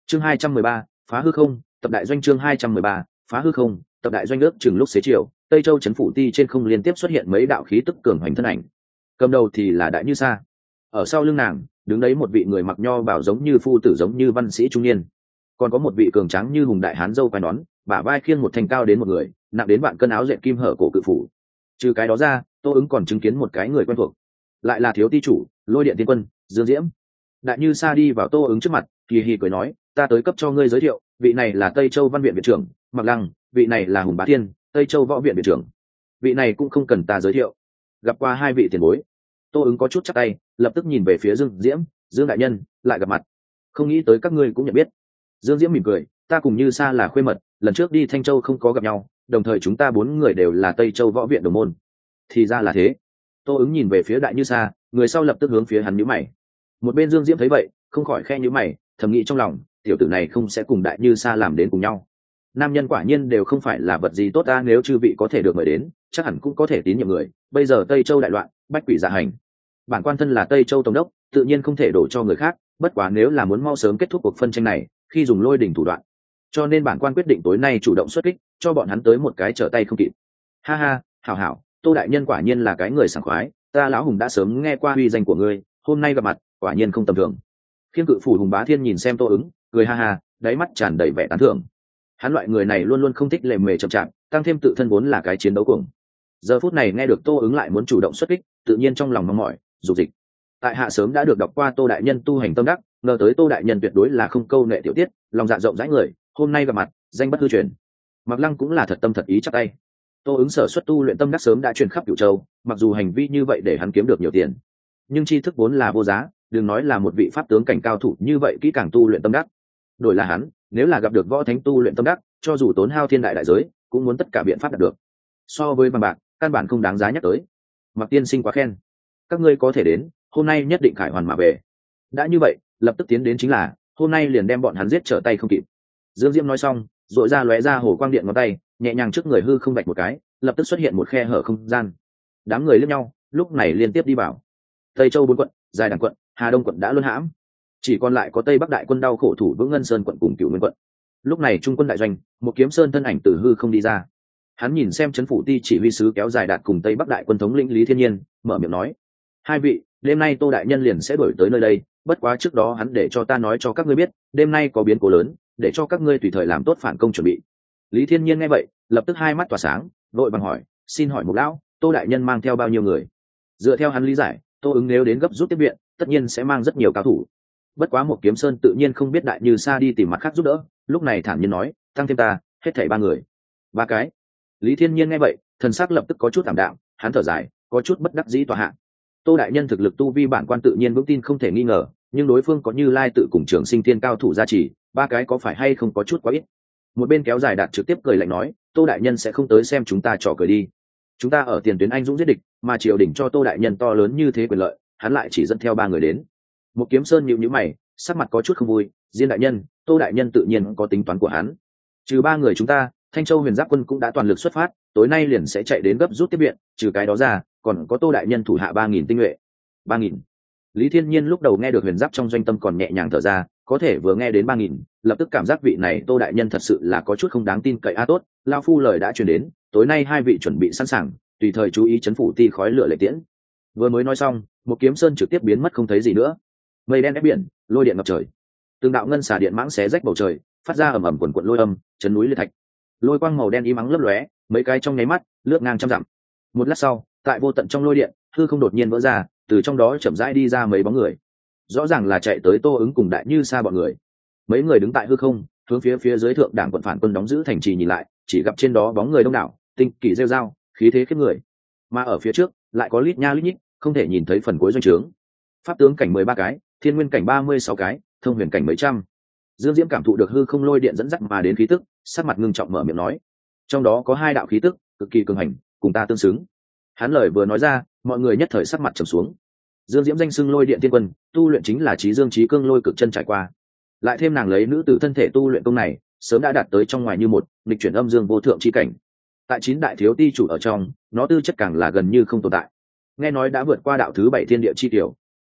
Chương 213, phá hư không, tập đại doanh. Chương 213, phá hư không, tập đại doanh. Ước chừng lúc xế chiều, Tây Châu trấn phủ ti trên không liên tiếp xuất hiện mấy đạo khí tức cường hoành thân ảnh. Cầm đầu thì là Đại Như Sa, ở sau lưng nàng đứng đấy một vị người mặc nho bảo giống như phu tử giống như văn sĩ trung niên, còn có một vị cường tráng như hùng đại hán dâu quai nón, bả vai khiêng một thanh cao đến một người, nặng đến vạn cân áo dệt kim hở cổ cự phủ. Trừ cái đó ra, Tô Ứng còn chứng kiến một cái người quen thuộc, lại là thiếu ti chủ Lôi Điện Tiên Quân Dương Diễm. Đại Như Sa đi vào Tô Ứng trước mặt, hì hì cười nói, ta tới cấp cho ngươi giới thiệu, vị này là Tây Châu Văn viện viện trưởng Mặc Lăng, vị này là Hùng Bá Thiên, Tây Châu Võ viện viện trưởng. Vị này cũng không cần ta giới thiệu, gặp qua hai vị tiền bối. Tô Ứng có chút chắp tay, lập tức nhìn về phía Dương Diễm, Dương đại nhân, lại gặp mặt, không nghĩ tới các ngươi cũng nhận biết. Dương Diễm mỉm cười, ta cùng Như Sa là khuê mật, lần trước đi Thanh Châu không có gặp nhau, đồng thời chúng ta 4 người đều là Tây Châu Võ viện đồng môn. Thì ra là thế. Tô Ứng nhìn về phía Đại Như Sa, người sau lập tức hướng phía hắn nhíu mày. Một bên Dương Diễm thấy vậy, không khỏi khe nhíu mày, thầm nghĩ trong lòng, tiểu tử này không sẽ cùng Đại Như Sa làm đến cùng nhau. Nam nhân quả nhiên đều không phải là vật gì tốt ta, nếu chư vị có thể được mời đến, chắc hẳn cũng có thể tín nhiệm người. Bây giờ Tây Châu đại loạn, bách quỷ dạ hành, bản quan thân là Tây Châu tổng đốc, tự nhiên không thể đổ cho người khác, bất quá nếu là muốn mau sớm kết thúc cuộc phân tranh này, khi dùng lôi đỉnh thủ đoạn, cho nên bản quan quyết định tối nay chủ động xuất kích, cho bọn hắn tới một cái trở tay không kịp. Ha ha, hảo hảo, Tô đại nhân quả nhiên là cái người sảng khoái, ta lão Hùng đã sớm nghe qua uy danh của ngươi, hôm nay gặp mặt, quả nhiên không tầm thường. Khiên cự phủ Hùng Bá Thiên nhìn xem Tô Ứng, cười ha ha, đáy mắt tràn đầy vẻ tán thưởng. Hắn loại người này luôn luôn không thích lề mề chậm chạp, tăng thêm tự thân vốn là cái chiến đấu cuồng. Giờ phút này nghe được Tô Ứng lại muốn chủ động xuất kích, tự nhiên trong lòng mong mỏi, dục dịch. Tại hạ sớm đã được đọc qua Tô đại nhân tu hành tâm đắc, ngờ tới Tô đại nhân tuyệt đối là không câu nệ tiểu tiết, lòng dạ rộng rãi người, hôm nay gặp mặt, danh bất hư truyền. Mặc Lăng cũng là thật tâm thật ý chắp tay. Tô Ứng sở xuất tu luyện tâm đắc sớm đã truyền khắp Cửu Châu, mặc dù hành vi như vậy để hắn kiếm được nhiều tiền, nhưng tri thức vốn là vô giá, đừng nói là một vị pháp tướng cảnh cao thủ như vậy kỹ càng tu luyện tâm đắc. Đổi là hắn, nếu là gặp được võ thánh tu luyện tâm đắc, cho dù tốn hao thiên đại đại giới, cũng muốn tất cả biện pháp đạt được. So với vàng bạc, căn bản không đáng giá nhắc tới. Mặc tiên sinh quá khen, các ngươi có thể đến, hôm nay nhất định khải hoàn mà về. Đã như vậy, lập tức tiến đến chính là, hôm nay liền đem bọn hắn giết trở tay không kịp. Dương Diễm nói xong, dội ra lóe ra hồ quang điện ngón tay, nhẹ nhàng trước người hư không vạch một cái, lập tức xuất hiện một khe hở không gian. Đám người liếc nhau, lúc này liên tiếp đi vào. Tây Châu 4 quận, Giai Đằng quận, Hà Đông quận đã luân hãm, chỉ còn lại có Tây Bắc đại quân đau khổ thủ vững Ngân Sơn quận cùng Cửu Nguyên quận. Lúc này trung quân đại doanh, một kiếm sơn thân ảnh từ hư không đi ra. Hắn nhìn xem trấn phủ ti chỉ huy sứ kéo dài đạt cùng Tây Bắc đại quân thống lĩnh Lý Thiên Nhiên, mở miệng nói: hai vị, đêm nay Tô đại nhân liền sẽ đổi tới nơi đây, bất quá trước đó hắn để cho ta nói cho các ngươi biết, đêm nay có biến cố lớn, để cho các ngươi tùy thời làm tốt phản công chuẩn bị. Lý Thiên Nhiên nghe vậy, lập tức hai mắt tỏa sáng, vội bằng hỏi: xin hỏi Mục lão, Tô đại nhân mang theo bao nhiêu người? Dựa theo hắn lý giải, Tô Ứng nếu đến gấp rút tiếp viện, tất nhiên sẽ mang rất nhiều cao thủ. Bất quá một kiếm sơn tự nhiên không biết Đại Như Sa đi tìm mặt khác giúp đỡ, lúc này thản nhiên nói: tăng thêm ta, hết thảy 3 người. 3 cái. Lý Thiên Nhiên nghe vậy, thần sắc lập tức có chút tạm đạm, hắn thở dài, có chút bất đắc dĩ tòa hạ. Tô đại nhân thực lực tu vi bản quan tự nhiên vững tin không thể nghi ngờ, nhưng đối phương có Như Lai tự cùng Trường Sinh Thiên cao thủ gia trì, 3 cái có phải hay không có chút quá ít. Một bên kéo dài đạt trực tiếp cười lạnh nói: Tô đại nhân sẽ không tới xem chúng ta trò cười đi. Chúng ta ở tiền tuyến anh dũng giết địch, mà triều đình cho Tô đại nhân to lớn như thế quyền lợi, hắn lại chỉ dẫn theo 3 người đến. Một kiếm sơn nhíu nhíu mày, sắc mặt có chút không vui, Diên đại nhân, Tô đại nhân tự nhiên có tính toán của hắn. Trừ 3 người chúng ta, Thanh Châu Huyền Giáp quân cũng đã toàn lực xuất phát, tối nay liền sẽ chạy đến gấp rút tiếp viện, trừ cái đó ra, còn có Tô đại nhân thủ hạ 3000 tinh nhuệ. 3000. Lý Thiên Nhiên lúc đầu nghe được Huyền Giáp trong doanh tâm còn nhẹ nhàng thở ra, có thể vừa nghe đến 3000, lập tức cảm giác vị này Tô đại nhân thật sự là có chút không đáng tin cậy. Tốt, lão phu lời đã truyền đến, tối nay hai vị chuẩn bị sẵn sàng, tùy thời chú ý trấn phủ ti khói lửa lệ tiễn. Vừa mới nói xong, một kiếm sơn trực tiếp biến mất không thấy gì nữa. Mây đen ép biển, lôi điện ngập trời, từng đạo ngân xà điện mãng xé rách bầu trời, phát ra ầm ầm quần quần lôi âm, chấn núi liệt thạch. Lôi quang màu đen im ắng lấp lóe, mấy cái trong nháy mắt lướt ngang trăm dặm. Một lát sau, tại vô tận trong lôi điện, hư không đột nhiên vỡ ra, từ trong đó chậm rãi đi ra mấy bóng người. Rõ ràng là chạy tới Tô Ứng cùng Đại Như Sa bọn người. Mấy người đứng tại hư không, hướng phía dưới thượng đảng quận phản quân đóng giữ thành trì nhìn lại, chỉ gặp trên đó bóng người đông đảo, tinh kỳ rêu rao, khí thế khiếp người. Mà ở phía trước, lại có lít nha lít nhít, không thể nhìn thấy phần cuối doanh trướng. Pháp tướng cảnh 13 cái, thiên nguyên cảnh 36 cái, thông huyền cảnh mấy trăm. Dương Diễm cảm thụ được hư không lôi điện dẫn dắt mà đến khí tức, sắc mặt ngưng trọng mở miệng nói: trong đó có 2 đạo khí tức cực kỳ cường hành, cùng ta tương xứng. Hắn lời vừa nói ra, mọi người nhất thời sắc mặt trầm xuống. Dương Diễm danh xưng Lôi Điện Tiên Quân, tu luyện chính là trí dương trí cương lôi cực chân trải qua, lại thêm nàng lấy nữ tử thân thể tu luyện công này, sớm đã đạt tới trong ngoài như một, nghịch chuyển âm dương vô thượng chi cảnh. Tại 9 đại thiếu ti chủ ở trong, nó tư chất càng là gần như không tồn tại. Nghe nói đã vượt qua đạo thứ 7 thiên địa chi tiểu.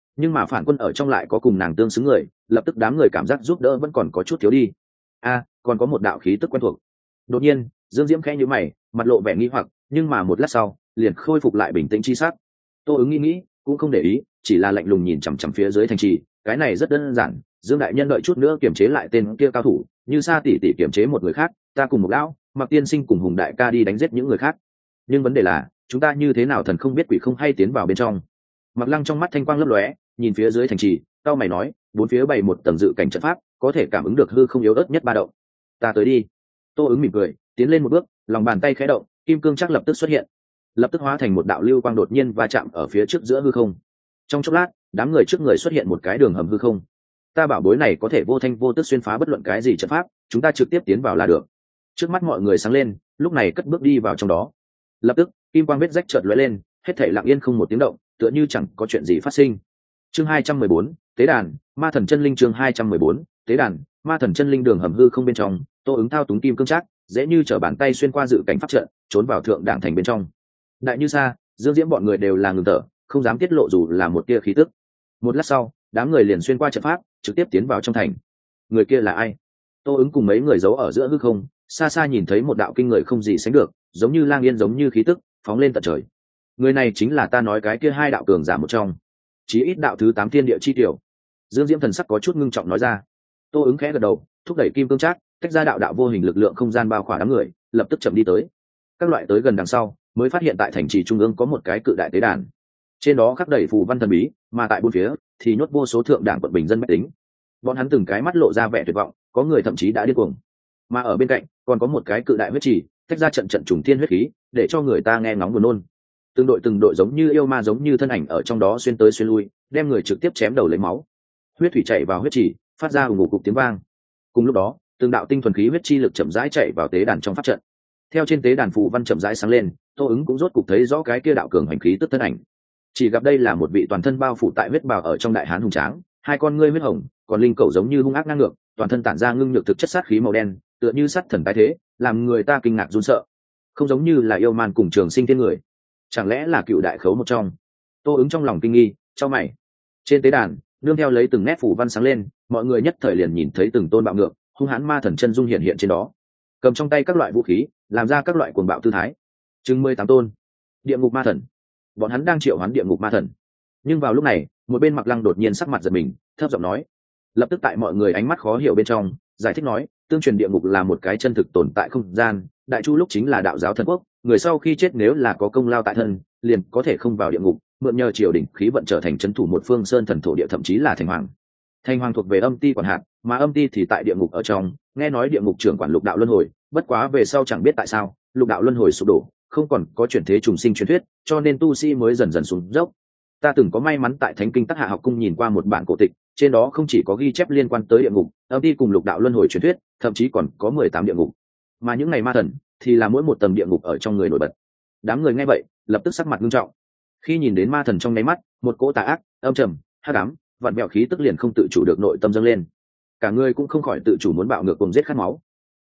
nhưng mà phản quân ở trong lại có cùng nàng tương xứng người, lập tức đám người cảm giác giúp đỡ vẫn còn có chút thiếu đi. Còn có một đạo khí tức quen thuộc. Đột nhiên Dương Diễm khẽ nhíu mày, mặt lộ vẻ nghi hoặc, nhưng mà một lát sau liền khôi phục lại bình tĩnh chi sắc. Tô ứng nghĩ cũng không để ý, chỉ là lạnh lùng nhìn chằm chằm phía dưới thành trì. Cái này rất đơn giản, Dương đại nhân đợi chút nữa kiềm chế lại tên kia cao thủ, như Sa tỷ tỷ kiềm chế một người khác, ta cùng một lão Mặc tiên sinh cùng Hùng đại ca đi đánh giết những người khác. Nhưng vấn đề là chúng ta như thế nào thần không biết quỷ không hay tiến vào bên trong. Mặc Lăng trong mắt thanh quang lấp lóe, nhìn phía dưới thành trì, cao mày nói, bốn phía bày một tầng dự cảnh trận pháp, có thể cảm ứng được hư không yếu ớt nhất ba động. Ta tới đi. Tô ứng mỉm cười, tiến lên một bước, lòng bàn tay khẽ động, kim cương chắc lập tức xuất hiện, lập tức hóa thành một đạo lưu quang đột nhiên va chạm ở phía trước giữa hư không. Trong chốc lát, đám người trước người xuất hiện một cái đường hầm hư không. Ta bảo bối này có thể vô thanh vô tức xuyên phá bất luận cái gì trận pháp, chúng ta trực tiếp tiến vào là được. Trước mắt mọi người sáng lên, lúc này cất bước đi vào trong đó. Lập tức kim quang vết rách chợt lóe lên, hết thảy lặng yên không một tiếng động, tựa như chẳng có chuyện gì phát sinh. Chương 214, tế đàn ma thần chân linh. Chương 214, tế đàn ma thần chân linh. Đường hầm hư không bên trong, Tô ứng thao túng kim cương trác, dễ như trở bàn tay xuyên qua dự cảnh pháp trận, trốn vào thượng đảng thành bên trong. Đại Như Sa, Dương Diễm bọn người đều là ngừng thở, không dám tiết lộ dù là một tia khí tức. Một lát sau, đám người liền xuyên qua trận pháp, trực tiếp tiến vào trong thành. Người kia là ai? Tô ứng cùng mấy người giấu ở giữa hư không, xa xa nhìn thấy một đạo kinh người không gì sánh được, giống như lang yên giống như khí tức, phóng lên tận trời. Người này chính là ta nói cái kia hai đạo cường giả một trong, chí ít đạo thứ 8 thiên địa chi tiểu. Dương Diễm thần sắc có chút ngưng trọng nói ra. Tô ứng khẽ gật đầu, thúc đẩy kim cương trác, tách ra đạo đạo vô hình lực lượng không gian bao khỏa đám người, lập tức chậm đi tới. Các loại tới gần đằng sau, mới phát hiện tại thành trì trung ương có một cái cự đại tế đàn, trên đó khắc đầy phù văn thần bí, mà tại bốn phía thì nhốt vô số thượng đảng quận bình dân bách tính. Bọn hắn từng cái mắt lộ ra vẻ tuyệt vọng, có người thậm chí đã điên cuồng. Mà ở bên cạnh còn có một cái cự đại huyết trì, tách ra trận trận trùng thiên huyết khí, để cho người ta nghe ngóng buồn nôn. Từng đội giống như yêu ma giống như thân ảnh ở trong đó xuyên tới xuyên lui, đem người trực tiếp chém đầu lấy máu. Huyết thủy chảy vào huyết trì, phát ra ù ngục cục tiếng vang. Cùng lúc đó, từng đạo tinh thuần khí huyết chi lực chậm rãi chạy vào tế đàn trong pháp trận. Theo trên tế đàn phù văn chậm rãi sáng lên, Tô ứng cũng rốt cục thấy rõ cái kia đạo cường hành khí tức thân ảnh. Chỉ gặp đây là một vị toàn thân bao phủ tại huyết bào ở trong đại hán hùng tráng, hai con ngươi huyết hồng, còn linh cầu giống như hung ác ngang ngược, toàn thân tản ra ngưng nhược thực chất sát khí màu đen, tựa như sắt thần tái thế, làm người ta kinh ngạc run sợ. Không giống như là yêu man cùng trường sinh thiên người, chẳng lẽ là cựu đại khấu một trong? Tô ứng trong lòng kinh nghi, chau mày. Trên tế đàn, nương theo lấy từng nét phủ văn sáng lên, mọi người nhất thời liền nhìn thấy từng tôn bạo ngược, hung hãn ma thần chân dung hiện hiện trên đó, cầm trong tay các loại vũ khí, làm ra các loại cuồng bạo tư thái. Chừng 18 tôn địa ngục ma thần, bọn hắn đang triệu hoán địa ngục ma thần. Nhưng vào lúc này, một bên Mặc Lăng đột nhiên sắc mặt giật mình, thấp giọng nói, lập tức tại mọi người ánh mắt khó hiểu bên trong, giải thích nói, tương truyền địa ngục là một cái chân thực tồn tại không gian, đại chu lúc chính là đạo giáo thần quốc, người sau khi chết nếu là có công lao tại thân, liền có thể không vào địa ngục, mượn nhờ triều đình khí vận trở thành trấn thủ một phương sơn thần thổ địa, thậm chí là thành hoàng. Thành hoàng thuộc về âm ti quản hạt, mà âm ti thì tại địa ngục ở trong. Nghe nói địa ngục trưởng quản lục đạo luân hồi, bất quá về sau chẳng biết tại sao lục đạo luân hồi sụp đổ, không còn có chuyển thế trùng sinh truyền thuyết, cho nên tu sĩ mới dần dần xuống dốc. Ta từng có may mắn tại Thánh Kinh Tắc Hạ học cung nhìn qua một bản cổ tịch, trên đó không chỉ có ghi chép liên quan tới địa ngục, âm ti cùng lục đạo luân hồi truyền thuyết, thậm chí còn có 18 địa ngục. Mà những ngày ma thần thì là mỗi một tầng địa ngục ở trong người nổi bật. Đám người nghe vậy, lập tức sắc mặt nghiêm trọng. Khi nhìn đến ma thần trong nháy mắt, một cỗ tà ác, âm trầm, hắc ám, vặn vẹo khí tức liền không tự chủ được nội tâm dâng lên. Cả người cũng không khỏi tự chủ muốn bạo ngược cùng giết khát máu.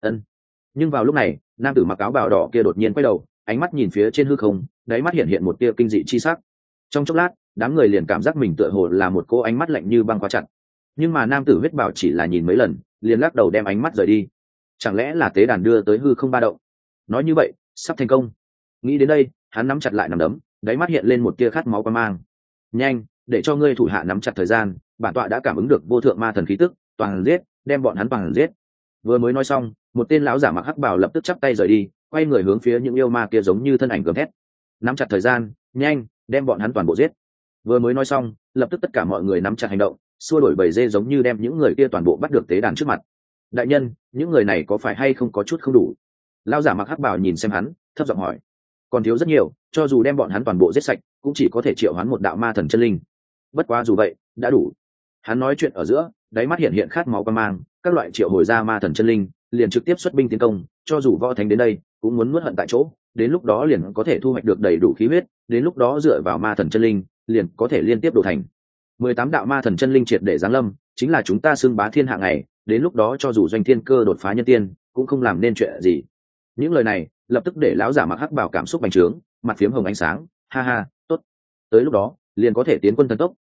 Nhưng vào lúc này, nam tử mặc áo bào đỏ kia đột nhiên quay đầu, ánh mắt nhìn phía trên hư không, đáy mắt hiện một tia kinh dị chi sắc. Trong chốc lát, đám người liền cảm giác mình tựa hồ là một cô ánh mắt lạnh như băng quá chặt. Nhưng mà nam tử huyết bảo chỉ là nhìn mấy lần, liền lắc đầu đem ánh mắt rời đi. Chẳng lẽ là tế đàn đưa tới hư không ba động? Nói như vậy, sắp thành công. Nghĩ đến đây, hắn nắm chặt lại nắm đấm, đáy mắt hiện lên một tia khát máu quan mang. Nhanh, để cho ngươi thủ hạ nắm chặt thời gian, bản tọa đã cảm ứng được vô thượng ma thần khí tức, toàn giết, đem bọn hắn toàn giết. Vừa mới nói xong, một tên lão giả mặc hắc bào lập tức chắp tay rời đi, quay người hướng phía những yêu ma kia giống như thân ảnh gầm thét. Nắm chặt thời gian, nhanh, đem bọn hắn toàn bộ giết. Vừa mới nói xong, lập tức tất cả mọi người nắm chặt hành động, xua đuổi bầy dê giống như đem những người kia toàn bộ bắt được tế đàn trước mặt. Đại nhân, những người này có phải hay không có chút không đủ? Lão giả mặc hắc bào nhìn xem hắn, thấp giọng hỏi. Còn thiếu rất nhiều, cho dù đem bọn hắn toàn bộ giết sạch, cũng chỉ có thể triệu hoán một đạo ma thần chân linh. Bất quá dù vậy, đã đủ. Hắn nói chuyện ở giữa, đáy mắt hiện khát máu quan mang, các loại triệu hồi ra ma thần chân linh, liền trực tiếp xuất binh tiến công, cho dù võ thánh đến đây, cũng muốn nuốt hận tại chỗ, đến lúc đó liền có thể thu hoạch được đầy đủ khí huyết, đến lúc đó dựa vào ma thần chân linh, liền có thể liên tiếp đổ thành. 18 đạo ma thần chân linh triệt để giáng lâm, chính là chúng ta xưng bá thiên hạ ngày, đến lúc đó cho dù doanh thiên cơ đột phá nhân tiên, cũng không làm nên chuyện gì. Những lời này, lập tức để lão giả mặc hắc bào cảm xúc bành trướng, mặt phiếm hồng ánh sáng, ha ha, tốt. Tới lúc đó, liền có thể tiến quân thần tốc,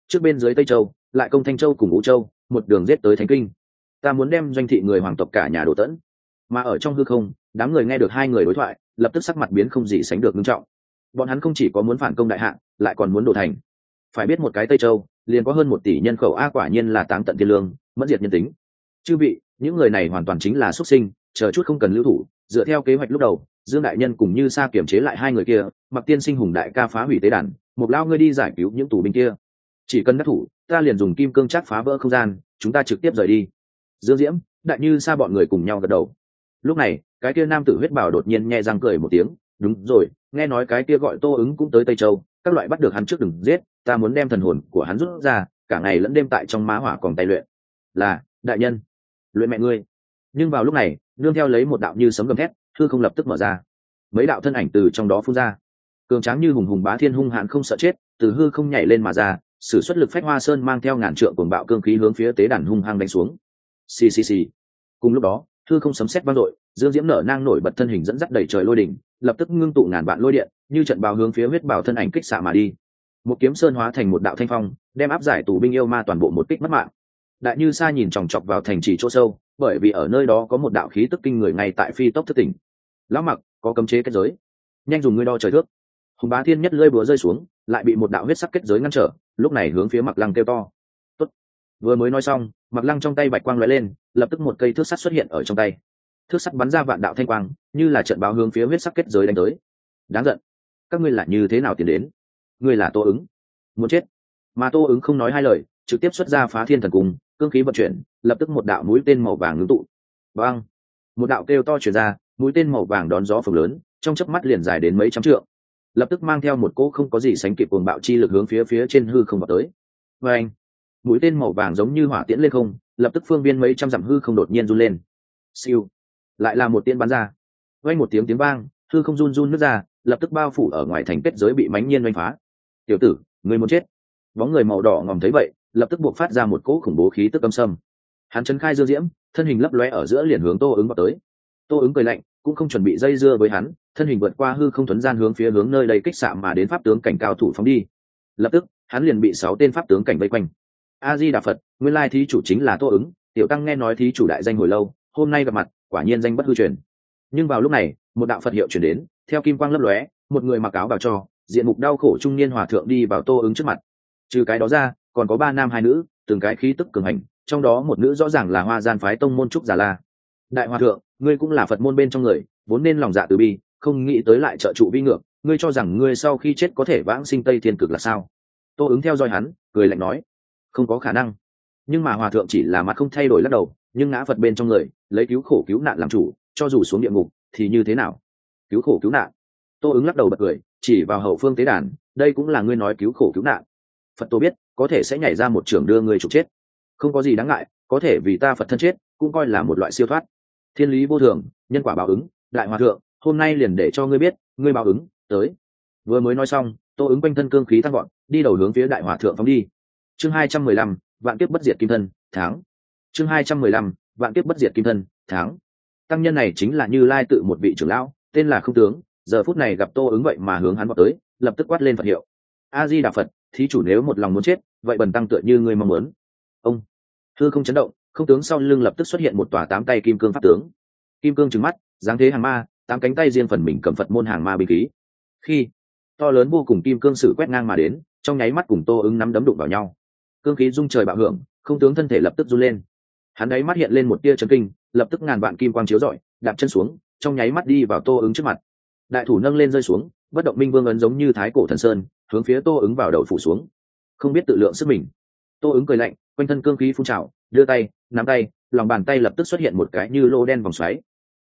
trước bên dưới Tây Châu, lại công Thanh Châu cùng Vũ Châu, một đường giết tới Thánh Kinh. Ta muốn đem doanh thị người hoàng tộc cả nhà đổ tẫn. Mà ở trong hư không, đám người nghe được hai người đối thoại, lập tức sắc mặt biến không gì sánh được nghiêm trọng. Bọn hắn không chỉ có muốn phản công đại hạ, lại còn muốn đổ thành. Phải biết một cái Tây Châu liền có hơn 1 tỷ nhân khẩu, quả nhiên là táng tận thiên lương, mẫn diệt nhân tính. Chư vị, những người này hoàn toàn chính là xuất sinh, chờ chút không cần lưu thủ, dựa theo kế hoạch lúc đầu, Dương đại nhân cùng Như Sa kiểm chế lại hai người kia, Mặc Tiên Sinh Hùng đại ca phá hủy tế đàn, Mục lão ngươi đi giải cứu những tù binh kia. Chỉ cần đắc thủ, ta liền dùng kim cương trác phá vỡ không gian, chúng ta trực tiếp rời đi. Dương Diễm, Đại Như Sa bọn người cùng nhau gật đầu. Lúc này, cái kia nam tử huyết bảo đột nhiên nhẹ răng cười một tiếng, đúng rồi, nghe nói cái kia gọi Tô Ứng cũng tới Tây Châu, các loại bắt được hắn trước đừng giết, ta muốn đem thần hồn của hắn rút ra, cả ngày lẫn đêm tại trong má hỏa còn tay luyện. Là, đại nhân. Luyện mẹ ngươi. Nhưng vào lúc này, nương theo lấy một đạo như sấm gầm thét, hư không lập tức mở ra. Mấy đạo thân ảnh từ trong đó phun ra. Cường tráng như hùng hùng bá thiên hung hãn không sợ chết, từ hư không nhảy lên mà ra, sử xuất lực phách hoa sơn mang theo ngàn trượng cuồng bạo cương khí hướng phía tế đàn hung hăng đánh xuống. Xì xì xì. Cùng lúc đó, hư không sấm sét vang dội, Dương Diễm nở nang nổi bật thân hình dẫn dắt đầy trời lôi đỉnh, lập tức ngưng tụ ngàn vạn lôi điện, như trận bào hướng phía huyết bảo thân ảnh kích xạ mà đi. Một kiếm sơn hóa thành một đạo thanh phong, đem áp giải tù binh yêu ma toàn bộ một kích mất mạng. Đại Như Sa nhìn chòng chọc vào thành trì chỗ sâu, bởi vì ở nơi đó có một đạo khí tức kinh người ngay tại phi tốc thức tỉnh. Lão Mặc, có cấm chế kết giới, nhanh dùng ngươi đo trời thước. Hùng Bá Thiên nhất lơi búa rơi xuống, lại bị một đạo huyết sắc kết giới ngăn trở, lúc này hướng phía Mặc Lăng kêu to. Tốt. Vừa mới nói xong, Mặc Lăng trong tay bạch quang lóe lên, lập tức một cây thước sắt xuất hiện ở trong tay. Thước sắt bắn ra vạn đạo thanh quang, như là trận báo hướng phía huyết sắc kết giới đánh tới. Đáng giận, các ngươi là như thế nào tiến đến? Ngươi là Tô Ứng, muốn chết. Mà Tô Ứng không nói hai lời, trực tiếp xuất ra Phá Thiên Thần Cung, cương khí vận chuyển, lập tức một đạo mũi tên màu vàng ngưng tụ. Bang! Một đạo kêu to truyền ra, mũi tên màu vàng đón gió phồng lớn, trong chớp mắt liền dài đến mấy trăm trượng, lập tức mang theo một cỗ không có gì sánh kịp cuồng bạo chi lực hướng phía trên hư không vào tới. Và anh, mũi tên màu vàng giống như hỏa tiễn lên không, lập tức phương viên mấy trăm dặm hư không đột nhiên run lên. Siêu, lại là một tiên bắn ra. Vang một tiếng vang, hư không run run nứt ra, lập tức bao phủ ở ngoài thành kết giới bị mãnh nhiên oanh phá. Tiểu tử, ngươi muốn chết. Bóng người màu đỏ ngòm thấy vậy, lập tức buộc phát ra một cỗ khủng bố khí tức âm sâm. Hắn chấn khai Dương Diễm, thân hình lấp lóe ở giữa liền hướng Tô Ứng vào tới. Tô Ứng cười lạnh, cũng không chuẩn bị dây dưa với hắn, thân hình vượt qua hư không thuấn gian hướng nơi đây kích xạ mà đến pháp tướng cảnh cao thủ phóng đi. Lập tức, hắn liền bị 6 tên pháp tướng cảnh vây quanh. A Di Đà Phật, nguyên lai thí chủ chính là Tô Ứng, tiểu tăng nghe nói thí chủ đại danh hồi lâu, hôm nay gặp mặt, quả nhiên danh bất hư truyền. Nhưng vào lúc này, một đạo Phật hiệu truyền đến, theo kim quang lấp lóe, một người mặc áo bào cho, diện mục đau khổ trung niên hòa thượng đi vào Tô Ứng trước mặt. Trừ cái đó ra, còn có 3 nam 2 nữ, từng cái khí tức cường hành, trong đó một nữ rõ ràng là Hoa Gian phái tông môn trúc Già La. Đại hòa thượng, ngươi cũng là Phật môn bên trong người, vốn nên lòng dạ từ bi, không nghĩ tới lại trợ trụ vi ngược, ngươi cho rằng ngươi sau khi chết có thể vãng sinh Tây Thiên Cực là sao? Tô Ứng theo dõi hắn, cười lạnh nói, không có khả năng. Nhưng mà hòa thượng chỉ là mặt không thay đổi lắc đầu, nhưng ngã Phật bên trong người, lấy cứu khổ cứu nạn làm chủ, cho dù xuống địa ngục thì như thế nào? Cứu khổ cứu nạn? Tô Ứng lắc đầu bật cười, chỉ vào hậu phương tế đàn, đây cũng là ngươi nói cứu khổ cứu nạn. Phật Tô biết, có thể sẽ nhảy ra một trường đưa ngươi trục chết, không có gì đáng ngại, có thể vì ta Phật thân chết, cũng coi là một loại siêu thoát. Thiên lý vô thường, nhân quả báo ứng, đại hòa thượng, hôm nay liền để cho ngươi biết, ngươi báo ứng tới. Vừa mới nói xong, Tô Ứng quanh thân cương khí tăng gọn, đi đầu hướng phía đại hòa thượng phóng đi. Chương 215, vạn kiếp bất diệt kim thân, tháng. Chương 215, vạn kiếp bất diệt kim thân, tháng. Tăng nhân này chính là Như Lai tự một vị trưởng lão, tên là Không Tướng, giờ phút này gặp Tô Ứng vậy mà hướng hắn vọt tới, lập tức quát lên Phật hiệu. A Di Đà Phật, thí chủ nếu một lòng muốn chết, vậy bần tăng tựa như ngươi mong muốn. Ông, hư không chấn động, Không Tướng sau lưng lập tức xuất hiện một tòa 8 tay kim cương pháp tướng. Kim cương trừng mắt, dáng thế hàng ma, 8 cánh tay riêng phần mình cầm Phật môn hàng ma binh khí. Khi to lớn vô cùng kim cương sử quét ngang mà đến, trong nháy mắt cùng Tô Ứng nắm đấm đụng vào nhau. Cương khí rung trời bạo hưởng, Không Tướng thân thể lập tức run lên. Hắn đáy mắt hiện lên một tia chấn kinh, lập tức ngàn vạn kim quang chiếu rọi, đạp chân xuống, trong nháy mắt đi vào Tô Ứng trước mặt. Đại thủ nâng lên rơi xuống, bất động minh vương ấn giống như thái cổ thần sơn, hướng phía Tô Ứng vào đầu phủ xuống. Không biết tự lượng sức mình. Tô Ứng cười lạnh, quanh thân cương khí phun trào, đưa tay, nắm tay, lòng bàn tay lập tức xuất hiện một cái như lô đen vòng xoáy.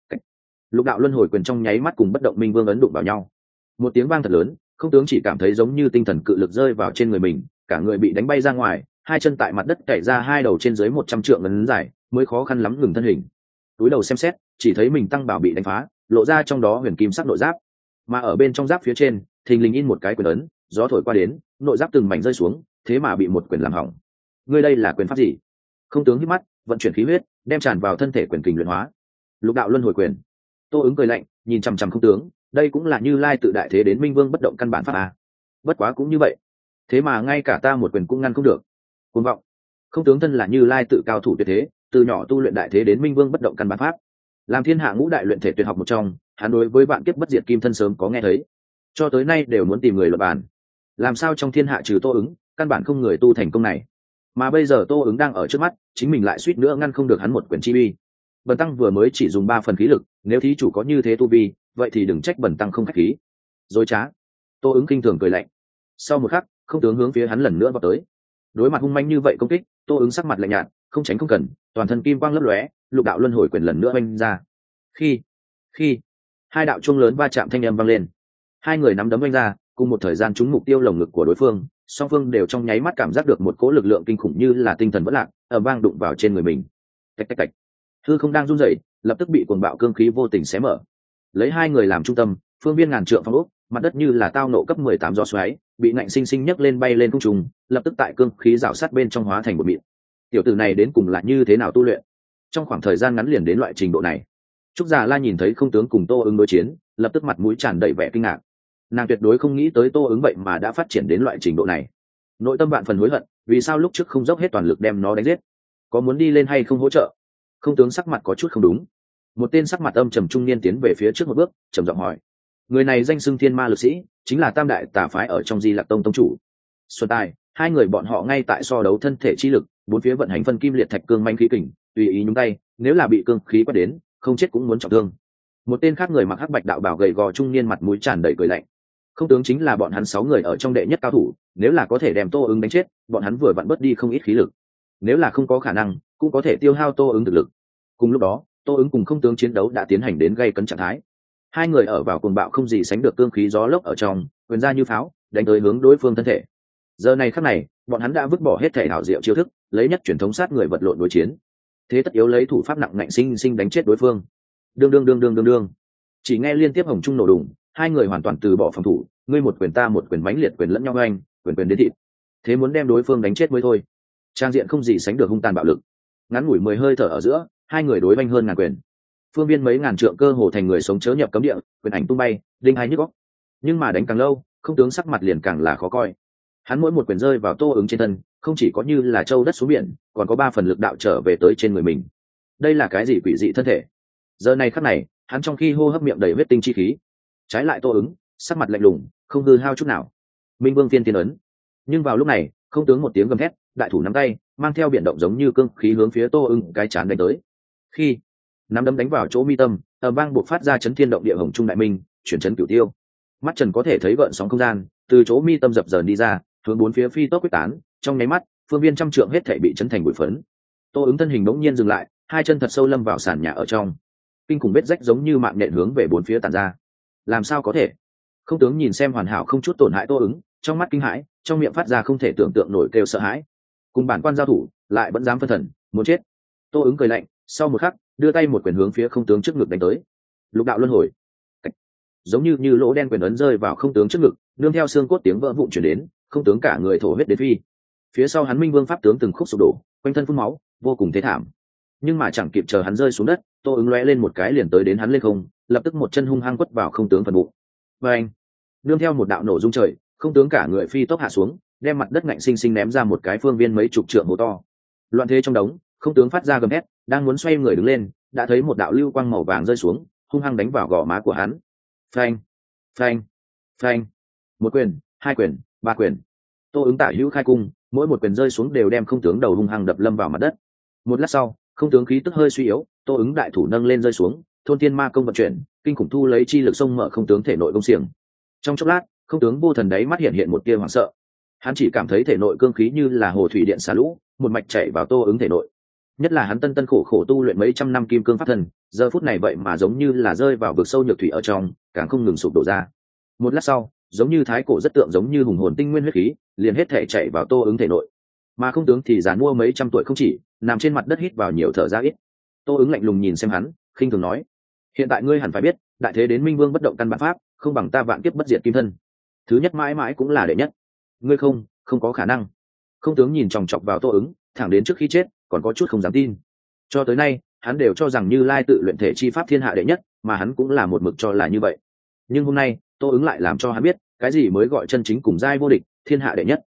Lục đạo luân hồi quyền trong nháy mắt cùng bất động minh vương ấn đụng vào nhau. Một tiếng vang thật lớn, Không Tướng chỉ cảm thấy giống như tinh thần cự lực rơi vào trên người mình, cả người bị đánh bay ra ngoài, hai chân tại mặt đất cày ra hai đầu trên dưới 100 trượng ấn dài, mới khó khăn lắm ngừng thân hình. Túi đầu xem xét, chỉ thấy mình tăng bảo bị đánh phá, lộ ra trong đó huyền kim sắc nội giáp, mà ở bên trong giáp phía trên, thình lình in một cái quyền ấn, gió thổi qua đến, nội giáp từng mảnh rơi xuống, thế mà bị một quyền làm hỏng. Ngươi đây là quyền pháp gì? Không Tướng hít mắt, vận chuyển khí huyết, đem tràn vào thân thể quyền kình luyện hóa. Lục đạo luân hồi quyền. Tô Ứng cười lạnh, nhìn chằm chằm Không Tướng, đây cũng là Như Lai tự đại thế đến minh vương bất động căn bản pháp à? Bất quá cũng như vậy. thế mà ngay cả ta một quyền cũng ngăn không được. Cuồng vọng. Không tướng thân là Như Lai tự cao thủ tuyệt thế, từ nhỏ tu luyện đại thế đến minh vương bất động căn bản pháp, làm thiên hạ ngũ đại luyện thể tuyệt học một trong, hắn đối với vạn kiếp bất diệt kim thân sớm có nghe thấy, cho tới nay đều muốn tìm người luận bàn. Làm sao trong thiên hạ trừ Tô Ứng, căn bản không người tu thành công này, mà bây giờ Tô Ứng đang ở trước mắt, chính mình lại suýt nữa ngăn không được hắn một quyền chi uy. Bần tăng vừa mới chỉ dùng 3 phần khí lực, nếu thí chủ có như thế tu vi, vậy thì đừng trách bần tăng không khách khí. Dối trá. Tô Ứng kinh thường cười lạnh. Sau một khắc, không tướng hướng phía hắn lần nữa vào tới. Đối mặt hung manh như vậy công kích, Tô Ứng sắc mặt lạnh nhạt, không tránh không cần, toàn thân kim quang lấp lóe, lục đạo luân hồi quyền lần nữa oanh ra. Khi hai đạo chuông lớn va chạm thanh âm vang lên, hai người nắm đấm oanh ra, cùng một thời gian trúng mục tiêu lồng ngực của đối phương, song phương đều trong nháy mắt cảm giác được một cỗ lực lượng kinh khủng như là tinh thần vỡ lạc, ầm vang đụng vào trên người mình. Tạch tạch tạch. Hư không đang run rẩy, lập tức bị cuồng bạo cương khí vô tình xé mở. Lấy hai người làm trung tâm, phương viên ngàn trượng phong ốc, mặt đất như là tao nộ cấp 18 gió xoáy, bị ngạnh sinh sinh nhấc lên bay lên không trung, lập tức tại cương khí rào sát bên trong hóa thành một mịn. Tiểu tử này đến cùng là như thế nào tu luyện? Trong khoảng thời gian ngắn liền đến loại trình độ này. Trúc Già La nhìn thấy không tướng cùng Tô Ứng đối chiến, lập tức mặt mũi tràn đầy vẻ kinh ngạc. Nàng tuyệt đối không nghĩ tới Tô Ứng vậy mà đã phát triển đến loại trình độ này. Nội tâm vạn phần hối hận, vì sao lúc trước không dốc hết toàn lực đem nó đánh giết? Có muốn đi lên hay không hỗ trợ? Không tướng sắc mặt có chút không đúng. Một tên sắc mặt âm trầm trung niên tiến về phía trước một bước, trầm giọng hỏi: người này danh xưng thiên ma lực sĩ, chính là tam đại tà phái ở trong Di Lặc Tông tông chủ Xuân Tài. Hai người bọn họ ngay tại so đấu thân thể chi lực, bốn phía vận hành phân kim liệt thạch cương manh khí kình, tùy ý nhúng tay, nếu là bị cương khí quét đến, không chết cũng muốn trọng thương. Một tên khác người mặc hắc bạch đạo bào gầy gò trung niên mặt mũi tràn đầy cười lạnh. Không tướng chính là bọn hắn 6 người ở trong đệ nhất cao thủ, nếu là có thể đem Tô Ứng đánh chết, bọn hắn vừa vặn bớt đi không ít khí lực. Nếu là không có khả năng, cũng có thể tiêu hao Tô Ứng thực lực. Cùng lúc đó, Tô Ứng cùng không tướng chiến đấu đã tiến hành đến gay cấn trạng thái. Hai người ở vào cuồng bạo không gì sánh được cương khí gió lốc ở trong, quyền ra như pháo, đánh tới hướng đối phương thân thể. Giờ này khắc này, bọn hắn đã vứt bỏ hết thể hảo diệu chiêu thức, lấy nhất truyền thống sát người vật lộn đối chiến. Thế tất yếu lấy thủ pháp nặng ngạnh sinh sinh đánh chết đối phương. Đương đương đương đương đương đương. Chỉ nghe liên tiếp hồng trung nổ đùng, hai người hoàn toàn từ bỏ phòng thủ, ngươi một quyền ta một quyền, mãnh liệt quyền lẫn nhau anh, quyền quyền đến thịt. Thế muốn đem đối phương đánh chết mới thôi. Trang diện không gì sánh được hung tàn bạo lực. Ngắn ngủi 10 hơi thở ở giữa, hai người đối vanh hơn ngàn quyền. Phương viên mấy ngàn trượng cơ hồ thành người sống chớ nhập cấm địa, quyền ảnh tung bay, đinh hai nhức óc. Nhưng mà đánh càng lâu, không tướng sắc mặt liền càng là khó coi. Hắn mỗi một quyền rơi vào Tô Ứng trên thân, không chỉ có như là châu đất xuống biển, còn có 3 phần lực đạo trở về tới trên người mình. Đây là cái gì quỷ dị thân thể? Giờ này khắc này, hắn trong khi hô hấp miệng đầy huyết tinh chi khí. Trái lại Tô Ứng, sắc mặt lạnh lùng, không hư hao chút nào. Minh Vương Phiên Tiên ấn. Nhưng vào lúc này, không tướng một tiếng gầm thét, đại thủ nắm tay, mang theo biển động giống như cương khí hướng phía Tô Ứng cái chán đánh tới. Khi nắm đấm đánh vào chỗ mi tâm, ầm vang bộc phát ra chấn thiên động địa hồng trung đại minh, chuyển chấn cửu tiêu. Mắt Trần có thể thấy gợn sóng không gian từ chỗ mi tâm dập dờn đi ra, hướng bốn phía phi tốc quyết tán, trong nháy mắt, phương viên trăm trượng hết thảy bị chấn thành bụi phấn. Tô Ứng thân hình bỗng nhiên dừng lại, hai chân thật sâu lâm vào sàn nhà ở trong. Kinh khủng vết rách giống như mạng nhện hướng về bốn phía tản ra. Làm sao có thể? Không tướng nhìn xem hoàn hảo không chút tổn hại Tô Ứng, trong mắt kinh hãi, trong miệng phát ra không thể tưởng tượng nổi kêu sợ hãi. Cùng bản quan giao thủ, lại vẫn dám phân thần, muốn chết. Tô Ứng cười lạnh, sau một khắc, đưa tay một quyền hướng phía không tướng trước ngực đánh tới. Lục đạo luân hồi. Giống như lỗ đen quyền ấn rơi vào không tướng trước ngực, nương theo xương cốt tiếng vỡ vụn truyền đến, không tướng cả người thổ huyết đến phi. Phía sau hắn Minh Vương pháp tướng từng khúc sụp đổ, quanh thân phun máu, vô cùng thế thảm. Nhưng mà chẳng kịp chờ hắn rơi xuống đất, Tô Ứng lóe lên một cái liền tới đến hắn lên không, lập tức một chân hung hăng quất vào không tướng phần bụng. Và anh, nương theo một đạo nổ rung trời, không tướng cả người phi tốc hạ xuống, đem mặt đất ngạnh sinh sinh ném ra một cái phương viên mấy chục trượng hố to. Loạn thế trong đống, không tướng phát ra gầm hét, đang muốn xoay người đứng lên, đã thấy một đạo lưu quang màu vàng rơi xuống, hung hăng đánh vào gò má của hắn. Phanh, phanh, phanh. Một quyền, hai quyền, ba quyền. Tô Ứng tả hữu khai cung, mỗi một quyền rơi xuống đều đem không tướng đầu hung hăng đập lâm vào mặt đất. Một lát sau, không tướng khí tức hơi suy yếu, Tô Ứng đại thủ nâng lên rơi xuống, thôn thiên ma công vận chuyển, kinh khủng thu lấy chi lực xông mở không tướng thể nội công xiềng. Trong chốc lát, không tướng vô thần đấy mắt hiện hiện một tia hoảng sợ. Hắn chỉ cảm thấy thể nội cương khí như là hồ thủy điện xả lũ, một mạch chảy vào Tô Ứng thể nội. Nhất là hắn tân khổ khổ tu luyện mấy trăm năm kim cương pháp thần, giờ phút này vậy mà giống như là rơi vào vực sâu nhược thủy ở trong, càng không ngừng sụp đổ ra. Một lát sau, giống như thái cổ rất tượng giống như hùng hồn tinh nguyên huyết khí, liền hết thể chạy vào Tô Ứng thể nội. Mà không tướng thì già mua mấy trăm tuổi không chỉ, nằm trên mặt đất hít vào nhiều thở ra ít. Tô Ứng lạnh lùng nhìn xem hắn, khinh thường nói: hiện tại ngươi hẳn phải biết, đại thế đến Minh Vương bất động căn bản pháp, không bằng ta vạn kiếp bất diệt kim thân. Thứ nhất mãi mãi cũng là đệ nhất. Ngươi không có khả năng. Không tướng nhìn chòng chọc vào Tô Ứng, thẳng đến trước khi chết, còn có chút không dám tin. Cho tới nay, hắn đều cho rằng Như Lai tự luyện thể chi pháp thiên hạ đệ nhất, mà hắn cũng là một mực cho là như vậy. Nhưng hôm nay, Tô Ứng lại làm cho hắn biết, cái gì mới gọi chân chính cùng giai vô địch, thiên hạ đệ nhất.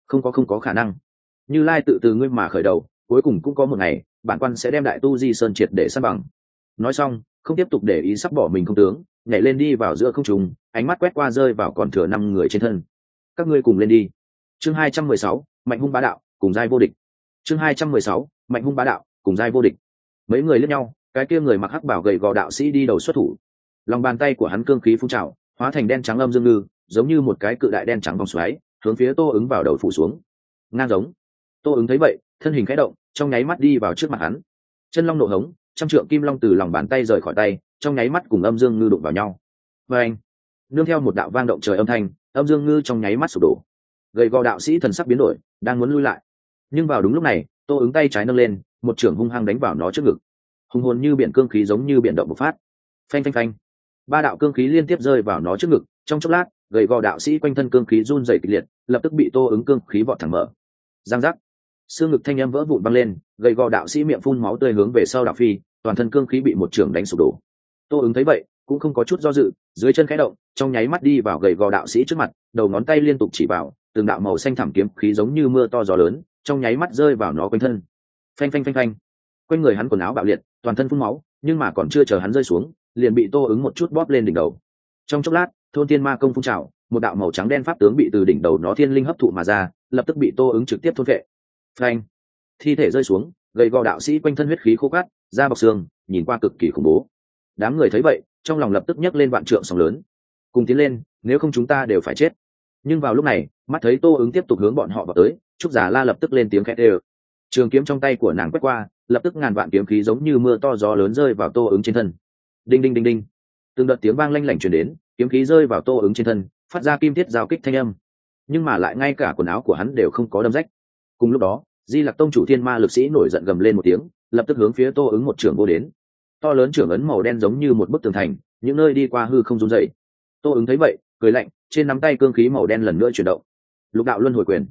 Không có khả năng. Như Lai tự từ ngươi mà khởi đầu, cuối cùng cũng có một ngày bản quan sẽ đem đại tu di sơn triệt để san bằng. Nói xong, không tiếp tục để ý sắp bỏ mình không tướng, nhảy lên đi vào giữa không trung, ánh mắt quét qua rơi vào còn thừa 5 người trên thân. Các ngươi cùng lên đi. Chương 216, mạnh hung bá đạo, cùng giai vô địch. Chương 216, mạnh hung bá đạo, cùng giai vô địch. Mấy người liếc nhau, cái kia người mặc hắc bảo gầy gò đạo sĩ đi đầu xuất thủ. Lòng bàn tay của hắn cương khí phun trào, hóa thành đen trắng âm dương ngư, giống như một cái cự đại đen trắng vòng xoáy, hướng phía Tô Ứng vào đầu phủ xuống. Ngang giống. Tô Ứng thấy vậy, thân hình khẽ động, trong nháy mắt đi vào trước mặt hắn. Chân long nộ hống, trăm trượng kim long từ lòng bàn tay rời khỏi tay, trong nháy mắt cùng âm dương ngư đụng vào nhau. Và anh, nương theo một đạo vang động trời âm thanh, âm dương ngư trong nháy mắt sụp đổ. Gầy gò đạo sĩ thần sắc biến đổi, đang muốn lui lại, nhưng vào đúng lúc này, Tô Ứng tay trái nâng lên, một chưởng hung hăng đánh vào nó trước ngực. Hùng hồn như biển cương khí giống như biển động bộc phát. Phanh phanh phanh, ba đạo cương khí liên tiếp rơi vào nó trước ngực. Trong chốc lát, gầy gò đạo sĩ quanh thân cương khí run rẩy kịch liệt, lập tức bị Tô Ứng cương khí vọt thẳng mở. Giang giác, xương ngực thanh âm vỡ vụn băng lên, gầy gò đạo sĩ miệng phun máu tươi hướng về sau đạo phi, toàn thân cương khí bị một chưởng đánh sụp đổ. Tô Ứng thấy vậy, cũng không có chút do dự, dưới chân khẽ động, trong nháy mắt đi vào gầy gò đạo sĩ trước mặt, đầu ngón tay liên tục chỉ vào, từng đạo màu xanh thẳm kiếm khí giống như mưa to gió lớn, trong nháy mắt rơi vào nó quanh thân. Phanh phanh phanh phanh, quanh người hắn quần áo bạo liệt, toàn thân phun máu, nhưng mà còn chưa chờ hắn rơi xuống, liền bị Tô Ứng một chút bóp lên đỉnh đầu. Trong chốc lát, thôn tiên ma công phun trào, một đạo màu trắng đen pháp tướng bị từ đỉnh đầu nó thiên linh hấp thụ mà ra, lập tức bị Tô Ứng trực tiếp thôn phệ. Phanh, thi thể rơi xuống, gầy gò đạo sĩ quanh thân huyết khí khô cát, da bọc xương, nhìn qua cực kỳ khủng bố. Đám người thấy vậy, trong lòng lập tức nhấc lên vạn trượng sóng lớn. Cùng tiến lên, nếu không chúng ta đều phải chết. Nhưng vào lúc này, mắt thấy Tô Ứng tiếp tục hướng bọn họ vào tới, Trúc Giả La lập tức lên tiếng khẽ đều. Trường kiếm trong tay của nàng quét qua, lập tức ngàn vạn kiếm khí giống như mưa to gió lớn rơi vào Tô Ứng trên thân. Đinh đinh đinh đinh, từng đợt tiếng vang lanh lảnh truyền đến, kiếm khí rơi vào Tô Ứng trên thân, phát ra kim thiết giao kích thanh âm. Nhưng mà lại ngay cả quần áo của hắn đều không có đâm rách. Cùng lúc đó, Di Lặc Tông chủ Thiên Ma lực sĩ nổi giận gầm lên một tiếng, lập tức hướng phía Tô Ứng một trường vô đến. To lớn trưởng ấn màu đen giống như một bức tường thành, những nơi đi qua hư không rung dậy. Tô Ứng thấy vậy, cười lạnh, trên nắm tay cương khí màu đen lần nữa chuyển động. Lục đạo luân hồi quyền.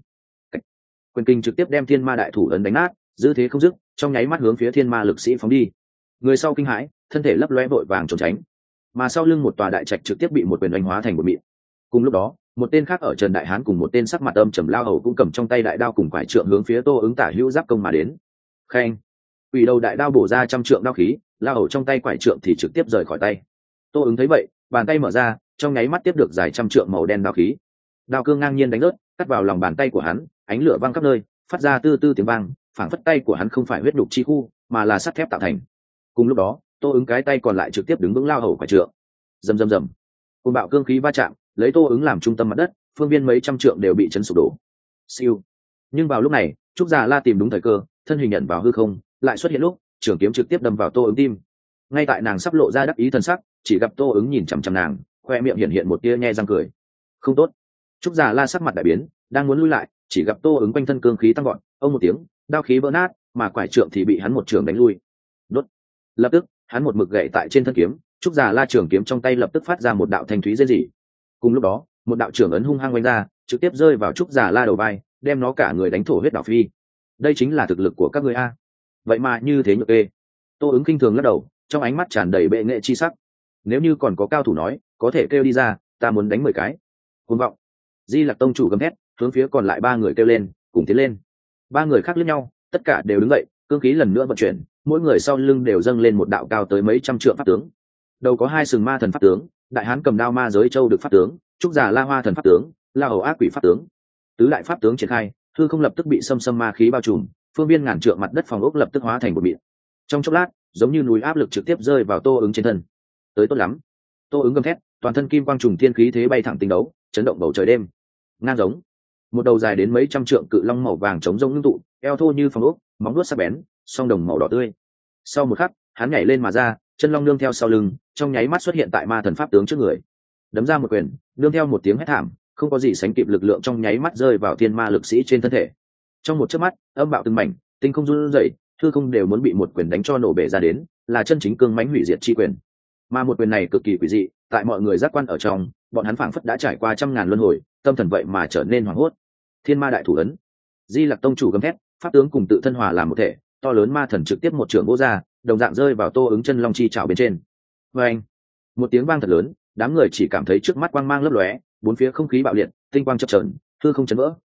Quyền kinh trực tiếp đem Thiên Ma đại thủ ấn đánh nát, dư thế không dứt, trong nháy mắt hướng phía Thiên Ma lực sĩ phóng đi. Người sau kinh hãi, thân thể lấp lóe vội vàng trốn tránh, mà sau lưng một tòa đại trạch trực tiếp bị một quyền đánh hóa thành một mịn. Cùng lúc đó, một tên khác ở Trần Đại Hán cùng một tên sắc mặt âm trầm lao hầu cũng cầm trong tay đại đao cùng quải trượng hướng phía Tô Ứng tả hữu giáp công mà đến. Khen, quỷ đầu đại đao bổ ra trăm trượng đao khí, lao hầu trong tay quải trượng thì trực tiếp rời khỏi tay. Tô Ứng thấy vậy, bàn tay mở ra, trong nháy mắt tiếp được dài trăm trượng màu đen đao khí. Đao cương ngang nhiên đánh rớt, cắt vào lòng bàn tay của hắn, ánh lửa văng khắp nơi, phát ra tư tư tiếng vang, phảng phất tay của hắn không phải huyết nhục chi khu, mà là sắt thép tạo thành. Cùng lúc đó, Tô Ứng cái tay còn lại trực tiếp đứng vững lao hầu quải trượng. Rầm rầm rầm, côn bạo cương khí va chạm, lấy Tô Ứng làm trung tâm mặt đất, phương viên mấy trăm trượng đều bị chấn sụp đổ. Siêu. Nhưng vào lúc này, Trúc Già La tìm đúng thời cơ, thân hình nhận vào hư không, lại xuất hiện lúc, trường kiếm trực tiếp đâm vào Tô Ứng tim. Ngay tại nàng sắp lộ ra đắc ý thần sắc, chỉ gặp Tô Ứng nhìn chằm chằm nàng, khoe miệng hiện một tia nhe răng cười. Không tốt. Trúc Già La sắc mặt đại biến, đang muốn lui lại, chỉ gặp Tô Ứng quanh thân cương khí tăng vọt, ông một tiếng, đao khí vỡ nát, mà quải trượng thì bị hắn một trường đánh lui. Đốt. Lập tức, hắn một mực gậy tại trên thân kiếm, Trúc Già La trường kiếm trong tay lập tức phát ra một đạo thanh thúy rên rỉ. Cùng lúc đó, một đạo trưởng ấn hung hăng quanh ra, trực tiếp rơi vào Trúc Già La đầu vai, đem nó cả người đánh thổ huyết đảo phi. Đây chính là thực lực của các ngươi a. Vậy mà như thế nhược kê. Tô Ứng khinh thường lắc đầu, trong ánh mắt tràn đầy bệ nghệ chi sắc. Nếu như còn có cao thủ nói, có thể kêu đi ra, ta muốn đánh 10 cái. Cuồng vọng. Di Lặc Tông chủ gầm thét, hướng phía còn lại 3 người kêu lên, cùng tiến lên. 3 người khác liếc nhau, tất cả đều đứng dậy, cương khí lần nữa vận chuyển, mỗi người sau lưng đều dâng lên một đạo cao tới mấy trăm trượng pháp tướng. Đầu có 2 sừng ma thần pháp tướng, Đại Hán cầm đao ma giới châu được pháp tướng, Trúc Già La hoa thần pháp tướng, La hầu ác quỷ pháp tướng. Tứ đại pháp tướng triển khai, hư không lập tức bị xâm ma khí bao trùm, phương viên ngàn trượng mặt đất phòng ốc lập tức hóa thành một mịn. Trong chốc lát, giống như núi áp lực trực tiếp rơi vào Tô Ứng trên thân. Tới tốt lắm. Tô Ứng gầm thét, toàn thân kim quang trùng thiên khí thế bay thẳng tinh đấu, chấn động bầu trời đêm. Ngang giống, một đầu dài đến mấy trăm trượng cự long màu vàng chống rông ngưng tụ, eo thô như phòng ốc, móng vuốt sắc bén, song đồng màu đỏ tươi. Sau một khắc, hắn nhảy lên mà ra, chân long nương theo sau lưng, trong nháy mắt xuất hiện tại ma thần pháp tướng trước người. Đấm ra một quyền, nương theo một tiếng hét thảm, không có gì sánh kịp lực lượng trong nháy mắt rơi vào thiên ma lực sĩ trên thân thể. Trong một chớp mắt, âm bạo từng mảnh, tinh không run rẩy, hư không đều muốn bị một quyền đánh cho nổ bể ra đến, là chân chính cương mãnh hủy diệt chi quyền. Mà một quyền này cực kỳ quỷ dị, tại mọi người giác quan ở trong, bọn hắn phảng phất đã trải qua trăm ngàn luân hồi, tâm thần vậy mà trở nên hoảng hốt. Thiên ma đại thủ ấn. Di Lặc Tông chủ gầm thét, pháp tướng cùng tự thân hòa làm một thể, to lớn ma thần trực tiếp một trường vỗ ra, đồng dạng rơi vào Tô Ứng chân long chi chảo bên trên. Oeng! Một tiếng vang thật lớn, đám người chỉ cảm thấy trước mắt quang mang lấp lóe, bốn phía không khí bạo liệt, tinh quang chập chờn, hư không chấn vỡ,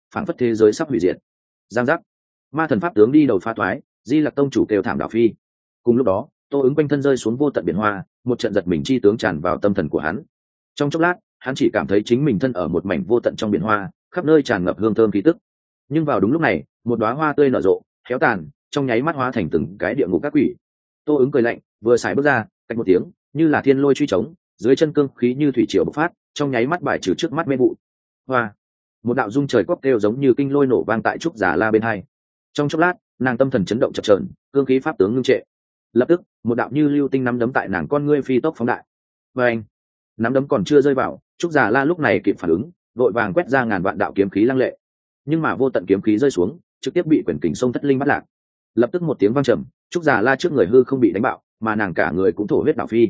phảng phất thế giới sắp hủy diệt. Giang giác, ma thần pháp tướng đi đầu phá thoái, Di Lặc tông chủ kêu thảm đạo phi. Cùng lúc đó, Tô Ứng quanh thân rơi xuống vô tận biển hoa, một trận giật mình chi tướng tràn vào tâm thần của hắn. Trong chốc lát, hắn chỉ cảm thấy chính mình thân ở một mảnh vô tận trong biển hoa, khắp nơi tràn ngập hương thơm khí tức. Nhưng vào đúng lúc này, một đóa hoa tươi nở rộ, khéo tàn, trong nháy mắt hóa thành từng cái địa ngục các quỷ. Tô Ứng cười lạnh, vừa xài bước ra, cách một tiếng, như là thiên lôi truy trống, dưới chân cương khí như thủy triều bộc phát, trong nháy mắt bài trừ trước mắt mê vụ. Hoa, một đạo dung trời quắc kêu giống như kinh lôi nổ vang tại trúc giả la bên hai. Trong chốc lát, nàng tâm thần chấn động chập chờn, cương khí pháp tướng ngưng trệ. Lập tức, một đạo như lưu tinh nắm đấm tại nàng con ngươi phi tốc phóng đại. Và anh, nắm đấm còn chưa rơi vào, trúc giả la lúc này kịp phản ứng, vội vàng quét ra ngàn vạn đạo kiếm khí lăng lệ. Nhưng mà vô tận kiếm khí rơi xuống, trực tiếp bị quyển kình sông thất linh bắt lạc. Lập tức một tiếng vang trầm, trúc giả la trước người hư không bị đánh bạo, mà nàng cả người cũng thổ huyết đạo phi.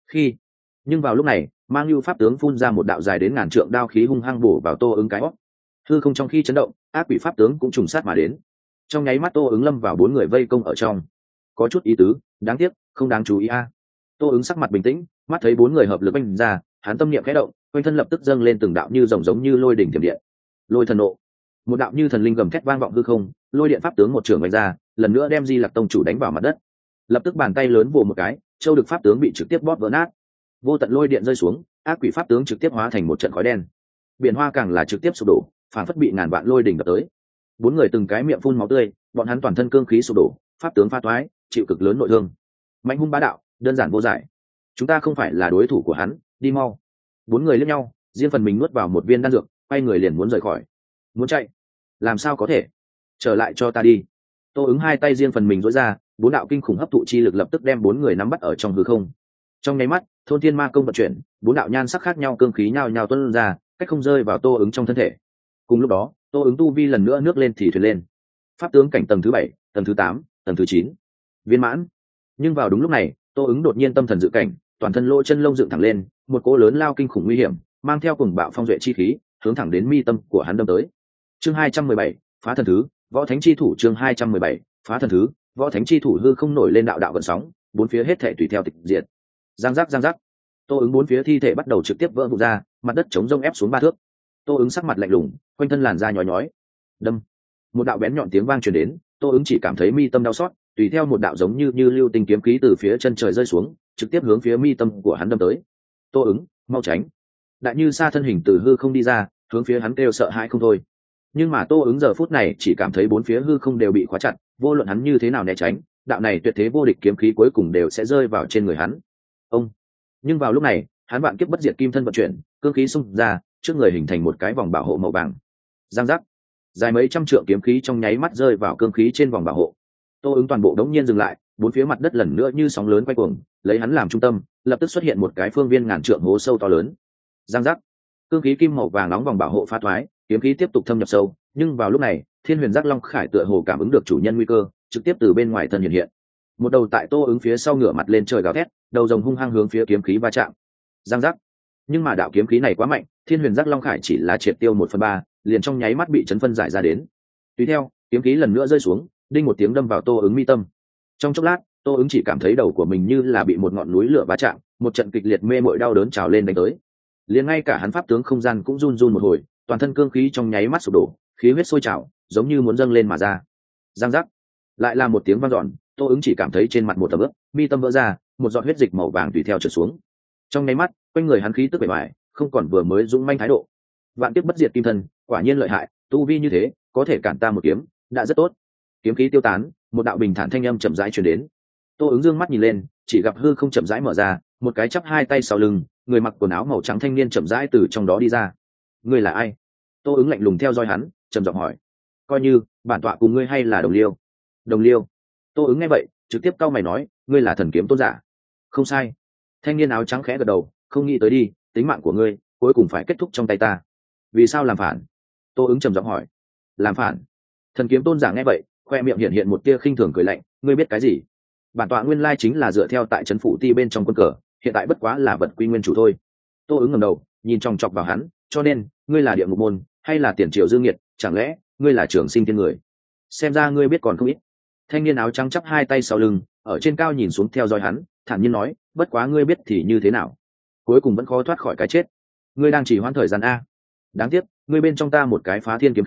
Nhưng vào lúc này, mang lưu pháp tướng phun ra một đạo dài đến ngàn trượng đao khí hung hăng bổ vào Tô Ứng cái hót. Hư không trong khi chấn động, ác quỷ pháp tướng cũng trùng sát mà đến. Trong nháy mắt Tô Ứng lâm vào 4 người vây công ở trong. Có chút ý tứ, đáng tiếc, không đáng chú ý a. Tô Ứng sắc mặt bình tĩnh, mắt thấy 4 người hợp lực oanh ra, hắn tâm niệm khẽ động, quanh thân lập tức dâng lên từng đạo như rồng giống như lôi đỉnh tiềm điện. Lôi thần nộ. Một đạo như thần linh gầm thét vang vọng hư không, lôi điện pháp tướng một trường oanh ra, lần nữa đem Di Lặc tông chủ đánh vào mặt đất. Lập tức bàn tay lớn vồ một cái, châu được pháp tướng bị trực tiếp bóp vỡ nát. Vô tận lôi điện rơi xuống, ác quỷ pháp tướng trực tiếp hóa thành một trận khói đen. Biển hoa càng là trực tiếp sụp đổ, phản phất bị ngàn vạn lôi đỉnh đập tới. 4 người từng cái miệng phun máu tươi, bọn hắn toàn thân cương khí sụp đổ, pháp tướng pha toái, chịu cực lớn nội thương. Mạnh hung bá đạo, đơn giản vô giải. Chúng ta không phải là đối thủ của hắn, đi mau. 4 người liếc nhau, riêng phần mình nuốt vào một viên đan dược, quay người liền muốn rời khỏi. Muốn chạy? Làm sao có thể? Trở lại cho ta đi. Tô Ứng hai tay riêng phần mình duỗi ra, 4 đạo kinh khủng hấp thụ chi lực lập tức đem 4 người nắm bắt ở trong hư không. Trong nháy mắt, thôn thiên ma công vận chuyển, 4 đạo nhan sắc khác nhau cương khí nhao nhao tuôn ra, cách không rơi vào Tô Ứng trong thân thể. Cùng lúc đó, Tô Ứng tu vi lần nữa nước lên thì thuyền lên. Pháp tướng cảnh tầng thứ 7, tầng thứ 8, tầng thứ 9, viên mãn. Nhưng vào đúng lúc này, Tô Ứng đột nhiên tâm thần dự cảnh, toàn thân lỗ chân lông dựng thẳng lên, một cỗ lớn lao kinh khủng nguy hiểm, mang theo cùng bạo phong duệ chi khí, hướng thẳng đến mi tâm của hắn đâm tới. Chương 217, phá thần thứ, võ thánh chi thủ. Chương 217, phá thần thứ, võ thánh chi thủ. Hư không nổi lên đạo đạo gợn sóng, 4 phía hết thảy tùy theo tịch diệt. Giang giác giang giác. Tô Ứng 4 phía thi thể bắt đầu trực tiếp vỡ vụn ra, mặt đất chống rông ép xuống 3 thước. Tô Ứng sắc mặt lạnh lùng, quanh thân làn da nhói nhói. Đâm. Một đạo bén nhọn tiếng vang truyền đến, Tô Ứng chỉ cảm thấy mi tâm đau xót, tùy theo một đạo giống như lưu tinh kiếm khí từ phía chân trời rơi xuống, trực tiếp hướng phía mi tâm của hắn đâm tới. Tô Ứng, mau tránh. Đại Như Sa thân hình từ hư không đi ra, hướng phía hắn kêu sợ hãi không thôi. Nhưng mà Tô Ứng giờ phút này chỉ cảm thấy 4 phía hư không đều bị khóa chặt, vô luận hắn như thế nào né tránh, đạo này tuyệt thế vô địch kiếm khí cuối cùng đều sẽ rơi vào trên người hắn. Ông. Nhưng vào lúc này, hắn vạn kiếp bất diệt kim thân vận chuyển, cương khí xung ra, trước người hình thành một cái vòng bảo hộ màu vàng. Giang giác. Dài mấy trăm trượng kiếm khí trong nháy mắt rơi vào cương khí trên vòng bảo hộ. Tô Ứng toàn bộ đống nhiên dừng lại, 4 phía mặt đất lần nữa như sóng lớn quay cuồng, lấy hắn làm trung tâm, lập tức xuất hiện một cái phương viên ngàn trượng hố sâu to lớn. Giang giác. Cương khí kim màu vàng nóng vòng bảo hộ phá thoái, kiếm khí tiếp tục thâm nhập sâu, nhưng vào lúc này, Thiên Huyền Giác Long Khải tựa hồ cảm ứng được chủ nhân nguy cơ, trực tiếp từ bên ngoài thân hiện hiện. Một đầu tại Tô Ứng phía sau ngửa mặt lên trời gào thét, đầu rồng hung hăng hướng phía kiếm khí va chạm. Giang giác. Nhưng mà đạo kiếm khí này quá mạnh, Thiên Huyền Giác Long Khải chỉ là triệt tiêu 1/3, liền trong nháy mắt bị chấn phân giải ra đến. Tùy theo, kiếm khí lần nữa rơi xuống, đinh một tiếng đâm vào Tô Ứng mi tâm. Trong chốc lát, Tô Ứng chỉ cảm thấy đầu của mình như là bị một ngọn núi lửa va chạm, một trận kịch liệt mê mội đau đớn trào lên đánh tới. Liền ngay cả hắn pháp tướng không gian cũng run run một hồi, toàn thân cương khí trong nháy mắt sụp đổ, khí huyết sôi trào, giống như muốn dâng lên mà ra. Giang giác. Lại là một tiếng vang dọn, Tô Ứng chỉ cảm thấy trên mặt một tấm ướt, mi tâm vỡ ra, một giọt huyết dịch màu vàng tùy theo trượt xuống. Trong nháy mắt, quanh người hắn khí tức bề ngoài, không còn vừa mới dũng manh thái độ. Vạn kiếp bất diệt kim thân, quả nhiên lợi hại, tu vi như thế, có thể cản ta một kiếm, đã rất tốt. Kiếm khí tiêu tán, một đạo bình thản thanh âm chậm rãi truyền đến. Tô Ứng dương mắt nhìn lên, chỉ gặp hư không chậm rãi mở ra, một cái chắp hai tay sau lưng, người mặc quần áo màu trắng thanh niên chậm rãi từ trong đó đi ra. Ngươi là ai? Tô Ứng lạnh lùng theo dõi hắn, trầm giọng hỏi. Coi như bản tọa cùng ngươi hay là đồng liêu? Đồng liêu? Tô Ứng nghe vậy, trực tiếp cau mày nói, ngươi là thần kiếm tôn giả. Không sai. Thanh niên áo trắng khẽ gật đầu, không nghĩ tới đi, tính mạng của ngươi cuối cùng phải kết thúc trong tay ta. Vì sao làm phản? Tô Ứng trầm giọng hỏi. Làm phản? Thần kiếm tôn giả nghe vậy, khoe miệng hiện hiện một tia khinh thường cười lạnh, ngươi biết cái gì? Bản tọa nguyên lai chính là dựa theo tại trấn phủ ti bên trong quân cờ, hiện tại bất quá là vật quy nguyên chủ thôi. Tô Ứng ngẩng đầu, nhìn chòng chọc vào hắn, cho nên ngươi là địa ngục môn hay là tiền triều dương nghiệt, chẳng lẽ ngươi là trường sinh thiên người? Xem ra ngươi biết còn không ít. Thanh niên áo trắng chắp hai tay sau lưng, ở trên cao nhìn xuống theo dõi hắn, thản nhiên nói, bất quá ngươi biết thì như thế nào, cuối cùng vẫn khó thoát khỏi cái chết. Ngươi đang chỉ hoãn thời gian a. Đáng tiếc, ngươi bên trong ta một cái phá thiên kiếm khí,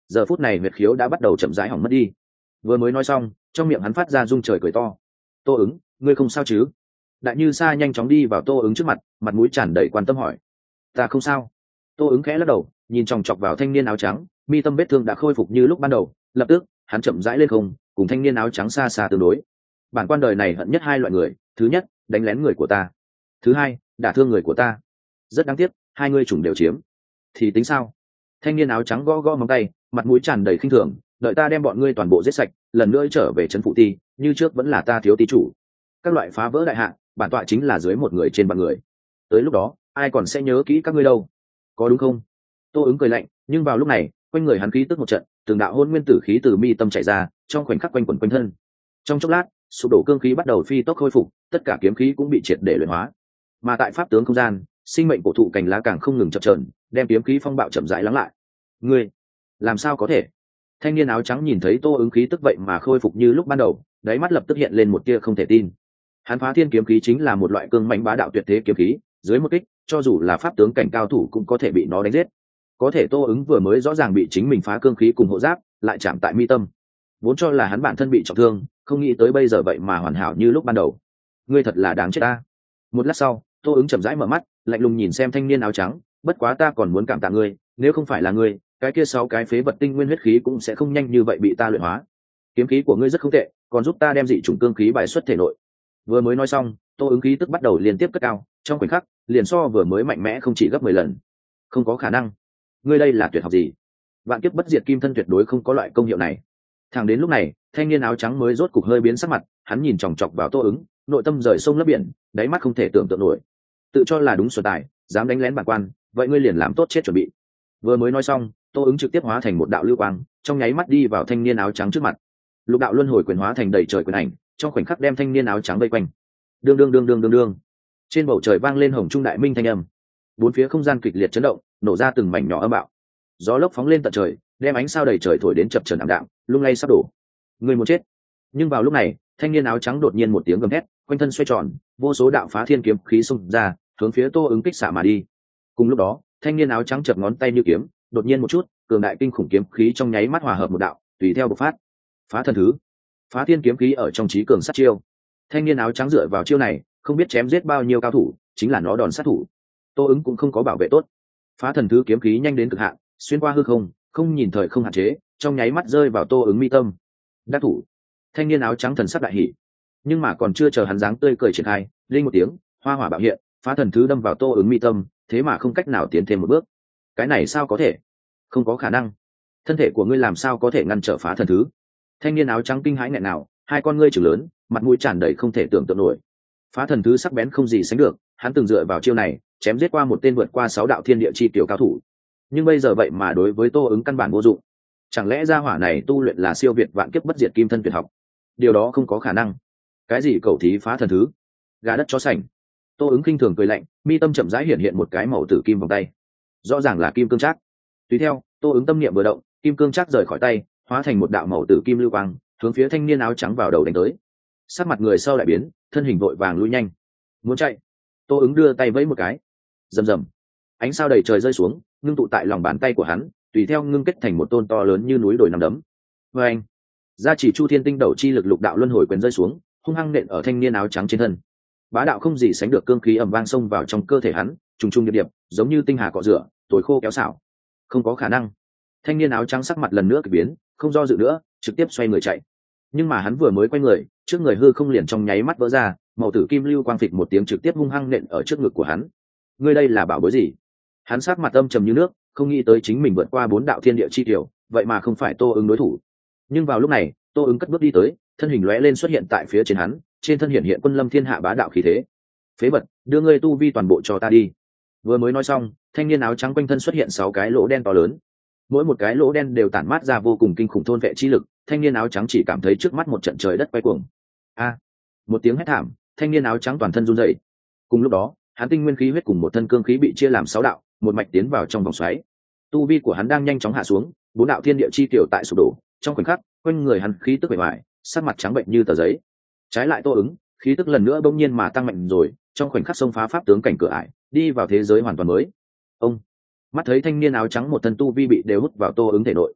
giờ phút này huyệt khiếu đã bắt đầu chậm rãi hỏng mất đi. Vừa mới nói xong, trong miệng hắn phát ra rung trời cười to. Tô Ứng, ngươi không sao chứ? Đại Như Sa nhanh chóng đi vào Tô Ứng trước mặt, mặt mũi tràn đầy quan tâm hỏi. Ta không sao. Tô Ứng khẽ lắc đầu, nhìn chòng chọc vào thanh niên áo trắng, mi tâm vết thương đã khôi phục như lúc ban đầu. Lập tức hắn chậm rãi lên không, cùng thanh niên áo trắng xa xa tương đối. Bản quan đời này hận nhất hai loại người, thứ nhất đánh lén người của ta, thứ hai đả thương người của ta. Rất đáng tiếc, hai ngươi chủng đều chiếm. Thì tính sao? Thanh niên áo trắng gõ gõ móng tay, mặt mũi tràn đầy khinh thường. Đợi ta đem bọn ngươi toàn bộ giết sạch, lần nữa trở về trấn phụ ti, như trước vẫn là ta thiếu tí chủ. Các loại phá vỡ đại hạ, bản tọa chính là dưới một người trên vạn người. Tới lúc đó ai còn sẽ nhớ kỹ các ngươi đâu, có đúng không? Tô Ứng cười lạnh, nhưng vào lúc này quanh người hắn khí tức một trận, từng đạo hôn nguyên tử khí từ mi tâm chạy ra, trong khoảnh khắc quanh quẩn quanh thân. Trong chốc lát, sụp đổ cương khí bắt đầu phi tốc khôi phục, tất cả kiếm khí cũng bị triệt để luyện hóa. Mà tại pháp tướng không gian, sinh mệnh cổ thụ cành lá càng không ngừng chập chờn, đem kiếm khí phong bạo chậm rãi lắng lại. Ngươi làm sao có thể? Thanh niên áo trắng nhìn thấy Tô Ứng khí tức vậy mà khôi phục như lúc ban đầu, đáy mắt lập tức hiện lên một tia không thể tin. Hắn phá thiên kiếm khí chính là một loại cương mãnh bá đạo tuyệt thế kiếm khí, dưới một kích, cho dù là pháp tướng cảnh cao thủ cũng có thể bị nó đánh giết. Có thể Tô Ứng vừa mới rõ ràng bị chính mình phá cương khí cùng hộ giáp, lại chạm tại mi tâm. Vốn cho là hắn bản thân bị trọng thương, không nghĩ tới bây giờ vậy mà hoàn hảo như lúc ban đầu. Ngươi thật là đáng chết ta. Một lát sau, Tô Ứng chậm rãi mở mắt, lạnh lùng nhìn xem thanh niên áo trắng, bất quá ta còn muốn cảm tạ ngươi, nếu không phải là ngươi, cái kia 6 cái phế vật tinh nguyên huyết khí cũng sẽ không nhanh như vậy bị ta luyện hóa. Kiếm khí của ngươi rất không tệ, còn giúp ta đem dị chủng cương khí bài xuất thể nội. Vừa mới nói xong, Tô Ứng khí tức bắt đầu liên tiếp cất cao, trong khoảnh khắc liền so vừa mới mạnh mẽ không chỉ gấp 10 lần. Không có khả năng. Ngươi đây là tuyệt học gì? Vạn kiếp bất diệt kim thân tuyệt đối không có loại công hiệu này. Thẳng đến lúc này, thanh niên áo trắng mới rốt cục hơi biến sắc mặt, hắn nhìn chòng chọc vào Tô Ứng, nội tâm rời sông lấp biển, đáy mắt không thể tưởng tượng nổi. Tự cho là đúng sở tài, dám đánh lén bản quan, vậy ngươi liền làm tốt chết chuẩn bị. Vừa mới nói xong, Tô Ứng trực tiếp hóa thành một đạo lưu quang, trong nháy mắt đi vào thanh niên áo trắng trước mặt. Lục đạo luân hồi quyền hóa thành đầy trời quyền ảnh, trong khoảnh khắc đem thanh niên áo trắng vây quanh. Đương đương đương đương đương đương. Trên bầu trời vang lên hồng trung đại minh thanh âm. Bốn phía không gian kịch liệt chấn động, nổ ra từng mảnh nhỏ âm bạo. Gió lốc phóng lên tận trời, đem ánh sao đầy trời thổi đến chập chờn ảm đạm, lung lay sắp đổ. Người muốn chết. Nhưng vào lúc này, thanh niên áo trắng đột nhiên một tiếng gầm hét, quanh thân xoay tròn, vô số đạo phá thiên kiếm khí xung ra, hướng phía Tô Ứng kích xạ mà đi. Cùng lúc đó, thanh niên áo trắng chập ngón tay như kiếm, đột nhiên một chút, cường đại kinh khủng kiếm khí trong nháy mắt hòa hợp một đạo, tùy theo bộc phát. Phá thần thứ, phá thiên kiếm khí ở trong trí cường sát chiêu. Thanh niên áo trắng dựa vào chiêu này, không biết chém giết bao nhiêu cao thủ, chính là nó đòn sát thủ. Tô Ứng cũng không có bảo vệ tốt. Phá thần thứ kiếm khí nhanh đến cực hạn, xuyên qua hư không, không nhìn thời không hạn chế, trong nháy mắt rơi vào Tô Ứng mi tâm. Đắc thủ. Thanh niên áo trắng thần sắc đại hỉ. Nhưng mà còn chưa chờ hắn dáng tươi cười triển khai, linh một tiếng, hoa hỏa bạo hiện, phá thần thứ đâm vào Tô Ứng mi tâm, thế mà không cách nào tiến thêm một bước. Cái này sao có thể? Không có khả năng. Thân thể của ngươi làm sao có thể ngăn trở phá thần thứ? Thanh niên áo trắng kinh hãi nghẹn nào, hai con ngươi trừng lớn, mặt mũi tràn đầy không thể tưởng tượng nổi. Phá thần thứ sắc bén không gì sánh được, hắn từng dựa vào chiêu này chém giết qua một tên vượt qua 6 đạo thiên địa chi tiểu cao thủ, nhưng bây giờ vậy mà đối với Tô Ứng căn bản vô dụng. Chẳng lẽ gia hỏa này tu luyện là siêu việt vạn kiếp bất diệt kim thân tuyệt học? Điều đó không có khả năng. Cái gì cầu thí phá thần thứ? Gà đất chó sành. Tô Ứng khinh thường cười lạnh, mi tâm chậm rãi hiện một cái màu tử kim vòng tay, rõ ràng là kim cương trác. Tùy theo, Tô Ứng tâm niệm vừa động, kim cương trác rời khỏi tay, hóa thành một đạo màu tử kim lưu quang, hướng phía thanh niên áo trắng vào đầu đánh tới. Sắc mặt người sau lại biến, thân hình vội vàng lui nhanh. Muốn chạy. Tô Ứng đưa tay vẫy một cái. Rầm rầm. Ánh sao đầy trời rơi xuống, ngưng tụ tại lòng bàn tay của hắn, tùy theo ngưng kết thành một tôn to lớn như núi đồi nằm đấm. Và anh, gia chỉ chu thiên tinh đầu chi lực lục đạo luân hồi quyền rơi xuống, hung hăng nện ở thanh niên áo trắng trên thân. Bá đạo không gì sánh được cương khí ầm vang xông vào trong cơ thể hắn, trùng trùng điệp điệp, giống như tinh hà cọ rửa, tối khô kéo xảo. Không có khả năng. Thanh niên áo trắng sắc mặt lần nữa kỳ biến, không do dự nữa, trực tiếp xoay người chạy. Nhưng mà hắn vừa mới quay người, trước người hư không liền trong nháy mắt vỡ ra, màu tử kim lưu quang phịch một tiếng trực tiếp hung hăng nện ở trước ngực của hắn. Ngươi đây là bảo bối gì? Hắn sát mặt âm trầm như nước, không nghĩ tới chính mình vượt qua 4 đạo thiên địa chi tiểu, vậy mà không phải Tô Ứng đối thủ. Nhưng vào lúc này, Tô Ứng cất bước đi tới, thân hình lóe lên xuất hiện tại phía trên hắn, trên thân hiện quân lâm thiên hạ bá đạo khí thế. Phế vật, đưa ngươi tu vi toàn bộ cho ta đi. Vừa mới nói xong, thanh niên áo trắng quanh thân xuất hiện 6 cái lỗ đen to lớn. Mỗi một cái lỗ đen đều tản mát ra vô cùng kinh khủng thôn vệ chi lực, thanh niên áo trắng chỉ cảm thấy trước mắt một trận trời đất quay cuồng. A! Một tiếng hét thảm, thanh niên áo trắng toàn thân run rẩy. Cùng lúc đó, hắn tinh nguyên khí huyết cùng một thân cương khí bị chia làm 6 đạo, một mạch tiến vào trong vòng xoáy. Tu vi của hắn đang nhanh chóng hạ xuống, 4 đạo thiên địa chi tiểu tại sụp đổ, trong khoảnh khắc, quanh người hắn khí tức bề ngoài, sắc mặt trắng bệnh như tờ giấy. Trái lại Tô Ứng, khí tức lần nữa bỗng nhiên mà tăng mạnh rồi, trong khoảnh khắc xông phá pháp tướng cảnh cửa ải, đi vào thế giới hoàn toàn mới. Ông mắt thấy thanh niên áo trắng một thân tu vi bị đều hút vào Tô Ứng thể nội,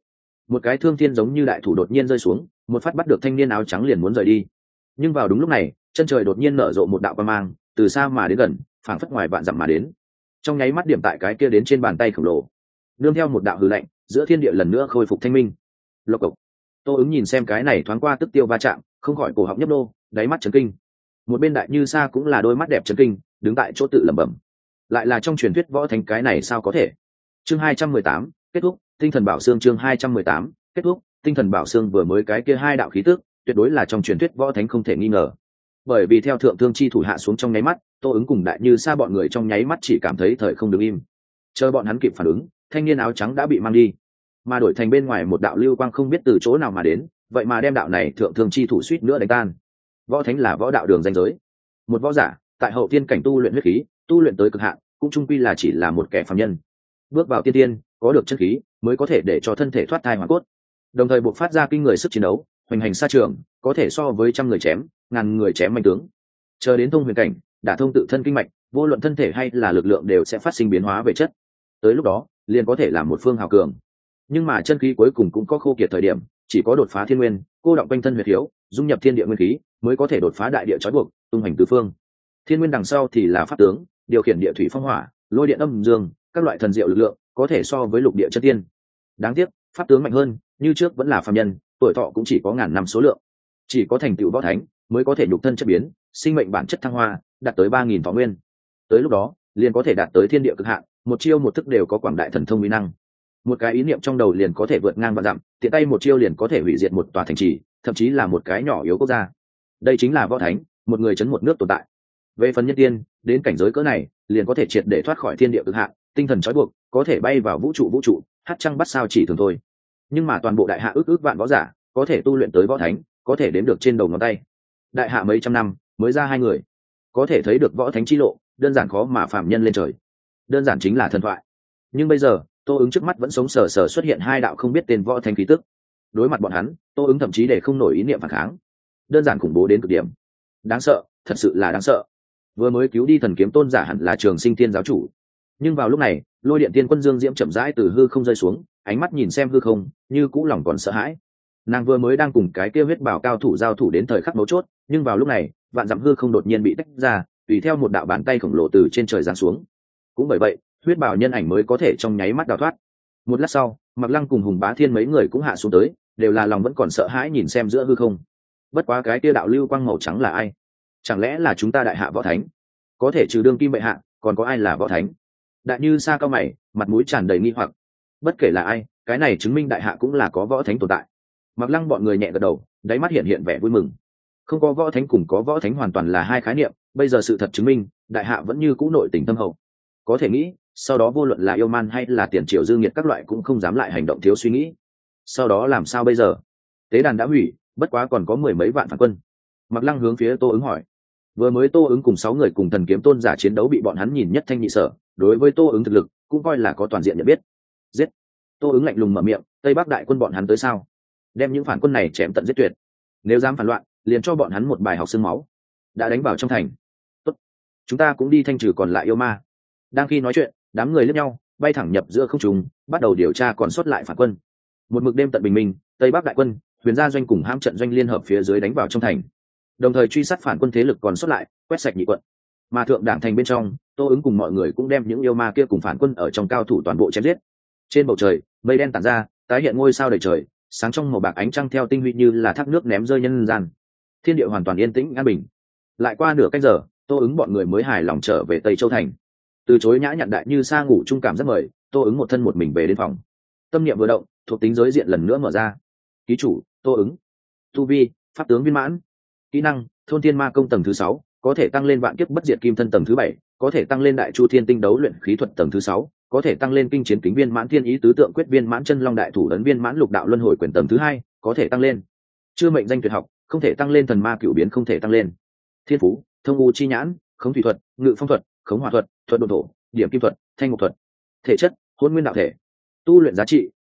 một cái thương thiên giống như đại thủ đột nhiên rơi xuống, một phát bắt được thanh niên áo trắng liền muốn rời đi. Nhưng vào đúng lúc này, chân trời đột nhiên nở rộ một đạo quang mang, từ xa mà đến gần, phảng phất ngoài vạn dặm mà đến, trong nháy mắt điểm tại cái kia đến trên bàn tay khổng lồ, nương theo một đạo hư lạnh, giữa thiên địa lần nữa khôi phục thanh minh. Lộc cộc. Tô ứng nhìn xem cái này thoáng qua tức tiêu va chạm, không khỏi cổ họng nhấp nô, đáy mắt chấn kinh. Một bên Đại Như Sa cũng là đôi mắt đẹp chấn kinh, đứng tại chỗ tự lẩm bẩm, lại là trong truyền thuyết võ thánh, cái này sao có thể. Chương 218, kết thúc. Tinh thần bảo xương. Chương 218, kết thúc. Tinh thần bảo xương. Vừa mới cái kia hai đạo khí tức, tuyệt đối là trong truyền thuyết võ thánh không thể nghi ngờ. Bởi vì theo thượng thương chi thủ hạ xuống trong nháy mắt, Tô ứng cùng Đại Như Sa bọn người trong nháy mắt chỉ cảm thấy thời không đứng im. Chờ bọn hắn kịp phản ứng, thanh niên áo trắng đã bị mang đi, mà đổi thành bên ngoài một đạo lưu quang không biết từ chỗ nào mà đến, vậy mà đem đạo này thượng thương chi thủ suýt nữa đánh tan. Võ thánh là võ đạo đường danh giới, một võ giả tại hậu tiên cảnh tu luyện huyết khí, tu luyện tới cực hạn, cũng chung quy là chỉ là một kẻ phàm nhân. Bước vào tiên tiên, có được chân khí mới có thể để cho thân thể thoát thai hoàn cốt, đồng thời buộc phát ra kinh người sức chiến đấu, hoành hành xa trường, có thể so với trăm người chém, ngàn người chém mạnh tướng. Chờ đến thông huyền cảnh, đả thông tự thân kinh mạch, vô luận thân thể hay là lực lượng đều sẽ phát sinh biến hóa về chất. Tới lúc đó, liền có thể là một phương hào cường. Nhưng mà chân khí cuối cùng cũng có khô kiệt thời điểm, chỉ có đột phá thiên nguyên, cô động quanh thân huyệt khiếu, dung nhập thiên địa nguyên khí, mới có thể đột phá đại địa trói buộc, tung hành tứ phương. Thiên nguyên đằng sau thì là pháp tướng, điều khiển địa thủy phong hỏa, lôi điện âm dương, các loại thần diệu lực lượng, có thể so với lục địa chân tiên. Đáng tiếc, pháp tướng mạnh hơn, như trước vẫn là phàm nhân, tuổi thọ cũng chỉ có ngàn năm số lượng. Chỉ có thành tựu võ thánh mới có thể nhục thân chất biến, sinh mệnh bản chất thăng hoa, đạt tới 3000 thọ nguyên. Tới lúc đó, liền có thể đạt tới thiên địa cực hạn, một chiêu một thức đều có quảng đại thần thông uy năng. Một cái ý niệm trong đầu liền có thể vượt ngang vạn dặm, tiện tay một chiêu liền có thể hủy diệt một tòa thành trì, thậm chí là một cái nhỏ yếu quốc gia. Đây chính là võ thánh, một người chấn một nước tồn tại. Về phần nhân tiên, đến cảnh giới cỡ này, liền có thể triệt để thoát khỏi thiên địa cực hạn, tinh thần trói buộc, có thể bay vào vũ trụ, hát trăng bắt sao chỉ thường thôi. Nhưng mà toàn bộ đại hạ ước vạn võ giả, có thể tu luyện tới võ thánh, có thể đếm được trên đầu ngón tay. Đại hạ mấy trăm năm mới ra hai người, có thể thấy được võ thánh chi lộ đơn giản khó mà phạm nhân lên trời, đơn giản chính là thần thoại. Nhưng bây giờ, Tô ứng trước mắt vẫn sống sờ sờ xuất hiện hai đạo không biết tên võ thánh khí tức. Đối mặt bọn hắn, Tô ứng thậm chí để không nổi ý niệm phản kháng, đơn giản khủng bố đến cực điểm. Đáng sợ, thật sự là đáng sợ. Vừa mới cứu đi thần kiếm tôn giả hẳn là Trường Sinh Tiên giáo chủ, nhưng vào lúc này, lôi điện tiên quân Dương Diễm chậm rãi từ hư không rơi xuống, ánh mắt nhìn xem hư không, như cũ lòng còn sợ hãi. Nàng vừa mới đang cùng cái kia huyết bảo cao thủ giao thủ đến thời khắc mấu chốt, nhưng vào lúc này, vạn dặm hư không đột nhiên bị tách ra, tùy theo một đạo bàn tay khổng lồ từ trên trời giáng xuống. Cũng bởi vậy, huyết bảo nhân ảnh mới có thể trong nháy mắt đào thoát. Một lát sau, Mặc Lăng cùng Hùng Bá Thiên mấy người cũng hạ xuống tới, đều là lòng vẫn còn sợ hãi nhìn xem giữa hư không. Bất quá cái kia đạo lưu quang màu trắng là ai? Chẳng lẽ là chúng ta đại hạ võ thánh? Có thể trừ đương kim bệ hạ, còn có ai là võ thánh? Đại Như Sa cao mày, mặt mũi tràn đầy nghi hoặc. Bất kể là ai, cái này chứng minh đại hạ cũng là có võ thánh tồn tại. Mặc Lăng bọn người nhẹ gật đầu, đáy mắt hiện vẻ vui mừng. Không có võ thánh cùng có võ thánh hoàn toàn là hai khái niệm, bây giờ sự thật chứng minh, đại hạ vẫn như cũ nội tình thâm hậu. Có thể nghĩ, sau đó vô luận là yêu man hay là tiền triều dư nghiệt các loại cũng không dám lại hành động thiếu suy nghĩ. Sau đó làm sao bây giờ? Tế đàn đã hủy, bất quá còn có mười mấy vạn phản quân. Mặc Lăng hướng phía Tô ứng hỏi. Vừa mới Tô ứng cùng 6 người cùng thần kiếm tôn giả chiến đấu bị bọn hắn nhìn nhất thanh nhị sở, đối với Tô ứng thực lực cũng coi là có toàn diện nhận biết. Giết! Tô ứng lạnh lùng mở miệng, Tây Bắc đại quân bọn hắn tới sao? Đem những phản quân này chém tận giết tuyệt. Nếu dám phản loạn, liền cho bọn hắn một bài học xương máu. Đã đánh vào trong thành, tốt, chúng ta cũng đi thanh trừ còn lại yêu ma. Đang khi nói chuyện, đám người liếc nhau, bay thẳng nhập giữa không trung, bắt đầu điều tra còn sót lại phản quân. Một mực đêm tận bình minh, Tây Bắc đại quân, Huyền Gia doanh cùng hãm trận doanh liên hợp phía dưới đánh vào trong thành, đồng thời truy sát phản quân thế lực còn sót lại, quét sạch nhị quận. Mà thượng đảng thành bên trong, Tô ứng cùng mọi người cũng đem những yêu ma kia cùng phản quân ở trong cao thủ toàn bộ chém giết. Trên bầu trời, mây đen tản ra, tái hiện ngôi sao đầy trời, sáng trong màu bạc ánh trăng theo tinh huy như là thác nước ném rơi nhân gian. Thiên địa hoàn toàn yên tĩnh an bình. Lại qua nửa canh giờ, Tô ứng bọn người mới hài lòng trở về Tây Châu thành. Từ chối nhã nhặn Đại Như Sa ngủ chung cảm rất mời, Tô ứng một thân một mình về đến phòng. Tâm niệm vừa động, thuộc tính giới diện lần nữa mở ra. Ký chủ Tô ứng, tu vi pháp tướng viên mãn, kỹ năng thôn thiên ma công tầng thứ 6, có thể tăng lên vạn kiếp bất diệt kim thân tầng thứ 7, có thể tăng lên đại chu thiên tinh đấu luyện khí thuật tầng thứ 6, có thể tăng lên kinh chiến kính viên mãn thiên ý tứ tượng quyết viên mãn chân long đại thủ ấn viên mãn lục đạo luân hồi quyền tầng thứ 2, có thể tăng lên chưa mệnh danh tuyệt học, không thể tăng lên thần ma cửu biến, không thể tăng lên thiên phú thông u chi nhãn, khống thủy thuật, ngự phong thuật, khống hỏa thuật, thuật độ thổ, điểm kim thuật, thanh ngục thuật. Thể chất hôn nguyên đạo thể. Tu luyện giá trị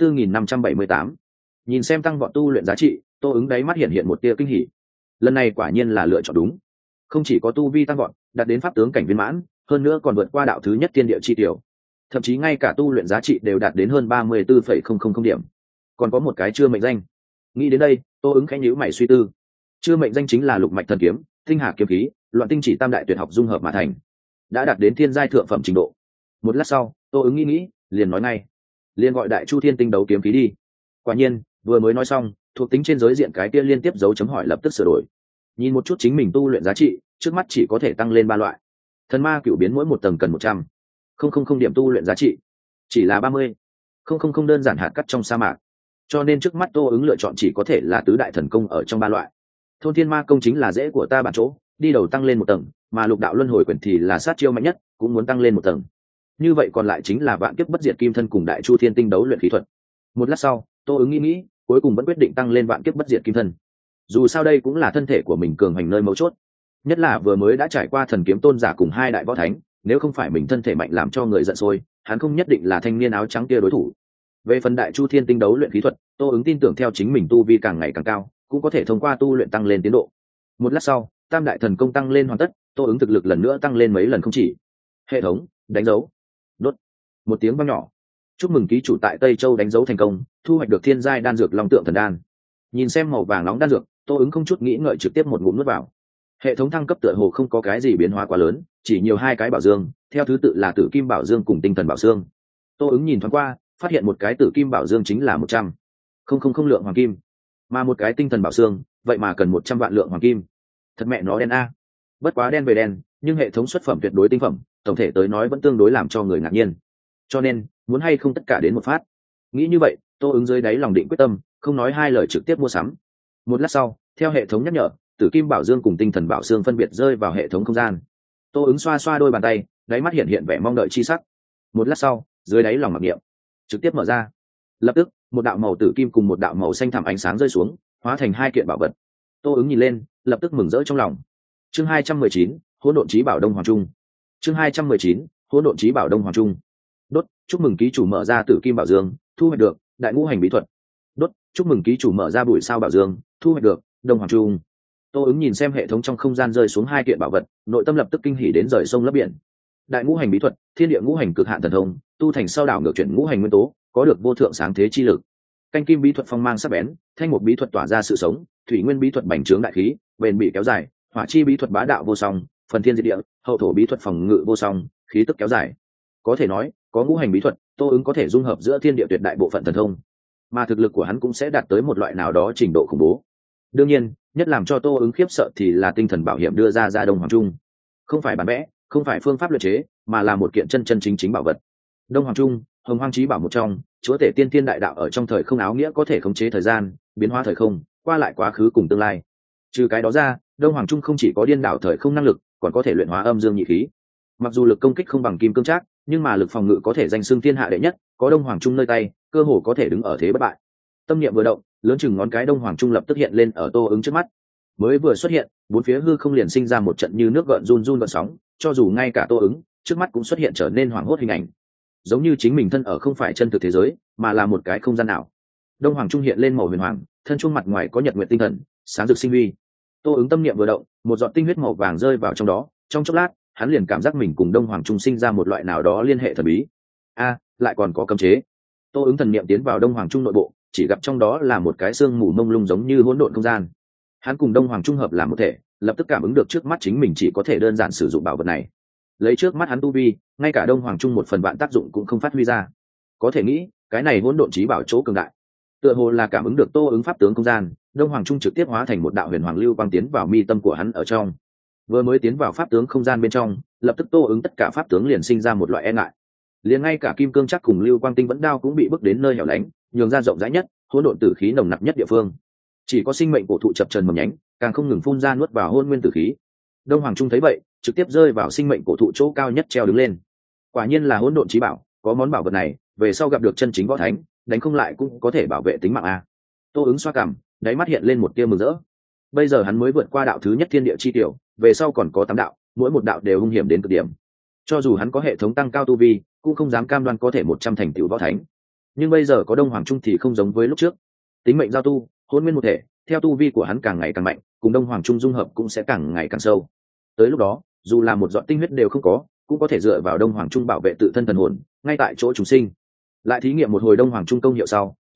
34.578. Nhìn xem tăng vọt tu luyện giá trị, Tô ứng đáy mắt hiện một tia kinh hỉ. Lần này quả nhiên là lựa chọn đúng, không chỉ có tu vi tăng vọt, đạt đến pháp tướng cảnh viên mãn, hơn nữa còn vượt qua đạo thứ nhất thiên địa chi tiểu, thậm chí ngay cả tu luyện giá trị đều đạt đến hơn 34,000 điểm. còn có một cái chưa mệnh danh. Nghĩ đến đây, Tô ứng khẽ nhíu mày suy tư. Chưa mệnh danh chính là lục mạch thần kiếm, tinh hà kiếm khí, loạn tinh chỉ tam đại tuyệt học dung hợp mà thành, đã đạt đến thiên giai thượng phẩm trình độ. Một lát sau, Tô ứng nghĩ, liền nói ngay, liền gọi đại chu thiên tinh đấu kiếm khí đi. Quả nhiên, vừa mới nói xong, thuộc tính trên giới diện cái kia liên tiếp dấu chấm hỏi lập tức sửa đổi. Nhìn một chút chính mình tu luyện giá trị, trước mắt chỉ có thể tăng lên 3 loại. Thần ma cửu biến mỗi một tầng cần 100,000 điểm tu luyện giá trị, chỉ là 30,000 đơn giản hạt cắt trong sa mạc. Cho nên trước mắt Tô ứng lựa chọn chỉ có thể là tứ đại thần công ở trong 3 loại. Thôn thiên ma công chính là dễ của ta bản chỗ, đi đầu tăng lên 1 tầng, mà lục đạo luân hồi quyền thì là sát chiêu mạnh nhất, cũng muốn tăng lên 1 tầng. Như vậy còn lại chính là vạn kiếp bất diệt kim thân cùng đại chu thiên tinh đấu luyện khí thuật. Một lát sau, Tô ứng nghĩ, cuối cùng vẫn quyết định tăng lên vạn kiếp bất diệt kim thân. Dù sao đây cũng là thân thể của mình cường hành nơi mấu chốt, nhất là vừa mới đã trải qua thần kiếm tôn giả cùng 2 đại võ thánh, nếu không phải mình thân thể mạnh làm cho người giận sôi, hắn không nhất định là thanh niên áo trắng kia đối thủ. Về phần đại chu thiên tinh đấu luyện khí thuật, Tô ứng tin tưởng theo chính mình tu vi càng ngày càng cao, cũng có thể thông qua tu luyện tăng lên tiến độ. Một lát sau, tam đại thần công tăng lên hoàn tất, Tô ứng thực lực lần nữa tăng lên mấy lần không chỉ. Hệ thống đánh dấu. Đốt. Một tiếng vang nhỏ. Chúc mừng ký chủ tại Tây Châu đánh dấu thành công, thu hoạch được thiên giai đan dược long tượng thần đan. Nhìn xem màu vàng nóng đan dược, Tô ứng không chút nghĩ ngợi trực tiếp một ngụm nuốt vào. Hệ thống thăng cấp tựa hồ không có cái gì biến hóa quá lớn, chỉ nhiều 2 cái bảo dương, theo thứ tự là tử kim bảo dương cùng tinh thần bảo dương. Tô ứng nhìn thoáng qua, phát hiện một cái tử kim bảo dương chính là 100,000 lượng hoàng kim, mà một cái tinh thần bảo dương vậy mà cần 100 vạn lượng hoàng kim. Thật mẹ nó đen a. Bất quá đen về đen, nhưng hệ thống xuất phẩm tuyệt đối tinh phẩm, tổng thể tới nói vẫn tương đối làm cho người ngạc nhiên. Cho nên, muốn hay không tất cả đến một phát. Nghĩ như vậy, Tô ứng dưới đáy lòng định quyết tâm, không nói 2 lời trực tiếp mua sắm. Một lát sau, theo hệ thống nhắc nhở, tử kim bảo dương cùng tinh thần bảo dương phân biệt rơi vào hệ thống không gian. Tô ứng xoa xoa đôi bàn tay, đáy mắt hiện vẻ mong đợi chi sắc. Một lát sau, dưới đáy lòng mặc niệm, trực tiếp mở ra. Lập tức, một đạo màu tử kim cùng một đạo màu xanh thẳm ánh sáng rơi xuống, hóa thành 2 kiện bảo vật. Tô ứng nhìn lên, lập tức mừng rỡ trong lòng. Chương 219, hỗn độn chí bảo Đông Hoàng Trung. Chương 219, hỗn độn chí bảo Đông Hoàng Trung. Đốt, chúc mừng ký chủ mở ra tử kim bảo dương, thu hoạch được đại ngũ hành bí thuật. Đốt, chúc mừng ký chủ mở ra bụi sao bảo dương, thu hoạch được Đông Hoàng Trung. Tô ứng nhìn xem hệ thống trong không gian rơi xuống 2 kiện bảo vật, nội tâm lập tức kinh hỉ đến rời sông lấp biển. Đại ngũ hành bí thuật, thiên địa ngũ hành cực hạn thần thông, tu thành sau đảo ngược chuyển ngũ hành nguyên tố, có được vô thượng sáng thế chi lực. Canh kim bí thuật phong mang sắc bén, thanh mục bí thuật tỏa ra sự sống, thủy nguyên bí thuật bành trướng đại khí, bền bỉ kéo dài, hỏa chi bí thuật bá đạo vô song, phần thiên diệt địa, hậu thổ bí thuật phòng ngự vô song, khí tức kéo dài. Có thể nói, có ngũ hành bí thuật, Tô ứng có thể dung hợp giữa thiên địa tuyệt đại bộ phận thần thông, mà thực lực của hắn cũng sẽ đạt tới một loại nào đó trình độ khủng bố. Đương nhiên, nhất làm cho Tô ứng khiếp sợ thì là tinh thần bảo hiểm đưa ra Đông Hoàng Trung. Không phải bản vẽ, không phải phương pháp luyện chế, mà là một kiện chân chân chính chính bảo vật. Đông Hoàng Trung, hồng hoang chí bảo một trong, chúa tể tiên thiên đại đạo ở trong thời không áo nghĩa có thể khống chế thời gian, biến hóa thời không, qua lại quá khứ cùng tương lai. Trừ cái đó ra, Đông Hoàng Trung không chỉ có điên đảo thời không năng lực, còn có thể luyện hóa âm dương nhị khí. Mặc dù lực công kích không bằng kim cương trác, nhưng mà lực phòng ngự có thể danh xưng thiên hạ đệ nhất, có Đông Hoàng Trung nơi tay, cơ hồ có thể đứng ở thế bất bại. Tâm niệm vừa động, lớn chừng ngón cái Đông Hoàng Trung lập tức hiện lên ở Tô ứng trước mắt. Mới vừa xuất hiện, bốn phía hư không liền sinh ra một trận như nước gợn run run gợn sóng, cho dù ngay cả Tô ứng, trước mắt cũng xuất hiện trở nên hoảng hốt hình ảnh, giống như chính mình thân ở không phải chân thực thế giới, mà là một cái không gian ảo. Đông Hoàng Trung hiện lên màu huyền hoàng, thân trung mặt ngoài có nhật nguyện tinh thần, sáng rực sinh huy. Tô ứng tâm niệm vừa động, một giọt tinh huyết màu vàng rơi vào trong đó, trong chốc lát, hắn liền cảm giác mình cùng Đông Hoàng Trung sinh ra một loại nào đó liên hệ thần bí. Lại còn có cấm chế. Tô ứng thần niệm tiến vào Đông Hoàng Trung nội bộ, chỉ gặp trong đó là một cái xương mù mông lung giống như hỗn độn không gian. Hắn cùng Đông Hoàng Trung hợp làm một thể, lập tức cảm ứng được trước mắt chính mình chỉ có thể đơn giản sử dụng bảo vật này. Lấy trước mắt hắn tu vi, ngay cả Đông Hoàng Trung một phần vạn tác dụng cũng không phát huy ra. Có thể nghĩ, cái này hỗn độn chí bảo chỗ cường đại. Tựa hồ là cảm ứng được Tô ứng pháp tướng không gian, Đông Hoàng Trung trực tiếp hóa thành một đạo huyền hoàng lưu quang tiến vào mi tâm của hắn ở trong. Vừa mới tiến vào pháp tướng không gian bên trong, lập tức Tô ứng tất cả pháp tướng liền sinh ra một loại e ngại. Liền ngay cả kim cương chắc cùng lưu quang tinh vẫn đao cũng bị bước đến nơi hẻo lánh, nhường ra rộng rãi nhất, hỗn độn tử khí nồng nặc nhất địa phương. Chỉ có sinh mệnh cổ thụ chập chờn mầm nhánh, càng không ngừng phun ra nuốt vào hỗn nguyên tử khí. Đông Hoàng Trung thấy vậy, trực tiếp rơi vào sinh mệnh cổ thụ chỗ cao nhất treo đứng lên. Quả nhiên là hỗn độn chí bảo, có món bảo vật này, về sau gặp được chân chính võ thánh, đánh không lại cũng có thể bảo vệ tính mạng a. Tô ứng xoa cằm, đáy mắt hiện lên một tia mừng rỡ. Bây giờ hắn mới vượt qua đạo thứ nhất thiên địa chi tiểu, về sau còn có 8 đạo, mỗi một đạo đều hung hiểm đến cực điểm. Cho dù hắn có hệ thống tăng cao tu vi, cũng không dám cam đoan có thể 100 thành tựu võ thánh. Nhưng bây giờ có Đông Hoàng Trung thì không giống với lúc trước. Tính mệnh giao tu, hỗn nguyên một thể, theo tu vi của hắn càng ngày càng mạnh, cùng Đông Hoàng Trung dung hợp cũng sẽ càng ngày càng sâu. Tới lúc đó, dù là một giọt tinh huyết đều không có, cũng có thể dựa vào Đông Hoàng Trung bảo vệ tự thân thần hồn, ngay tại chỗ chúng sinh. Lại thí nghiệm một hồi Đông Hoàng Trung công hiệu sau,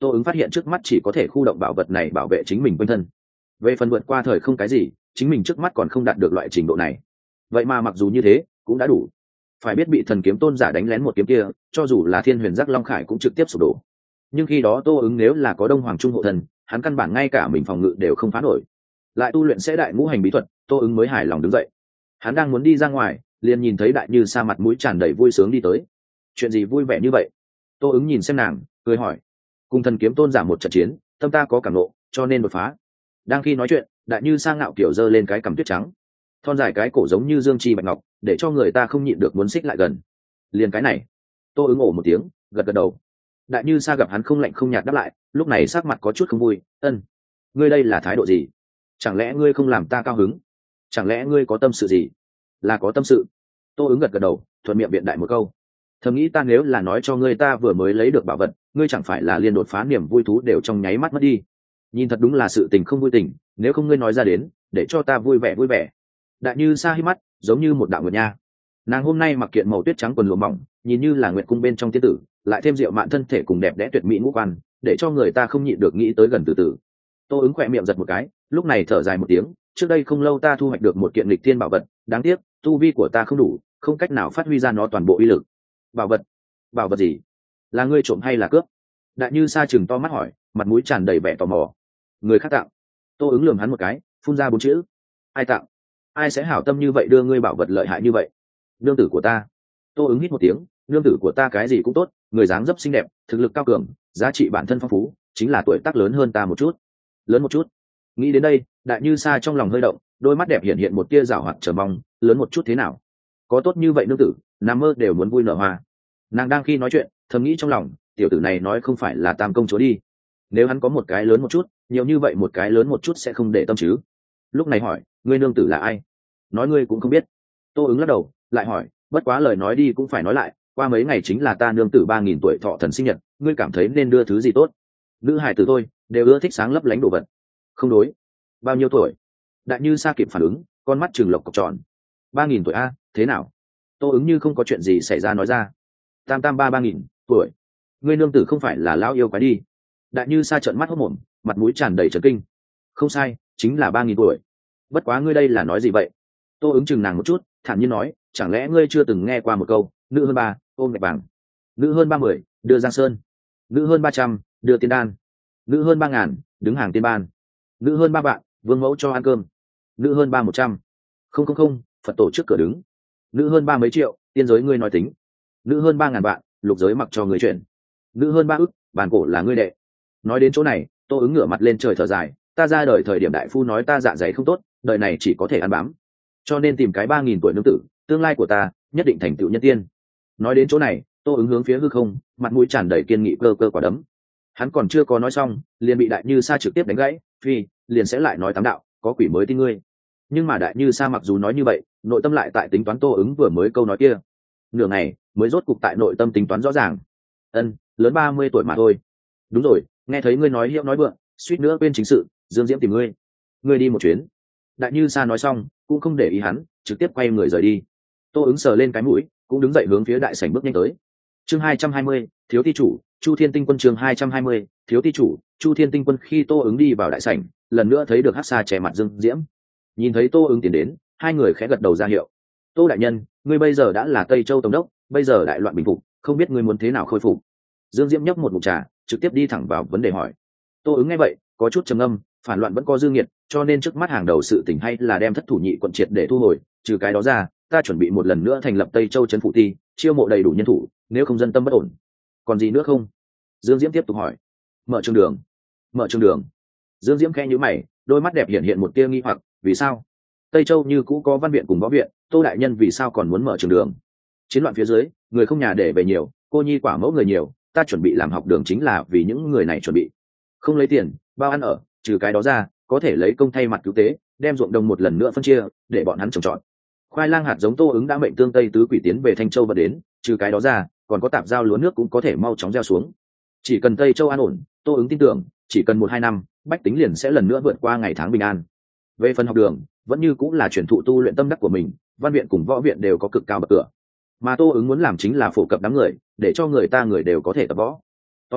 Tô ứng phát hiện trước mắt chỉ có thể khu động bảo vật này bảo vệ chính mình quanh thân. Về phần vượt qua thời không cái gì, chính mình trước mắt còn không đạt được loại trình độ này. Vậy mà mặc dù như thế cũng đã đủ. Phải biết bị thần kiếm tôn giả đánh lén một kiếm kia, cho dù là thiên huyền giác long khải cũng trực tiếp sụp đổ. Nhưng khi đó Tô ứng nếu là có đông hoàng trung hộ thần, hắn căn bản ngay cả mình phòng ngự đều không phá nổi. Lại tu luyện sẽ đại ngũ hành bí thuật, Tô ứng mới hài lòng đứng dậy. Hắn đang muốn đi ra ngoài, liền nhìn thấy Đại Như Sa mặt mũi tràn đầy vui sướng đi tới. Chuyện gì vui vẻ như vậy? Tô ứng nhìn xem nàng, cười hỏi. Cùng thần kiếm tôn giả một trận chiến, tâm ta có cảm nộ, cho nên đột phá. Đang khi nói chuyện, Đại Như Sa ngạo kiểu giơ lên cái cằm tuyết trắng, thon dài cái cổ giống như dương chi bạch ngọc, để cho người ta không nhịn được muốn xích lại gần. Liền cái này. Tô ứng ổ một tiếng, gật gật đầu. Đại Như Sa gặp hắn không lạnh không nhạt đáp lại, lúc này sắc mặt có chút không vui. Ân, ngươi đây là thái độ gì? Chẳng lẽ ngươi không làm ta cao hứng? Chẳng lẽ ngươi có tâm sự gì? Là có tâm sự. Tô ứng gật gật đầu, thuận miệng biện đại một câu. Thầm nghĩ ta nếu là nói cho ngươi ta vừa mới lấy được bảo vật, ngươi chẳng phải là liên đột phá niềm vui thú đều trong nháy mắt mất đi. Nhìn thật đúng là sự tình không vui tình, nếu không ngươi nói ra đến, để cho ta vui vẻ vui vẻ. Đại Như Sa hí mắt, giống như một đạo nguyệt nha. Nàng hôm nay mặc kiện màu tuyết trắng quần lụa mỏng, nhìn như là nguyệt cung bên trong tiên tử, lại thêm rượu mạn thân thể cùng đẹp đẽ tuyệt mỹ ngũ quan, để cho người ta không nhịn được nghĩ tới gần từ từ. Tô ứng khỏe miệng giật một cái, lúc này thở dài một tiếng. Trước đây không lâu ta thu hoạch được một kiện lịch thiên bảo vật, đáng tiếc tu vi của ta không đủ, không cách nào phát huy ra nó toàn bộ uy lực. Bảo vật? Bảo vật gì? Là ngươi trộm hay là cướp? Đại Như Sa chừng to mắt hỏi, mặt mũi tràn đầy vẻ tò mò. Người khác tặng. Tô ứng lườm hắn một cái, phun ra 4 chữ. Ai tặng? Ai sẽ hảo tâm như vậy đưa ngươi bảo vật lợi hại như vậy? Nương tử của ta. Tô ứng hít một tiếng, nương tử của ta cái gì cũng tốt, người dáng dấp xinh đẹp, thực lực cao cường, giá trị bản thân phong phú, chính là tuổi tác lớn hơn ta một chút. Lớn một chút. Nghĩ đến đây, Đại Như Sa trong lòng hơi động, đôi mắt đẹp hiện hiện một tia giảo hoạt chờ mong. Lớn một chút thế nào? Có tốt như vậy nương tử, nằm mơ đều muốn vui nở hoa. Nàng đang khi nói chuyện, thầm nghĩ trong lòng, tiểu tử này nói không phải là tam công chúa đi. Nếu hắn có một cái lớn một chút, nhiều như vậy một cái lớn một chút sẽ không để tâm chứ. Lúc này hỏi, ngươi nương tử là ai? Nói ngươi cũng không biết. Tô ứng lắc đầu, lại hỏi, bất quá lời nói đi cũng phải nói lại, qua mấy ngày chính là ta nương tử 3000 tuổi thọ thần sinh nhật, ngươi cảm thấy nên đưa thứ gì tốt? Nữ hài tử tôi đều ưa thích sáng lấp lánh đồ vật. Không đối. Bao nhiêu tuổi? Đại Như Sa kịp phản ứng, con mắt trừng lộc cọc tròn. 3000 tuổi a, thế nào? Tô ứng như không có chuyện gì xảy ra nói ra. Tam tam 3000 tuổi. Ngươi nương tử không phải là lão yêu quái đi? Đại Như Sa trợn mắt hốt mồm, mặt mũi tràn đầy chấn kinh. Không sai, chính là 3000 tuổi. Bất quá ngươi đây là nói gì vậy? Tô ứng chừng nàng một chút, thản nhiên nói, chẳng lẽ ngươi chưa từng nghe qua một câu, nữ hơn 3, ôm gạch vàng. Nữ hơn 30, đưa giang sơn. Nữ hơn 300, đưa tiên đan. Nữ hơn 3000, đứng hàng tiên ban. Nữ hơn 3 vạn, vương mẫu cho ăn cơm. Nữ hơn 100. Không không không, Phật tổ trước cửa đứng. Nữ hơn 30 mấy triệu, tiên giới ngươi nói tính. Nữ hơn 3000 vạn, lục giới mặc cho người chuyển. Nữ hơn 3 ức, bàn cổ là ngươi đệ. Nói đến chỗ này, Tô ứng ngửa mặt lên trời thở dài, ta ra đời thời điểm đại phu nói ta dạ dày không tốt, đời này chỉ có thể ăn bám, cho nên tìm cái 3000 tuổi nương tử, tương lai của ta nhất định thành tựu nhân tiên. Nói đến chỗ này, Tô ứng hướng phía hư không, mặt mũi tràn đầy kiên nghị cơ cơ quả đấm. Hắn còn chưa có nói xong, liền bị Đại Như Sa trực tiếp đánh gãy, phi, liền sẽ lại nói tám đạo, có quỷ mới tin ngươi. Nhưng mà Đại Như Sa mặc dù nói như vậy, nội tâm lại tại tính toán Tô ứng vừa mới câu nói kia. Nửa ngày mới rốt cục tại nội tâm tính toán rõ ràng. Ân, lớn 30 tuổi mà thôi. Đúng rồi, nghe thấy ngươi nói hiệu nói vượng, suýt nữa quên chính sự, Dương Diễm tìm ngươi. Ngươi đi một chuyến. Đại Như Sa nói xong, cũng không để ý hắn, trực tiếp quay người rời đi. Tô ứng sờ lên cái mũi, cũng đứng dậy hướng phía đại sảnh bước nhanh tới. Chương 220, thiếu thi chủ, Chu Thiên Tinh Quân. Chương 220, thiếu thi chủ, Chu Thiên Tinh Quân. Khi Tô ứng đi vào đại sảnh, lần nữa thấy được Hắc Sa che mặt Dương Diễm. Nhìn thấy Tô ứng tiến đến, hai người khẽ gật đầu ra hiệu. Tô đại nhân, ngươi bây giờ đã là Tây Châu tổng đốc, bây giờ đại loạn bình phục, không biết ngươi muốn thế nào khôi phục? Dương Diễm nhấp một ngụm trà, trực tiếp đi thẳng vào vấn đề hỏi. Tô ứng nghe vậy, có chút trầm ngâm, phản loạn vẫn có dư nghiệt, cho nên trước mắt hàng đầu sự tình hay là đem thất thủ nhị quận triệt để thu hồi. Trừ cái đó ra, ta chuẩn bị một lần nữa thành lập Tây Châu trấn phủ ti, chiêu mộ đầy đủ nhân thủ, nếu không dân tâm bất ổn. Còn gì nữa không? Dương Diễm tiếp tục hỏi. Mở trường đường. Mở trường đường. Dương Diễm khẽ nhíu mày, đôi mắt đẹp hiện hiện một tia nghi hoặc, vì sao? Tây Châu như cũ có văn viện cùng võ viện, Tô đại nhân vì sao còn muốn mở trường đường? Chiến loạn phía dưới, người không nhà để về nhiều, cô nhi quả mẫu người nhiều, ta chuẩn bị làm học đường chính là vì những người này chuẩn bị. Không lấy tiền, bao ăn ở, trừ cái đó ra, có thể lấy công thay mặt cứu tế, đem ruộng đồng một lần nữa phân chia, để bọn hắn trồng trọt. Khoai lang hạt giống Tô ứng đã mệnh tương Tây tứ quỷ tiến về Thanh Châu và đến, trừ cái đó ra, còn có tạp giao lúa nước cũng có thể mau chóng gieo xuống. Chỉ cần Tây Châu an ổn, Tô ứng tin tưởng, chỉ cần 1-2 năm, bách tính liền sẽ lần nữa vượt qua ngày tháng bình an. Về phần học đường, vẫn như cũng là truyền thụ tu luyện tâm đắc của mình, văn viện cùng võ viện đều có cực cao bậc cửa. Mà Tô ứng muốn làm chính là phổ cập đám người, để cho người ta người đều có thể tập võ. Tóm lại,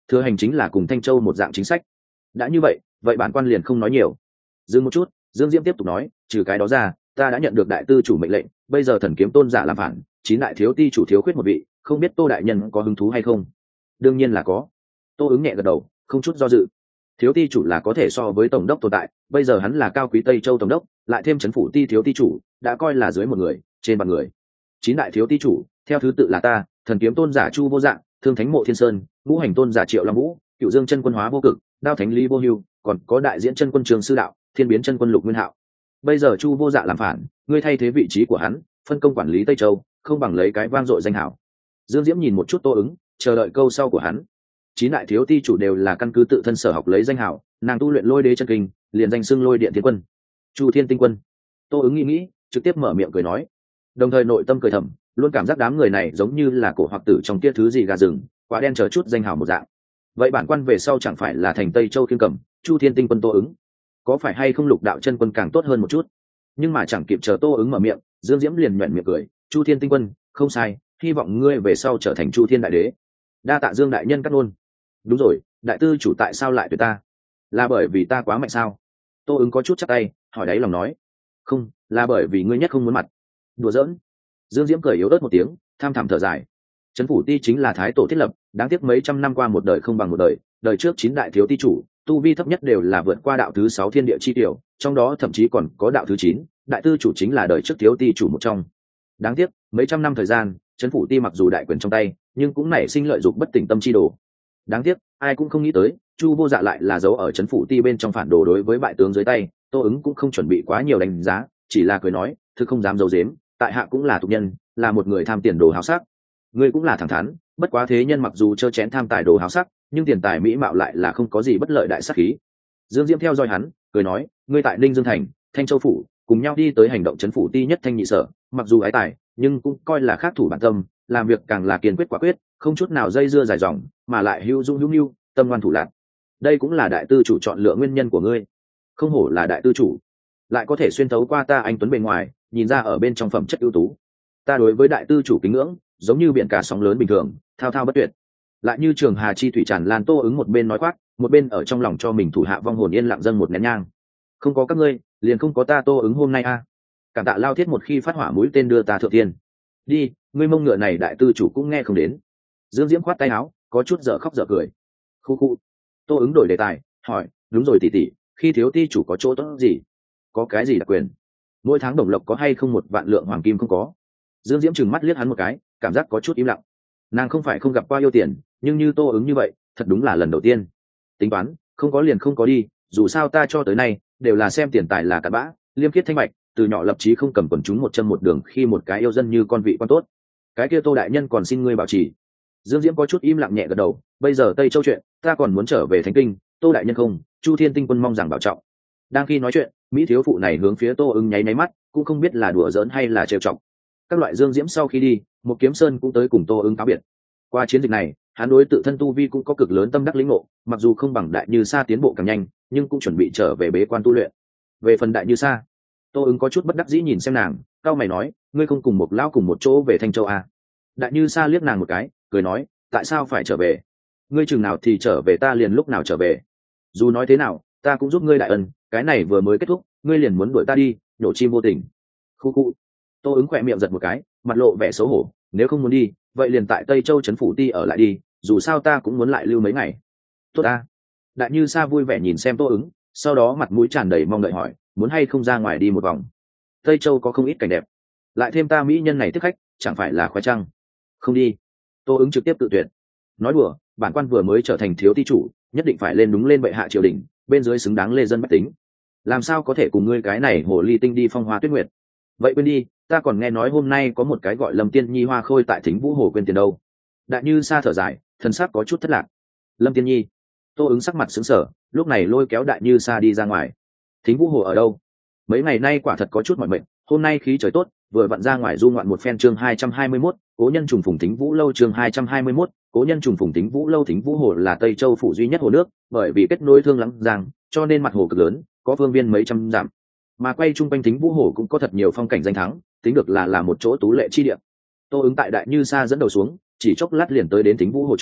thừa hành chính là cùng Thanh Châu một dạng chính sách. Đã như vậy bản quan liền không nói nhiều. Dừng một chút, Dương Diễm tiếp tục nói, trừ cái đó ra, ta đã nhận được đại tư chủ mệnh lệnh, bây giờ thần kiếm tôn giả làm phản, 9 đại thiếu ti chủ thiếu khuyết một vị, không biết Tô đại nhân có hứng thú hay không? Đương nhiên là có. Tô ứng nhẹ gật đầu, không chút do dự. Thiếu ti chủ là có thể so với tổng đốc tồn tại, bây giờ hắn là cao quý Tây Châu tổng đốc, lại thêm trấn phủ ti thiếu ti chủ, đã coi là dưới một người, trên bằng người. 9 đại thiếu ti chủ, theo thứ tự là ta, thần kiếm tôn giả Chu Vô Dạng, thương thánh mộ Thiên Sơn, ngũ hành tôn giả Triệu Long Vũ, cựu dương chân quân Hóa Vô Cực, đao thánh Lý Vô Hưu, còn có đại diễn chân quân Trường Sư Đạo, thiên biến chân quân Lục Nguyên Hạo. Bây giờ Chu Vô Dạ làm phản, ngươi thay thế vị trí của hắn, phân công quản lý Tây Châu, không bằng lấy cái vang dội danh hảo. Dương Diễm nhìn một chút Tô ứng, chờ đợi câu sau của hắn. 9 đại thiếu ti chủ đều là căn cứ tự thân sở học lấy danh hảo, nàng tu luyện Lôi Đế chân kinh, liền danh xưng Lôi Điện Thiên Quân, Chu Thiên Tinh Quân. Tô ứng nghĩ, trực tiếp mở miệng cười nói, đồng thời nội tâm cười thầm, luôn cảm giác đám người này giống như là cổ hoặc tử trong kia thứ gì gà rừng, quá đen chờ chút danh hảo một dạng. Vậy bản quan về sau chẳng phải là thành Tây Châu Thiên Cầm, Chu Thiên Tinh Quân Tô ứng, có phải hay không Lục đạo chân quân càng tốt hơn một chút? Nhưng mà chẳng kịp chờ Tô ứng mở miệng, Dương Diễm liền nhuyễn miệng cười, Chu Thiên Tinh Quân, không sai, hy vọng ngươi về sau trở thành Chu Thiên Đại Đế. Đa tạ Dương đại nhân cắt ngôn. Đúng rồi, đại tư chủ tại sao lại tuyệt ta? Là bởi vì ta quá mạnh sao? Tô ứng có chút chắc tay, hỏi đáy lòng nói, không, là bởi vì ngươi nhất không muốn mặt. Đùa giỡn. Dương Diễm cười yếu ớt một tiếng, tham thảm thở dài. Trấn phủ ti chính là thái tổ thiết lập, đáng tiếc mấy trăm năm qua một đời không bằng một đời, đời trước 9 đại thiếu ti chủ, tu vi thấp nhất đều là vượt qua đạo thứ 6 thiên địa chi tiểu, trong đó thậm chí còn có đạo thứ 9, đại tư chủ chính là đời trước thiếu ti chủ một trong. Đáng tiếc, mấy trăm năm thời gian, trấn phủ ti mặc dù đại quyền trong tay, nhưng cũng nảy sinh lợi dụng bất tỉnh tâm chi đồ. Đáng tiếc, ai cũng không nghĩ tới, Chu Vô Dạ lại là giấu ở trấn phủ ti bên trong phản đồ đối với bại tướng dưới tay. Tô ứng cũng không chuẩn bị quá nhiều đánh giá, chỉ là cười nói, thứ không dám giấu giếm, tại hạ cũng là tục nhân, là một người tham tiền đồ háo sắc. Ngươi cũng là thẳng thắn, bất quá thế nhân mặc dù trơ chén tham tài đồ háo sắc, nhưng tiền tài mỹ mạo lại là không có gì bất lợi đại sắc khí. Dương Diễm theo dõi hắn, cười nói, ngươi tại Ninh Dương thành, Thanh Châu phủ, cùng nhau đi tới hành động trấn phủ ti nhất thanh nhị sở, mặc dù ái tài, nhưng cũng coi là khác thủ bản tâm, làm việc càng là kiên quyết quả quyết, không chút nào dây dưa dài dòng, mà lại hữu dung hữu nhu, tâm ngoan thủ lạn. Đây cũng là đại tư chủ chọn lựa nguyên nhân của ngươi. Không hổ là đại tư chủ, lại có thể xuyên thấu qua ta anh tuấn bề ngoài, nhìn ra ở bên trong phẩm chất ưu tú. Ta đối với đại tư chủ kính ngưỡng, giống như biển cả sóng lớn bình thường, thao thao bất tuyệt. Lại như trường hà chi thủy tràn lan. Tô ứng một bên nói khoác, một bên ở trong lòng cho mình thủ hạ vong hồn yên lặng dâng một nén nhang. Không có các ngươi, liền không có ta Tô ứng hôm nay a. Cảm tạ Lao Thiết một khi phát hỏa mũi tên đưa ta thượng thiên. Đi, ngươi mông ngựa này đại tư chủ cũng nghe không đến. Dương Diễm khoát tay áo, có chút dở khóc dở cười. Khu khu. Tô ứng đổi đề tài, hỏi, đúng rồi tỷ tỷ, khi thiếu ti chủ có chỗ tốt gì? Có cái gì đặc quyền? Mỗi tháng đồng lộc có hay không 1 vạn lượng hoàng kim? Không có. Dương Diễm trừng mắt liếc hắn một cái, cảm giác có chút im lặng. Nàng không phải không gặp qua yêu tiền, nhưng như Tô ứng như vậy, thật đúng là lần đầu tiên. Tính toán, không có liền không có đi, dù sao ta cho tới nay đều là xem tiền tài là cặn bã, liêm khiết thanh bạch, từ nhỏ lập chí không cầm quần chúng một chân một đường, khi một cái yêu dân như con vị quan tốt. Cái kia Tô đại nhân còn xin ngươi bảo trì. Dương Diễm có chút im lặng nhẹ gật đầu, bây giờ Tây Châu chuyện, ta còn muốn trở về Thánh Kinh, Tô đại nhân không, Chu Thiên Tinh Quân mong rằng bảo trọng. Đang khi nói chuyện, mỹ thiếu phụ này hướng phía Tô ứng nháy mắt, cũng không biết là đùa giỡn hay là trêu chọc. Các loại Dương Diễm sau khi đi, một kiếm sơn cũng tới cùng Tô ứng cáo biệt. Qua chiến dịch này, hắn đối tự thân tu vi cũng có cực lớn tâm đắc lĩnh ngộ, mặc dù không bằng Đại Như Sa tiến bộ càng nhanh, nhưng cũng chuẩn bị trở về bế quan tu luyện. Về phần Đại Như Sa, Tô ứng có chút bất đắc dĩ nhìn xem nàng, cao mày nói, ngươi không cùng một lão cùng một chỗ về Thanh Châu à? Đại Như Sa liếc nàng một cái, cười nói, tại sao phải trở về? Ngươi chừng nào thì trở về ta liền lúc nào trở về. Dù nói thế nào, ta cũng giúp ngươi đại ân, cái này vừa mới kết thúc, ngươi liền muốn đuổi ta đi, nhổ chim vô tình. Khu khu. Tô ứng khỏe miệng giật một cái, mặt lộ vẻ xấu hổ, nếu không muốn đi, vậy liền tại Tây Châu trấn phủ ti ở lại đi, dù sao ta cũng muốn lại lưu mấy ngày. Tốt ta. Đại Như Sa vui vẻ nhìn xem Tô ứng, sau đó mặt mũi tràn đầy mong đợi hỏi, muốn hay không ra ngoài đi một vòng? Tây Châu có không ít cảnh đẹp, lại thêm ta mỹ nhân này tiếp khách, chẳng phải là khoái trăng? Không đi. Tô ứng trực tiếp tự tuyệt. Nói đùa, bản quan vừa mới trở thành thiếu ti chủ, nhất định phải lên đúng lên bệ hạ triều đình, bên dưới xứng đáng lê dân bách tính, làm sao có thể cùng ngươi cái này hồ ly tinh đi phong hoa tuyết nguyệt? Vậy quên đi, ta còn nghe nói hôm nay có một cái gọi Lâm Tiên Nhi hoa khôi tại Thính Vũ Hồ quên tiền đâu. Đại Như Sa thở dài, thần sắc có chút thất lạc. Lâm Tiên Nhi. Tô ứng sắc mặt sững sờ, lúc này lôi kéo Đại Như Sa đi ra ngoài. Thính Vũ Hồ ở đâu? Mấy ngày nay quả thật có chút mỏi mệt, hôm nay khí trời tốt, vừa vặn ra ngoài du ngoạn một phen. Chương 221, cố nhân trùng phùng Thính Vũ lâu. Chương 221, cố nhân trùng phùng Thính Vũ lâu. Thính Vũ Hồ là Tây Châu phủ duy nhất hồ nước, bởi vì kết nối Thương Lăng Giang, cho nên mặt hồ cực lớn, có phương viên mấy trăm dặm. Mà quay chung quanh Thính Vũ Hồ cũng có thật nhiều phong cảnh danh thắng, tính được là một chỗ tú lệ chi địa. Tô ứng tại Đại Như Sa dẫn đầu xuống, chỉ chốc lát liền tới đến Thính Vũ Hồ chỗ,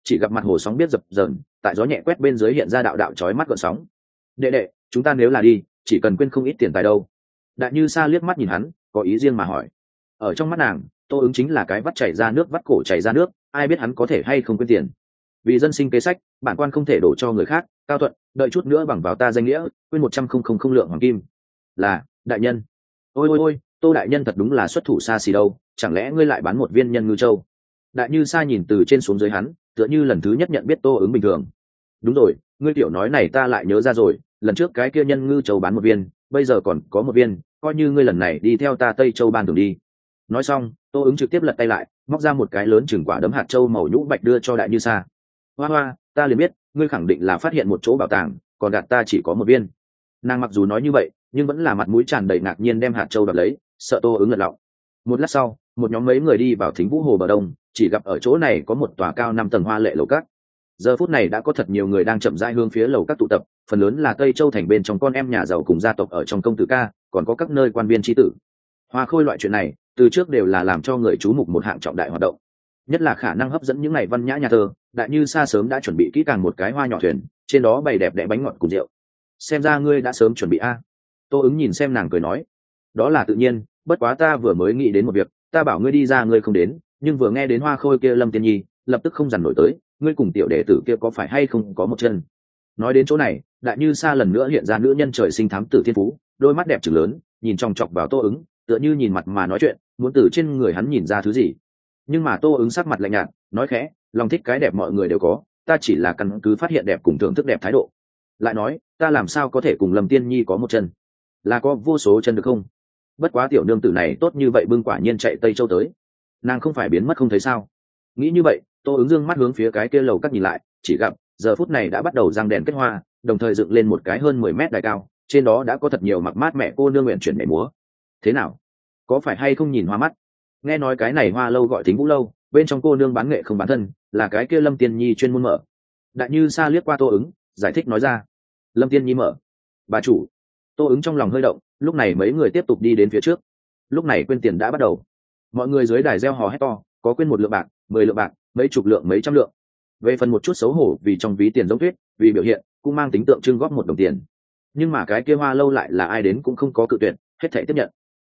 chỉ gặp mặt hồ sóng biết dập dờn, tại gió nhẹ quét bên dưới hiện ra đạo đạo chói mắt gợn sóng. Đệ đệ, chúng ta nếu là đi, chỉ cần quên không ít tiền tài đâu. Đại Như Sa liếc mắt nhìn hắn, có ý riêng mà hỏi. Ở trong mắt nàng, Tô Ứng chính là cái vắt chảy ra nước, vắt cổ chảy ra nước, ai biết hắn có thể hay không quên tiền. Vì dân sinh kế sách, bản quan không thể đổ cho người khác. Cao Thuận, đợi chút nữa bằng vào ta danh nghĩa, quên 100.000 lượng hoàng kim. Là, đại nhân. Ôi ôi ôi, Tô đại nhân thật đúng là xuất thủ xa xỉ đâu, chẳng lẽ ngươi lại bán một viên nhân ngư châu? Đại Như Sa nhìn từ trên xuống dưới hắn, tựa như lần thứ nhất nhận biết Tô Ứng bình thường. Đúng rồi, ngươi tiểu nói này ta lại nhớ ra rồi, lần trước cái kia nhân ngư châu bán một viên, bây giờ còn có một viên, coi như ngươi lần này đi theo ta Tây Châu ban đường đi. Nói xong, Tô Ứng trực tiếp lật tay lại, móc ra một cái lớn chừng quả đấm hạt châu màu nhũ bạch đưa cho Đại Như Sa. Hoa hoa, ta liền biết, ngươi khẳng định là phát hiện một chỗ bảo tàng, còn gạt ta chỉ có một viên. Nàng mặc dù nói như vậy, nhưng vẫn là mặt mũi tràn đầy ngạc nhiên đem hạt châu đoạt lấy, sợ Tô Ứng lật lọng. Một lát sau, một nhóm mấy người đi vào Thính Vũ Hồ bờ đông, chỉ gặp ở chỗ này có một tòa cao 5 tầng hoa lệ lầu các. Giờ phút này đã có thật nhiều người đang chậm rãi hướng phía lầu các tụ tập, phần lớn là Tây Châu thành bên trong con em nhà giàu cùng gia tộc ở trong công tử ca, còn có các nơi quan viên trí tử. Hoa khôi loại chuyện này, từ trước đều là làm cho người chú mục một hạng trọng đại hoạt động, nhất là khả năng hấp dẫn những ngày văn nhã nhà thơ. Đại Như Sa sớm đã chuẩn bị kỹ càng một cái hoa nhỏ thuyền, trên đó bày đẹp đẽ bánh ngọt cùng rượu. Xem ra ngươi đã sớm chuẩn bị a. Tô Ứng nhìn xem nàng cười nói, đó là tự nhiên, bất quá ta vừa mới nghĩ đến một việc, ta bảo ngươi đi ra ngươi không đến, nhưng vừa nghe đến hoa khôi kia Lâm Tiên Nhi, lập tức không dằn nổi tới, ngươi cùng tiểu đệ tử kia có phải hay không có một chân. Nói đến chỗ này, Đại Như Sa lần nữa hiện ra nữ nhân trời sinh thám tử thiên phú, đôi mắt đẹp trừng lớn, nhìn chòng chọc vào Tô Ứng, tựa như nhìn mặt mà nói chuyện, muốn từ trên người hắn nhìn ra thứ gì. Nhưng mà Tô Ứng sắc mặt lạnh nhạt, nói khẽ, lòng thích cái đẹp mọi người đều có, ta chỉ là căn cứ phát hiện đẹp cùng thưởng thức đẹp thái độ. Lại nói, ta làm sao có thể cùng Lâm Tiên Nhi có một chân, là có vô số chân được không? Bất quá tiểu nương tử này tốt như vậy bưng quả nhiên chạy Tây Châu tới, nàng không phải biến mất không thấy sao? Nghĩ như vậy, Tô Ứng dương mắt hướng phía cái kia lầu các nhìn lại, chỉ gặp giờ phút này đã bắt đầu răng đèn kết hoa, đồng thời dựng lên một cái hơn 10 mét đài cao, trên đó đã có thật nhiều mặc mát mẹ cô nương nguyện chuyển nhảy múa. Thế nào, có phải hay không nhìn hoa mắt? Nghe nói cái này hoa lâu gọi Thính Vũ lâu, bên trong cô nương bán nghệ không bán thân, là cái kia Lâm Tiên Nhi chuyên môn mở. Đại Như Sa liếc qua Tô Ứng, giải thích nói ra, Lâm Tiên Nhi mở. Bà chủ. Tô Ứng trong lòng hơi động, lúc này mấy người tiếp tục đi đến phía trước. Lúc này quên tiền đã bắt đầu, mọi người dưới đài reo hò hét to, có quên 1 lượng bạc, 10 lượng bạc, mấy chục lượng, mấy trăm lượng. Về phần một chút xấu hổ vì trong ví tiền giống tuyết, vì biểu hiện cũng mang tính tượng trưng góp 1 đồng tiền. Nhưng mà cái kia hoa lâu lại là ai đến cũng không có cự tuyệt, hết thảy tiếp nhận.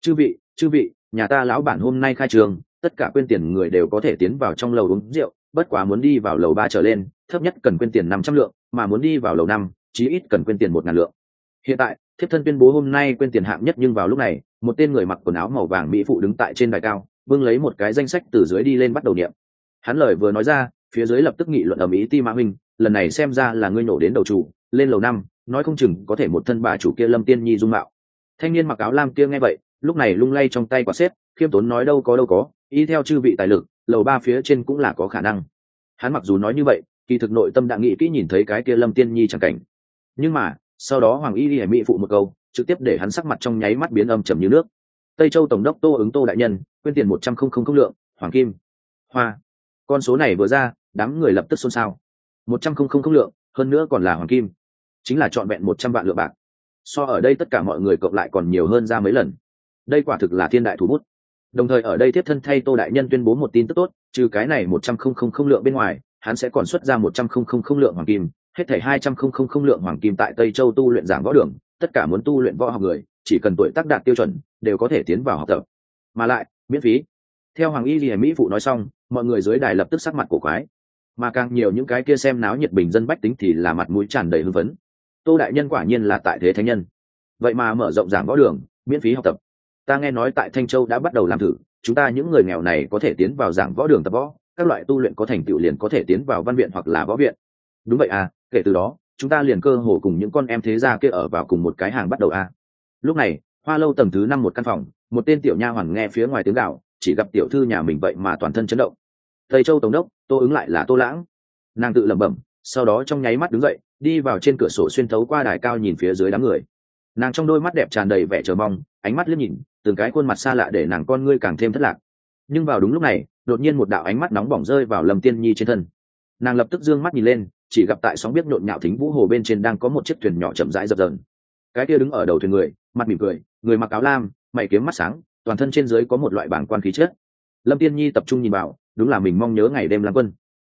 Chư vị, nhà ta lão bản hôm nay khai trường, tất cả quên tiền người đều có thể tiến vào trong lầu uống rượu, bất quá muốn đi vào lầu 3 trở lên, thấp nhất cần quên tiền 500 lượng, mà muốn đi vào lầu 5, chí ít cần quên tiền 1.000 lượng. Hiện tại, thiếp thân tuyên bố hôm nay quên tiền hạng nhất, nhưng vào lúc này, một tên người mặc quần áo màu vàng mỹ phụ đứng tại trên đài cao, bưng lấy một cái danh sách từ dưới đi lên bắt đầu niệm. Hắn lời vừa nói ra, phía dưới lập tức nghị luận ầm ĩ. Ti Mã huynh, lần này xem ra là ngươi nổ đến đầu chủ, lên lầu 5, nói không chừng có thể một thân bà chủ kia Lâm Tiên Nhi dung mạo. Thanh niên mặc áo lam kia nghe vậy, lúc này lung lay trong tay quả xếp, khiêm tốn nói, đâu có, y theo chư vị tài lực, lầu 3 phía trên cũng là có khả năng. Hắn mặc dù nói như vậy, kỳ thực nội tâm đã nghĩ kỹ nhìn thấy cái kia Lâm Tiên Nhi chẳng cảnh. Nhưng mà, sau đó Hoàng Y Lệ mỹ phụ một câu, trực tiếp để hắn sắc mặt trong nháy mắt biến âm trầm như nước. Tây Châu tổng đốc Tô Ứng Tô đại nhân, quên tiền 100.000 lượng hoàng kim. Hoa. Con số này vừa ra, đám người lập tức xôn xao. 100.000 lượng, hơn nữa còn là hoàng kim, chính là trọn vẹn 100 vạn lượng bạc. So ở đây tất cả mọi người cộng lại còn nhiều hơn ra mấy lần. Đây quả thực là thiên đại thủ bút. Đồng thời ở đây tiếp thân thay Tô đại nhân tuyên bố một tin tức tốt, trừ cái này 100.000 lượng bên ngoài, hắn sẽ còn xuất ra 100.000 lượng hoàng kim, hết thảy 200.000 lượng hoàng kim tại Tây Châu tu luyện giảng võ đường, tất cả muốn tu luyện võ học người, chỉ cần tuổi tác đạt tiêu chuẩn, đều có thể tiến vào học tập, mà lại miễn phí. Theo Hoàng Y Lệ mỹ phụ nói xong, mọi người dưới đài lập tức sắc mặt cổ quái, mà càng nhiều những cái kia xem náo nhiệt bình dân bách tính thì là mặt mũi tràn đầy hưng phấn. Tô đại nhân quả nhiên là tại thế thánh nhân, vậy mà mở rộng giảng võ đường, miễn phí học tập. Ta nghe nói tại Thanh Châu đã bắt đầu làm thử, chúng ta những người nghèo này có thể tiến vào giảng võ đường tập võ, các loại tu luyện có thành tựu liền có thể tiến vào văn viện hoặc là võ viện. Đúng vậy à, kể từ đó chúng ta liền cơ hồ cùng những con em thế gia kia ở vào cùng một cái hàng bắt đầu à. Lúc này hoa lâu tầng thứ 5 một căn phòng, một tên tiểu nha hoàn nghe phía ngoài tiếng gào, chỉ gặp tiểu thư nhà mình vậy mà toàn thân chấn động. Tây Châu tổng đốc Tô Ứng lại là Tô Lãng. Nàng tự lẩm bẩm, sau đó trong nháy mắt đứng dậy, đi vào trên cửa sổ xuyên thấu qua đài cao nhìn phía dưới đám người. Nàng trong đôi mắt đẹp tràn đầy vẻ chờ mong, ánh mắt liếc nhìn từng cái khuôn mặt xa lạ để nàng con ngươi càng thêm thất lạc. Nhưng vào đúng lúc này, đột nhiên một đạo ánh mắt nóng bỏng rơi vào Lâm Tiên Nhi trên thân. Nàng lập tức dương mắt nhìn lên, chỉ gặp tại sóng biết nhộn nhạo Thính Vũ hồ bên trên đang có một chiếc thuyền nhỏ chậm rãi dập dờn. Cái kia đứng ở đầu thuyền người, mặt mỉm cười, người mặc áo lam, mày kiếm mắt sáng, toàn thân trên dưới có một loại bảng quan khí chất. Lâm Tiên Nhi tập trung nhìn vào, đúng là mình mong nhớ ngày đêm lang quân.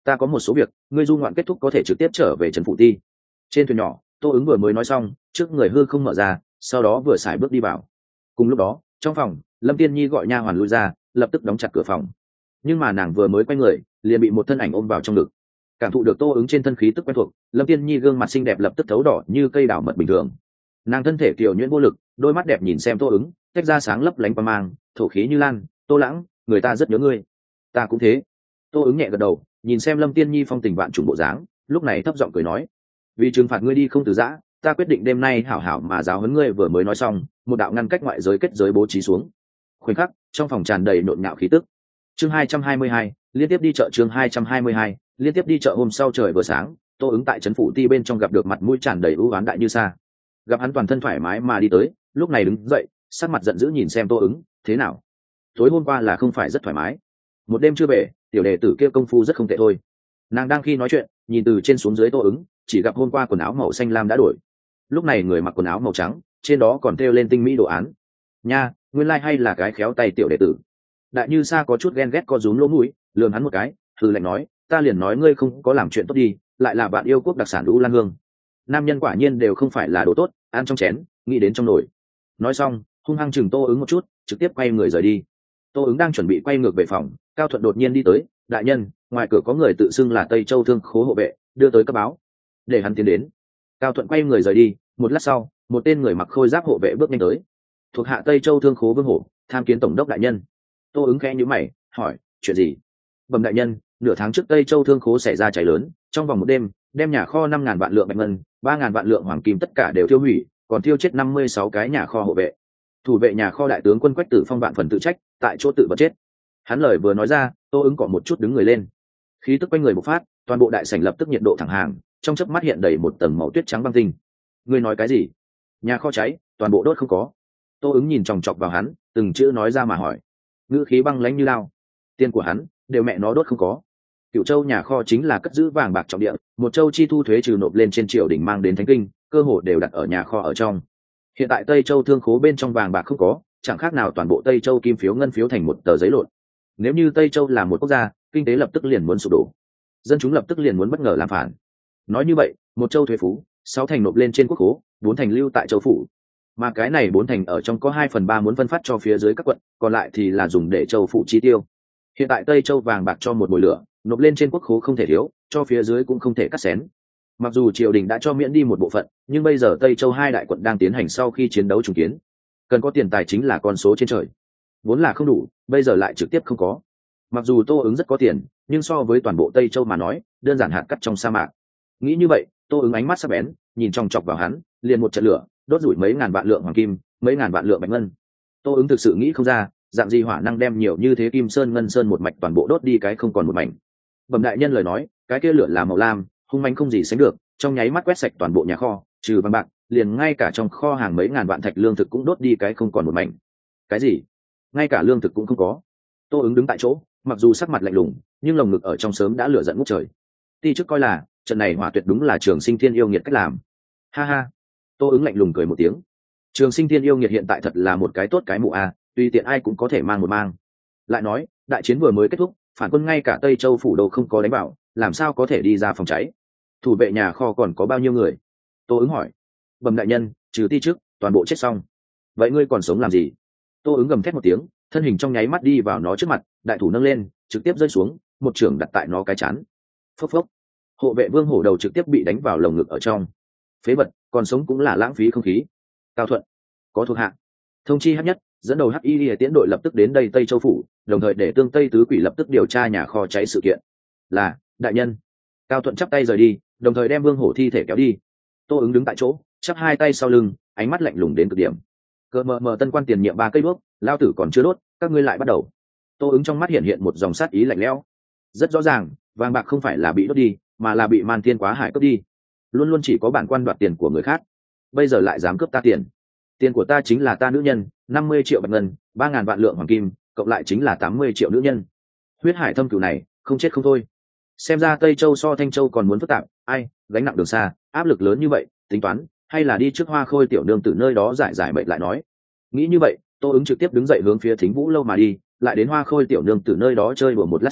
ta có một số việc, ngươi du ngoạn kết thúc có thể trực tiếp trở về trấn phủ ti. Trên thuyền nhỏ, Tô Ứng vừa mới nói xong, trước người hư không mở ra, sau đó vừa xài bước đi vào. Cùng lúc đó, trong phòng, Lâm Tiên Nhi gọi nha hoàn lui ra, lập tức đóng chặt cửa phòng. Nhưng mà nàng vừa mới quay người, liền bị một thân ảnh ôm vào trong ngực. Cảm thụ được Tô Ứng trên thân khí tức quen thuộc, Lâm Tiên Nhi gương mặt xinh đẹp lập tức thấu đỏ như cây đào mật bình thường. Nàng thân thể kiều nhuyễn vô lực, đôi mắt đẹp nhìn xem Tô Ứng, tách ra sáng lấp lánh qua mang, thổ khí như lan. Tô Lãng, người ta rất nhớ ngươi. Ta cũng thế. Tô Ứng nhẹ gật đầu, nhìn xem Lâm Tiên Nhi phong tình vạn trùng bộ dáng, lúc này thấp giọng cười nói: vì trừng phạt ngươi đi không từ giã, ta quyết định đêm nay hảo hảo mà giáo huấn ngươi. Vừa mới nói xong, một đạo ngăn cách ngoại giới kết giới bố trí xuống. Khoảnh khắc, trong phòng tràn đầy nhộn nhạo khí tức. Chương 222, liên tiếp đi chợ. Chương 222, liên tiếp đi chợ. Hôm sau trời vừa sáng, Tô Ứng tại trấn phủ ti bên trong gặp được mặt mũi tràn đầy ưu oán Đại Như Sa. Gặp hắn toàn thân thoải mái mà đi tới, lúc này đứng dậy, sắc mặt giận dữ nhìn xem Tô Ứng: thế nào, tối hôm qua là không phải rất thoải mái? Một đêm chưa về, tiểu đệ tử kia công phu rất không tệ thôi. Nàng đang khi nói chuyện, nhìn từ trên xuống dưới Tô Ứng, chỉ gặp hôm qua quần áo màu xanh lam đã đổi, lúc này người mặc quần áo màu trắng, trên đó còn thêu lên tinh mỹ đồ án. Nha, nguyên lai hay là cái khéo tay tiểu đệ tử. Đại Như Sa có chút ghen ghét co rúm lỗ mũi, lườm hắn một cái, hừ lạnh nói: ta liền nói ngươi không có làm chuyện tốt đi, lại là bạn yêu quốc đặc sản U Lan Hương. Nam nhân quả nhiên đều không phải là đồ tốt, ăn trong chén, nghĩ đến trong nồi. Nói xong, hung hăng chừng Tô Ứng một chút, trực tiếp quay người rời đi. Tô Ứng đang chuẩn bị quay ngược về phòng, Cao Thuận đột nhiên đi tới: đại nhân, ngoài cửa có người tự xưng là Tây Châu Thương Khố hộ vệ, đưa tới cấp báo. Để hắn tiến đến. Cao Thuận quay người rời đi, một lát sau, một tên người mặc khôi giáp hộ vệ bước nhanh tới. Thuộc hạ Tây Châu Thương Khố Vương Hổ, tham kiến tổng đốc đại nhân. Tô Ứng khẽ nhíu mày, hỏi: chuyện gì? Bẩm đại nhân, nửa tháng trước Tây Châu Thương Khố xảy ra cháy lớn, trong vòng một đêm, đem nhà kho 5.000 vạn lượng bạch ngân, 3.000 vạn lượng hoàng kim tất cả đều tiêu hủy, còn tiêu chết 56 cái nhà kho hộ vệ. Thủ vệ nhà kho đại tướng quân Quách Tử Phong vạn phần tự trách, tại chỗ tự vật chết. Hắn lời vừa nói ra, Tô Ứng cọ một chút đứng người lên. Khí tức quanh người bộc phát, toàn bộ đại sảnh lập tức nhiệt độ thẳng hàng, trong chớp mắt hiện đầy một tầng màu tuyết trắng băng tinh. Ngươi nói cái gì? Nhà kho cháy, toàn bộ đốt không có. Tô Ứng nhìn chòng chọc vào hắn, từng chữ nói ra mà hỏi. Ngữ khí băng lãnh như lao. Tiền của hắn đều mẹ nó đốt không có. Cửu Châu nhà kho chính là cất giữ vàng bạc trọng địa, một châu chi thu thuế trừ nộp lên trên triều đình mang đến thánh kinh, cơ hồ đều đặt ở nhà kho ở trong. Hiện tại Tây Châu Thương Khố bên trong vàng bạc không có, chẳng khác nào toàn bộ Tây Châu kim phiếu ngân phiếu thành một tờ giấy lộn. Nếu như Tây Châu là một quốc gia, kinh tế lập tức liền muốn sụp đổ, dân chúng lập tức liền muốn bất ngờ làm phản. Nói như vậy, một châu thuế phú, 6 thành nộp lên trên quốc khố, 4 thành lưu tại châu phủ, mà cái này 4 thành ở trong có 2/3 muốn phân phát cho phía dưới các quận, còn lại thì là dùng để châu phủ chi tiêu. Hiện tại Tây Châu vàng bạc cho một mồi lửa, nộp lên trên quốc khố không thể thiếu, cho phía dưới cũng không thể cắt xén. Mặc dù triều đình đã cho miễn đi một bộ phận, nhưng bây giờ Tây Châu hai đại quận đang tiến hành sau khi chiến đấu trùng kiến, cần có tiền tài chính là con số trên trời, vốn là không đủ, bây giờ lại trực tiếp không có. Mặc dù Tô Ứng rất có tiền, nhưng so với toàn bộ Tây Châu mà nói, đơn giản hạt cát trong sa mạc. Nghĩ như vậy, Tô Ứng ánh mắt sắc bén, nhìn chòng chọc vào hắn, liền một trận lửa, đốt rủi mấy ngàn vạn lượng hoàng kim, mấy ngàn vạn lượng bạch ngân. Tô Ứng thực sự nghĩ không ra, dạng gì hỏa năng đem nhiều như thế kim sơn ngân sơn một mạch toàn bộ đốt đi cái không còn một mảnh. Bẩm đại nhân lời nói, cái kia lửa là màu lam, hung manh không gì sánh được, trong nháy mắt quét sạch toàn bộ nhà kho, trừ vàng bạc, liền ngay cả trong kho hàng mấy ngàn vạn thạch lương thực cũng đốt đi cái không còn một mảnh. Cái gì? Ngay cả lương thực cũng không có? Tô Ứng đứng tại chỗ, mặc dù sắc mặt lạnh lùng, nhưng lồng ngực ở trong sớm đã lửa giận ngút trời. Ti trước coi là trận này hỏa tuyệt đúng là Trường Sinh Thiên Yêu Nghiệt cách làm. Ha ha. Tô Ứng lạnh lùng cười một tiếng. Trường Sinh Thiên Yêu Nghiệt hiện tại thật là một cái tốt cái mụ a, tùy tiện ai cũng có thể mang một mang. Lại nói, đại chiến vừa mới kết thúc, phản quân ngay cả Tây Châu phủ đô không có đánh vào, làm sao có thể đi ra phòng cháy? Thủ vệ nhà kho còn có bao nhiêu người? Tô Ứng hỏi. Bẩm đại nhân, trừ Ti trước, toàn bộ chết xong. Vậy ngươi còn sống làm gì? Tô Ứng gầm thét một tiếng, thân hình trong nháy mắt đi vào nó trước mặt, đại thủ nâng lên, trực tiếp rơi xuống, một chưởng đặt tại nó cái chán. Phốc phốc. Hộ vệ Vương Hổ đầu trực tiếp bị đánh vào lồng ngực ở trong. Phế vật, còn sống cũng là lãng phí không khí. Cao Thuận, có thuộc hạ. Thông chi Hắc Nhất, dẫn đầu Hắc Y Lìa Tiễn đội lập tức đến đây Tây Châu phủ, đồng thời để Tương Tây tứ quỷ lập tức điều tra nhà kho cháy sự kiện. Là, đại nhân. Cao Thuận chắp tay rời đi, đồng thời đem Vương Hổ thi thể kéo đi. Tô Ứng đứng tại chỗ, chắp hai tay sau lưng, ánh mắt lạnh lùng đến cực điểm. Cờ mờ tân quan tiền nhiệm 3 cây đuốc, lao tử còn chưa đốt, các ngươi lại bắt đầu. Tô Ứng trong mắt hiện hiện một dòng sát ý lạnh lẽo. Rất rõ ràng, vàng bạc không phải là bị đốt đi, mà là bị Man Thiên Quá Hải cướp đi. Luôn luôn chỉ có bản quan đoạt tiền của người khác, bây giờ lại dám cướp ta tiền. Tiền của ta chính là ta nữ nhân, 50 triệu bạch ngân, 3.000 vạn lượng hoàng kim, cộng lại chính là 80 triệu nữ nhân. Huyết hải thâm cửu này, không chết không thôi. Xem ra Tây Châu so Thanh Châu còn muốn phức tạp, ai, gánh nặng đường xa, áp lực lớn như vậy, tính toán, hay là đi trước Hoa Khôi tiểu nương tử nơi đó giải mệnh lại nói. Nghĩ như vậy, Tô Ứng trực tiếp đứng dậy hướng phía Thính Vũ lâu mà đi, lại đến Hoa Khôi tiểu nương tử nơi đó chơi đùa một lát sau,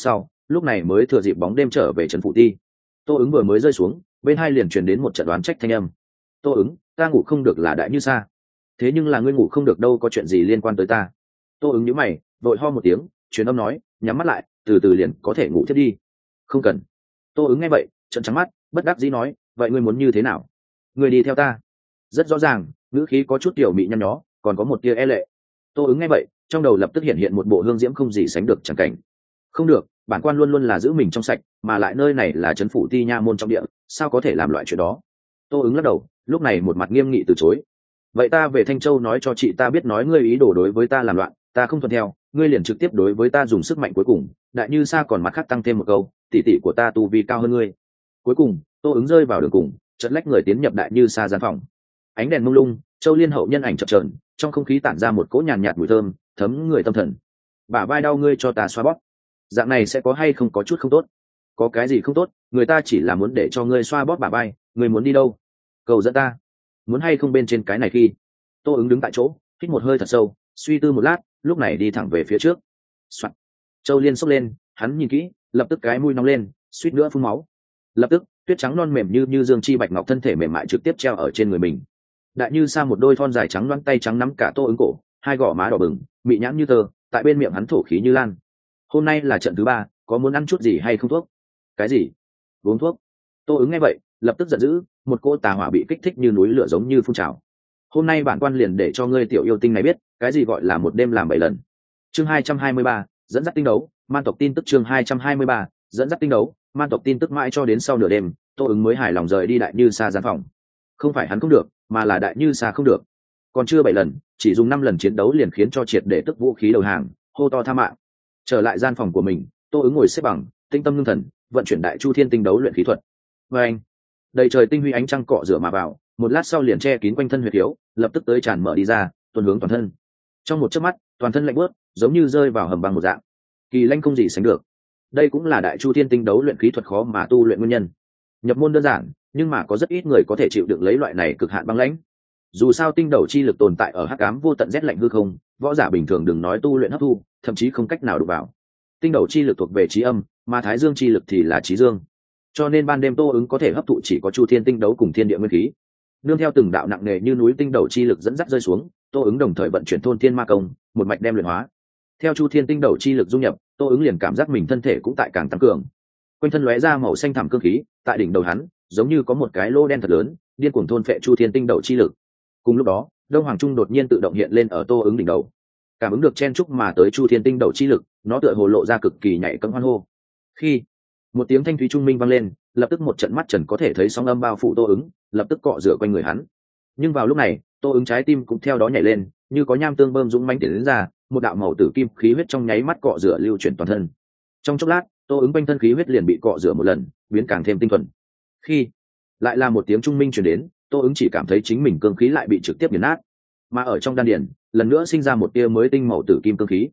lúc này mới thừa dịp bóng đêm trở về trấn phủ ti. Tô ứng vừa mới rơi xuống, bên hai liền truyền đến một trận đoán trách thanh âm. Tô ứng, ta ngủ không được là Đại Như Sa, thế nhưng là ngươi ngủ không được đâu có chuyện gì liên quan tới ta. Tô ứng nhíu mày, vội ho một tiếng, truyền âm nói, nhắm mắt lại, từ từ liền có thể ngủ tiếp đi. Không cần. Tô ứng nghe vậy trợn trắng mắt, bất đắc dĩ nói, vậy ngươi muốn như thế nào? Ngươi đi theo ta. Rất rõ ràng, ngữ khí có chút tiểu mị nhăn nhó, còn có một tia e lệ. Tô ứng nghe vậy trong đầu lập tức hiện hiện một bộ hương diễm không gì sánh được chẳng cảnh. Không được, bản quan luôn luôn là giữ mình trong sạch, mà lại nơi này là trấn phủ ti nha môn trong địa, sao có thể làm loại chuyện đó? Tô ứng lắc đầu, lúc này một mặt nghiêm nghị từ chối. Vậy ta về Thanh Châu nói cho chị ta biết, nói ngươi ý đồ đối với ta làm loạn, ta không thuận theo, ngươi liền trực tiếp đối với ta dùng sức mạnh cuối cùng. Đại Như Sa còn mặt khác tăng thêm một câu, tỷ tỷ của ta tu vi cao hơn ngươi. Cuối cùng Tô ứng rơi vào đường cùng, chợt lách người tiến nhập Đại Như Sa gian phòng. Ánh đèn mông lung, Châu Liên hậu nhân ảnh chập chờn, trong không khí tản ra một cỗ nhàn nhạt mùi thơm, thấm người tâm thần. Bả vai đau, ngươi cho ta xoa bóp. Dạng này sẽ có hay không có chút không tốt? Có cái gì không tốt, người ta chỉ là muốn để cho ngươi xoa bóp bả vai, ngươi muốn đi đâu? Cầu dẫn ta. Muốn hay không bên trên cái này khi. Tô ứng đứng tại chỗ, hít một hơi thật sâu, suy tư một lát, lúc này đi thẳng về phía trước. Soạn. Châu Liên xốc lên, hắn nhìn kỹ, lập tức cái mũi nóng lên, suýt nữa phun máu. Lập tức tuyết trắng non mềm như dương chi bạch ngọc thân thể mềm mại trực tiếp treo ở trên người mình. Đại Như Sa một đôi thon dài trắng loáng tay trắng nắm cả Tô ứng cổ, hai gò má đỏ bừng, mị nhãn như tơ, tại bên miệng hắn thổ khí như lan. Hôm nay là trận thứ 3, có muốn ăn chút gì hay không? Thuốc? Cái gì? Uống thuốc? Tô ứng nghe vậy lập tức giận dữ, một cỗ tà hỏa bị kích thích như núi lửa giống như phun trào. Hôm nay bản quan liền để cho ngươi tiểu yêu tinh này biết cái gì gọi là một đêm làm 7 lần. Chương 223, dẫn dắt tinh đấu, man tộc tin tức. Chương 223, dẫn dắt tinh đấu, man tộc tin tức. Mãi cho đến sau nửa đêm, Tô ứng mới hài lòng rời đi Đại Như Sa gian phòng. Không phải hắn không được, mà là Đại Như Sa không được. Còn chưa 7 lần, chỉ dùng 5 lần chiến đấu liền khiến cho triệt để tức vũ khí đầu hàng, hô to tha mạng. Trở lại gian phòng của mình, Tô ứng ngồi xếp bằng, tinh tâm ngưng thần, vận chuyển Đại Chu Thiên tinh đấu luyện khí thuật. Và anh, đầy trời tinh huy ánh trăng cọ rửa mà vào, một lát sau liền che kín quanh thân huyệt khiếu, lập tức tới tràn mở đi ra, tuôn hướng toàn thân. Trong một chớp mắt, toàn thân lạnh buốt, giống như rơi vào hầm băng một dạng, kỳ lanh không gì sánh được. Đây cũng là Đại Chu Thiên tinh đấu luyện khí thuật khó mà tu luyện nguyên nhân. Nhập môn đơn giản, nhưng mà có rất ít người có thể chịu đựng lấy loại này cực hạn băng lãnh. Dù sao tinh đấu chi lực tồn tại ở hắc ám vô tận rét lạnh hư không, võ giả bình thường đừng nói tu luyện hấp thu, thậm chí không cách nào đụng vào. Tinh đấu chi lực thuộc về trí âm, mà Thái Dương chi lực thì là trí dương. Cho nên ban đêm Tô ứng có thể hấp thụ chỉ có Chu Thiên tinh đấu cùng thiên địa nguyên khí. Nương theo từng đạo nặng nề như núi tinh đấu chi lực dẫn dắt rơi xuống, Tô ứng đồng thời vận chuyển thôn thiên ma công, một mạch đem luyện hóa. Theo Chu Thiên tinh đấu chi lực dung nhập, Tô ứng liền cảm giác mình thân thể cũng tại càng tăng cường. Quanh thân lóe ra màu xanh thẳm cương khí, tại đỉnh đầu hắn giống như có một cái lô đen thật lớn, điên cuồng thôn phệ Chu Thiên tinh đấu chi lực. Cùng lúc đó, Đông Hoàng Trung đột nhiên tự động hiện lên ở Tô ứng đỉnh đầu. Cảm ứng được chen chúc mà tới Chu Thiên tinh đấu chi lực, nó tựa hồ lộ ra cực kỳ nhạy cẫng hoan hô. Khi một tiếng thanh thúy trung minh vang lên, lập tức một trận mắt trần có thể thấy sóng âm bao phủ Tô ứng, lập tức cọ rửa quanh người hắn. Nhưng vào lúc này, Tô ứng trái tim cũng theo đó nhảy lên, như có nham tương bơm dũng mãnh tiến đến ra, một đạo màu tử kim khí huyết trong nháy mắt cọ rửa lưu chuyển toàn thân. Trong chốc lát, Tô ứng quanh thân khí huyết liền bị cọ rửa một lần, biến càng thêm tinh thuần. Khi lại là một tiếng trung minh truyền đến, Tô ứng chỉ cảm thấy chính mình cương khí lại bị trực tiếp nghiền nát, mà ở trong đan điền lần nữa sinh ra một tia mới tinh màu tử kim cương khí.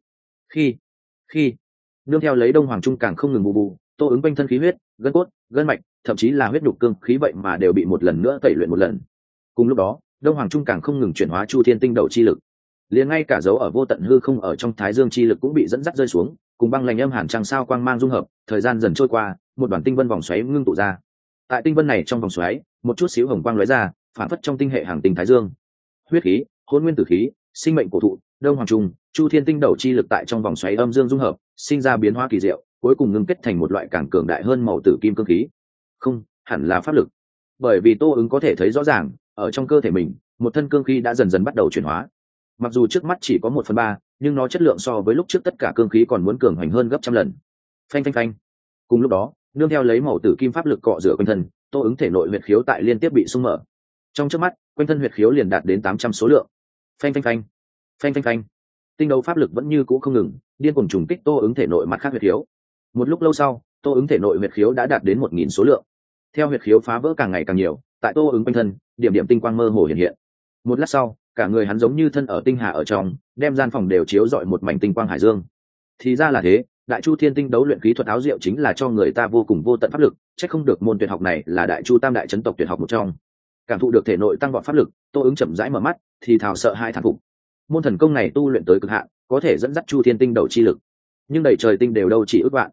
Khi nương theo lấy Đông Hoàng Trung càng không ngừng bù bù, Tô ứng quanh thân khí huyết, gân cốt, gân mạch, thậm chí là huyết nhục cương khí vậy mà đều bị một lần nữa tẩy luyện một lần. Cùng lúc đó, Đông Hoàng Trung càng không ngừng chuyển hóa Chu Thiên tinh đấu chi lực, liền ngay cả dấu ở vô tận hư không ở trong Thái Dương chi lực cũng bị dẫn dắt rơi xuống, cùng băng lạnh âm hàn trăng sao quang mang dung hợp. Thời gian dần trôi qua, một đoàn tinh vân vòng xoáy ngưng tụ ra. Tại tinh vân này trong vòng xoáy, một chút xíu hồng quang lóe ra, phản phất trong tinh hệ hàng tinh Thái Dương. Huyết khí, hỗn nguyên tử khí, sinh mệnh cổ thụ, Đông Hoàng Trung, Chu Thiên tinh đấu chi lực tại trong vòng xoáy âm dương dung hợp, sinh ra biến hóa kỳ diệu, cuối cùng ngưng kết thành một loại càng cường đại hơn màu tử kim cương khí. Không, hẳn là pháp lực, bởi vì Tô ứng có thể thấy rõ ràng, ở trong cơ thể mình, một thân cương khí đã dần dần bắt đầu chuyển hóa. Mặc dù trước mắt chỉ có 1/3, nhưng nó chất lượng so với lúc trước tất cả cương khí còn muốn cường hoành hơn gấp trăm lần. Phanh phanh phanh. Cùng lúc đó, nương theo lấy màu tử kim pháp lực cọ rửa quanh thân, Tô ứng thể nội huyệt khiếu tại liên tiếp bị xung mở. Trong chớp mắt, quanh thân huyệt khiếu liền đạt đến 800 số lượng. Phanh phanh phanh. Phanh phanh phanh. Tinh đấu pháp lực vẫn như cũ không ngừng, điên cuồng trùng kích Tô ứng thể nội mặt khác huyệt khiếu. Một lúc lâu sau, Tô ứng thể nội huyệt khiếu đã đạt đến 1000 số lượng. Theo huyệt khiếu phá vỡ càng ngày càng nhiều, tại Tô ứng quanh thân, điểm điểm tinh quang mơ hồ hiện hiện. Một lát sau, cả người hắn giống như thân ở tinh hà ở trong, đem gian phòng đều chiếu rọi một mảnh tinh quang hải dương. Thì ra là thế, Đại Chu Thiên tinh đấu luyện khí thuật áo diệu chính là cho người ta vô cùng vô tận pháp lực, chắc không được môn tuyệt học này là Đại Chu Tam đại chấn tộc tuyệt học một trong. Cảm thụ được thể nội tăng vọt pháp lực, Tô ứng chậm rãi mở mắt, thì thào sợ hai thán phục. Môn thần công này tu luyện tới cực hạn, có thể dẫn dắt Chu Thiên tinh đấu chi lực, nhưng đầy trời tinh đều đâu chỉ ước vạn.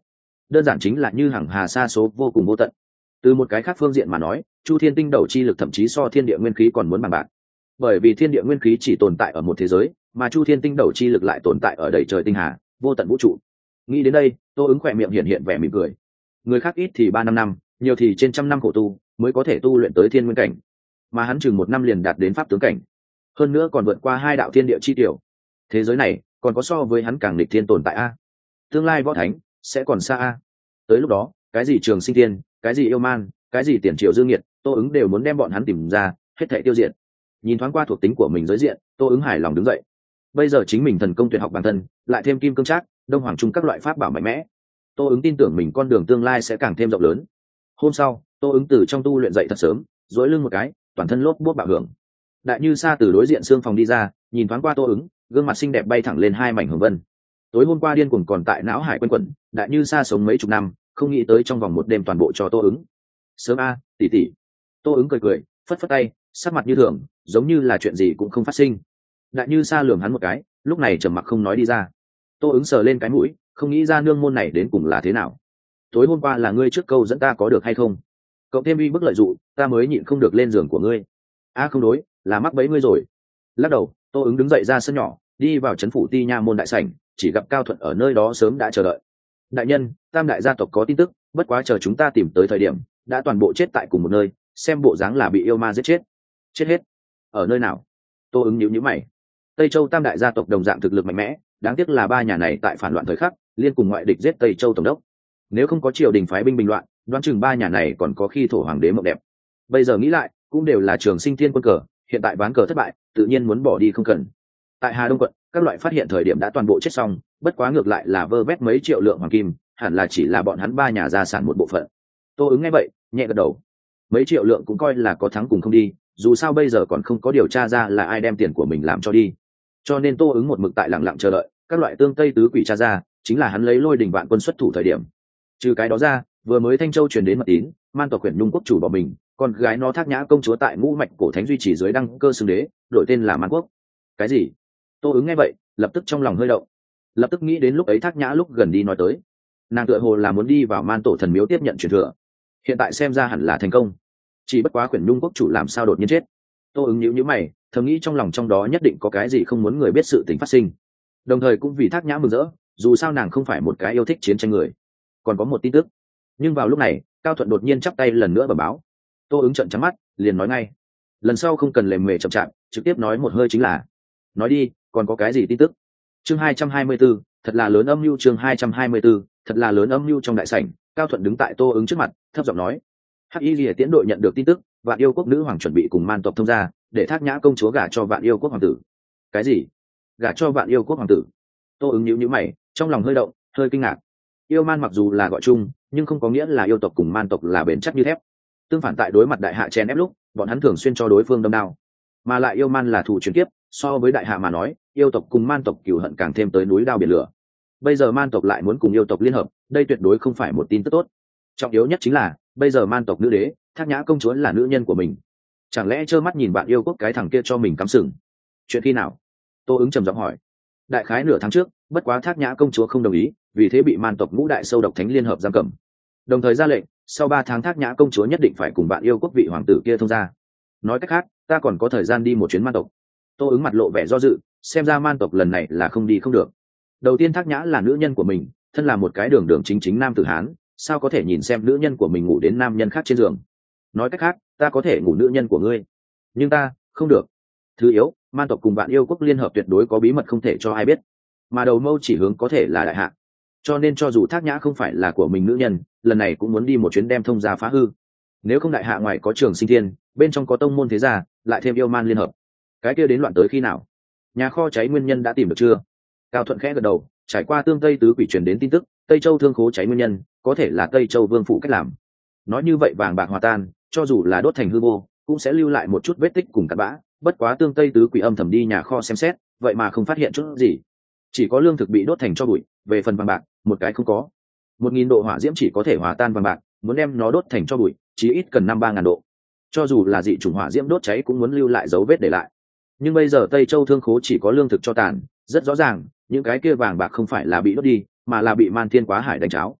đơn giản chính là như hằng hà sa số vô cùng vô tận. Từ một cái khác phương diện mà nói, chu thiên tinh đầu chi lực thậm chí so thiên địa nguyên khí còn muốn bằng bạc, bởi vì thiên địa nguyên khí chỉ tồn tại ở một thế giới, mà chu thiên tinh đầu chi lực lại tồn tại ở đầy trời tinh hà, vô tận vũ trụ. Nghĩ đến đây, Tô ứng khỏe miệng hiện hiện vẻ mỉm cười. Người khác ít thì 3-5 năm, nhiều thì trên trăm năm khổ tu mới có thể tu luyện tới thiên nguyên cảnh, mà hắn chừng 1 năm liền đạt đến pháp tướng cảnh, hơn nữa còn vượt qua 2 đạo thiên địa chi tiểu. Thế giới này còn có so với hắn càng nghịch thiên tồn tại a? Tương lai võ thánh sẽ còn xa a? Tới lúc đó, cái gì trường sinh thiên, cái gì yêu man, cái gì tiền triệu dương nhiệt, Tô ứng đều muốn đem bọn hắn tìm ra, hết thảy tiêu diệt. Nhìn thoáng qua thuộc tính của mình giới diện, Tô ứng hài lòng đứng dậy. Bây giờ chính mình thần công tuyệt học bản thân, lại thêm kim cương trác, đông hoàng trung các loại pháp bảo mạnh mẽ, Tô ứng tin tưởng mình con đường tương lai sẽ càng thêm rộng lớn. Hôm sau, Tô ứng từ trong tu luyện dậy thật sớm, duỗi lưng một cái, toàn thân lốp bốt bạo hưởng. Đại Như Sa từ đối diện xương phòng đi ra, nhìn thoáng qua Tô ứng, gương mặt xinh đẹp bay thẳng lên 2 mảnh hồng vân. Tối hôm qua điên cuồng còn tại não hải quanh quẩn, Đại Như Sa sống mấy chục năm, không nghĩ tới trong vòng 1 đêm toàn bộ cho Tô ứng. Sớm a, tỷ tỷ. Tô ứng cười cười, phất phất tay, sắc mặt như thường, giống như là chuyện gì cũng không phát sinh. Đại Như Sa lườm hắn một cái, lúc này trầm mặc không nói đi ra. Tô ứng sờ lên cái mũi, không nghĩ ra nương môn này đến cùng là thế nào. Tối hôm qua là ngươi trước câu dẫn ta có được hay không? Cậu thêm uy bức lợi dụng, ta mới nhịn không được lên giường của ngươi. Không đối, là mắc bẫy ngươi rồi. Lắc đầu, Tô ứng đứng dậy ra sân nhỏ, đi vào trấn phủ ti nha môn đại sảnh, chỉ gặp Cao Thuận ở nơi đó sớm đã chờ đợi. Đại nhân, Tam đại gia tộc có tin tức, bất quá chờ chúng ta tìm tới thời điểm, đã toàn bộ chết tại cùng một nơi, xem bộ dáng là bị yêu ma giết chết. Chết hết? Ở nơi nào? Tô ứng nhíu mày. Tây Châu Tam đại gia tộc đồng dạng thực lực mạnh mẽ, đáng tiếc là 3 nhà này tại phản loạn thời khắc, liên cùng ngoại địch giết Tây Châu tổng đốc. Nếu không có triều đình phái binh bình loạn, đoán chừng 3 nhà này còn có khi thổ hoàng đế mộng đẹp. Bây giờ nghĩ lại, cũng đều là trường sinh thiên quân cờ, hiện tại ván cờ thất bại, tự nhiên muốn bỏ đi không cần. Tại Hà Đông quận, các loại phát hiện thời điểm đã toàn bộ chết xong, bất quá ngược lại là vơ vét mấy triệu lượng hoàng kim, hẳn là chỉ là bọn hắn 3 nhà gia sản một bộ phận. Tô ứng nghe vậy, nhẹ gật đầu. Mấy triệu lượng cũng coi là có thắng cùng không đi, dù sao bây giờ còn không có điều tra ra là ai đem tiền của mình làm cho đi. Cho nên Tô ứng một mực tại lặng lặng chờ đợi, các loại tương tây tứ quỷ tra ra, chính là hắn lấy Lôi Đình Vạn Quân xuất thủ thời điểm. Trừ cái đó ra, vừa mới Thanh Châu truyền đến mật tín, Man tộc Quyển Nhung quốc chủ bỏ mình, còn gái nó Thác Nhã công chúa tại Ngũ Mạch cổ thánh duy trì dưới đăng cơ xưng đế, đổi tên là Man quốc. Cái gì? Tô ứng nghe vậy, lập tức trong lòng hơi động, lập tức nghĩ đến lúc ấy Thác Nhã lúc gần đi nói tới, nàng tựa hồ là muốn đi vào Man tổ thần miếu tiếp nhận truyền thừa, hiện tại xem ra hẳn là thành công. Chỉ bất quá Quyển Nhung quốc chủ làm sao đột nhiên chết. Tô ứng nhíu mày, thầm nghĩ trong lòng trong đó nhất định có cái gì không muốn người biết sự tình phát sinh, đồng thời cũng vì Thác Nhã mừng rỡ, dù sao nàng không phải một cái yêu thích chiến tranh người. Còn có một tin tức. Nhưng vào lúc này, Cao Thuận đột nhiên chắp tay lần nữa bẩm báo. Tô ứng trợn trắng mắt, liền nói ngay, lần sau không cần lề mề chậm chạp, trực tiếp nói một hơi chính là. Nói đi, còn có cái gì tin tức? Chương 224, thật là lớn âm mưu. Chương 224, thật là lớn âm mưu. Trong đại sảnh, Cao Thuận đứng tại Tô ứng trước mặt, thấp giọng nói. Hắc Y Liễu Tiễn đội nhận được tin tức, Vạn Yêu quốc nữ hoàng chuẩn bị cùng Man tộc thông gia, để Thác Nhã công chúa gả cho Vạn Yêu quốc hoàng tử. Cái gì? Gả cho Vạn Yêu quốc hoàng tử? Tô ứng nhíu mày, trong lòng hơi động, hơi kinh ngạc. Yêu man mặc dù là gọi chung, nhưng không có nghĩa là yêu tộc cùng man tộc là bền chắc như thép. Tương phản, tại đối mặt đại hạ chen ép lúc, bọn hắn thường xuyên cho đối phương đâm đao. Mà lại yêu man là thù truyền kiếp, so với đại hạ mà nói, yêu tộc cùng man tộc cừu hận càng thêm tới núi đao biển lửa. Bây giờ man tộc lại muốn cùng yêu tộc liên hợp, đây tuyệt đối không phải một tin tức tốt. Trọng yếu nhất chính là, bây giờ man tộc nữ đế, Thác Nhã công chúa là nữ nhân của mình. Chẳng lẽ trơ mắt nhìn Vạn Yêu quốc cái thằng kia cho mình cắm sừng? Chuyện khi nào? Tô ứng trầm giọng hỏi. Đại khái nửa tháng trước, bất quá Thác Nhã công chúa không đồng ý, vì thế bị man tộc Ngũ đại sâu độc thánh liên hợp giam cầm, đồng thời ra lệnh sau 3 tháng Thác Nhã công chúa nhất định phải cùng Vạn Yêu quốc vị hoàng tử kia thông gia. Nói cách khác, ta còn có thời gian đi một chuyến man tộc. Tô ứng mặt lộ vẻ do dự, xem ra man tộc lần này là không đi không được. Đầu tiên Thác Nhã là nữ nhân của mình, thân là một cái đường đường chính chính nam tử hán, sao có thể nhìn xem nữ nhân của mình ngủ đến nam nhân khác trên giường. Nói cách khác, ta có thể ngủ nữ nhân của ngươi, nhưng ta không được. Thứ yếu, man tộc cùng Vạn Yêu quốc liên hợp tuyệt đối có bí mật không thể cho ai biết, mà đầu mâu chỉ hướng có thể là đại hạ. Cho nên cho dù Thác Nhã không phải là của mình nữ nhân, lần này cũng muốn đi một chuyến đem thông gia phá hư. Nếu không đại hạ ngoài có trường sinh thiên, bên trong có tông môn thế gia, lại thêm yêu man liên hợp, cái kia đến loạn tới khi nào? Nhà kho cháy nguyên nhân đã tìm được chưa? Cao Thuận khẽ gật đầu, trải qua tương tây tứ quỷ truyền đến tin tức, Tây Châu thương khố cháy nguyên nhân có thể là Tây Châu vương phủ cách làm. Nói như vậy vàng bạc hòa tan, cho dù là đốt thành hư vô, cũng sẽ lưu lại một chút vết tích cùng cặn bã. Bất quá tương tây tứ quỷ âm thầm đi nhà kho xem xét, vậy mà không phát hiện chút gì, chỉ có lương thực bị đốt thành tro bụi. Về phần vàng bạc, một cái không có. 1000 độ hỏa diễm chỉ có thể hòa tan vàng bạc, muốn đem nó đốt thành tro bụi, chí ít cần 5-3000 độ. Cho dù là dị chủng hỏa diễm đốt cháy cũng muốn lưu lại dấu vết để lại. Nhưng bây giờ Tây Châu thương khố chỉ có lương thực cho tàn, rất rõ ràng, những cái kia vàng bạc không phải là bị đốt đi, mà là bị Man Thiên Quá Hải đánh cháo.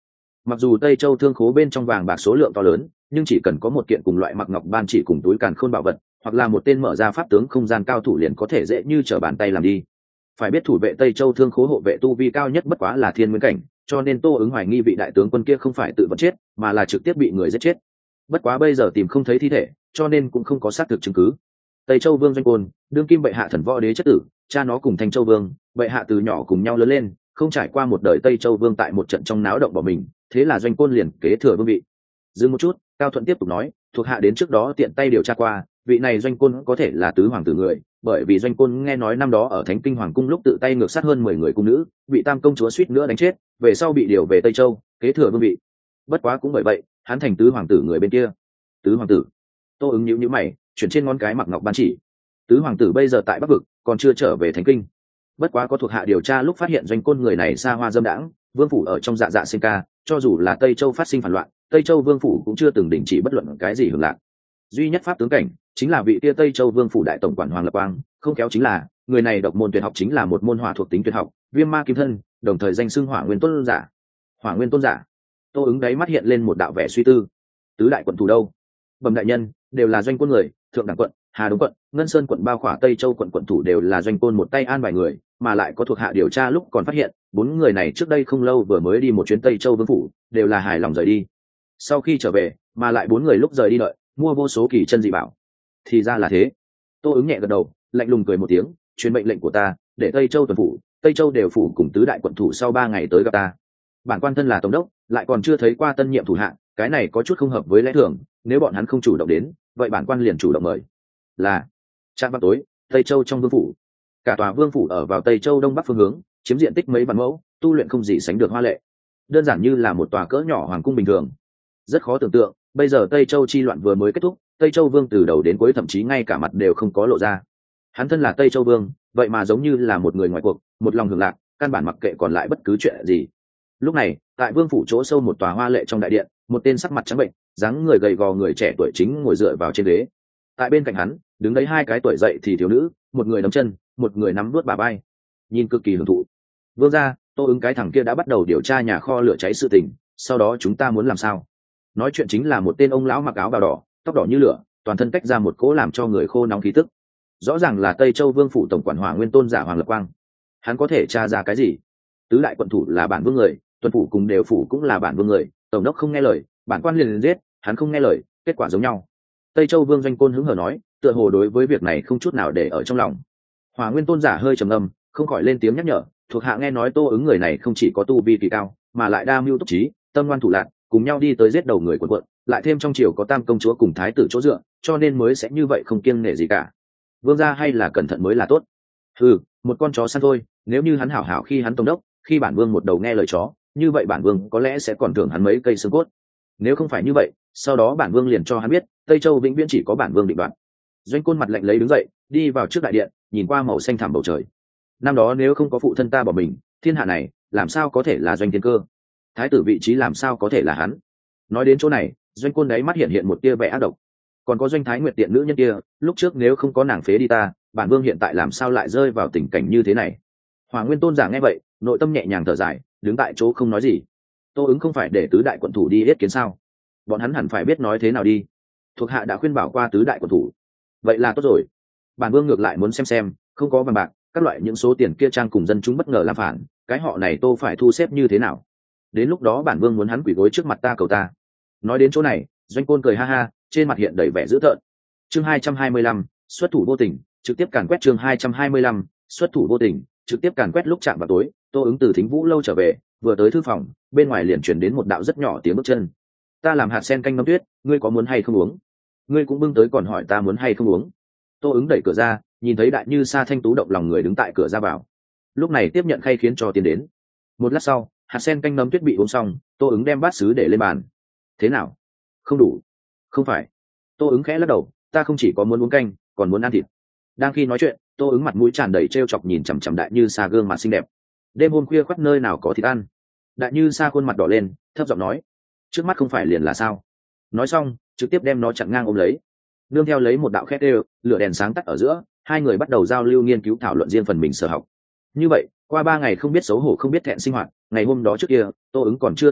Mặc dù Tây Châu thương khố bên trong vàng bạc số lượng to lớn, nhưng chỉ cần có một kiện cùng loại mặc ngọc ban chỉ cùng túi càn khôn bảo vật, hoặc là một tên mở ra pháp tướng không gian cao thủ liền có thể dễ như trở bàn tay làm đi. Phải biết thủ vệ Tây Châu thương khố hộ vệ tu vi cao nhất bất quá là thiên nguyên cảnh, cho nên Tô ứng hoài nghi vị đại tướng quân kia không phải tự vẫn chết, mà là trực tiếp bị người giết chết. Bất quá bây giờ tìm không thấy thi thể, cho nên cũng không có xác thực chứng cứ. Tây Châu Vương Doanh Côn, đương kim bệ hạ thần võ đế chất tử, cha nó cùng Thanh Châu Vương, bệ hạ từ nhỏ cùng nhau lớn lên, không trải qua một đời Tây Châu Vương tại một trận trong náo động bỏ mình, thế là Doanh Côn liền kế thừa vương vị. Dừng một chút, Cao Thuận tiếp tục nói, thuộc hạ đến trước đó tiện tay điều tra qua, vị này Doanh Côn có thể là tứ hoàng tử người, bởi vì Doanh Côn nghe nói năm đó ở Thánh Kinh Hoàng cung lúc tự tay ngược sát hơn 10 người cung nữ, bị Tam công chúa suýt nữa đánh chết, về sau bị điều về Tây Châu, kế thừa vương vị. Bất quá cũng bởi vậy, hắn thành tứ hoàng tử người bên kia. Tứ hoàng tử? Tô ứng nhíu mày, chuyển trên ngón cái mặc ngọc ban chỉ. Tứ hoàng tử bây giờ tại Bắc vực, còn chưa trở về Thánh Kinh. Bất quá có thuộc hạ điều tra lúc phát hiện Doanh Côn người này xa hoa dâm đãng, vương phủ ở trong dạ dạ sinh ca, cho dù là Tây Châu phát sinh phản loạn, Tây Châu vương phủ cũng chưa từng đình chỉ bất luận cái gì hưởng lạc. Duy nhất pháp tướng cảnh chính là vị tia Tây Châu vương phủ đại tổng quản Hoàng Lập Quang, không khéo chính là người này độc môn tuyệt học chính là một môn hỏa thuộc tính tuyệt học, Viêm Ma Kim Thân, đồng thời danh xưng Hỏa Nguyên Tôn giả. Hỏa Nguyên Tôn giả? Tô ứng đáy mắt hiện lên một đạo vẻ suy tư. Tứ đại quận thủ đâu? Bẩm đại nhân, đều là Doanh Côn người, Thượng Đẳng quận, Hà Đông quận, Ngân Sơn quận bao khỏa Tây Châu quận thủ đều là Doanh Côn một tay an bài người, mà lại có thuộc hạ điều tra lúc còn phát hiện, 4 người này trước đây không lâu vừa mới đi một chuyến Tây Châu vương phủ, đều là hài lòng rời đi. Sau khi trở về, mà lại 4 người lúc rời đi đợi, mua vô số kỳ chân dị bảo. Thì ra là thế. Tô ứng nhẹ gật đầu, lạnh lùng cười một tiếng, truyền mệnh lệnh của ta, để Tây Châu tuần phủ, Tây Châu đều phủ cùng tứ đại quận thủ sau 3 ngày tới gặp ta. Bản quan thân là tổng đốc, lại còn chưa thấy qua tân nhiệm thủ hạ, cái này có chút không hợp với lẽ thường, nếu bọn hắn không chủ động đến, vậy bản quan liền chủ động mời. Là. Trạm vào tối, Tây Châu trong vương phủ. Cả tòa vương phủ ở vào Tây Châu đông bắc phương hướng, chiếm diện tích mấy vạn mẫu, tu luyện không gì sánh được hoa lệ. Đơn giản như là một tòa cỡ nhỏ hoàng cung bình thường. Rất khó tưởng tượng, bây giờ Tây Châu chi loạn vừa mới kết thúc, Tây Châu vương từ đầu đến cuối thậm chí ngay cả mặt đều không có lộ ra. Hắn thân là Tây Châu vương, vậy mà giống như là một người ngoài cuộc, một lòng hưởng lạc, căn bản mặc kệ còn lại bất cứ chuyện gì. Lúc này, tại vương phủ chỗ sâu một tòa hoa lệ trong đại điện, một tên sắc mặt trắng bệnh, dáng người gầy gò người trẻ tuổi chính ngồi dựa vào trên ghế. Tại bên cạnh hắn, đứng đấy 2 cái tuổi dậy thì thiếu nữ, một người đấm chân, một người nắm vuốt bà bay, nhìn cực kỳ hưởng thụ. Vương gia, Tô ứng cái thằng kia đã bắt đầu điều tra nhà kho lửa cháy sự tình, sau đó chúng ta muốn làm sao? Nói chuyện chính là một tên ông lão mặc áo bào đỏ, tóc đỏ như lửa, toàn thân tách ra một cỗ làm cho người khô nóng khí tức. Rõ ràng là Tây Châu vương phủ tổng quản Hỏa Nguyên Tôn giả Hoàng Lập Quang. Hắn có thể tra ra cái gì? Tứ đại quận thủ là bản vương người, tuần phủ cùng đều phủ cũng là bản vương người, tổng đốc không nghe lời, bản quan liền giết, hắn không nghe lời, kết quả giống nhau. Tây Châu vương Doanh Côn hứng hờ nói, tựa hồ đối với việc này không chút nào để ở trong lòng. Hỏa Nguyên Tôn giả hơi trầm ngâm, không khỏi lên tiếng nhắc nhở, thuộc hạ nghe nói Tô ứng người này không chỉ có tu vi kỳ cao, mà lại đa mưu túc trí, tâm ngoan thủ lạn, cùng nhau đi tới giết đầu người quận, lại thêm trong triều có Tam công chúa cùng thái tử chỗ dựa, cho nên mới sẽ như vậy không kiêng nể gì cả. Vương gia hay là cẩn thận mới là tốt. Một con chó săn thôi, nếu như hắn hảo hảo khi hắn tổng đốc, khi bản vương một đầu nghe lời chó, như vậy bản vương có lẽ sẽ còn thưởng hắn mấy cây xương cốt. Nếu không phải như vậy, sau đó bản vương liền cho hắn biết, Tây Châu vĩnh viễn chỉ có bản vương định đoạt. Doanh Côn mặt lạnh lấy đứng dậy, đi vào trước đại điện, nhìn qua màu xanh thẳm bầu trời. Năm đó nếu không có phụ thân ta bỏ mình, thiên hạ này làm sao có thể là Doanh Thiên Cơ? Thái tử vị trí làm sao có thể là hắn? Nói đến chỗ này, Doanh Côn đáy mắt hiện một tia vẻ ác độc. Còn có Doanh Thái Nguyệt tiện nữ nhân kia, lúc trước nếu không có nàng phế đi ta, bản vương hiện tại làm sao lại rơi vào tình cảnh như thế này? Hỏa Nguyên Tôn giả nghe vậy, nội tâm nhẹ nhàng thở dài, đứng tại chỗ không nói gì. Tô ứng không phải để tứ đại quận thủ đi yết kiến sao? Bọn hắn hẳn phải biết nói thế nào đi. Thuộc hạ đã khuyên bảo qua tứ đại quận thủ. Vậy là tốt rồi. Bản vương ngược lại muốn xem, không có vàng bạc, các loại những số tiền kia trang cùng dân chúng bất ngờ làm phản, cái họ này Tô phải thu xếp như thế nào? Đến lúc đó bản vương muốn hắn quỳ gối trước mặt ta cầu ta. Nói đến chỗ này, Doanh Côn cười ha ha, trên mặt hiện đầy vẻ dữ tợn. Chương 225, xuất thủ vô tình, trực tiếp càn quét. Chương 225, xuất thủ vô tình, trực tiếp càn quét. Lúc chạm vào tối, Tô ứng từ Thính Vũ lâu trở về, vừa tới thư phòng, bên ngoài liền truyền đến một đạo rất nhỏ tiếng bước chân. Ta làm hạt sen canh ngâm tuyết, ngươi có muốn hay không uống? Ngươi cũng bưng tới còn hỏi ta muốn hay không uống. Tô ứng đẩy cửa ra, nhìn thấy Đại Như Sa thanh tú động lòng người đứng tại cửa ra vào. Lúc này tiếp nhận khay khiến cho tiến đến. Một lát sau, hạt sen canh ngâm tuyết bị uống xong, Tô ứng đem bát sứ để lên bàn. Thế nào? Không đủ? Không phải. Tô ứng khẽ lắc đầu, ta không chỉ có muốn uống canh, còn muốn ăn thịt. Đang khi nói chuyện, Tô ứng mặt mũi tràn đầy trêu chọc nhìn chằm chằm Đại Như Sa gương mặt xinh đẹp. Đêm hôm khuya khoắt nơi nào có thịt ăn? Đại Như Sa khuôn mặt đỏ lên, thấp giọng nói, trước mắt không phải liền là sao? Nói xong, trực tiếp đem nó chặn ngang ôm lấy. Nương theo lấy một đạo khét đều, lửa đèn sáng tắt ở giữa, hai người bắt đầu giao lưu nghiên cứu thảo luận riêng phần mình sở học. Như vậy, qua 3 ngày không biết xấu hổ không biết thẹn sinh hoạt, ngày hôm đó trước kia, Tô ứng còn chưa tỉnh lại,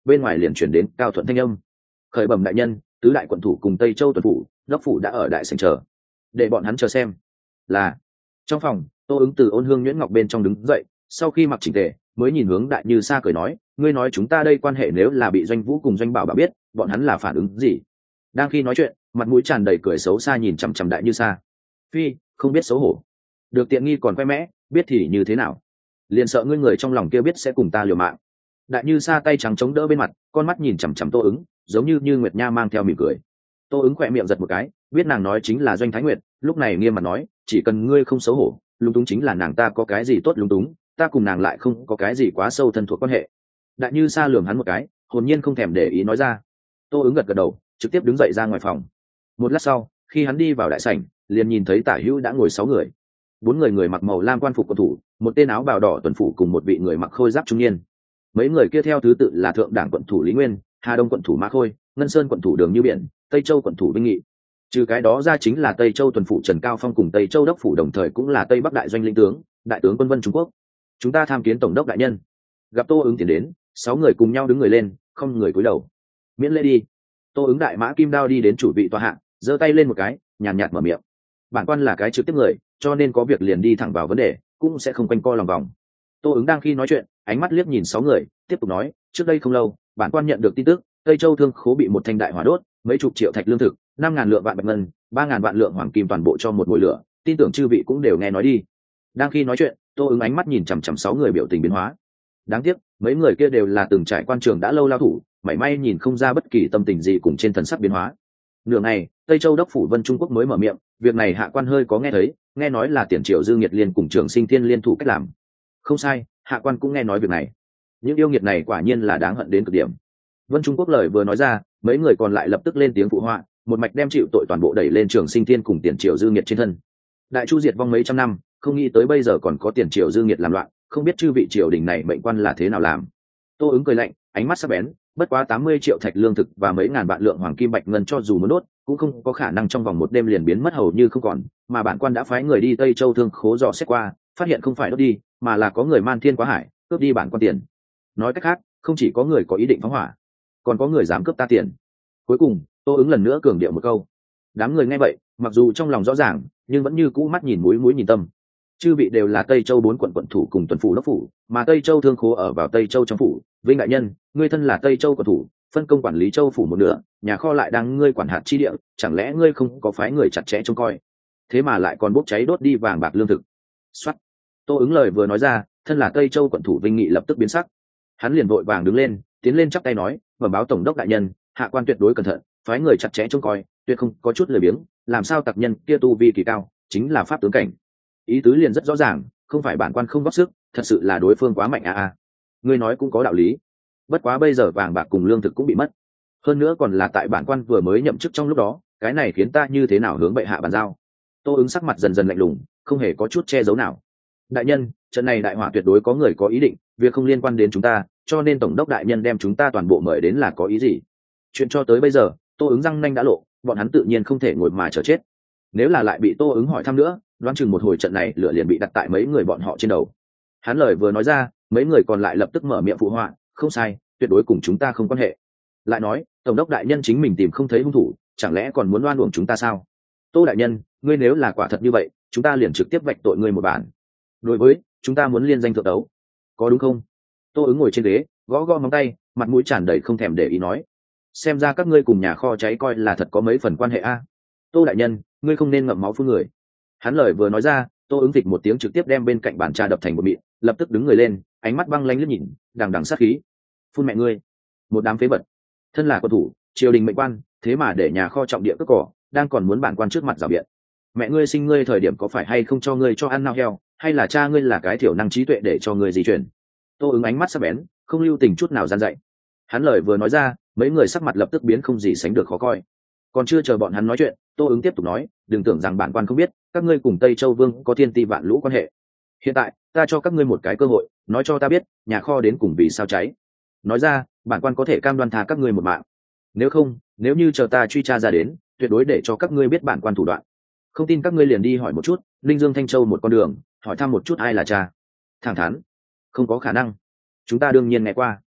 bên ngoài liền chuyển đến cao thuận thanh âm: khởi bẩm đại nhân, tứ đại quận thủ cùng tây châu tuần phủ đốc phủ đã ở đại sảnh chờ, để bọn hắn chờ xem. Là. Trong phòng, Tô Ứng từ Ôn Hương Nhuyễn Ngọc bên trong đứng dậy, sau khi mặc chỉnh tề mới nhìn hướng Đại Như Sa cười nói: ngươi nói chúng ta đây quan hệ nếu là bị Doanh Vũ cùng Doanh Bảo biết, bọn hắn là phản ứng gì? Đang khi nói chuyện, mặt mũi tràn đầy cười xấu xa nhìn chằm chằm Đại Như Sa. Phi, không biết xấu hổ, được tiện nghi còn khoe mẽ, biết thì như thế nào? Liền sợ ngươi người trong lòng kia biết sẽ cùng ta liều mạng. Đại Như Sa tay trắng chống đỡ bên mặt, con mắt nhìn chằm chằm Tô Ứng, giống như Nguyệt Nha mang theo mỉm cười. Tô Ứng khỏe miệng giật một cái, biết nàng nói chính là Doanh Thái Nguyệt, lúc này nghiêm mặt nói: chỉ cần ngươi không xấu hổ, lúng túng chính là nàng, ta có cái gì tốt lúng túng, ta cùng nàng lại không có cái gì quá sâu thân thuộc quan hệ. Đại Như Sa lườm hắn một cái, hồn nhiên không thèm để ý nói ra. Tô Ứng gật gật đầu, trực tiếp đứng dậy ra ngoài phòng. Một lát sau, khi hắn đi vào đại sảnh, liền nhìn thấy tả hữu đã ngồi 6 người. 4 người mặc màu lam quan phục quân thủ, một tên áo bào đỏ tuần phủ cùng một vị người mặc khôi giáp trung niên. Mấy người kia theo thứ tự là thượng đảng quận thủ Lý Nguyên, Hà Đông quận thủ Mã Khôi, Ngân Sơn quận thủ Đường Như Biển, Tây Châu quận thủ Vinh Nghị. Trừ cái đó ra chính là Tây Châu tuần phủ Trần Cao Phong cùng Tây Châu đốc phủ đồng thời cũng là Tây Bắc đại doanh lĩnh tướng, đại tướng quân Vân Trung Quốc. Chúng ta tham kiến tổng đốc đại nhân. Gặp Tô Ứng tiến đến, 6 người cùng nhau đứng người lên, không người cúi đầu. Miễn lễ đi. Tô Ứng đại mã kim đao đi đến chủ vị tòa hạ, giơ tay lên một cái, nhàn nhạt mở miệng. Bản quan là cái trực tiếp người, cho nên có việc liền đi thẳng vào vấn đề, cũng sẽ không quanh co lòng vòng. Tô Ứng đang khi nói chuyện, ánh mắt liếc nhìn 6 người, tiếp tục nói: trước đây không lâu, bản quan nhận được tin tức, Tây Châu thương khố bị một thanh đại hỏa đốt, mấy chục triệu thạch lương thực, 5.000 lượng vạn bạch ngân, 3.000 vạn lượng hoàng kim toàn bộ cho một mồi lửa, tin tưởng chư vị cũng đều nghe nói đi. Đang khi nói chuyện, Tô Ứng ánh mắt nhìn chằm chằm 6 người biểu tình biến hóa. Đáng tiếc, mấy người kia đều là từng trải quan trường đã lâu lao thủ, mảy may nhìn không ra bất kỳ tâm tình gì cùng trên thần sắc biến hóa. Nửa ngày, Tây Châu đốc phủ Vân Trung Quốc mới mở miệng: việc này hạ quan hơi có nghe thấy, nghe nói là tiền triệu dư nghiệt liên cùng Trường Sinh Thiên liên thủ cách làm. Không sai, hạ quan cũng nghe nói việc này. Những yêu nghiệt này quả nhiên là đáng hận đến cực điểm. Vân Trung Quốc lời vừa nói ra, mấy người còn lại lập tức lên tiếng phụ họa, một mạch đem chịu tội toàn bộ đẩy lên Trường Sinh Thiên cùng tiền triệu dư nghiệt trên thân. Đại Chu diệt vong mấy trăm năm, không nghĩ tới bây giờ còn có tiền triệu dư nghiệt làm loạn, không biết chư vị triều đình này mệnh quan là thế nào làm. Tô Ứng cười lạnh, ánh mắt sắc bén, bất quá 80 triệu thạch lương thực và mấy ngàn vạn lượng hoàng kim bạch ngân cho dù muốn đốt, cũng không có khả năng trong vòng một đêm liền biến mất hầu như không còn, mà bản quan đã phái người đi Tây Châu thương khố dò xét qua, phát hiện không phải đốt đi, mà là có người man thiên quá hải, cướp đi bản quan tiền. Nói cách khác, không chỉ có người có ý định phóng hỏa, còn có người dám cướp ta tiền. Cuối cùng, Tô Ứng lần nữa cường điệu một câu. Đám người nghe vậy, mặc dù trong lòng rõ ràng, nhưng vẫn như cũ mắt nhìn mũi mũi nhìn tâm. Chư vị đều là Tây Châu 4 quận quận thủ cùng tuần phủ đốc phủ, mà Tây Châu thương khố ở vào Tây Châu trong phủ. Vinh đại nhân, ngươi thân là Tây Châu quận thủ, phân công quản lý châu phủ một nửa, nhà kho lại đang ngươi quản hạt chi địa, chẳng lẽ ngươi không có phái người chặt chẽ trông coi? Thế mà lại còn bốc cháy đốt đi vàng bạc lương thực. Soát. Tô Ứng lời vừa nói ra, thân là Tây Châu quận thủ Vinh Nghị lập tức biến sắc. Hắn liền vội vàng đứng lên, tiến lên chắp tay nói: "Bẩm báo tổng đốc đại nhân, hạ quan tuyệt đối cẩn thận, phái người chặt chẽ trông coi, tuyệt không có chút lười biếng, làm sao tặc nhân kia tu vi kỳ cao, chính là pháp tướng cảnh." Ý tứ liền rất rõ ràng, không phải bản quan không góp sức, thật sự là đối phương quá mạnh a. Ngươi nói cũng có đạo lý. Bất quá bây giờ vàng bạc cùng lương thực cũng bị mất, hơn nữa còn là tại bản quan vừa mới nhậm chức trong lúc đó, cái này khiến ta như thế nào hướng bệ hạ bàn giao? Tô Ứng sắc mặt dần dần lạnh lùng, không hề có chút che giấu nào. Đại nhân, trận này đại hỏa tuyệt đối có người có ý định, việc không liên quan đến chúng ta, cho nên tổng đốc đại nhân đem chúng ta toàn bộ mời đến là có ý gì? Chuyện cho tới bây giờ, Tô Ứng răng nanh đã lộ, bọn hắn tự nhiên không thể ngồi mà chờ chết. Nếu là lại bị Tô Ứng hỏi thăm nữa, đoán chừng một hồi trận này lửa liền bị đặt tại mấy người bọn họ trên đầu. Hắn lời vừa nói ra, mấy người còn lại lập tức mở miệng phụ họa: "Không sai, tuyệt đối cùng chúng ta không quan hệ." Lại nói, tổng đốc đại nhân chính mình tìm không thấy hung thủ, chẳng lẽ còn muốn oan uổng chúng ta sao? Tô đại nhân, ngươi nếu là quả thật như vậy, chúng ta liền trực tiếp vạch tội ngươi một bản. Đối với, chúng ta muốn liên danh thượng đấu, có đúng không? Tô Ứng ngồi trên ghế, gõ gõ móng tay, mặt mũi tràn đầy không thèm để ý nói: "Xem ra các ngươi cùng nhà kho cháy coi là thật có mấy phần quan hệ a." Tô đại nhân, ngươi không nên ngậm máu phun người. Hắn lời vừa nói ra, Tô Ứng thịch một tiếng trực tiếp đem bên cạnh bàn trà đập thành một mịn, lập tức đứng người lên, ánh mắt băng lãnh liếc nhìn, đằng đằng sát khí: "Phun mẹ ngươi, một đám phế vật! Thân là quân thủ, triều đình mệnh quan, thế mà để nhà kho trọng địa cướp cỏ, đang còn muốn bản quan trước mặt rào biện. Mẹ ngươi sinh ngươi thời điểm có phải hay không cho ngươi cho ăn nao heo, hay là cha ngươi là cái thiểu năng trí tuệ để cho ngươi di chuyển?" Tô Ứng ánh mắt sắc bén, không lưu tình chút nào gian dạy. Hắn lời vừa nói ra, mấy người sắc mặt lập tức biến không gì sánh được khó coi. Còn chưa chờ bọn hắn nói chuyện, Tô Ứng tiếp tục nói: "Đừng tưởng rằng bản quan không biết, các ngươi cùng Tây Châu Vương có thiên ti vạn lũ quan hệ. Hiện tại, ta cho các ngươi một cái cơ hội, nói cho ta biết, nhà kho đến cùng vì sao cháy. Nói ra, bản quan có thể cam đoan tha các ngươi một mạng. Nếu không, nếu như chờ ta truy tra ra đến, tuyệt đối để cho các ngươi biết bản quan thủ đoạn. Không tin các ngươi liền đi hỏi một chút, Linh Dương Thanh Châu một con đường, hỏi thăm một chút ai là cha." Thẳng thắn: "Không có khả năng. Chúng ta đương nhiên nghe qua.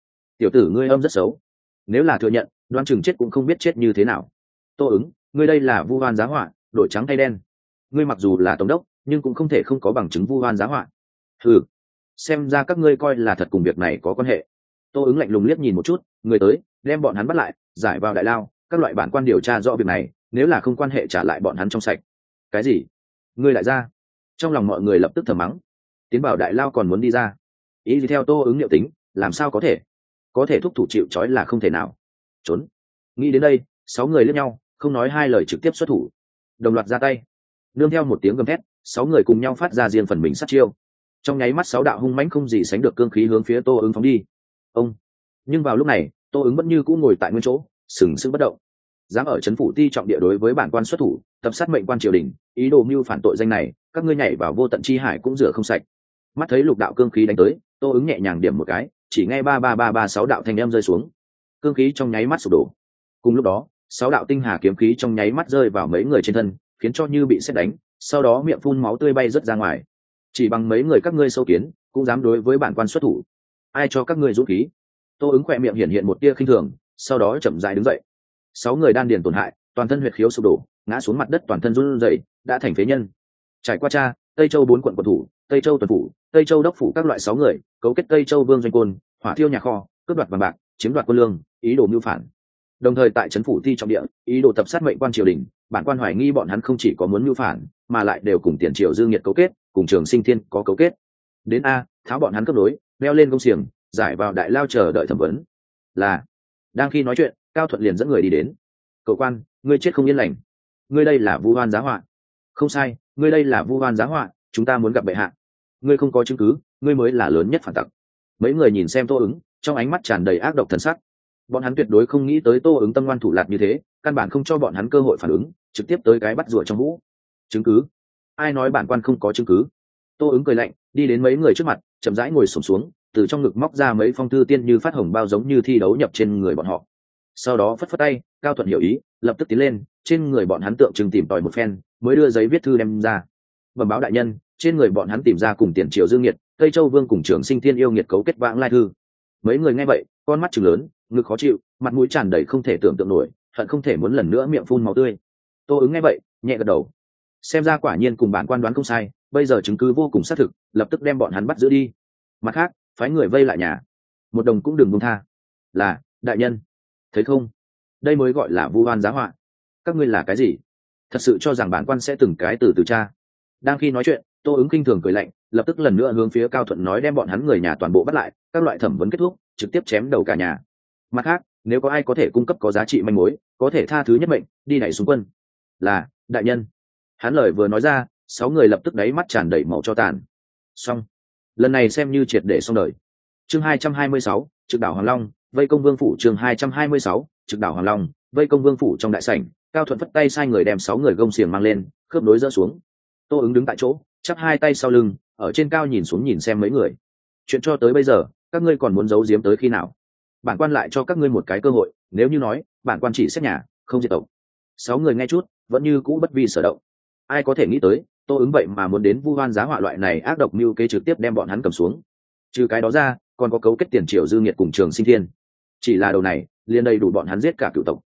tiểu tử ngươi âm rất xấu, nếu là thừa nhận đoan chừng chết cũng không biết chết như thế nào. Tô ứng, ngươi đây là vu oan giá họa, đổi trắng thay đen. Ngươi mặc dù là tổng đốc nhưng cũng không thể không có bằng chứng vu oan giá họa. Ừ, xem ra các ngươi coi là thật cùng việc này có quan hệ. Tô ứng lạnh lùng liếc nhìn một chút người tới, đem bọn hắn bắt lại giải vào đại lao, các loại bản quan điều tra rõ việc này, nếu là không quan hệ trả lại bọn hắn trong sạch. Cái gì? Ngươi lại ra? Trong lòng mọi người lập tức thầm mắng. Tiến vào đại lao còn muốn đi ra? Ý gì theo Tô ứng liệu tính, làm sao có thể thúc thủ chịu trói là không thể nào. Trốn. Nghĩ đến đây, 6 người liếc nhau, không nói hai lời trực tiếp xuất thủ, đồng loạt ra tay. Nương theo một tiếng gầm thét, 6 người cùng nhau phát ra riêng phần mình sát chiêu. Trong nháy mắt 6 đạo hung mãnh không gì sánh được cương khí hướng phía Tô ứng phóng đi. Ông. Nhưng vào lúc này, Tô ứng vẫn như cũ ngồi tại nguyên chỗ, sừng sững bất động. Dám ở trấn phủ ti trọng địa đối với bản quan xuất thủ, tập sát mệnh quan triều đình, ý đồ mưu phản tội danh này, các ngươi nhảy vào vô tận chi hải cũng rửa không sạch. Mắt thấy lục đạo cương khí đánh tới, Tô ứng nhẹ nhàng điểm một cái, chỉ nghe 3 đạo thanh âm rơi xuống, cương khí trong nháy mắt sụp đổ. Cùng lúc đó, 6 đạo tinh hà kiếm khí trong nháy mắt rơi vào mấy người trên thân, khiến cho như bị sét đánh, sau đó miệng phun máu tươi bay rớt ra ngoài. Chỉ bằng mấy người các ngươi sâu kiến, cũng dám đối với bản quan xuất thủ, ai cho các ngươi dũng khí? Tô ứng khỏe miệng hiện một tia khinh thường, sau đó chậm rãi đứng dậy. 6 người đan điền tổn hại, toàn thân huyệt khiếu sụp đổ, ngã xuống mặt đất toàn thân run rẩy, đã thành phế nhân. Trải qua tra, Tây Châu 4 quận quận thủ, Tây Châu tuần phủ, Tây Châu đốc phủ các loại 6 người, cấu kết Tây Châu vương doanh côn, hỏa thiêu nhà kho, cướp đoạt vàng bạc, chiếm đoạt quân lương, ý đồ mưu phản. Đồng thời tại trấn phủ ti trọng địa, ý đồ tập sát mệnh quan triều đình, bản quan hoài nghi bọn hắn không chỉ có muốn mưu phản, mà lại đều cùng tiền triều Dương Nghiệt cấu kết, cùng Trường Sinh Thiên có cấu kết. Đến a, tháo bọn hắn cấp đối, leo lên công xiềng, giải vào đại lao chờ đợi thẩm vấn. Là. Đang khi nói chuyện, Cao Thuận liền dẫn người đi đến. Cậu quan, ngươi chết không yên lành. Ngươi đây là vu oan giá họa. Không sai, ngươi đây là vu oan giá họa, chúng ta muốn gặp bệ hạ. Ngươi không có chứng cứ, ngươi mới là lớn nhất phản tặc. Mấy người nhìn xem Tô ứng, trong ánh mắt tràn đầy ác độc thần sắc. Bọn hắn tuyệt đối không nghĩ tới Tô ứng tâm ngoan thủ lạt như thế, căn bản không cho bọn hắn cơ hội phản ứng, trực tiếp tới cái bắt rùa trong hũ. Chứng cứ? Ai nói bản quan không có chứng cứ? Tô ứng cười lạnh, đi đến mấy người trước mặt, chậm rãi ngồi xổm xuống, từ trong ngực móc ra mấy phong thư tiên như phát hồng bao giống như thi đấu nhập trên người bọn họ. Sau đó phất phất tay, Cao Thuận hiểu ý, lập tức tiến lên, trên người bọn hắn tượng trưng tìm tòi một phen, mới đưa giấy viết thư đem ra. Bẩm báo đại nhân, trên người bọn hắn tìm ra cùng tiền triều Dương Nghiệt, Tây Châu Vương cùng Trường Sinh Thiên yêu nghiệt cấu kết vãng lai thư. Mấy người nghe vậy, con mắt trừng lớn, ngực khó chịu, mặt mũi tràn đầy không thể tưởng tượng nổi, hận không thể muốn lần nữa miệng phun máu tươi. Tô ứng nghe vậy, nhẹ gật đầu. Xem ra quả nhiên cùng bản quan đoán không sai, bây giờ chứng cứ vô cùng xác thực, lập tức đem bọn hắn bắt giữ đi. Mặt khác, phái người vây lại nhà, một đồng cũng đừng buông tha. Là, đại nhân. Thấy không? Đây mới gọi là vu oan giá họa. Các ngươi là cái gì? Thật sự cho rằng bản quan sẽ từng cái từ từ tra? Đang khi nói chuyện, Tô ứng khinh thường cười lạnh, lập tức lần nữa hướng phía Cao Thuận nói đem bọn hắn người nhà toàn bộ bắt lại, các loại thẩm vấn kết thúc, trực tiếp chém đầu cả nhà. Mặt khác, nếu có ai có thể cung cấp có giá trị manh mối, có thể tha thứ nhất mệnh, đi đẩy xuống quân. Là, đại nhân. Hắn lời vừa nói ra, 6 người lập tức đáy mắt tràn đầy màu cho tàn. Xong, lần này xem như triệt để xong đời. Chương 226, trực đảo Hoàng Long, vây công vương phủ. Chương 226, trực đảo Hoàng Long, vây công vương phủ. Trong đại sảnh, Cao Thuận phất tay sai người đem 6 người gông xiềng mang lên, khớp nối dỡ xuống. Tô ứng đứng tại chỗ, chắp hai tay sau lưng, ở trên cao nhìn xuống nhìn xem mấy người. Chuyện cho tới bây giờ, các ngươi còn muốn giấu giếm tới khi nào? Bản quan lại cho các ngươi một cái cơ hội, nếu như nói bản quan chỉ xét nhà, không diệt tộc. 6 người nghe chút, vẫn như cũ bất vi sở động. Ai có thể nghĩ tới, Tô ứng vậy mà muốn đến vu oan giá họa loại này ác độc mưu kế trực tiếp đem bọn hắn cầm xuống. Trừ cái đó ra, còn có cấu kết tiền triều Dương Nghiệt cùng Trường Sinh Thiên. Chỉ là đầu này, liền đầy đủ bọn hắn giết cả cựu tộc.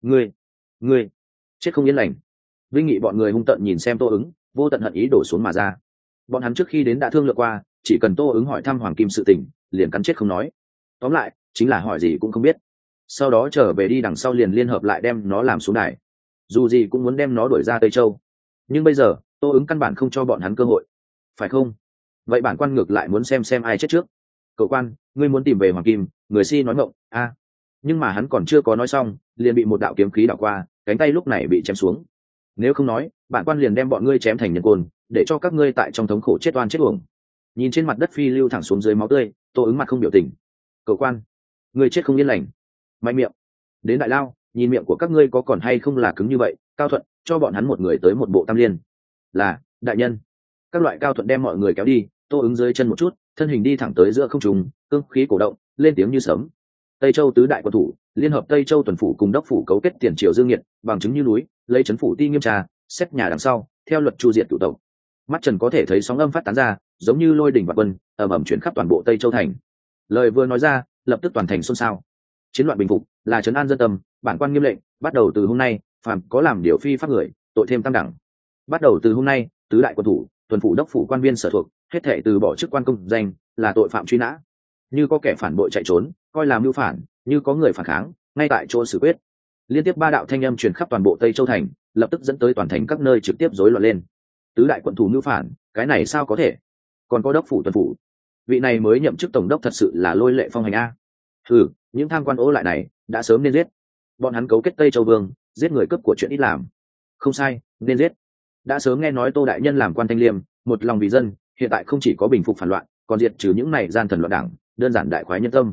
Ngươi, chết không yên lành. Vinh Nghị bọn người hung tợn nhìn xem Tô ứng, vô tận hận ý đổ xuống mà ra. Bọn hắn trước khi đến đã thương lượng qua, chỉ cần Tô ứng hỏi thăm Hoàng Kim sự tình, liền cắn chết không nói. Tóm lại, chính là hỏi gì cũng không biết. Sau đó trở về đi đằng sau liền liên hợp lại đem nó làm xuống đài. Dù gì cũng muốn đem nó đuổi ra Tây Châu. Nhưng bây giờ, Tô ứng căn bản không cho bọn hắn cơ hội. Phải không? Vậy bản quan ngược lại muốn xem ai chết trước. Cậu quan, ngươi muốn tìm về Hoàng Kim, người si nói mộng, a. Nhưng mà hắn còn chưa có nói xong, liền bị một đạo kiếm khí đảo qua, cánh tay lúc này bị chém xuống. Nếu không nói, bản quan liền đem bọn ngươi chém thành nhân côn, để cho các ngươi tại trong thống khổ chết oan chết uổng. Nhìn trên mặt đất phi lưu thẳng xuống dưới máu tươi, Tô ứng mặt không biểu tình. Cậu quan, ngươi chết không yên lành. Mạnh miệng. Đến đại lao, nhìn miệng của các ngươi có còn hay không là cứng như vậy. Cao Thuận, cho bọn hắn một người tới một bộ tam liên. Là, đại nhân. Các loại Cao Thuận đem mọi người kéo đi, Tô ứng dưới chân một chút, thân hình đi thẳng tới giữa không trung, cương khí cổ động, lên tiếng như sấm. Tây Châu tứ đại quân thủ, liên hợp Tây Châu tuần phủ cùng đốc phủ cấu kết tiền triều Dương Nghiệt, bằng chứng như núi, lấy trấn phủ ti nghiêm tra, xét nhà đằng sau, theo luật chu diệt cửu tộc. Mắt trần có thể thấy sóng âm phát tán ra, giống như lôi đỉnh và quân, ầm ầm chuyển khắp toàn bộ Tây Châu thành. Lời vừa nói ra, lập tức toàn thành xôn xao. Chiến loạn bình phục là trấn an dân tâm, bản quan nghiêm lệnh, bắt đầu từ hôm nay phàm có làm điều phi pháp người, tội thêm tam đẳng. Bắt đầu từ hôm nay, tứ đại quân thủ, tuần phủ đốc phủ quan viên sở thuộc, hết thảy từ bỏ chức quan công danh, là tội phạm truy nã. Như có kẻ phản bội chạy trốn, coi làm mưu phản, như có người phản kháng, ngay tại chỗ xử quyết. Liên tiếp ba đạo thanh âm truyền khắp toàn bộ Tây Châu thành, lập tức dẫn tới toàn thành các nơi trực tiếp rối loạn lên. Tứ đại quận thủ mưu phản, cái này sao có thể? Còn có đốc phủ tuần phủ, vị này mới nhậm chức tổng đốc thật sự là lôi lệ phong hành a. Những tham quan ố lại này đã sớm nên giết. Bọn hắn cấu kết Tây Châu vương, giết người cướp của chuyện ít làm. Không sai, nên giết. Đã sớm nghe nói Tô đại nhân làm quan thanh liêm, một lòng vì dân, hiện tại không chỉ có bình phục phản loạn, còn diệt trừ những này gian thần loạn đảng, đơn giản đại khoái nhân tâm.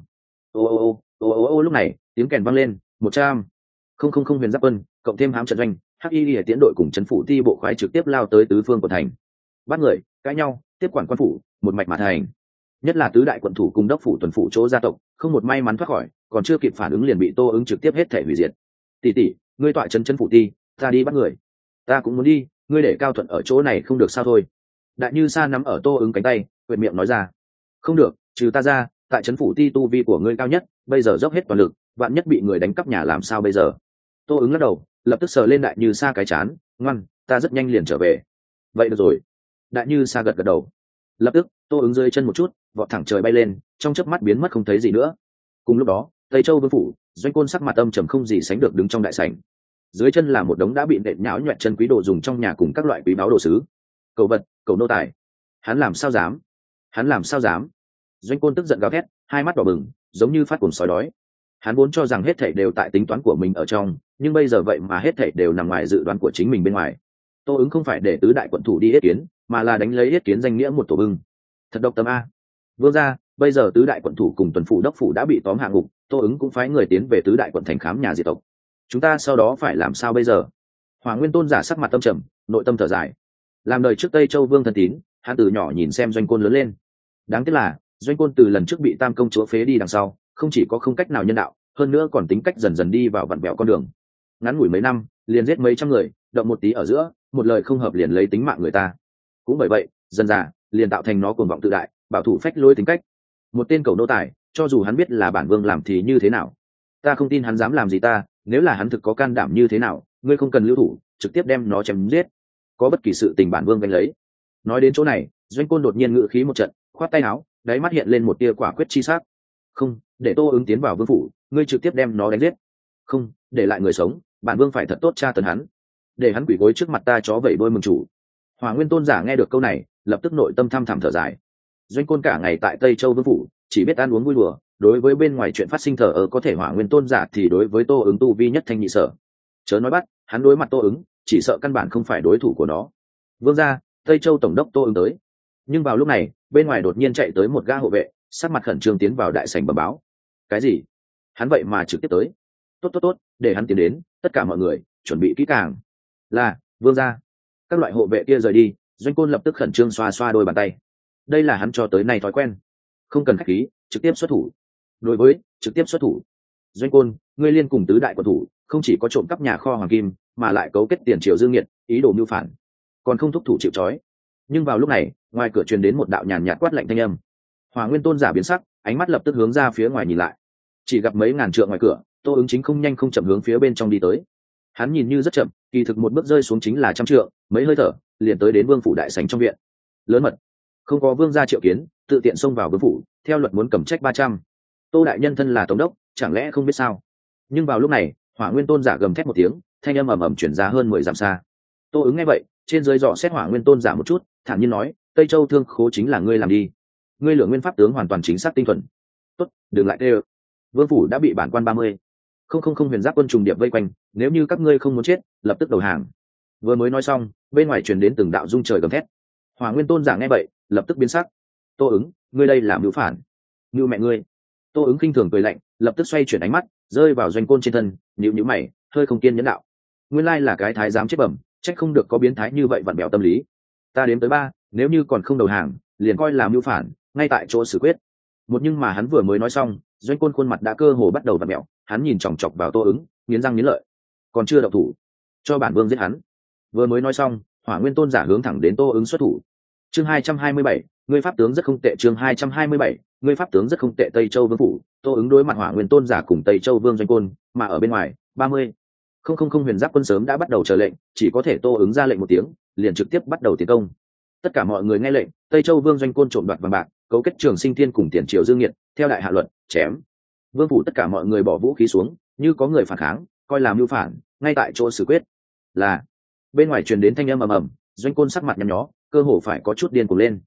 Ô, lúc này tiếng kèn vang lên, 100 không huyền giáp quân cộng thêm hám trận doanh, hắc y tiến đội cùng trấn phủ ti bộ khoái trực tiếp lao tới tứ phương của thành, bắt người cãi nhau, tiếp quản quan phủ, một mạch mà thành. Nhất là tứ đại quận thủ cùng đốc phủ tuần phủ chỗ gia tộc, không một may mắn thoát khỏi, còn chưa kịp phản ứng liền bị Tô Ứng trực tiếp hết thể hủy diệt. Tỷ, ngươi tọa trấn phủ ti, ta đi bắt người. Ta cũng muốn đi, ngươi để Cao Thuận ở chỗ này không được sao thôi. Đại Như Sa nắm ở Tô Ứng cánh tay, quyệt miệng nói ra. Không được, trừ ta ra, tại trấn phủ ti tu vi của ngươi cao nhất, bây giờ dốc hết toàn lực, vạn nhất bị người đánh cắp nhà làm sao bây giờ? Tô Ứng lắc đầu, lập tức sờ lên Đại Như Sa cái chán, ngoan, ta rất nhanh liền trở về. Vậy được rồi. Đại Như Sa gật đầu. Lập tức Tô Ứng rơi chân một chút, vọt thẳng trời bay lên, trong chớp mắt biến mất không thấy gì nữa. Cùng lúc đó, Tây Châu vương phủ, Doanh Côn sắc mặt âm trầm không gì sánh được đứng trong đại sảnh. Dưới chân là một đống đã bị nện nhão nhoẹt chân quý đồ dùng trong nhà cùng các loại quý báu đồ sứ, cầu vật, cầu nô tài. Hắn làm sao dám? Doanh Côn tức giận gào thét, hai mắt đỏ bừng, giống như phát cuồng sói đói. Hắn vốn cho rằng hết thảy đều tại tính toán của mình ở trong, nhưng bây giờ vậy mà hết thảy đều nằm ngoài dự đoán của chính mình bên ngoài. Tô Ứng không phải để tứ đại quận thủ đi yết kiến, mà là đánh lấy yết kiến danh nghĩa một tổ bưng. Thật độc tâm a. Vương gia, bây giờ tứ đại quận thủ cùng tuần phủ đốc phủ đã bị tóm hạ ngục, Tô Ứng cũng phái người tiến về tứ đại quận thành khám nhà diệt tộc. Chúng ta sau đó phải làm sao bây giờ? Hỏa Nguyên Tôn giả sắc mặt tâm trầm, nội tâm thở dài. Làm đời trước Tây Châu vương thân tín, hắn từ nhỏ nhìn xem Doanh Côn lớn lên. Đáng tiếc là Doanh Côn từ lần trước bị Tam công chúa phế đi đằng sau, không chỉ có không cách nào nhân đạo, hơn nữa còn tính cách dần dần đi vào vặn vẹo con đường. Ngắn ngủi mấy năm, liền giết mấy trăm người, động một tí ở giữa, một lời không hợp liền lấy tính mạng người ta. Cũng bởi vậy, dần dà liền tạo thành nó cuồng vọng tự đại, bảo thủ phách lối tính cách. Một tên cầu nô tài, cho dù hắn biết là bản vương làm thì như thế nào, ta không tin hắn dám làm gì ta. Nếu là hắn thực có can đảm như thế nào, ngươi không cần lưu thủ, trực tiếp đem nó chém giết. Có bất kỳ sự tình bản vương gánh lấy. Nói đến chỗ này, Doanh Côn đột nhiên ngự khí một trận, khoát tay áo, đáy mắt hiện lên một tia quả quyết chi sắc. Không, để Tô Ứng tiến vào vương phủ, ngươi trực tiếp đem nó đánh giết. Không, để lại người sống, bản vương phải thật tốt tra tấn hắn, để hắn quỳ gối trước mặt ta chó vẩy đôi mừng chủ. Hỏa Nguyên Tôn giả nghe được câu này, lập tức nội tâm thăm thẳm thở dài. Doanh Côn cả ngày tại Tây Châu vương phủ, chỉ biết ăn uống vui đùa, đối với bên ngoài chuyện phát sinh thờ ơ có thể. Hỏa Nguyên Tôn giả thì đối với Tô Ứng tu vi nhất thanh nhị sở. Chớ nói bắt, hắn đối mặt Tô Ứng, chỉ sợ căn bản không phải đối thủ của nó. Vương gia, Tây Châu tổng đốc Tô Ứng tới. Nhưng vào lúc này, bên ngoài đột nhiên chạy tới một gã hộ vệ, sắc mặt khẩn trương tiến vào đại sảnh bẩm báo. Cái gì? Hắn vậy mà trực tiếp tới? Tốt, để hắn tiến đến, tất cả mọi người chuẩn bị kỹ càng. Là, vương gia. Các loại hộ vệ kia rời đi, Doanh Côn lập tức khẩn trương xoa xoa đôi bàn tay. Đây là hắn cho tới nay thói quen, không cần khách khí, trực tiếp xuất thủ. Đối với trực tiếp xuất thủ. Doanh Côn, ngươi liên cùng tứ đại quận thủ, không chỉ có trộm cắp nhà kho hoàng kim, mà lại cấu kết tiền triều dương nghiệt, ý đồ mưu phản, còn không thúc thủ chịu trói. Nhưng vào lúc này, ngoài cửa truyền đến một đạo nhàn nhạt quát lạnh thanh âm. Hỏa Nguyên Tôn giả biến sắc, ánh mắt lập tức hướng ra phía ngoài nhìn lại. Chỉ gặp mấy ngàn trượng ngoài cửa, Tô Ứng chính không nhanh không chậm hướng phía bên trong đi tới. Hắn nhìn như rất chậm, kỳ thực một bước rơi xuống chính là trăm trượng, mấy hơi thở liền tới đến vương phủ đại sảnh trong viện. Lớn mật, không có vương gia triệu kiến, tự tiện xông vào vương phủ, theo luật muốn cầm trách 300. Tô đại nhân thân là tổng đốc, chẳng lẽ không biết sao? Nhưng vào lúc này, Hỏa Nguyên Tôn giả gầm thét một tiếng, thanh âm ầm ầm truyền ra hơn 10 dặm xa. Tô Ứng nghe vậy, trên dưới dò xét Hỏa Nguyên Tôn giả một chút, thản nhiên nói, Tây Châu thương khố chính là ngươi làm đi. Ngươi lượng nguyên pháp tướng hoàn toàn chính xác tinh thuần. Tốt, đừng lại tê. Vương phủ đã bị bản quan 30 không huyền giáp quân trùng điệp vây quanh, nếu như các ngươi không muốn chết, lập tức đầu hàng. Vừa mới nói xong, bên ngoài truyền đến từng đạo rung trời gầm thét. Hỏa Nguyên Tôn giả nghe vậy, lập tức biến sắc. Tô Ứng, ngươi đây là mưu phản. Mưu mẹ ngươi. Tô Ứng khinh thường cười lạnh, lập tức xoay chuyển ánh mắt, rơi vào Doanh Côn trên thân, nhíu mày, hơi không kiên nhẫn đạo. Nguyên lai là cái thái giám chết bẩm, trách không được có biến thái như vậy vặn bèo tâm lý. Ta đếm tới 3, nếu như còn không đầu hàng, liền coi là mưu phản, ngay tại chỗ xử quyết. Nhưng mà hắn vừa mới nói xong, Doanh Côn khuôn mặt đã cơ hồ bắt đầu vặn mẹo, hắn nhìn chòng chọc vào Tô Ứng, nghiến răng nghiến lợi. Còn chưa động thủ, cho bản vương giết hắn. Vừa mới nói xong, Hỏa Nguyên Tôn giả hướng thẳng đến Tô Ứng xuất thủ. Chương 227, ngươi pháp tướng rất không tệ. Chương 227, ngươi pháp tướng rất không tệ. Tây Châu Vương phủ, Tô Ứng đối mặt Hỏa Nguyên Tôn giả cùng Tây Châu Vương Doanh Côn, mà ở bên ngoài 30 không huyền giáp quân sớm đã bắt đầu chờ lệnh, chỉ có thể Tô Ứng ra lệnh một tiếng, liền trực tiếp bắt đầu tiến công. Tất cả mọi người nghe lệnh, Tây Châu Vương Doanh Côn trộm đoạt vàng bạc, cấu kết Trường Sinh Thiên cùng Tiền Triều Dương Nghiệt, theo đại hạ luật, chém. Vương phủ tất cả mọi người bỏ vũ khí xuống, như có người phản kháng, coi làm mưu phản, ngay tại chỗ xử quyết. Là bên ngoài truyền đến thanh âm ầm ầm, Doanh Côn sắc mặt nhăn nhó, cơ hồ phải có chút điên cuồng lên.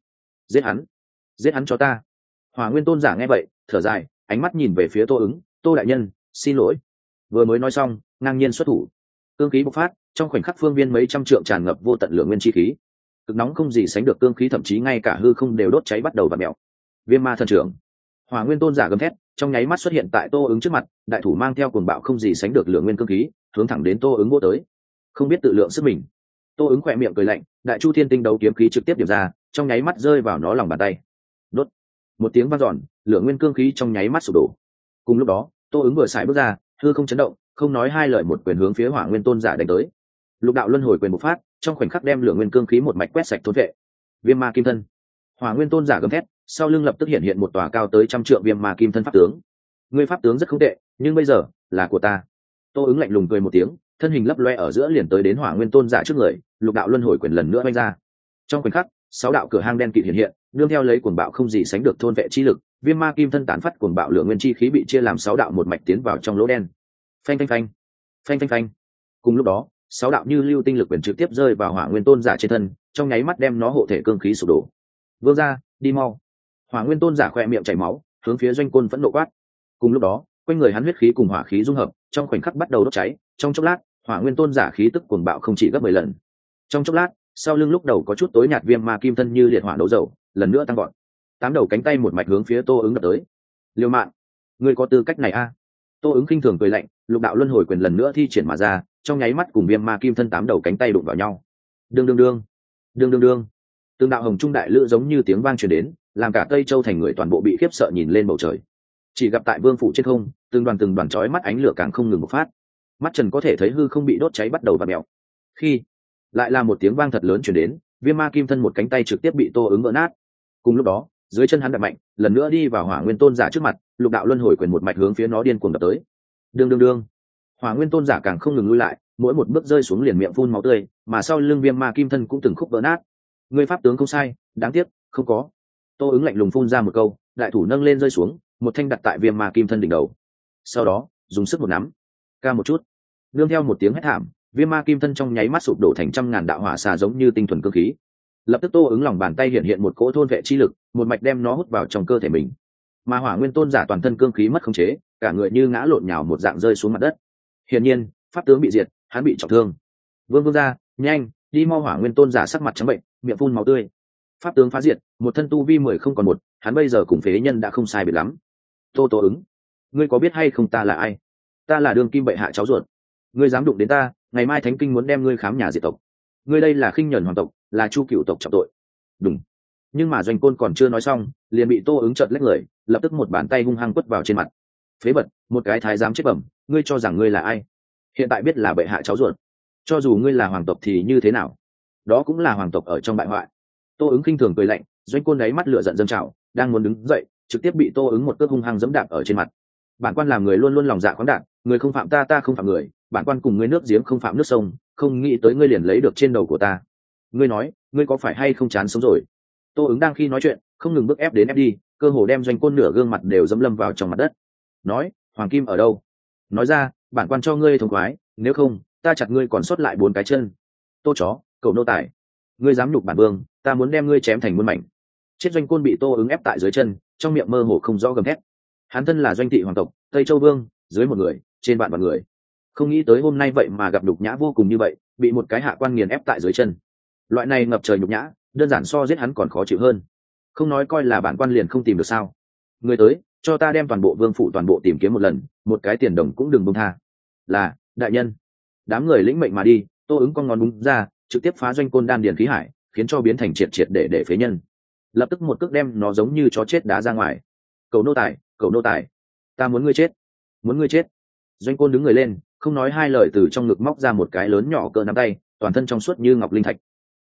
Giết hắn cho ta. Hỏa Nguyên Tôn giả nghe vậy, thở dài, ánh mắt nhìn về phía Tô Ứng, Tô đại nhân, xin lỗi. Vừa mới nói xong, ngang nhiên xuất thủ, cương khí bộc phát, trong khoảnh khắc phương viên mấy trăm trượng tràn ngập vô tận lượng nguyên chi khí, cực nóng không gì sánh được cương khí, thậm chí ngay cả hư không đều đốt cháy bắt đầu và mèo. Viêm ma thần trưởng. Hỏa Nguyên Tôn giả gầm thét, trong nháy mắt xuất hiện tại Tô Ứng trước mặt, đại thủ mang theo cuồng bạo không gì sánh được lượng nguyên cương khí, hướng thẳng đến Tô Ứng vỗ tới. Không biết tự lượng sức mình, Tô Ứng khỏe miệng cười lạnh, đại chu thiên tinh đấu kiếm khí trực tiếp điểm ra, trong nháy mắt rơi vào nó lòng bàn tay. Đốt. Một tiếng vang dọn, lượng nguyên cương khí trong nháy mắt sụp đổ. Cùng lúc đó, Tô Ứng vừa xài bước ra, hư không chấn động, không nói hai lời một quyền hướng phía Hỏa Nguyên Tôn giả đánh tới. Lục đạo luân hồi quyền bộc phát, trong khoảnh khắc đem lượng nguyên cương khí một mạch quét sạch thôn vệ. Viêm ma kim thân. Hỏa Nguyên Tôn giả gầm thét, sau lưng lập tức hiện một tòa cao tới trăm trượng viêm ma kim thân pháp tướng. Ngươi pháp tướng rất không tệ, nhưng bây giờ là của ta. Tô Ứng lạnh lùng cười một tiếng, thân hình lấp loe ở giữa liền tới đến Hỏa Nguyên Tôn giả trước người, lục đạo luân hồi quyền lần nữa vung ra. Trong khoảnh khắc, 6 đạo cửa hang đen kịt hiện, nương theo lấy cuồng bạo không gì sánh được thôn vệ chi lực, viêm ma kim thân tán phát cuồng bạo lượng nguyên chi khí bị chia làm 6 đạo một mạch tiến vào trong lỗ đen. Phanh phanh phanh, phanh phanh phanh. Cùng lúc đó, 6 đạo như lưu tinh lực quyền trực tiếp rơi vào Hỏa Nguyên Tôn giả trên thân, trong nháy mắt đem nó hộ thể cương khí sụp đổ. Vương ra, đi mau. Hỏa Nguyên Tôn giả khỏe miệng chảy máu, hướng phía Doanh Côn phẫn nộ quát. Cùng lúc đó, quanh người hắn huyết khí cùng hỏa khí dung hợp, trong khoảnh khắc bắt đầu đốt cháy. Trong chốc lát, Hỏa Nguyên Tôn giả khí tức cuồng bạo không chỉ gấp 10 lần. Trong chốc lát, sau lưng lúc đầu có chút tối nhạt viêm ma kim thân như liệt hỏa đấu dầu, lần nữa tăng vọt. 8 đầu cánh tay một mạch hướng phía Tô Ứng đập tới. Liêu mạng, ngươi có tư cách này a? Tô Ứng khinh thường cười lạnh, lục đạo luân hồi quyền lần nữa thi triển mà ra, trong nháy mắt cùng viêm ma kim thân 8 đầu cánh tay đụng vào nhau. Đương đương đương, đương đương đương. Từng đạo hồng trung đại lữ giống như tiếng vang truyền đến, làm cả Tây Châu thành người toàn bộ bị khiếp sợ nhìn lên bầu trời. Chỉ gặp tại vương phủ trên không, từng đoàn chói mắt ánh lửa càng không ngừng bộc phát. Mắt Trần có thể thấy hư không bị đốt cháy bắt đầu vặn mèo. Khi lại là một tiếng vang thật lớn truyền đến, viêm ma kim thân một cánh tay trực tiếp bị Tô Ứng vỡ nát. Cùng lúc đó, dưới chân hắn đập mạnh, lần nữa đi vào Hỏa Nguyên Tôn giả trước mặt, lục đạo luân hồi quyền một mạch hướng phía nó điên cuồng đập tới. Đương đương đương. Hỏa Nguyên Tôn giả càng không ngừng lùi lại, mỗi một bước rơi xuống liền miệng phun máu tươi, mà sau lưng viêm ma kim thân cũng từng khúc vỡ nát. Ngươi pháp tướng không sai, đáng tiếc không có. Tô Ứng lạnh lùng phun ra một câu, đại thủ nâng lên rơi xuống, một thanh đặt tại viêm ma kim thân đỉnh đầu. Sau đó, dùng sức một nắm, ca một chút, nương theo một tiếng hét thảm, viêm ma kim thân trong nháy mắt sụp đổ thành trăm ngàn đạo hỏa xà giống như tinh thuần cương khí. Lập tức Tô Ứng lòng bàn tay hiện một cỗ thôn vệ chi lực, một mạch đem nó hút vào trong cơ thể mình. Mà Hỏa Nguyên Tôn giả toàn thân cương khí mất khống chế, cả người như ngã lộn nhào một dạng rơi xuống mặt đất. Hiển nhiên, pháp tướng bị diệt, hắn bị trọng thương. Vương gia, nhanh, đi mau. Hỏa Nguyên Tôn giả sắc mặt trắng bệnh, miệng phun máu tươi. Pháp tướng phá diệt, một thân tu vi 10 không còn một, hắn bây giờ cùng phế nhân đã không sai biệt lắm. Tô Ứng, ngươi có biết hay không ta là ai? Ta là Đường Kim bệ hạ cháu ruột. Ngươi dám đụng đến ta, ngày mai Thánh Kinh muốn đem ngươi khám nhà diệt tộc. Ngươi đây là khinh nhẫn hoàng tộc, là Chu Cửu tộc trọng tội. Đúng. Nhưng mà Doanh Côn còn chưa nói xong, liền bị Tô Ứng chợt lách người, lập tức một bàn tay hung hăng quất vào trên mặt. Phế vật, một cái thái giám chết bẩm, ngươi cho rằng ngươi là ai? Hiện tại biết là bệ hạ cháu ruột, cho dù ngươi là hoàng tộc thì như thế nào? Đó cũng là hoàng tộc ở trong bại hoại. Tô Ứng khinh thường cười lạnh, Doanh Côn đáy mắt lửa giận dâng trào, đang muốn đứng dậy, trực tiếp bị Tô Ứng một cước hung hăng giẫm đạp ở trên mặt. Bản quan làm người luôn luôn lòng dạ khoáng đạt, người không phạm ta, ta không phạm người, bản quan cùng ngươi nước giếng không phạm nước sông, không nghĩ tới ngươi liền lấy được trên đầu của ta. Ngươi nói, ngươi có phải hay không chán sống rồi? Tô Ứng đang khi nói chuyện, không ngừng bức ép đến ép đi, cơ hồ đem Doanh Côn nửa gương mặt đều dẫm lâm vào trong mặt đất. Nói, hoàng kim ở đâu? Nói ra, bản quan cho ngươi thông khoái, nếu không, ta chặt ngươi còn sót lại 4 cái chân. Tô chó, cậu nô tài, ngươi dám nhục bản vương, ta muốn đem ngươi chém thành muôn mảnh. Chết. Doanh Côn bị Tô Ứng ép tại dưới chân, trong miệng mơ hồ không rõ gầm thét. Hắn thân là Doanh thị hoàng tộc, Tây Châu vương, dưới một người, trên vạn người. Không nghĩ tới hôm nay vậy mà gặp nhục nhã vô cùng như vậy, bị một cái hạ quan nghiền ép tại dưới chân. Loại này ngập trời nhục nhã, đơn giản so giết hắn còn khó chịu hơn. Không nói coi là bản quan liền không tìm được sao? Người tới, cho ta đem toàn bộ vương phủ toàn bộ tìm kiếm một lần, một cái tiền đồng cũng đừng buông tha. Là, đại nhân. Đám người lĩnh mệnh mà đi, Tô Ứng con ngón búng ra, trực tiếp phá Doanh Côn đan điền khí hải, khiến cho biến thành triệt để phế nhân. Lập tức một cước đem nó giống như chó chết đá ra ngoài. Cầu nô tài, ta muốn ngươi chết, muốn ngươi chết. Doanh Côn đứng người lên, không nói hai lời từ trong ngực móc ra một cái lớn nhỏ cỡ nắm tay, toàn thân trong suốt như ngọc linh thạch.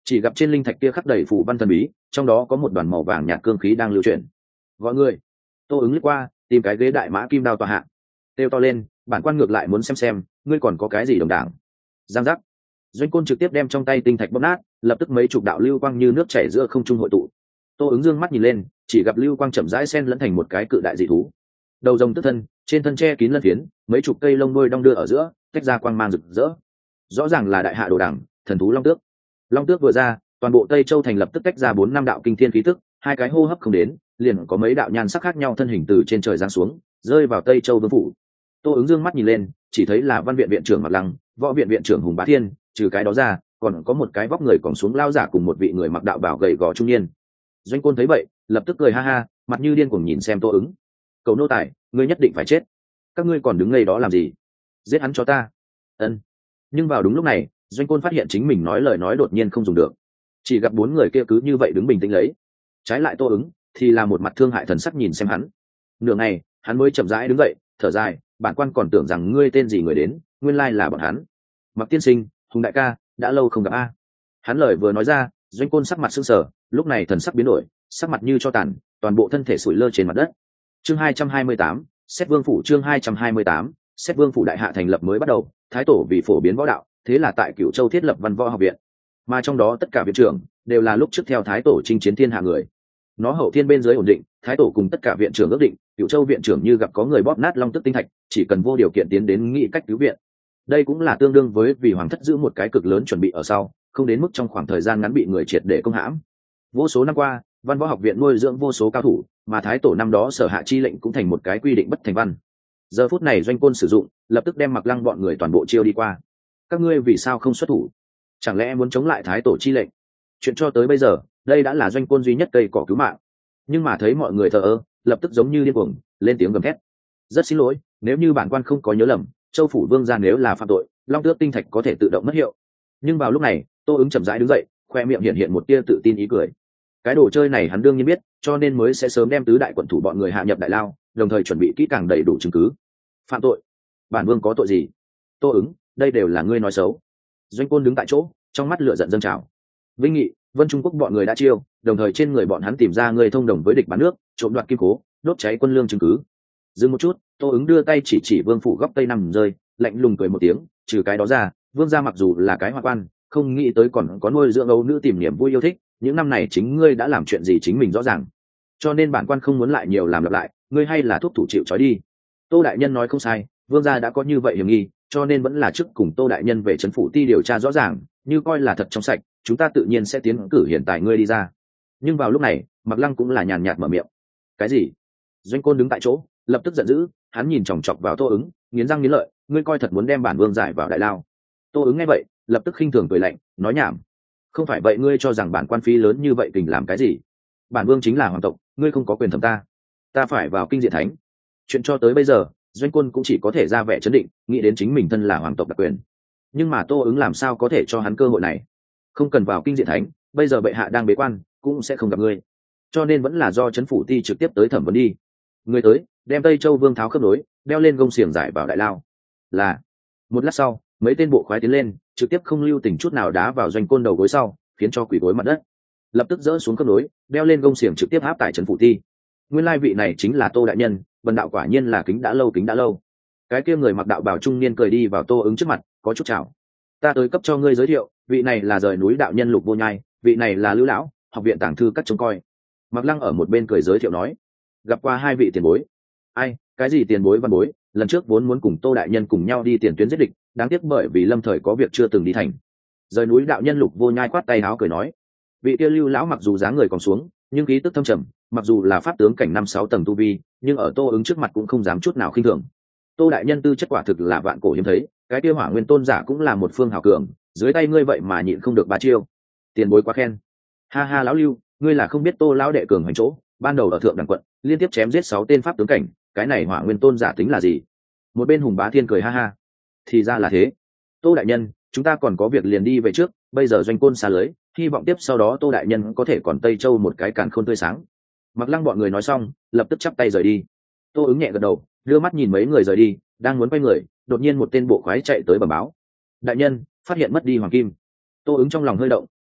chỉ gặp trên linh thạch kia khắc đầy phù văn thần bí, trong đó có một đoàn màu vàng nhạt cương khí đang lưu chuyển. Gọi người. Tô ứng lướt qua, tìm cái ghế đại mã kim đao tòa hạ, kêu to lên, bản quan ngược lại muốn xem ngươi còn có cái gì đồng đảng. Giang giác. Doanh côn trực tiếp đem trong tay tinh thạch bóp nát, lập tức mấy chục đạo lưu quang như nước chảy giữa không trung hội tụ. Tô ứng dương mắt nhìn lên, chỉ gặp lưu quang chậm rãi xen lẫn thành một cái cự đại dị thú, đầu rồng tức thân, trên thân che kín lân phiến, mấy chục cây lông đuôi đong đưa ở giữa, tách ra quang mang rực rỡ. Rõ ràng là đại hạ đồ đằng, thần thú long tước. Long tước vừa ra, toàn bộ Tây Châu thành lập tức tách ra 4-5 đạo kinh thiên khí tức, hai cái hô hấp không đến, liền có mấy đạo nhan sắc khác nhau thân hình từ trên trời giáng xuống, rơi vào Tây Châu vương phủ. Tô ứng dương mắt nhìn lên, chỉ thấy là văn viện viện trưởng Mạc Lăng, võ viện viện trưởng Hùng Bá Thiên, trừ cái đó ra, còn có một cái vóc người còn xuống lao giả cùng một vị người mặc đạo bào gầy gò trung niên. Doanh côn thấy vậy, lập tức cười ha ha, mặt như điên cuồng nhìn xem Tô ứng. Cầu nô tài, ngươi nhất định phải chết. Các ngươi còn đứng ngây đó làm gì? Giết hắn cho ta. Ân. Nhưng vào đúng lúc này, Doanh côn phát hiện chính mình nói lời nói đột nhiên không dùng được. Chỉ gặp 4 người kia cứ như vậy đứng bình tĩnh lấy. Trái lại Tô ứng thì là một mặt thương hại thần sắc nhìn xem hắn. Nửa ngày, hắn mới chậm rãi đứng dậy, thở dài, bản quan còn tưởng rằng ngươi tên gì người đến, nguyên lai là bọn hắn. Mặc tiên sinh, Hùng đại ca, đã lâu không gặp a. Hắn lời vừa nói ra, Doanh côn sắc mặt sưng sờ, lúc này thần sắc biến đổi, sắc mặt như cho tàn, toàn bộ thân thể sủi lơ trên mặt đất. Chương 228, Xét Vương phủ. Chương 228, Xét Vương phủ. Đại hạ thành lập mới bắt đầu, thái tổ vì phổ biến võ đạo, thế là tại Cửu Châu thiết lập Văn Võ học viện, mà trong đó tất cả viện trưởng đều là lúc trước theo thái tổ chinh chiến thiên hạ người. Nó hậu thiên bên dưới ổn định, thái tổ cùng tất cả viện trưởng ước định, Cửu Châu viện trưởng như gặp có người bóp nát long tức tinh thạch, chỉ cần vô điều kiện tiến đến nghĩ cách cứu viện. Đây cũng là tương đương với vì hoàng thất giữ một cái cực lớn chuẩn bị ở sau, không đến mức trong khoảng thời gian ngắn bị người triệt để công hãm. Vô số năm qua, Văn Võ học viện nuôi dưỡng vô số cao thủ, mà thái tổ năm đó sở hạ chi lệnh cũng thành một cái quy định bất thành văn. Giờ phút này Doanh côn sử dụng, lập tức đem Mặc Lăng bọn người toàn bộ chiêu đi qua. Các ngươi vì sao không xuất thủ? Chẳng lẽ muốn chống lại thái tổ chi lệnh? Chuyện cho tới bây giờ, đây đã là Doanh côn duy nhất cây cỏ cứu mạng. Nhưng mà thấy mọi người thờ ơ, lập tức giống như điên cuồng, lên tiếng gầm thét. Rất xin lỗi, nếu như bản quan không có nhớ lầm, Châu phủ vương gia nếu là phạm tội, long tước tinh thạch có thể tự động mất hiệu. Nhưng vào lúc này, Tô ứng chậm rãi đứng dậy, khoe miệng hiện một tia tự tin ý cười. Cái đồ chơi này hắn đương nhiên biết, cho nên mới sẽ sớm đem tứ đại quận thủ bọn người hạ nhập đại lao, đồng thời chuẩn bị kỹ càng đầy đủ chứng cứ. Phạm tội? Bản vương có tội gì? Tô ứng, đây đều là ngươi nói xấu. Doanh côn đứng tại chỗ, trong mắt lửa giận dâng trào. Vinh Nghị, Vân Trung Quốc bọn người đã chiêu, đồng thời trên người bọn hắn tìm ra người thông đồng với địch bán nước, trộm đoạt kim cố, đốt cháy quân lương chứng cứ. Dừng một chút, Tô ứng đưa tay chỉ vương phủ góc tây nằm rơi, lạnh lùng cười một tiếng, trừ cái đó ra, vương gia mặc dù là cái hoa quan, không nghĩ tới còn có nuôi dưỡng ấu nữ tìm niềm vui yêu thích, những năm này chính ngươi đã làm chuyện gì chính mình rõ ràng, cho nên bản quan không muốn lại nhiều làm lặp lại, ngươi hay là thuốc thủ chịu trói đi. Tô đại nhân nói không sai, vương gia đã có như vậy hiểm nghi, cho nên vẫn là trước cùng Tô đại nhân về trấn phủ ti điều tra rõ ràng, như coi là thật trong sạch, chúng ta tự nhiên sẽ tiến cử hiện tại ngươi đi ra. Nhưng vào lúc này, Mặc Lăng cũng là nhàn nhạt mở miệng. Cái gì? Doanh côn đứng tại chỗ, lập tức giận dữ, hắn nhìn chòng chọc vào Tô ứng, nghiến răng nghiến lợi, ngươi coi thật muốn đem bản vương giải vào đại lao? Tô ứng nghe vậy, lập tức khinh thường cười lạnh, nói nhảm. Không phải vậy ngươi cho rằng bản quan phí lớn như vậy tình làm cái gì? Bản vương chính là hoàng tộc, ngươi không có quyền thẩm ta phải vào kinh diện thánh. Chuyện cho tới bây giờ, Doanh côn cũng chỉ có thể ra vẻ chấn định, nghĩ đến chính mình thân là hoàng tộc đặc quyền. Nhưng mà Tô ứng làm sao có thể cho hắn cơ hội này? Không cần vào kinh diện thánh, bây giờ bệ hạ đang bế quan, cũng sẽ không gặp ngươi, cho nên vẫn là do trấn phủ ti trực tiếp tới thẩm vấn đi. Người tới, đem Tây Châu vương tháo khớp nối, đeo lên gông xiềng giải vào đại lao. Là. Một lát sau, mấy tên bộ khoái tiến lên, trực tiếp không lưu tình chút nào đá vào Doanh côn đầu gối sau, khiến cho quỳ gối mặt đất. Lập tức dỡ xuống khớp nối, đeo lên gông xiềng trực tiếp áp tại trấn phủ ti. Nguyên lai vị này chính là Tô đại nhân, bần đạo quả nhiên là kính đã lâu. Cái kia người mặc đạo bào trung niên cười đi vào Tô ứng trước mặt, có chút chào. Ta tới cấp cho ngươi giới thiệu, vị này là rời núi đạo nhân Lục Vô Nhai, vị này là Lưu lão, học viện tàng thư các trông coi. Mặc Lăng ở một bên cười giới thiệu nói, gặp qua hai vị tiền bối. Ai, cái gì tiền bối văn bối, lần trước vốn muốn cùng Tô đại nhân cùng nhau đi tiền tuyến giết địch, đáng tiếc bởi vì lâm thời có việc chưa từng đi thành. Rời núi đạo nhân Lục Vô Nhai khoát tay áo cười nói, vị kia Lưu lão mặc dù dáng người còn xuống, nhưng khí tức thâm trầm, mặc dù là pháp tướng cảnh 5-6 tầng tu vi, nhưng ở Tô ứng trước mặt cũng không dám chút nào khinh thường. Tô đại nhân tư chất quả thực là vạn cổ hiếm thấy, cái kia Hỏa Nguyên tôn giả cũng là một phương hảo cường, dưới tay ngươi vậy mà nhịn không được 3 chiêu. Tiền bối quá khen. Ha ha lão Lưu, ngươi là không biết Tô lão đệ cường hành chỗ, ban đầu ở thượng đẳng quận, liên tiếp chém giết 6 tên pháp tướng cảnh, cái này Hỏa Nguyên tôn giả tính là gì? Một bên Hùng Bá Thiên cười ha ha. Thì ra là thế. Tô đại nhân, chúng ta còn có việc liền đi về trước, bây giờ Doanh côn xa lưới, hy vọng tiếp sau đó Tô đại nhân có thể còn Tây Châu một cái càn khôn tươi sáng. Mặc Lăng bọn người nói xong, lập tức chắp tay rời đi. Tô ứng nhẹ gật đầu, đưa mắt nhìn mấy người rời đi, đang muốn quay người, đột nhiên một tên bộ khoái chạy tới bẩm báo. Đại nhân, phát hiện mất đi hoàng kim. Tô ứng trong lòng hơi động,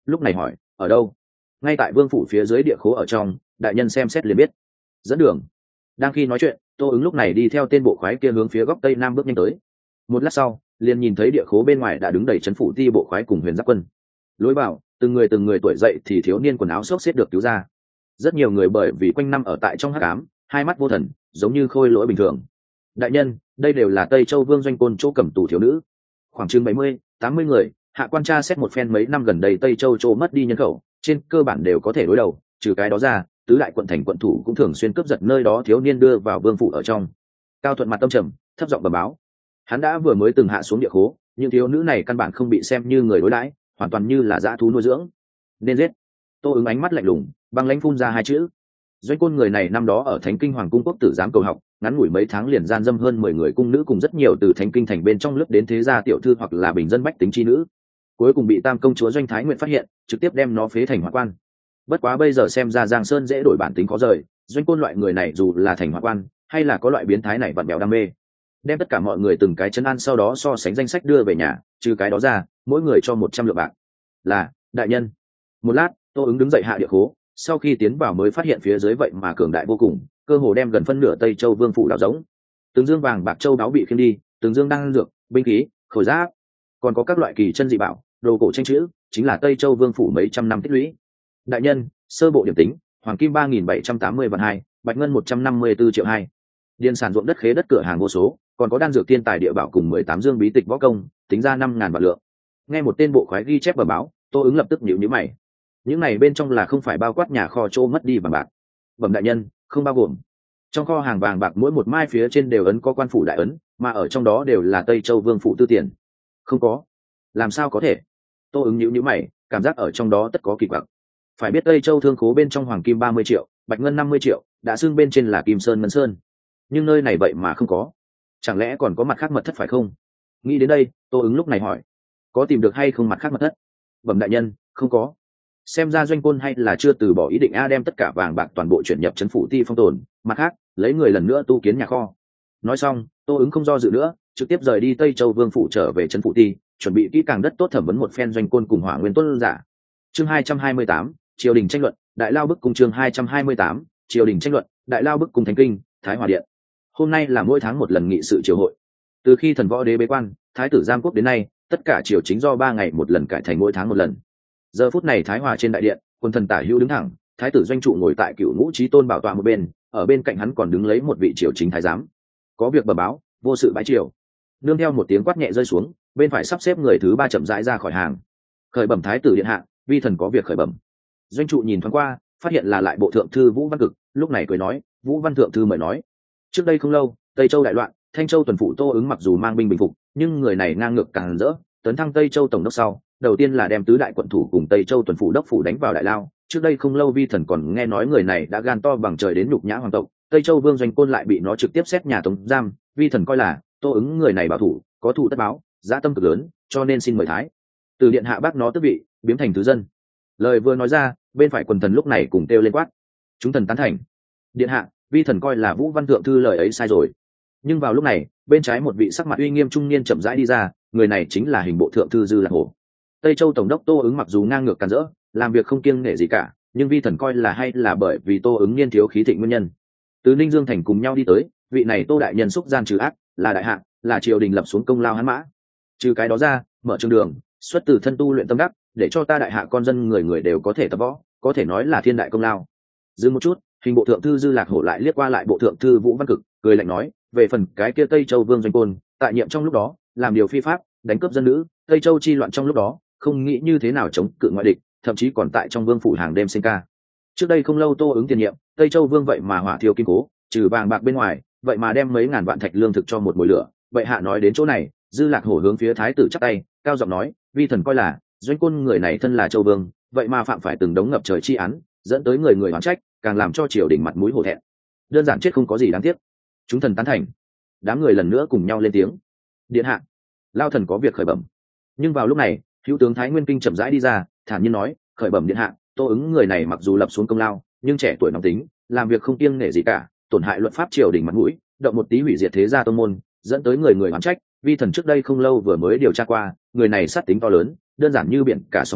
lúc này hỏi ở đâu. Ngay tại vương phủ phía dưới địa khố ở trong, đại nhân xem xét liền biết. Dẫn đường. Đang khi nói chuyện, Tô Ứng lúc này đi theo tên bộ khoái kia hướng phía góc tây nam bước nhanh tới. Một lát sau, liền nhìn thấy địa khố bên ngoài đã đứng đầy trấn phủ ti bộ khoái cùng huyền giáp quân. Lối vào, từng người tuổi dậy thì thiếu niên quần áo xốc xếp được cứu ra. Rất nhiều người bởi vì quanh năm ở tại trong hắc ám, hai mắt vô thần, giống như khôi lỗi bình thường. Đại nhân, đây đều là Tây Châu Vương Doanh Côn chỗ cầm tù thiếu nữ, khoảng chừng 70-80 người. Hạ quan tra xét một phen mấy năm gần đây Tây Châu chỗ mất đi nhân khẩu, trên cơ bản đều có thể đối đầu, trừ cái đó ra, tứ đại quận thành quận thủ cũng thường xuyên cướp giật nơi đó thiếu niên đưa vào vương phủ ở trong. Cao Thuận mặt tâm trầm, thấp giọng bẩm báo. Hắn đã vừa mới từng hạ xuống địa khố, nhưng thiếu nữ này căn bản không bị xem như người đối đãi, hoàn toàn như là dã thú nuôi dưỡng, nên giết. Tô Ứng ánh mắt lạnh lùng, băng lãnh phun ra hai chữ. Doanh Côn người này năm đó ở Thánh Kinh Hoàng cung quốc tử giám cầu học, ngắn ngủi mấy tháng liền gian dâm hơn 10 người cung nữ cùng rất nhiều từ Thánh Kinh thành bên trong lướt đến thế gia tiểu thư hoặc là bình dân bách tính chi nữ. Cuối cùng bị Tam công chúa Doanh Thái Nguyện phát hiện, trực tiếp đem nó phế thành hoạn quan. Bất quá bây giờ xem ra Giang Sơn dễ đổi bản tính khó rời, Doanh Côn loại người này dù là thành hoạn quan, hay là có loại biến thái này vặn bèo đam mê. Đem tất cả mọi người từng cái trấn an, sau đó so sánh danh sách đưa về nhà, trừ cái đó ra, mỗi người cho 100 lượng bạc. Là, đại nhân. Một lát, Tô Ứng đứng dậy hạ địa khố, sau khi tiến vào mới phát hiện phía dưới vậy mà cường đại vô cùng, cơ hồ đem gần phân nửa Tây Châu vương phủ đào rỗng. Từng dương vàng bạc châu đáo bị khiêng đi, từng dương đan dược, binh khí, khẩu giáp, còn có các loại kỳ chân dị bảo, đồ cổ tranh chữ, chính là Tây Châu vương phủ mấy trăm năm tích lũy. Đại nhân, sơ bộ điểm tính, hoàng kim 3.780 vạn 2, bạch ngân 154 triệu 2. Điền sản ruộng đất khế đất cửa hàng vô số, còn có đan dược thiên tài địa bảo cùng 18 dương bí tịch võ công, tính ra 5.000 vạn lượng. Nghe một tên bộ khoái ghi chép bẩm báo, Tô Ứng lập tức nhíu nhíu mày. Những này bên trong là không phải bao quát nhà kho chỗ mất đi vàng bạc. Bẩm đại nhân, không bao gồm. Trong kho hàng vàng bạc mỗi một mai phía trên đều ấn có quan phủ đại ấn, mà ở trong đó đều là Tây Châu vương phủ tư tiền. Không có. Làm sao có thể? Tô Ứng nhíu nhíu mày, cảm giác ở trong đó tất có kỳ quặc. Phải biết Tây Châu thương khố bên trong hoàng kim 30 triệu, bạch ngân 50 triệu, đã xưng bên trên là kim sơn ngân sơn. Nhưng nơi này vậy mà không có. Chẳng lẽ còn có mặt khác mật thất phải không? Nghĩ đến đây, Tô Ứng lúc này hỏi, có tìm được hay không mặt khác mật thất? Bẩm đại nhân, không có. Xem ra Doanh Côn hay là chưa từ bỏ ý định đem tất cả vàng bạc toàn bộ chuyển nhập trấn phủ ti phong tồn, mặt khác lấy người lần nữa tu kiến nhà kho. Nói xong, Tô Ứng không do dự nữa, trực tiếp rời đi Tây Châu vương phủ trở về trấn phủ ti, chuẩn bị kỹ càng đất tốt thẩm vấn một phen Doanh Côn cùng Hỏa Nguyên Tuân giả. Chương 228, triều đình tranh luận, Đại Lao bức cung. Chương 228, triều đình tranh luận, Đại Lao bức cung Thánh Kinh, Thái Hòa điện. Hôm nay là mỗi tháng một lần nghị sự triều hội. Từ khi thần võ đế bế quan, thái tử giam quốc đến nay, tất cả triều chính do 3 ngày một lần cải thành mỗi tháng một lần. Giờ phút này Thái Hòa trên đại điện, quân thần tả hữu đứng thẳng, thái tử Doanh trụ ngồi tại Cửu Ngũ Chí Tôn bảo tọa một bên, ở bên cạnh hắn còn đứng lấy một vị triều chính thái giám. Có việc bẩm báo, vô sự bái triều. Nương theo một tiếng quát nhẹ rơi xuống, bên phải sắp xếp người thứ 3 chậm rãi ra khỏi hàng. Khởi bẩm thái tử điện hạ, vi thần có việc khởi bẩm. Doanh trụ nhìn thoáng qua, phát hiện là lại bộ thượng thư Vũ Văn Cực, lúc này cười nói, Vũ Văn thượng thư mời nói. Trước đây không lâu, Tây Châu đại loạn, Thanh Châu tuần phủ Tô Ứng mặc dù mang binh bình phục, nhưng người này ngang ngược càng rỡ, tấn thăng Tây Châu tổng đốc sau, đầu tiên là đem tứ đại quận thủ cùng Tây Châu tuần phủ đốc phủ đánh vào Đại Lao. Trước đây không lâu vi thần còn nghe nói người này đã gan to bằng trời đến nhục nhã hoàng tộc, Tây Châu vương Doanh Côn lại bị nó trực tiếp xét nhà tống giam. Vi thần coi là Tô Ứng người này bảo thủ, có thù tất báo, dã tâm cực lớn, cho nên xin mời thái từ điện hạ bác nó tước vị, biếm thành thứ dân. Lời vừa nói ra, bên phải quần thần lúc này cùng kêu lên quát. Chúng thần tán thành. Điện hạ, vi thần coi là Vũ Văn thượng thư lời ấy sai rồi. Nhưng vào lúc này, bên trái một vị sắc mặt uy nghiêm trung niên chậm rãi đi ra, người này chính là hình bộ thượng thư Dư Lạc Hổ. Tây Châu tổng đốc Tô Ứng mặc dù ngang ngược càn rỡ, làm việc không kiêng nể gì cả, nhưng vi thần coi là hay là bởi vì Tô Ứng niên thiếu khí thịnh nguyên nhân. Từ Ninh Dương thành cùng nhau đi tới, vị này Tô đại nhân xúc gian trừ ác, là đại hạng, là triều đình lập xuống công lao hắn mã. Trừ cái đó ra, mở trường đường, xuất từ thân tu luyện tâm đắc, để cho ta đại hạ con dân người người đều có thể tập võ, có thể nói là thiên đại công lao. Dừng một chút, hình bộ thượng thư Dư Lạc Hổ lại liếc qua lại bộ thượng thư Vũ Văn Cực, cười lạnh nói, về phần cái kia Tây Châu vương Doanh Côn, tại nhiệm trong lúc đó làm điều phi pháp, đánh cướp dân nữ, Tây Châu chi loạn trong lúc đó không nghĩ như thế nào chống cự ngoại địch, thậm chí còn tại trong vương phủ hàng đêm sinh ca. Trước đây không lâu Tô Ứng tiền nhiệm, Tây Châu vương vậy mà hỏa thiêu kim cố, trừ vàng bạc bên ngoài, vậy mà đem mấy ngàn vạn thạch lương thực cho một mồi lửa. Vậy hạ nói đến chỗ này, Dư Lạc Hổ hướng phía thái tử chắp tay, cao giọng nói, vi thần coi là Doanh Côn người này thân là Châu vương, vậy mà phạm phải từng đống ngập trời chi án, dẫn tới người người oán trách, càng làm cho triều đình mặt mũi hổ thẹn. Đơn giản chết không có gì đáng tiếc. Chúng thần tán thành. Đám người lần nữa cùng nhau lên tiếng. Điện hạ, lao thần có việc khởi bẩm. Nhưng vào lúc này, hữu tướng Thái Nguyên Kinh chậm rãi đi ra, thản nhiên nói, khởi bẩm điện hạ, Tô Ứng người này mặc dù lập xuống công lao, nhưng trẻ tuổi nóng tính, làm việc không kiêng nể gì cả, tổn hại luật pháp triều đình mặt mũi, động một tí hủy diệt thế gia tông môn, dẫn tới người người oán trách. Vi thần trước đây không lâu vừa mới điều tra qua, người này sát tính to lớn, đơn giản như biển cả sóng cả,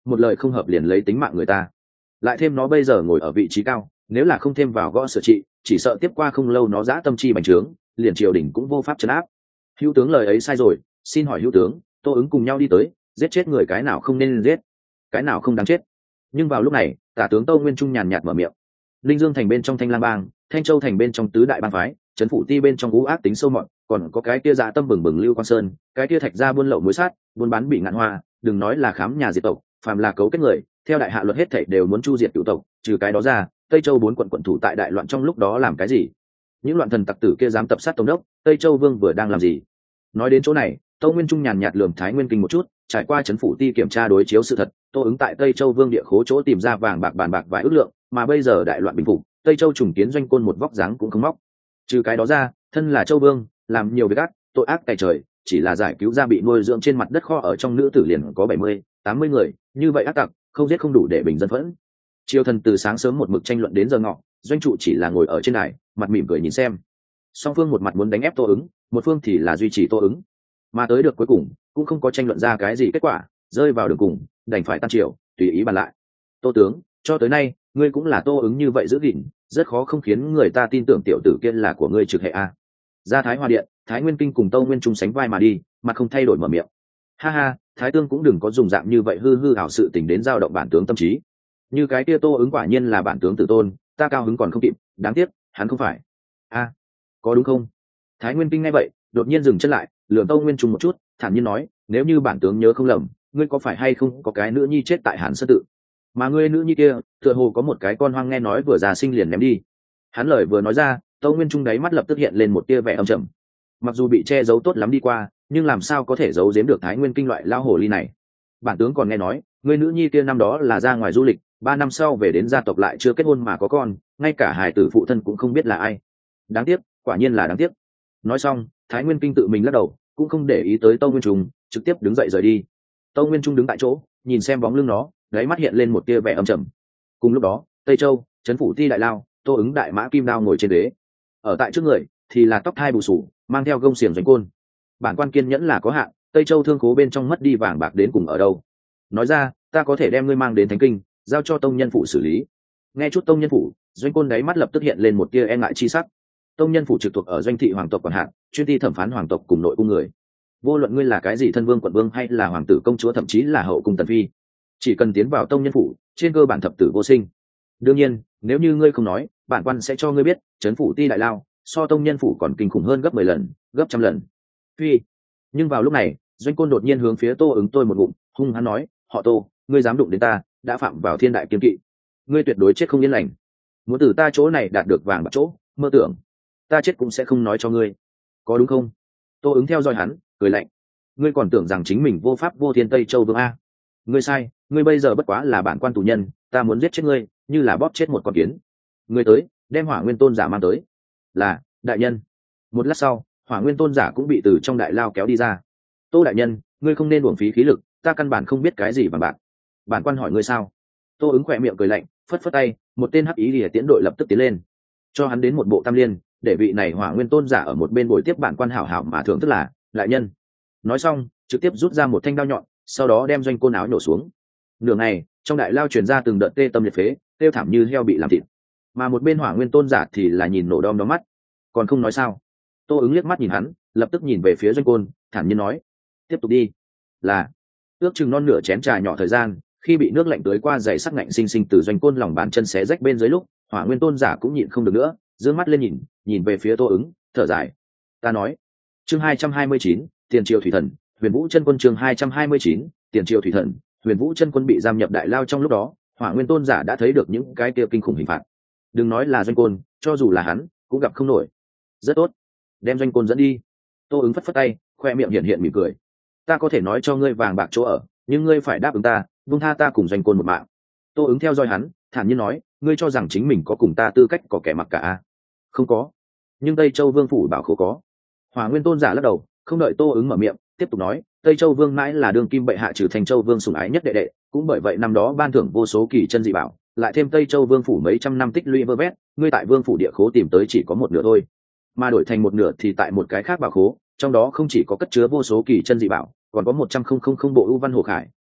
một lời không hợp liền lấy tính mạng người ta. Lại thêm nó bây giờ ngồi ở vị trí cao, nếu là không thêm vào gõ sửa trị, chỉ sợ tiếp qua không lâu nó dã tâm chi bành trướng, liền triều đình cũng vô pháp trấn áp. Hữu tướng lời ấy sai rồi, xin hỏi hữu tướng, Tô Ứng cùng nhau đi tới, giết chết người cái nào không nên giết, cái nào không đáng chết. Nhưng vào lúc này, tả tướng Tâu Nguyên Trung nhàn nhạt mở miệng. Linh Dương thành bên trong Thanh Lang bang, Thanh Châu thành bên trong tứ đại bang phái, trấn phủ ti bên trong ngũ ác tính sâu mọt, còn có cái kia dã tâm bừng bừng Lưu Quan Sơn, cái kia thạch gia buôn lậu mối sát, buôn bán bị ngạn hoa, đừng nói là khám nhà diệt tộc, phàm là cấu kết người, theo đại hạ luật hết thảy đều muốn chu diệt cửu tộc. Trừ cái đó ra, Tây Châu bốn quận quận thủ tại đại loạn trong lúc đó làm cái gì? Những loạn thần tặc tử kia dám tập sát tổng đốc, Tây Châu vương vừa đang làm gì? Nói đến chỗ này, Tâu Nguyên Trung nhàn nhạt lườm Thái Nguyên Kinh một chút, trải qua trấn phủ ti kiểm tra đối chiếu sự thật, Tô Ứng tại Tây Châu vương địa khố chỗ tìm ra vàng bạc bàn bạc vài ước lượng, mà bây giờ đại loạn bình phục, Tây Châu trùng kiến doanh côn một vóc dáng cũng không móc. Trừ cái đó ra, thân là Châu vương, làm nhiều việc ác, tội ác tày trời, chỉ là giải cứu ra bị nuôi dưỡng trên mặt đất kho ở trong nữ tử liền có 70-80 người, như vậy ác tặc, không giết không đủ để bình dân phẫn. Triều thần từ sáng sớm một mực tranh luận đến giờ ngọ, doanh trụ chỉ là ngồi ở trên đài, mặt mỉm cười nhìn xem. Song phương một mặt muốn đánh ép Tô Ứng, một phương thì là duy trì Tô Ứng, mà tới được cuối cùng cũng không có tranh luận ra cái gì kết quả, rơi vào đường cùng, đành phải tan triều, tùy ý bàn lại. Tô tướng, cho tới nay ngươi cũng là Tô Ứng như vậy giữ gìn, rất khó không khiến người ta tin tưởng tiểu tử kia là của ngươi trực hệ a. Ra Thái Hoa điện, Thái Nguyên Kinh cùng Tâu Nguyên Trung sánh vai mà đi, mặt không thay đổi mở miệng. Ha ha, Thái tướng cũng đừng có dùng dạng như vậy hư ảo sự tình đến dao động bản tướng tâm trí. Như cái kia Tô Ứng quả nhiên là bản tướng tử tôn, ta cao hứng còn không kịp, đáng tiếc hắn không phải. A, có đúng không? Thái Nguyên Kinh nghe vậy, đột nhiên dừng chân lại, lườm Tâu Nguyên Trung một chút, thản nhiên nói, nếu như bản tướng nhớ không lầm, ngươi có phải hay không có cái nữ nhi chết tại Hàn Sơn tự, mà ngươi nữ nhi kia tựa hồ có một cái con hoang nghe nói vừa già sinh liền ném đi. Hắn lời vừa nói ra, Tâu Nguyên Trung đáy mắt lập tức hiện lên một tia vẻ âm trầm. Mặc dù bị che giấu tốt lắm đi qua, nhưng làm sao có thể giấu giếm được Thái Nguyên Kinh loại lao hồ ly này. Bản tướng còn nghe nói, ngươi nữ nhi kia năm đó là ra ngoài du lịch, 3 năm sau về đến gia tộc lại chưa kết hôn mà có con, ngay cả hài tử phụ thân cũng không biết là ai. Đáng tiếc, quả nhiên là đáng tiếc. Nói xong, Thái Nguyên Kinh tự mình lắc đầu, cũng không để ý tới Tâu Nguyên Trung, trực tiếp đứng dậy rời đi. Tâu Nguyên Trung đứng tại chỗ, nhìn xem bóng lưng nó, đáy mắt hiện lên một tia vẻ âm trầm. Cùng lúc đó, Tây Châu, trấn phủ ti đại lao, Tô Ứng đại mã kim đao ngồi trên ghế. Ở tại trước người thì là tóc thai bù sù, mang theo gông xiềng doanh côn. Bản quan kiên nhẫn là có hạn, Tây Châu thương khố bên trong mất đi vàng bạc đến cùng ở đâu? Nói ra, ta có thể đem ngươi mang đến Thánh Kinh, giao cho tông nhân phủ xử lý. Nghe chút tông nhân phủ, doanh côn đáy mắt lập tức hiện lên một tia e ngại chi sắc. Tông nhân phủ trực thuộc ở doanh thị hoàng tộc quản hạt, chuyên ty thẩm phán hoàng tộc cùng nội cung người. Vô luận ngươi là cái gì thân vương quận vương hay là hoàng tử công chúa thậm chí là hậu cung tần phi, chỉ cần tiến vào tông nhân phủ, trên cơ bản thập tử vô sinh. Đương nhiên, nếu như ngươi không nói, bản quan sẽ cho ngươi biết, trấn phủ ti đại lao so tông nhân phủ còn kinh khủng hơn gấp 10 lần, gấp trăm lần. Phi. Nhưng vào lúc này, doanh côn đột nhiên hướng phía Tô Ứng tôi một ngụm, hung hăng nói, họ Tô, ngươi dám đụng đến ta, đã phạm vào thiên đại kiên kỵ, ngươi tuyệt đối chết không yên lành. Muốn từ ta chỗ này đạt được vàng bạc chỗ, mơ tưởng, ta chết cũng sẽ không nói cho ngươi, có đúng không? Tô Ứng theo dõi hắn, cười lạnh, ngươi còn tưởng rằng chính mình vô pháp vô thiên Tây Châu vương a? Ngươi sai, ngươi bây giờ bất quá là bản quan tù nhân, ta muốn giết chết ngươi, như là bóp chết một con kiến. Ngươi tới, đem Hỏa Nguyên Tôn giả mang tới. Là, đại nhân. Một lát sau, Hỏa Nguyên Tôn giả cũng bị từ trong đại lao kéo đi ra. Tô đại nhân, ngươi không nên uổng phí khí lực, ta căn bản không biết cái gì bằng bạn. Bản quan hỏi ngươi sao? Tô Ứng khỏe miệng cười lạnh, phất phất tay, một tên hắc ý lìa tiễn đội lập tức tiến lên, cho hắn đến một bộ tam liên, để vị này Hỏa Nguyên Tôn giả ở một bên bồi tiếp bản quan hảo hảo mà thưởng thức là, đại nhân. Nói xong, trực tiếp rút ra một thanh đao nhọn, sau đó đem doanh côn áo nhổ xuống. Nửa ngày, trong đại lao truyền ra từng đợt tê tâm liệt phế, kêu thảm như heo bị làm thịt. Mà một bên Hỏa Nguyên Tôn giả thì là nhìn nổ đom đóm mắt, còn không nói sao. Tô Ứng liếc mắt nhìn hắn, lập tức nhìn về phía doanh côn, thản nhiên nói, tiếp tục đi. Là. Ước chừng non nửa chén trà nhỏ thời gian, khi bị nước lạnh tưới qua giày sắc ngạnh sinh sinh từ doanh côn lòng bàn chân xé rách bên dưới lúc, Hỏa Nguyên Tôn giả cũng nhịn không được nữa, giương mắt lên nhìn về phía Tô Ứng, thở dài. Ta nói. Chương 229, Tiền Triều Thủy Thần, Huyền Vũ Chân Quân. Chương 229, Tiền Triều Thủy Thần, Huyền Vũ Chân Quân bị giam nhập đại lao trong lúc đó, Hỏa Nguyên Tôn giả đã thấy được những cái kia kinh khủng hình phạt. Đừng nói là doanh côn, cho dù là hắn cũng gặp không nổi. Rất tốt, đem doanh côn dẫn đi. Tô Ứng phất phất tay, khoe miệng hiện mỉm cười. Ta có thể nói cho ngươi vàng bạc chỗ ở, nhưng ngươi phải đáp ứng ta, buông tha ta cùng doanh côn một mạng. Tô Ứng theo dõi hắn, thản nhiên nói, ngươi cho rằng chính mình có cùng ta tư cách có kẻ mặc cả? Không có. Nhưng Tây Châu vương phủ bảo khố có. Hỏa Nguyên Tôn giả lắc đầu, không đợi Tô Ứng mở miệng, tiếp tục nói, Tây Châu vương mãi là đương kim bệ hạ trừ Thành Châu vương sủng ái nhất đệ đệ, cũng bởi vậy năm đó ban thưởng vô số kỳ chân dị bảo, lại thêm Tây Châu vương phủ mấy trăm năm tích lũy vơ vét, ngươi tại vương phủ địa khố tìm tới chỉ có một nửa thôi, mà đổi thành một nửa thì tại một cái khác bảo khố, trong đó không chỉ có cất chứa vô số kỳ chân dị bảo, còn có 100,000 bộ ưu văn hồ khải,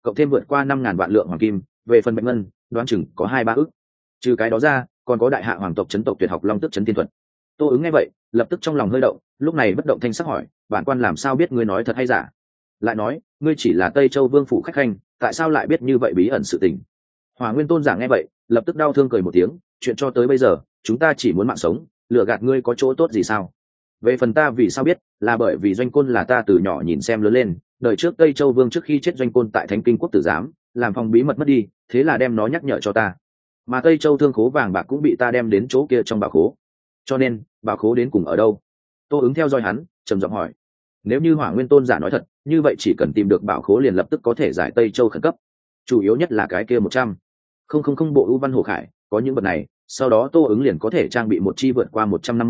cộng thêm vượt qua 5.000 vạn lượng hoàng kim, về phần bạch ngân đoán chừng có 2-3 ức. Trừ cái đó ra còn có đại hạ hoàng tộc chấn tộc tuyệt học long tức chấn thiên thuật. Tô ứng nghe vậy lập tức trong lòng hơi động, lúc này bất động thanh sắc hỏi, bản quan làm sao biết ngươi nói thật hay giả? Lại nói ngươi chỉ là Tây Châu vương phủ khách khanh, tại sao lại biết như vậy bí ẩn sự tình? Hỏa Nguyên tôn giả nghe vậy lập tức đau thương cười một tiếng, chuyện cho tới bây giờ chúng ta chỉ muốn mạng sống, lừa gạt ngươi có chỗ tốt gì sao? Về phần ta vì sao biết, là bởi vì Doanh Côn là ta từ nhỏ nhìn xem lớn lên, đời trước Tây Châu vương trước khi chết Doanh Côn tại Thánh Kinh quốc tử giám làm phòng bí mật mất đi, thế là đem nó nhắc nhở cho ta. Mà Tây Châu thương khố vàng bạc cũng bị ta đem đến chỗ kia trong bảo khố, cho nên bảo khố đến cùng ở đâu? Tô ứng theo dõi hắn trầm giọng hỏi. Nếu như Hỏa Nguyên tôn giả nói thật, như vậy chỉ cần tìm được bảo khố liền lập tức có thể giải Tây Châu khẩn cấp, chủ yếu nhất là cái kia 100,000 bộ ưu văn hồ khải, có những vật này sau đó Tô ứng liền có thể trang bị một chi vượt qua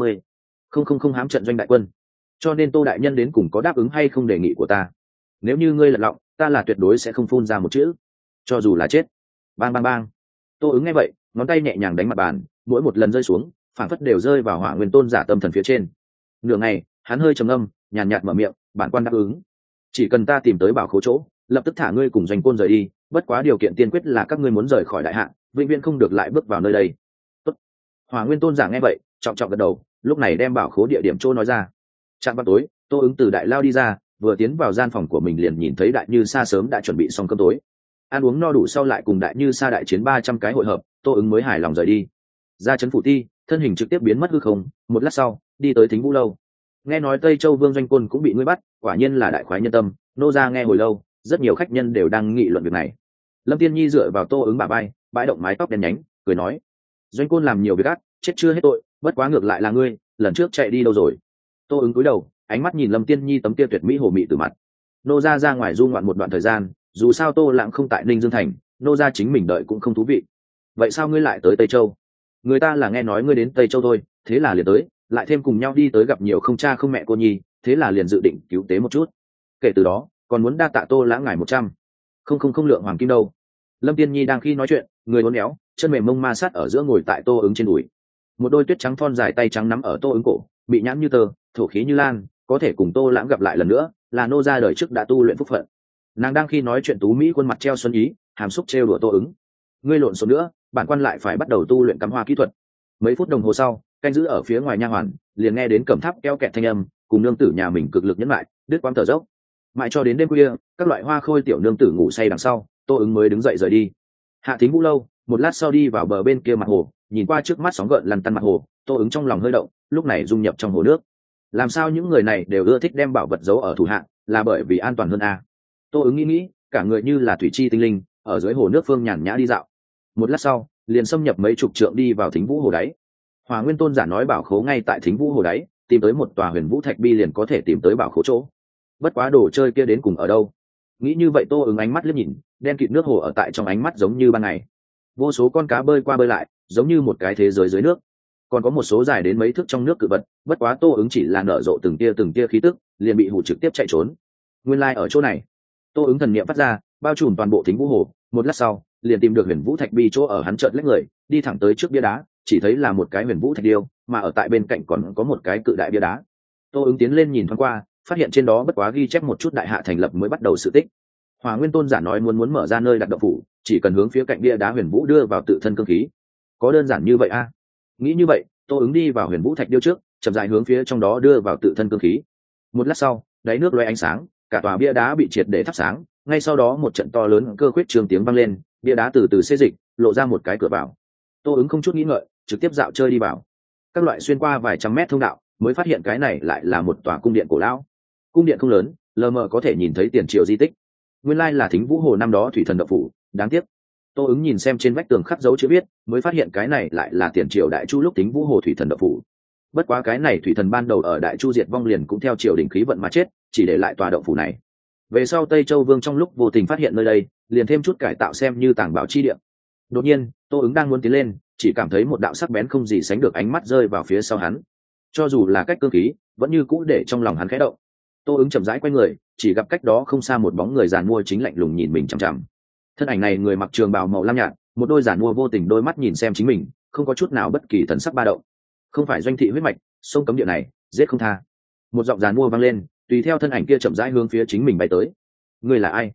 150,000 hám trận doanh đại quân. Cho nên Tô đại nhân đến cùng có đáp ứng hay không đề nghị của ta? Nếu như ngươi lật lọng, ta là tuyệt đối sẽ không phun ra một chữ, cho dù là chết. Bang bang bang. Tô ứng nghe vậy ngón tay nhẹ nhàng đánh mặt bàn, mỗi một lần rơi xuống phản phất đều rơi vào Hỏa Nguyên tôn giả tâm thần phía trên. Nửa ngày hắn hơi trầm ngâm, nhàn nhạt mở miệng, bản quan đáp ứng. Chỉ cần ta tìm tới bảo khố chỗ, lập tức thả ngươi cùng Doanh Côn rời đi, bất quá điều kiện tiên quyết là các ngươi muốn rời khỏi đại hạ, vĩnh viễn không được lại bước vào nơi đây. Tốt. Hỏa Nguyên tôn giả nghe vậy trọng trọng gật đầu, lúc này đem bảo khố địa điểm chỗ nói ra. Trạm vào tối, Tô ứng từ đại lao đi ra, vừa tiến vào gian phòng của mình liền nhìn thấy Đại Như Sa sớm đã chuẩn bị xong cơm tối. Ăn uống no đủ sau lại cùng Đại Như Sa đại chiến 300 cái hội hợp, Tô ứng mới hài lòng rời đi. Ra trấn phủ ti, thân hình trực tiếp biến mất hư không, một lát sau đi tới Thính Vũ lâu. Nghe nói Tây Châu vương Doanh Côn cũng bị ngươi bắt, quả nhiên là đại khoái nhân tâm, nô ra nghe hồi lâu, rất nhiều khách nhân đều đang nghị luận việc này. Lâm Tiên Nhi dựa vào Tô ứng bả vai, bãi động mái tóc đen nhánh, cười nói, Doanh Côn làm nhiều việc ác, chết chưa hết tội, bất quá ngược lại là ngươi, lần trước chạy đi đâu rồi? Tô ứng cúi đầu, ánh mắt nhìn Lâm Tiên Nhi tấm kia tuyệt mỹ hồ mị từ mặt. Nô ra ngoài du ngoạn một đoạn thời gian, dù sao Tô lãng không tại Ninh Dương thành, nô ra chính mình đợi cũng không thú vị. Vậy sao ngươi lại tới Tây Châu? Người ta là nghe nói ngươi đến Tây Châu thôi, thế là liền tới, lại thêm cùng nhau đi tới gặp nhiều không cha không mẹ cô nhi, thế là liền dự định cứu tế một chút. Kể từ đó còn muốn đa tạ Tô lãng ngài 100,000 lượng hoàng kim đâu. Lâm Tiên Nhi đang khi nói chuyện, người uốn éo, chân mềm mông ma sát ở giữa ngồi tại Tô ứng trên đùi. Một đôi tuyết trắng thon dài tay trắng nắm ở Tô ứng cổ, bị nhãn như tơ, thổ khí như lan, có thể cùng Tô lãng gặp lại lần nữa, là nô ra đời trước đã tu luyện phúc phận. Nàng đang khi nói chuyện tú mỹ khuôn mặt treo xuân ý, hàm xúc trêu đùa Tô ứng. Ngươi lộn xộn nữa, bản quan lại phải bắt đầu tu luyện cắm hoa kỹ thuật. Mấy phút đồng hồ sau, canh giữ ở phía ngoài nha hoàn liền nghe đến cẩm tháp keo kẹt thanh âm, cùng nương tử nhà mình cực lực nhẫn lại, đứt quãng thở dốc. Mãi cho đến đêm khuya, các loại hoa khôi tiểu nương tử ngủ say đằng sau, Tô ứng mới đứng dậy rời đi. Hạ Thính Vũ lâu, một lát sau đi vào bờ bên kia mặt hồ, nhìn qua trước mắt sóng gợn lăn tăn mặt hồ, Tô ứng trong lòng hơi động, lúc này dung nhập trong hồ nước. Làm sao những người này đều ưa thích đem bảo vật giấu ở thủ hạ, là bởi vì an toàn hơn à? Tô ứng nghĩ, cả người như là thủy chi tinh linh, ở dưới hồ nước phương nhàn nhã đi dạo. Một lát sau, liền xâm nhập mấy chục trượng đi vào Thính Vũ hồ đáy. Hỏa Nguyên tôn giả nói bảo khố ngay tại Thính Vũ hồ đáy, tìm tới một tòa Huyền Vũ thạch bi liền có thể tìm tới bảo khố chỗ. Bất quá đồ chơi kia đến cùng ở đâu? Nghĩ như vậy Tô ứng ánh mắt liếc nhìn, đen kịt nước hồ ở tại trong ánh mắt giống như ban ngày. Vô số con cá bơi qua bơi lại, giống như một cái thế giới dưới nước. Còn có một số dài đến mấy thước trong nước cự vật, bất quá Tô ứng chỉ là nở rộ từng tia khí tức, liền bị hù trực tiếp chạy trốn. Nguyên lai ở chỗ này. Tô ứng thần niệm phát ra, bao trùm toàn bộ Thính Vũ hồ, một lát sau, liền tìm được Huyền Vũ thạch bi chỗ ở, hắn chợt lách người, đi thẳng tới trước bia đá, chỉ thấy là một cái Huyền Vũ thạch điêu, mà ở tại bên cạnh còn có một cái cự đại bia đá. Tô ứng tiến lên nhìn thoáng qua, phát hiện trên đó bất quá ghi chép một chút đại hạ thành lập mới bắt đầu sự tích. Hỏa Nguyên tôn giả nói muốn mở ra nơi đặt động phủ, chỉ cần hướng phía cạnh bia đá Huyền Vũ đưa vào tự thân cương khí. Có đơn giản như vậy a? Nghĩ như vậy, Tô ứng đi vào Huyền Vũ thạch điêu trước, chậm rãi hướng phía trong đó đưa vào tự thân cương khí. Một lát sau, đáy nước lóe ánh sáng, cả tòa bia đá bị triệt để thắp sáng, ngay sau đó một trận to lớn cơ khuyết trường tiếng vang lên, bia đá từ từ xê dịch, lộ ra một cái cửa vào. Tô ứng không chút nghĩ ngợi, trực tiếp dạo chơi đi vào. Các loại xuyên qua vài trăm mét thông đạo, mới phát hiện cái này lại là một tòa cung điện cổ lão. Cung điện không lớn, lờ mờ có thể nhìn thấy tiền triều di tích. Nguyên lai là Thính Vũ hồ năm đó thủy thần động phủ, đáng tiếc. Tô ứng nhìn xem trên vách tường khắc dấu chữ viết, mới phát hiện cái này lại là tiền triều đại chu lúc Thính Vũ hồ thủy thần động phủ. Bất quá cái này thủy thần ban đầu ở đại chu diệt vong liền cũng theo triều đình khí vận mà chết, chỉ để lại tòa động phủ này. Về sau Tây Châu vương trong lúc vô tình phát hiện nơi đây, liền thêm chút cải tạo xem như tàng bảo chi địa. Đột nhiên, Tô ứng đang muốn tiến lên, chỉ cảm thấy một đạo sắc bén không gì sánh được ánh mắt rơi vào phía sau hắn. Cho dù là cách cương khí, vẫn như cũ để trong lòng hắn khẽ động. Tô ứng chậm rãi quay người, chỉ gặp cách đó không xa một bóng người giàn mua chính lạnh lùng nhìn mình chằm chằm. Thân ảnh này người mặc trường bào màu lam nhạt, một đôi giàn mua vô tình đôi mắt nhìn xem chính mình, không có chút nào bất kỳ thần sắc ba động. Không phải Doanh thị huyết mạch, sông cấm địa này, giết không tha. Một giọng giàn mua vang lên, tùy theo thân ảnh kia chậm rãi hướng phía chính mình bay tới. Ngươi là ai?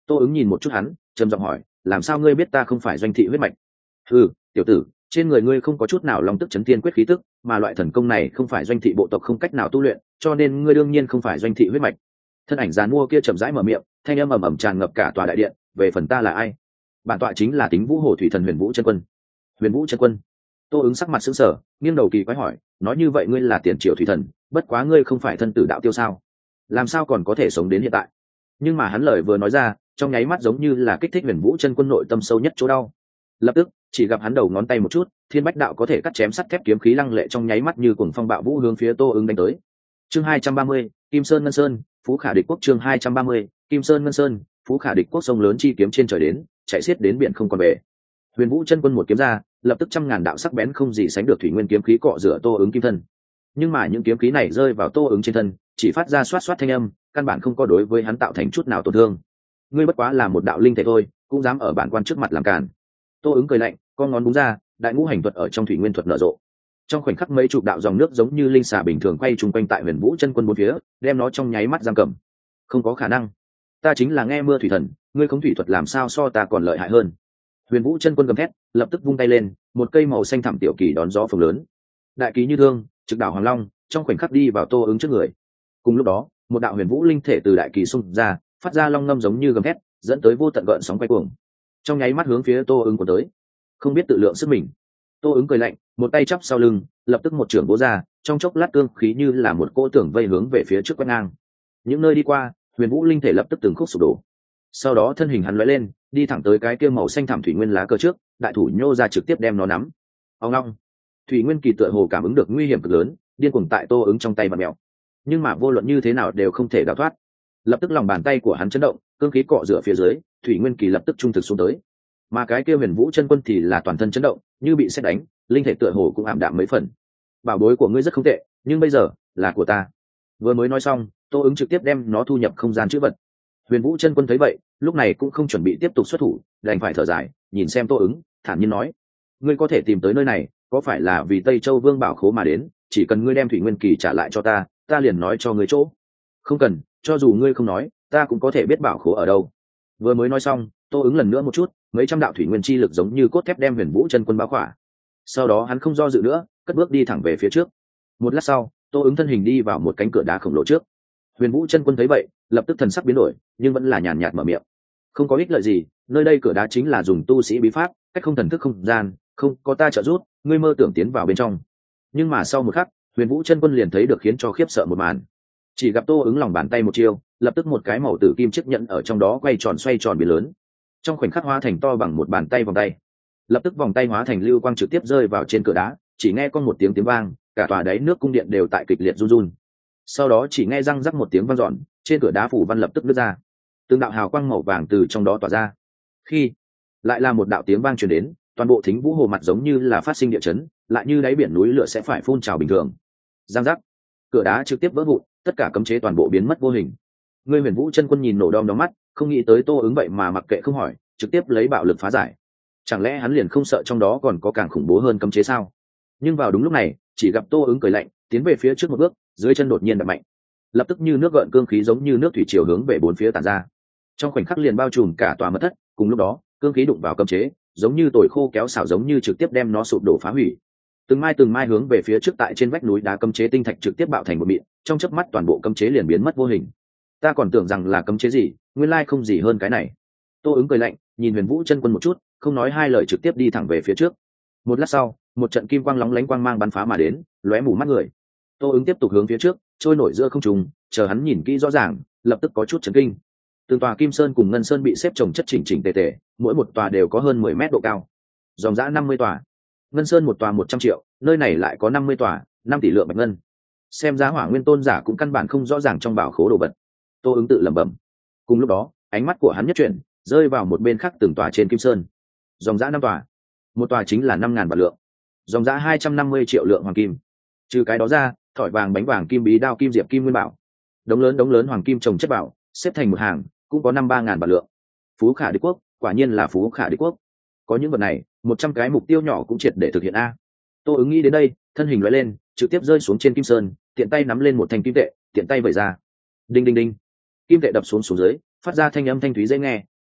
Tô ứng nhìn một chút hắn, trầm giọng hỏi, làm sao ngươi biết ta không phải doanh thị huyết mạch? Ừ, tiểu tử, trên người ngươi không có chút nào long tức chấn thiên quyết khí tức, mà loại thần công này không phải doanh thị bộ tộc không cách nào tu luyện, cho nên ngươi đương nhiên không phải doanh thị huyết mạch. Thân ảnh giàn mua kia chậm rãi mở miệng, thanh âm ầm ầm tràn ngập cả tòa đại điện. Về phần ta là ai? Bản tọa chính là Tính Vũ Hồ Thủy Thần Huyền Vũ chân quân. Huyền Vũ chân quân? Tô ứng sắc mặt sững sờ, nghiêng đầu kỳ quái hỏi, nói như vậy ngươi là tiền triều thủy thần, bất quá ngươi không phải thân tử đạo tiêu sao? Làm sao còn có thể sống đến hiện tại? Nhưng mà hắn lời vừa nói ra, trong nháy mắt giống như là kích thích Huyền Vũ chân quân nội tâm sâu nhất chỗ đau. Lập tức, chỉ gặp hắn đầu ngón tay một chút, thiên bách đạo có thể cắt chém sắt thép kiếm khí lăng lệ trong nháy mắt như cuồng phong bạo vũ hướng phía Tô ứng đánh tới. Chương 230, Kim Sơn Ngân Sơn, Phú Khả Địch Quốc. Chương 230, Kim Sơn Ngân Sơn, Phú Khả Địch Quốc. Sông lớn chi kiếm trên trời đến, chạy xiết đến biển không còn về. Huyền Vũ chân quân một kiếm ra, lập tức trăm ngàn đạo sắc bén không gì sánh được thủy nguyên kiếm khí cọ rửa Tô ứng kim thân. Nhưng mà những kiếm khí này rơi vào Tô ứng trên thân, chỉ phát ra xoát xoát thanh âm, căn bản không có đối với hắn tạo thành chút nào tổn thương. Ngươi bất quá là một đạo linh thể thôi, cũng dám ở bản quan trước mặt làm càn. Tô ứng cười lạnh, con ngón búng ra, đại ngũ hành thuật ở trong thủy nguyên thuật nở rộ. Trong khoảnh khắc mấy chục đạo dòng nước giống như linh xà bình thường quay chung quanh tại Huyền Vũ chân quân bốn phía, đem nó trong nháy mắt giam cầm. Không có khả năng, ta chính là nghe mưa thủy thần, ngươi không thủy thuật làm sao so ta còn lợi hại hơn? Huyền Vũ chân quân gầm thét, lập tức vung tay lên, một cây màu xanh thẳm tiểu kỳ đón gió phồng lớn, đại kỳ như thương, trực đảo hoàng long, trong khoảnh khắc đi vào Tô ứng trước người. Cùng lúc đó, một đạo huyền vũ linh thể từ đại kỳ xung ra, phát ra long ngâm giống như gầm thét, dẫn tới vô tận gợn sóng quay cuồng, trong nháy mắt hướng phía Tô ứng của tới. Không biết tự lượng sức mình, Tô ứng cười lạnh, một tay chắp sau lưng, lập tức một trưởng vỗ ra, trong chốc lát cương khí như là một cỗ tưởng vây hướng về phía trước quét ngang. Những nơi đi qua, huyền vũ linh thể lập tức từng khúc sụp đổ. Sau đó thân hình hắn lóe lên, đi thẳng tới cái kia màu xanh thảm thủy nguyên lá cờ trước, đại thủ nhô ra trực tiếp đem nó nắm. Ông long, thủy nguyên kỳ tựa hồ cảm ứng được nguy hiểm cực lớn, điên cuồng tại Tô ứng trong tay vặn mèo. Nhưng mà vô luận như thế nào đều không thể đào thoát. Lập tức lòng bàn tay của hắn chấn động, cương khí cọ rửa phía dưới, thủy nguyên kỳ lập tức trung thực xuống tới. Mà cái kia huyền vũ chân quân thì là toàn thân chấn động, như bị sét đánh, linh thể tựa hồ cũng ảm đạm mấy phần. Bảo bối của ngươi rất không tệ, nhưng bây giờ là của ta. Vừa mới nói xong, Tô ứng trực tiếp đem nó thu nhập không gian chữ vật. Huyền Vũ chân quân thấy vậy, lúc này cũng không chuẩn bị tiếp tục xuất thủ, đành phải thở dài, nhìn xem Tô ứng, thản nhiên nói: ngươi có thể tìm tới nơi này, có phải là vì Tây Châu Vương bảo khố mà đến? Chỉ cần ngươi đem thủy nguyên kỳ trả lại cho ta, ta liền nói cho ngươi chỗ. Không cần, cho dù ngươi không nói, ta cũng có thể biết bảo khố ở đâu. Vừa mới nói xong, Tô ứng lần nữa một chút, mấy trăm đạo thủy nguyên chi lực giống như cốt thép đem Huyền Vũ chân quân bao khỏa. Sau đó hắn không do dự nữa, cất bước đi thẳng về phía trước. Một lát sau, Tô ứng thân hình đi vào một cánh cửa đá khổng lồ trước. Huyền Vũ chân quân thấy vậy, lập tức thần sắc biến đổi, nhưng vẫn là nhàn nhạt mở miệng: không có ích lợi gì, nơi đây cửa đá chính là dùng tu sĩ bí pháp, cách không thần thức không gian, không có ta trợ giúp, ngươi mơ tưởng tiến vào bên trong. Nhưng mà sau một khắc, Huyền Vũ chân quân liền thấy được khiến cho khiếp sợ một màn. Chỉ gặp Tô ứng lòng bàn tay một chiêu, lập tức một cái màu tử kim chiếc nhẫn ở trong đó quay tròn xoay tròn biến lớn, trong khoảnh khắc hóa thành to bằng một bàn tay vòng tay. Lập tức vòng tay hóa thành lưu quang trực tiếp rơi vào trên cửa đá, chỉ nghe con một tiếng tiếng vang, cả tòa đáy nước cung điện đều tại kịch liệt run run. Sau đó chỉ nghe răng rắc một tiếng vang dọn, trên cửa đá phủ văn lập tức nứt ra, từng đạo hào quang màu vàng từ trong đó tỏa ra. Khi lại là một đạo tiếng vang truyền đến, toàn bộ Thính Vũ Hồ mặt giống như là phát sinh địa chấn, lại như đáy biển núi lửa sẽ phải phun trào bình thường. Răng rắc, cửa đá trực tiếp vỡ vụn, tất cả cấm chế toàn bộ biến mất vô hình. Ngươi Huyền Vũ chân quân nhìn nổ đom đóm mắt, không nghĩ tới Tô ứng vậy mà mặc kệ không hỏi, trực tiếp lấy bạo lực phá giải. Chẳng lẽ hắn liền không sợ trong đó còn có càng khủng bố hơn cấm chế sao? Nhưng vào đúng lúc này, chỉ gặp Tô ứng cười lạnh, tiến về phía trước một bước, dưới chân đột nhiên đập mạnh, lập tức như nước gợn cương khí giống như nước thủy triều hướng về bốn phía tản ra, trong khoảnh khắc liền bao trùm cả tòa mật thất. Cùng lúc đó, cương khí đụng vào cấm chế, giống như tồi khô kéo xảo giống như trực tiếp đem nó sụp đổ phá hủy. Từng mai hướng về phía trước, tại trên vách núi đá cấm chế tinh thạch trực tiếp bạo thành một mịn, trong chớp mắt toàn bộ cấm chế liền biến mất vô hình. Ta còn tưởng rằng là cấm chế gì, nguyên lai không gì hơn cái này. Tô ứng cười lạnh, nhìn Huyền Vũ chân quân một chút, không nói hai lời trực tiếp đi thẳng về phía trước. Một lát sau, một trận kim quang lóng lánh quang mang bắn phá mà đến, lóe mù mắt người. Tô ứng tiếp tục hướng phía trước, trôi nổi giữa không trung, chờ hắn nhìn kỹ rõ ràng, lập tức có chút chấn kinh. Từng tòa Kim Sơn cùng Ngân Sơn bị xếp chồng chất chỉnh chỉnh tề tề, mỗi một tòa đều có hơn 10 mét độ cao. Dòng dã 50 tòa. Ngân Sơn một tòa 100 triệu, nơi này lại có 50 tòa, 5 tỷ lượng bạch ngân. Xem giá Hỏa Nguyên tôn giả cũng căn bản không rõ ràng trong bảo khố đồ vật. Tô ứng tự lẩm bẩm. Cùng lúc đó, ánh mắt của hắn nhất chuyển, rơi vào một bên khác từng tòa trên Kim Sơn. Dòng dã 5 tòa, một tòa chính là 5.000 vạn lượng, dòng dã 250 triệu lượng hoàng kim. Trừ cái đó ra, thỏi vàng, bánh vàng, kim bí đao, kim diệp, kim nguyên bảo, đống lớn hoàng kim trồng chất bảo, xếp thành một hàng, cũng có 5-3 ngàn vạn lượng. Phú Khả Địch Quốc, quả nhiên là Phú Khả Địch Quốc. Có những vật này, 100 cái mục tiêu nhỏ cũng triệt để thực hiện a. Tô ứng nghĩ đến đây, thân hình lóe lên, trực tiếp rơi xuống trên Kim Sơn, tiện tay nắm lên một thanh kim tệ, tiện tay vẩy ra. Đinh đinh đinh, kim tệ đập xuống dưới, phát ra thanh âm thanh thúy dễ nghe,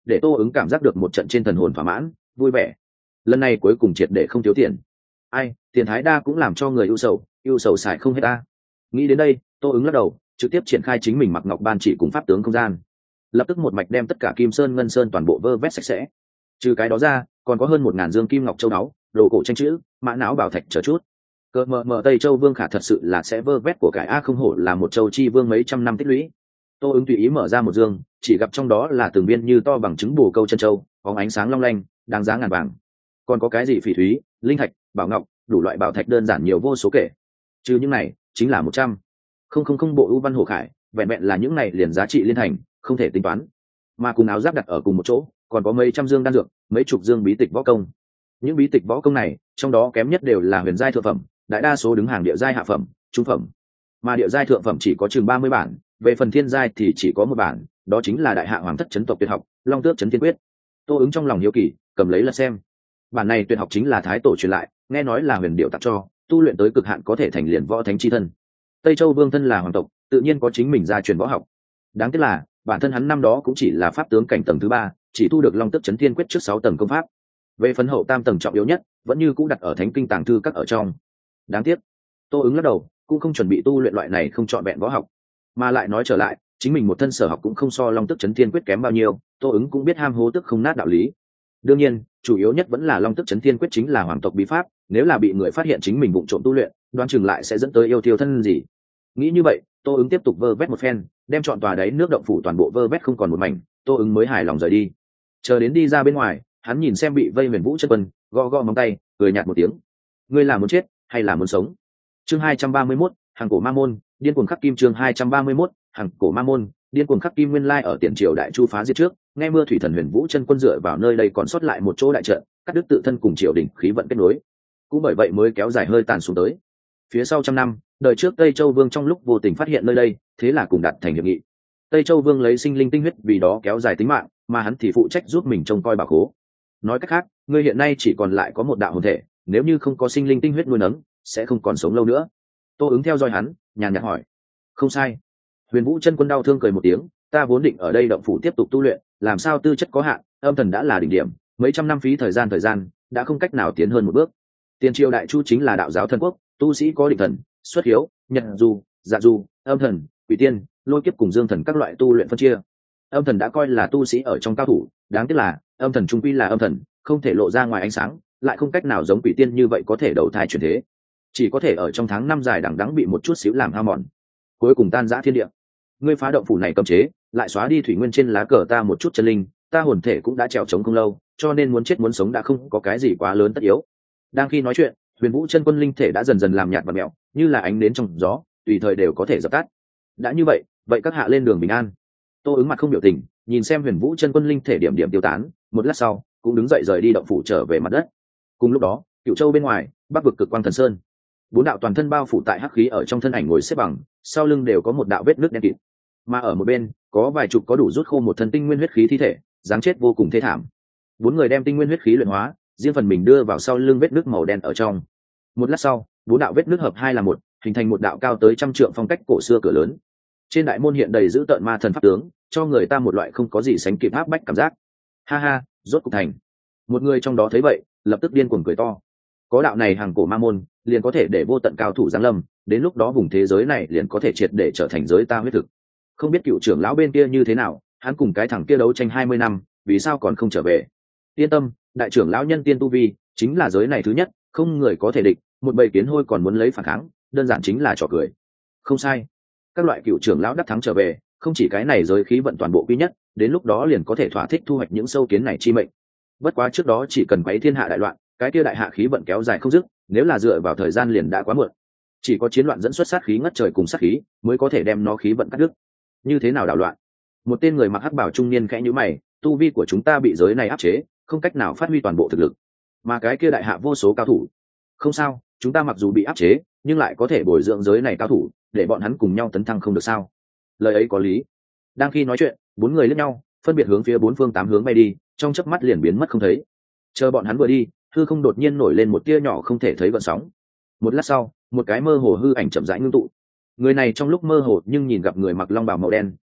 để Tô Ứng cảm giác được một trận trên thần hồn thỏa mãn, vui vẻ. Lần này cuối cùng triệt để không thiếu tiền. Ai, tiền thái đa cũng làm cho người ưu sầu xài không hết ta. Nghĩ đến đây, Tô Ứng lắc đầu, trực tiếp triển khai chính mình mặc ngọc ban chỉ cùng pháp tướng không gian. Lập tức một mạch đem tất cả kim sơn ngân sơn toàn bộ vơ vét sạch sẽ. Trừ cái đó ra, còn có hơn 1000 dương kim ngọc châu báu, đồ cổ tranh chữ, mã não bảo thạch chờ chút. Cờ mờ Tây Châu Vương Khả thật sự là sẽ vơ vét của cải a, không hổ là một châu chi vương mấy trăm năm tích lũy. Tô Ứng tùy ý mở ra một dương, chỉ gặp trong đó là từng viên như to bằng trứng bồ câu chân châu, có ánh sáng long lanh, đáng giá ngàn vàng. Còn có cái gì phỉ thúy, linh thạch, bảo ngọc, đủ loại bảo thạch đơn giản nhiều vô số kể. Trừ những này, chính là 100,000 bộ ưu văn hồ khải, vẹn vẹn là những này liền giá trị liên thành, không thể tính toán. Mà cùng áo giáp đặt ở cùng một chỗ, còn có mấy trăm dương đan dược, mấy chục dương bí tịch võ công. Những bí tịch võ công này, trong đó kém nhất đều là huyền giai thượng phẩm, đại đa số đứng hàng địa giai hạ phẩm, trung phẩm. Mà địa giai thượng phẩm chỉ có chừng 30 bản, về phần thiên giai thì chỉ có một bản, đó chính là đại hạ hoàng thất chấn tộc tuyệt học, Long Tước Chấn Thiên Quyết. Tô Ứng trong lòng hiếu kỳ, cầm lấy lật xem. Bản này tuyệt học chính là thái tổ truyền lại, nghe nói là huyền điệu tặng cho, tu luyện tới cực hạn có thể thành liền võ thánh chi thân. Tây Châu Vương thân là hoàng tộc, tự nhiên có chính mình gia truyền võ học. Đáng tiếc là, bản thân hắn năm đó cũng chỉ là pháp tướng cảnh tầng thứ 3, chỉ tu được Long Tước Chấn Thiên Quyết trước 6 tầng công pháp. Về phần hậu tam tầng trọng yếu nhất, vẫn như cũ đặt ở Thánh Kinh tàng thư các ở trong. Đáng tiếc, Tô Ứng lắc đầu, cũng không chuẩn bị tu luyện loại này không trọn vẹn võ học. Mà lại nói trở lại, chính mình một thân sở học cũng không so Long Tước Chấn Thiên Quyết kém bao nhiêu, Tô Ứng cũng biết ham hố tức không nát đạo lý. Đương nhiên, chủ yếu nhất vẫn là Long Tước Chấn Thiên Quyết chính là hoàng tộc bí pháp, nếu là bị người phát hiện chính mình vụng trộm tu luyện, đoán chừng lại sẽ dẫn tới yêu thiêu thân gì. Nghĩ như vậy, Tô Ứng tiếp tục vơ vét một phen, đem trọn tòa đáy nước động phủ toàn bộ vơ vét không còn một mảnh, Tô Ứng mới hài lòng rời đi. Chờ đến đi ra bên ngoài, hắn nhìn xem bị vây Huyền Vũ chân quân, gõ gõ móng tay, cười nhạt một tiếng. Ngươi là muốn chết hay là muốn sống? Chương 231, hàng cổ ma môn, điên cuồng khắc kim. Chương 231, hàng cổ ma môn, điên cuồng khắc kim. Nguyên lai ở tiền triều đại chu phá diệt trước, nghe mưa thủy thần Huyền Vũ chân quân dựa vào nơi đây còn sót lại một chỗ đại trận, cắt đứt tự thân cùng triều đình khí vận kết nối, cũng bởi vậy mới kéo dài hơi tàn xuống tới. Phía sau trăm năm, đời trước Tây Châu Vương trong lúc vô tình phát hiện nơi đây, thế là cùng đặt thành hiệp nghị. Tây Châu Vương lấy sinh linh tinh huyết vì đó kéo dài tính mạng, mà hắn thì phụ trách giúp mình trông coi bảo khố. Nói cách khác, ngươi hiện nay chỉ còn lại có một đạo hồn thể, nếu như không có sinh linh tinh huyết nuôi nấng, sẽ không còn sống lâu nữa. Tô Ứng theo dõi hắn, nhàn nhạt hỏi. Không sai. Huyền Vũ chân quân đau thương cười một tiếng, ta vốn định ở đây động phủ tiếp tục tu luyện, làm sao tư chất có hạn, âm thần đã là đỉnh điểm, mấy trăm năm phí thời gian đã không cách nào tiến hơn một bước. Tiền triều đại chu chính là đạo giáo thần quốc, tu sĩ có định thần, xuất hiếu, nhật du, dạ du, âm thần, quỷ tiên, lôi kiếp cùng dương thần các loại tu luyện phân chia. Âm thần đã coi là tu sĩ ở trong cao thủ, đáng tiếc là âm thần trung quy là âm thần, không thể lộ ra ngoài ánh sáng, lại không cách nào giống quỷ tiên như vậy có thể đầu thai chuyển thế, chỉ có thể ở trong tháng năm dài đằng đẵng bị một chút xíu làm hao mòn, cuối cùng tan rã thiên địa. Ngươi phá động phủ này cấm chế, lại xóa đi thủy nguyên trên lá cờ ta một chút chân linh, ta hồn thể cũng đã trèo trống không lâu, cho nên muốn chết muốn sống đã không có cái gì quá lớn tất yếu. Đang khi nói chuyện, Huyền Vũ chân quân linh thể đã dần dần làm nhạt và mèo, như là ánh nến trong gió, tùy thời đều có thể dập tắt. Đã như vậy, vậy các hạ lên đường bình an. Tô Ứng mặt không biểu tình, nhìn xem Huyền Vũ chân quân linh thể điểm điểm tiêu tán, một lát sau, cũng đứng dậy rời đi động phủ trở về mặt đất. Cùng lúc đó, Cửu Châu bên ngoài, Bắc vực Cực Quang Thần Sơn, 4 đạo toàn thân bao phủ tại hắc khí ở trong thân ảnh ngồi xếp bằng, sau lưng đều có một đạo vết nứt đen kịt. Mà ở một bên, có vài chục có đủ rút khô một thân tinh nguyên huyết khí thi thể, dáng chết vô cùng thê thảm. 4 người đem tinh nguyên huyết khí luyện hóa, riêng phần mình đưa vào sau lưng vết nứt màu đen ở trong. Một lát sau, 4 đạo vết nứt hợp hai là một, hình thành một đạo cao tới 100 trượng phong cách cổ xưa cửa lớn. Trên đại môn hiện đầy dữ tợn ma thần pháp tướng, cho người ta một loại không có gì sánh kịp áp bách cảm giác. Ha ha, rốt cục thành. Một người trong đó thấy vậy, lập tức điên cuồng cười to. Có đạo này hàng cổ ma môn, liền có thể để vô tận cao thủ giáng lâm, đến lúc đó vùng thế giới này liền có thể triệt để trở thành giới ta huyết thực. Không biết cựu trưởng lão bên kia như thế nào, hắn cùng cái thằng kia đấu tranh 20 năm, vì sao còn không trở về? Yên tâm, đại trưởng lão nhân tiên tu vi, chính là giới này thứ nhất, không người có thể địch, một bầy kiến hôi còn muốn lấy phản kháng, đơn giản chính là trò cười. Không sai, các loại cựu trưởng lão đắc thắng trở về, không chỉ cái này giới khí vận toàn bộ quy nhất, đến lúc đó liền có thể thỏa thích thu hoạch những sâu kiến này chi mệnh. Bất quá trước đó chỉ cần quấy thiên hạ đại loạn, cái kia đại hạ khí vận kéo dài không dứt, nếu là dựa vào thời gian liền đã quá muộn. Chỉ có chiến loạn dẫn xuất sát khí ngất trời cùng sát khí, mới có thể đem nó khí vận cắt đứt. Như thế nào đảo loạn? Một tên người mặc hắc bào trung niên khẽ nhíu mày, tu vi của chúng ta bị giới này áp chế, không cách nào phát huy toàn bộ thực lực. Mà cái kia đại hạ vô số cao thủ. Không sao, chúng ta mặc dù bị áp chế, nhưng lại có thể bồi dưỡng giới này cao thủ, để bọn hắn cùng nhau tấn thăng không được sao? Lời ấy có lý. Đang khi nói chuyện, 4 người liếc nhau, phân biệt hướng phía 4 phương 8 hướng bay đi, trong chớp mắt liền biến mất không thấy. Chờ bọn hắn vừa đi, hư không đột nhiên nổi lên một tia nhỏ không thể thấy gợn sóng. Một lát sau, một cái mơ hồ hư ảnh chậm rãi ngưng tụ. Người này trong lúc mơ hồ nhưng nhìn gặp người mặc long bào màu đen,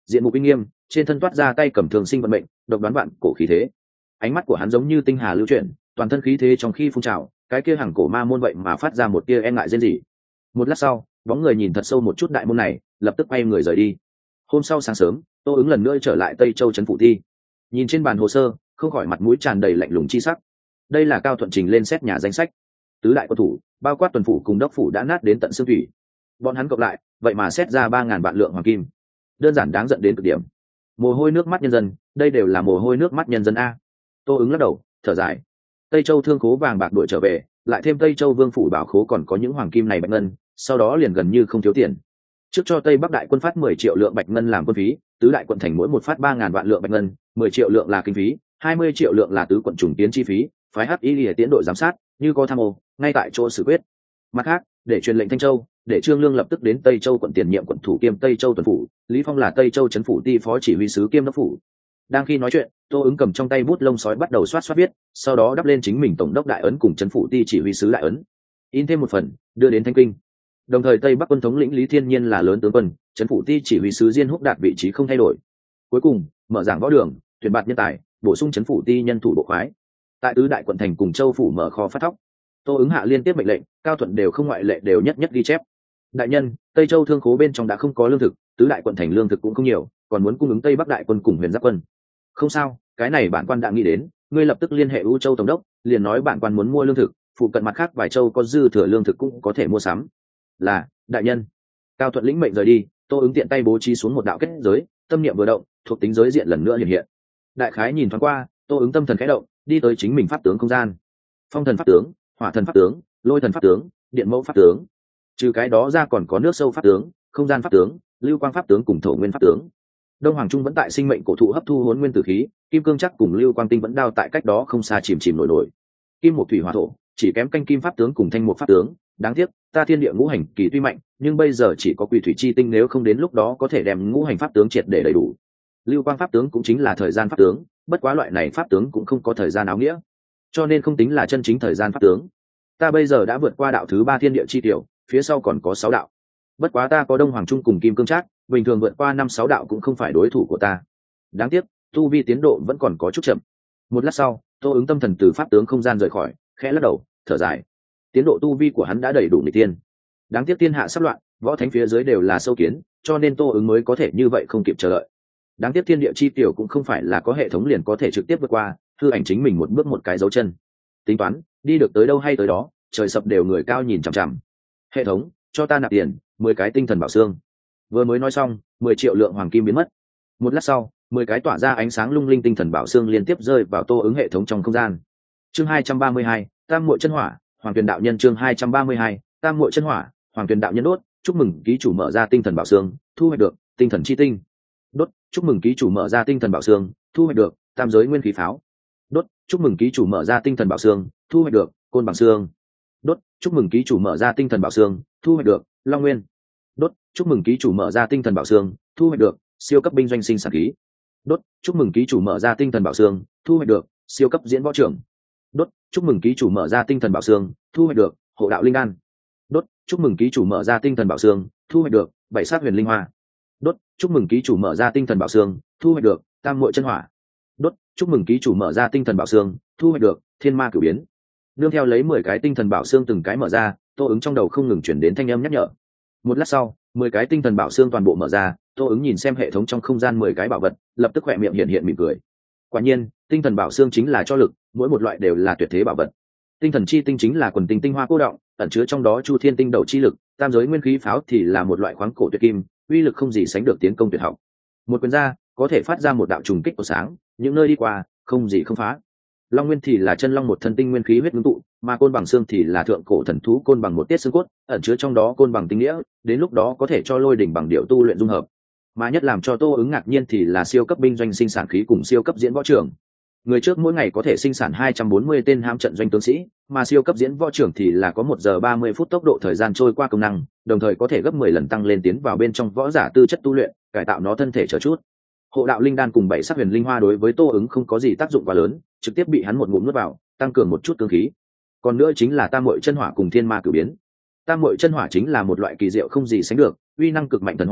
diện mục uy nghiêm, trên thân toát ra tay cầm thường sinh vận mệnh, độc đoán vạn cổ khí thế. Ánh mắt của hắn giống như tinh hà lưu chuyển, toàn thân khí thế trong khi phun trào, cái kia hàng cổ ma môn vậy mà phát ra một tia e ngại rên rỉ. Một lát sau, bóng người nhìn thật sâu một chút đại môn này, lập tức quay người rời đi. Hôm sau sáng sớm, Tô Ứng lần nữa trở lại Tây Châu trấn phủ thi. Nhìn trên bàn hồ sơ, không khỏi mặt mũi tràn đầy lạnh lùng chi sắc. Đây là Cao Thuận trình lên xét nhà danh sách. Tứ đại quân thủ, bao quát tuần phủ cùng đốc phủ đã nát đến tận xương thủy. Bọn hắn cộng lại, vậy mà xét ra 3.000 vạn lượng hoàng kim. Đơn giản đáng giận đến cực điểm. Mồ hôi nước mắt nhân dân, đây đều là mồ hôi nước mắt nhân dân a. Tô Ứng lắc đầu, thở dài. Tây Châu thương khố vàng bạc đuổi trở về, lại thêm Tây Châu vương phủ bảo khố còn có những hoàng kim này bạch ngân, sau đó liền gần như không thiếu tiền. Trước cho Tây Bắc đại quân phát 10 triệu lượng bạch ngân làm quân phí, tứ đại quận thành mỗi một phát 3.000 vạn lượng bạch ngân, 10 triệu lượng là kinh phí, 20 triệu lượng là tứ quận trùng tiến chi phí, phái hắc y lìa tiến đội giám sát, như có tham ô, ngay tại chỗ xử quyết. Mặt khác, để truyền lệnh Thanh Châu, để Trương Lương lập tức đến Tây Châu quận tiền nhiệm quận thủ kiêm Tây Châu tuần phủ, Lý Phong là Tây Châu trấn phủ ty phó chỉ huy sứ kiêm đốc phủ. Đang khi nói chuyện, Tô Ứng cầm trong tay bút lông sói bắt đầu xoát viết, sau đó đắp lên chính mình tổng đốc đại ấn cùng trấn phủ ty chỉ huy sứ đại ấn, in thêm một phần, đưa đến Thanh Kinh. Đồng thời Tây Bắc quân thống lĩnh Lý Thiên Nhiên là lớn tướng quân, trấn phủ ty chỉ huy sứ Diên Húc đạt vị trí không thay đổi. Cuối cùng, mở giảng võ đường, tuyển bạt nhân tài, bổ sung trấn phủ ty nhân thủ bộ khoái. Tại tứ đại quận thành cùng châu phủ mở kho phát thóc. Tô Ứng hạ liên tiếp mệnh lệnh, Cao Thuận đều không ngoại lệ đều nhất nhất ghi chép. Đại nhân, Tây Châu thương khố bên trong đã không có lương thực, tứ đại quận thành lương thực cũng không nhiều, còn muốn cung ứng Tây Bắc đại quân cùng Huyền Giáp quân. Không sao, cái này bản quan đã nghĩ đến, ngươi lập tức liên hệ U Châu tổng đốc, liền nói bản quan muốn mua lương thực, phụ cận mặt khác vài châu có dư thừa lương thực cũng có thể mua sắm. Là, đại nhân. Cao Thuận lĩnh mệnh rời đi, Tô Ứng tiện tay bố trí xuống một đạo kết giới, tâm niệm vừa động, thuộc tính giới diện lần nữa hiện hiện. Đại khái nhìn thoáng qua, Tô Ứng tâm thần khẽ động, đi tới chính mình pháp tướng không gian. Phong thần pháp tướng, hỏa thần pháp tướng, lôi thần pháp tướng, điện mẫu pháp tướng. Trừ cái đó ra còn có nước sâu pháp tướng, không gian pháp tướng, lưu quang pháp tướng cùng thổ nguyên pháp tướng. Đông Hoàng Trung vẫn tại sinh mệnh cổ thụ hấp thu hỗn nguyên tử khí, kim cương chắc cùng lưu quang tinh vẫn đao tại cách đó không xa chìm chìm nổi nổi. Kim một thủy hỏa thổ, chỉ kém canh kim pháp tướng cùng thanh một pháp tướng, đáng tiếc, ta thiên địa ngũ hành kỳ tuy mạnh, nhưng bây giờ chỉ có quỷ thủy chi tinh, nếu không đến lúc đó có thể đem ngũ hành pháp tướng triệt để đầy đủ. Lưu quang pháp tướng cũng chính là thời gian pháp tướng, bất quá loại này pháp tướng cũng không có thời gian áo nghĩa, cho nên không tính là chân chính thời gian pháp tướng. Ta bây giờ đã vượt qua đạo thứ 3 thiên địa chi tiểu, phía sau còn có 6 đạo. Bất quá ta có Đông Hoàng Trung cùng Kim Cương Trác, bình thường vượt qua 5-6 đạo cũng không phải đối thủ của ta. Đáng tiếc, tu vi tiến độ vẫn còn có chút chậm. Một lát sau, Tô Ứng tâm thần từ pháp tướng không gian rời khỏi, khẽ lắc đầu, thở dài. Tiến độ tu vi của hắn đã đầy đủ nghịch tiên. Đáng tiếc thiên hạ sắp loạn, võ thánh phía dưới đều là sâu kiến, cho nên Tô Ứng mới có thể như vậy không kịp chờ đợi. Đáng tiếc thiên địa chi tiểu cũng không phải là có hệ thống liền có thể trực tiếp vượt qua, hư ảnh chính mình một bước một cái dấu chân. Tính toán, đi được tới đâu hay tới đó, trời sập đều người cao nhìn chằm chằm. Hệ thống, cho ta nạp tiền, 10 cái tinh thần bảo xương. Vừa mới nói xong, 10 triệu lượng hoàng kim biến mất. Một lát sau, 10 cái tỏa ra ánh sáng lung linh tinh thần bảo xương liên tiếp rơi vào Tô Ứng hệ thống trong không gian. Chương 232, Tam Muội chân hỏa, Hoàng Tuyền đạo nhân. Chương 232, Tam Muội chân hỏa, Hoàng Tuyền đạo nhân. Đốt, chúc mừng ký chủ mở ra tinh thần bảo xương, thu hoạch được tinh thần chi tinh. Đốt, chúc mừng ký chủ mở ra tinh thần bảo xương, thu hoạch được tam giới nguyên khí pháo. Đốt, chúc mừng ký chủ mở ra tinh thần bảo xương, thu hoạch được côn bằng xương. Đốt, chúc mừng ký chủ mở ra tinh thần bảo xương, thu hoạch được long nguyên. Đốt, chúc mừng ký chủ mở ra tinh thần bảo xương, thu hoạch được siêu cấp binh doanh sinh sản khí. Đốt, chúc mừng ký chủ mở ra tinh thần bảo xương, thu hoạch được siêu cấp diễn võ trưởng. Đốt, chúc mừng ký chủ mở ra tinh thần bảo xương, thu hoạch được hộ đạo linh đan. Đốt, chúc mừng ký chủ mở ra tinh thần bảo xương, thu hoạch được bảy sát huyền linh hoa. Đốt, chúc mừng ký chủ mở ra tinh thần bảo xương, thu hoạch được tam muội chân hỏa. Đốt, chúc mừng ký chủ mở ra tinh thần bảo xương, thu hoạch được thiên ma cửu biến. Nương theo lấy 10 cái tinh thần bảo xương từng cái mở ra, Tô Ứng trong đầu không ngừng chuyển đến thanh âm nhắc nhở. Một lát sau, 10 cái tinh thần bảo xương toàn bộ mở ra, Tô Ứng nhìn xem hệ thống trong không gian 10 cái bảo vật, lập tức khỏe miệng hiện mỉm cười. Quả nhiên, tinh thần bảo xương chính là cho lực, mỗi một loại đều là tuyệt thế bảo vật. Tinh thần chi tinh chính là quần tinh tinh hoa cô động, ẩn chứa trong đó chu thiên tinh đầu chi lực, tam giới nguyên khí pháo thì là một loại khoáng cổ tuyệt kim, uy lực không gì sánh được tiến công tuyệt học. Một quyền ra, có thể phát ra một đạo trùng kích của sáng, những nơi đi qua, không gì không phá. Long nguyên thì là chân long một thân tinh nguyên khí huyết ngưng tụ, mà côn bằng xương thì là thượng cổ thần thú côn bằng một tiết xương cốt, ẩn chứa trong đó côn bằng tinh nghĩa, đến lúc đó có thể cho lôi đỉnh bằng điệu tu luyện dung hợp. Mà nhất làm cho Tô Ứng ngạc nhiên thì là siêu cấp binh doanh sinh sản khí cùng siêu cấp diễn võ trưởng. Người trước mỗi ngày có thể sinh sản 240 tên hãm trận doanh tướng sĩ, mà siêu cấp diễn võ trưởng thì là có 1 giờ 30 phút tốc độ thời gian trôi qua công năng, đồng thời có thể gấp 10 lần tăng lên tiến vào bên trong võ giả tư chất tu luyện, cải tạo nó thân thể chờ chút. Hộ đạo linh đan cùng 7 sắc huyền linh hoa đối với Tô Ứng không có gì tác dụng quá lớn, trực tiếp bị hắn một ngụm nuốt vào, tăng cường một chút cương khí. Còn nữa chính là Tam Muội chân hỏa cùng thiên ma cửu biến. Tam Muội chân hỏa chính là một loại kỳ diệu không gì sánh được, uy năng cực mạnh thần hỏa,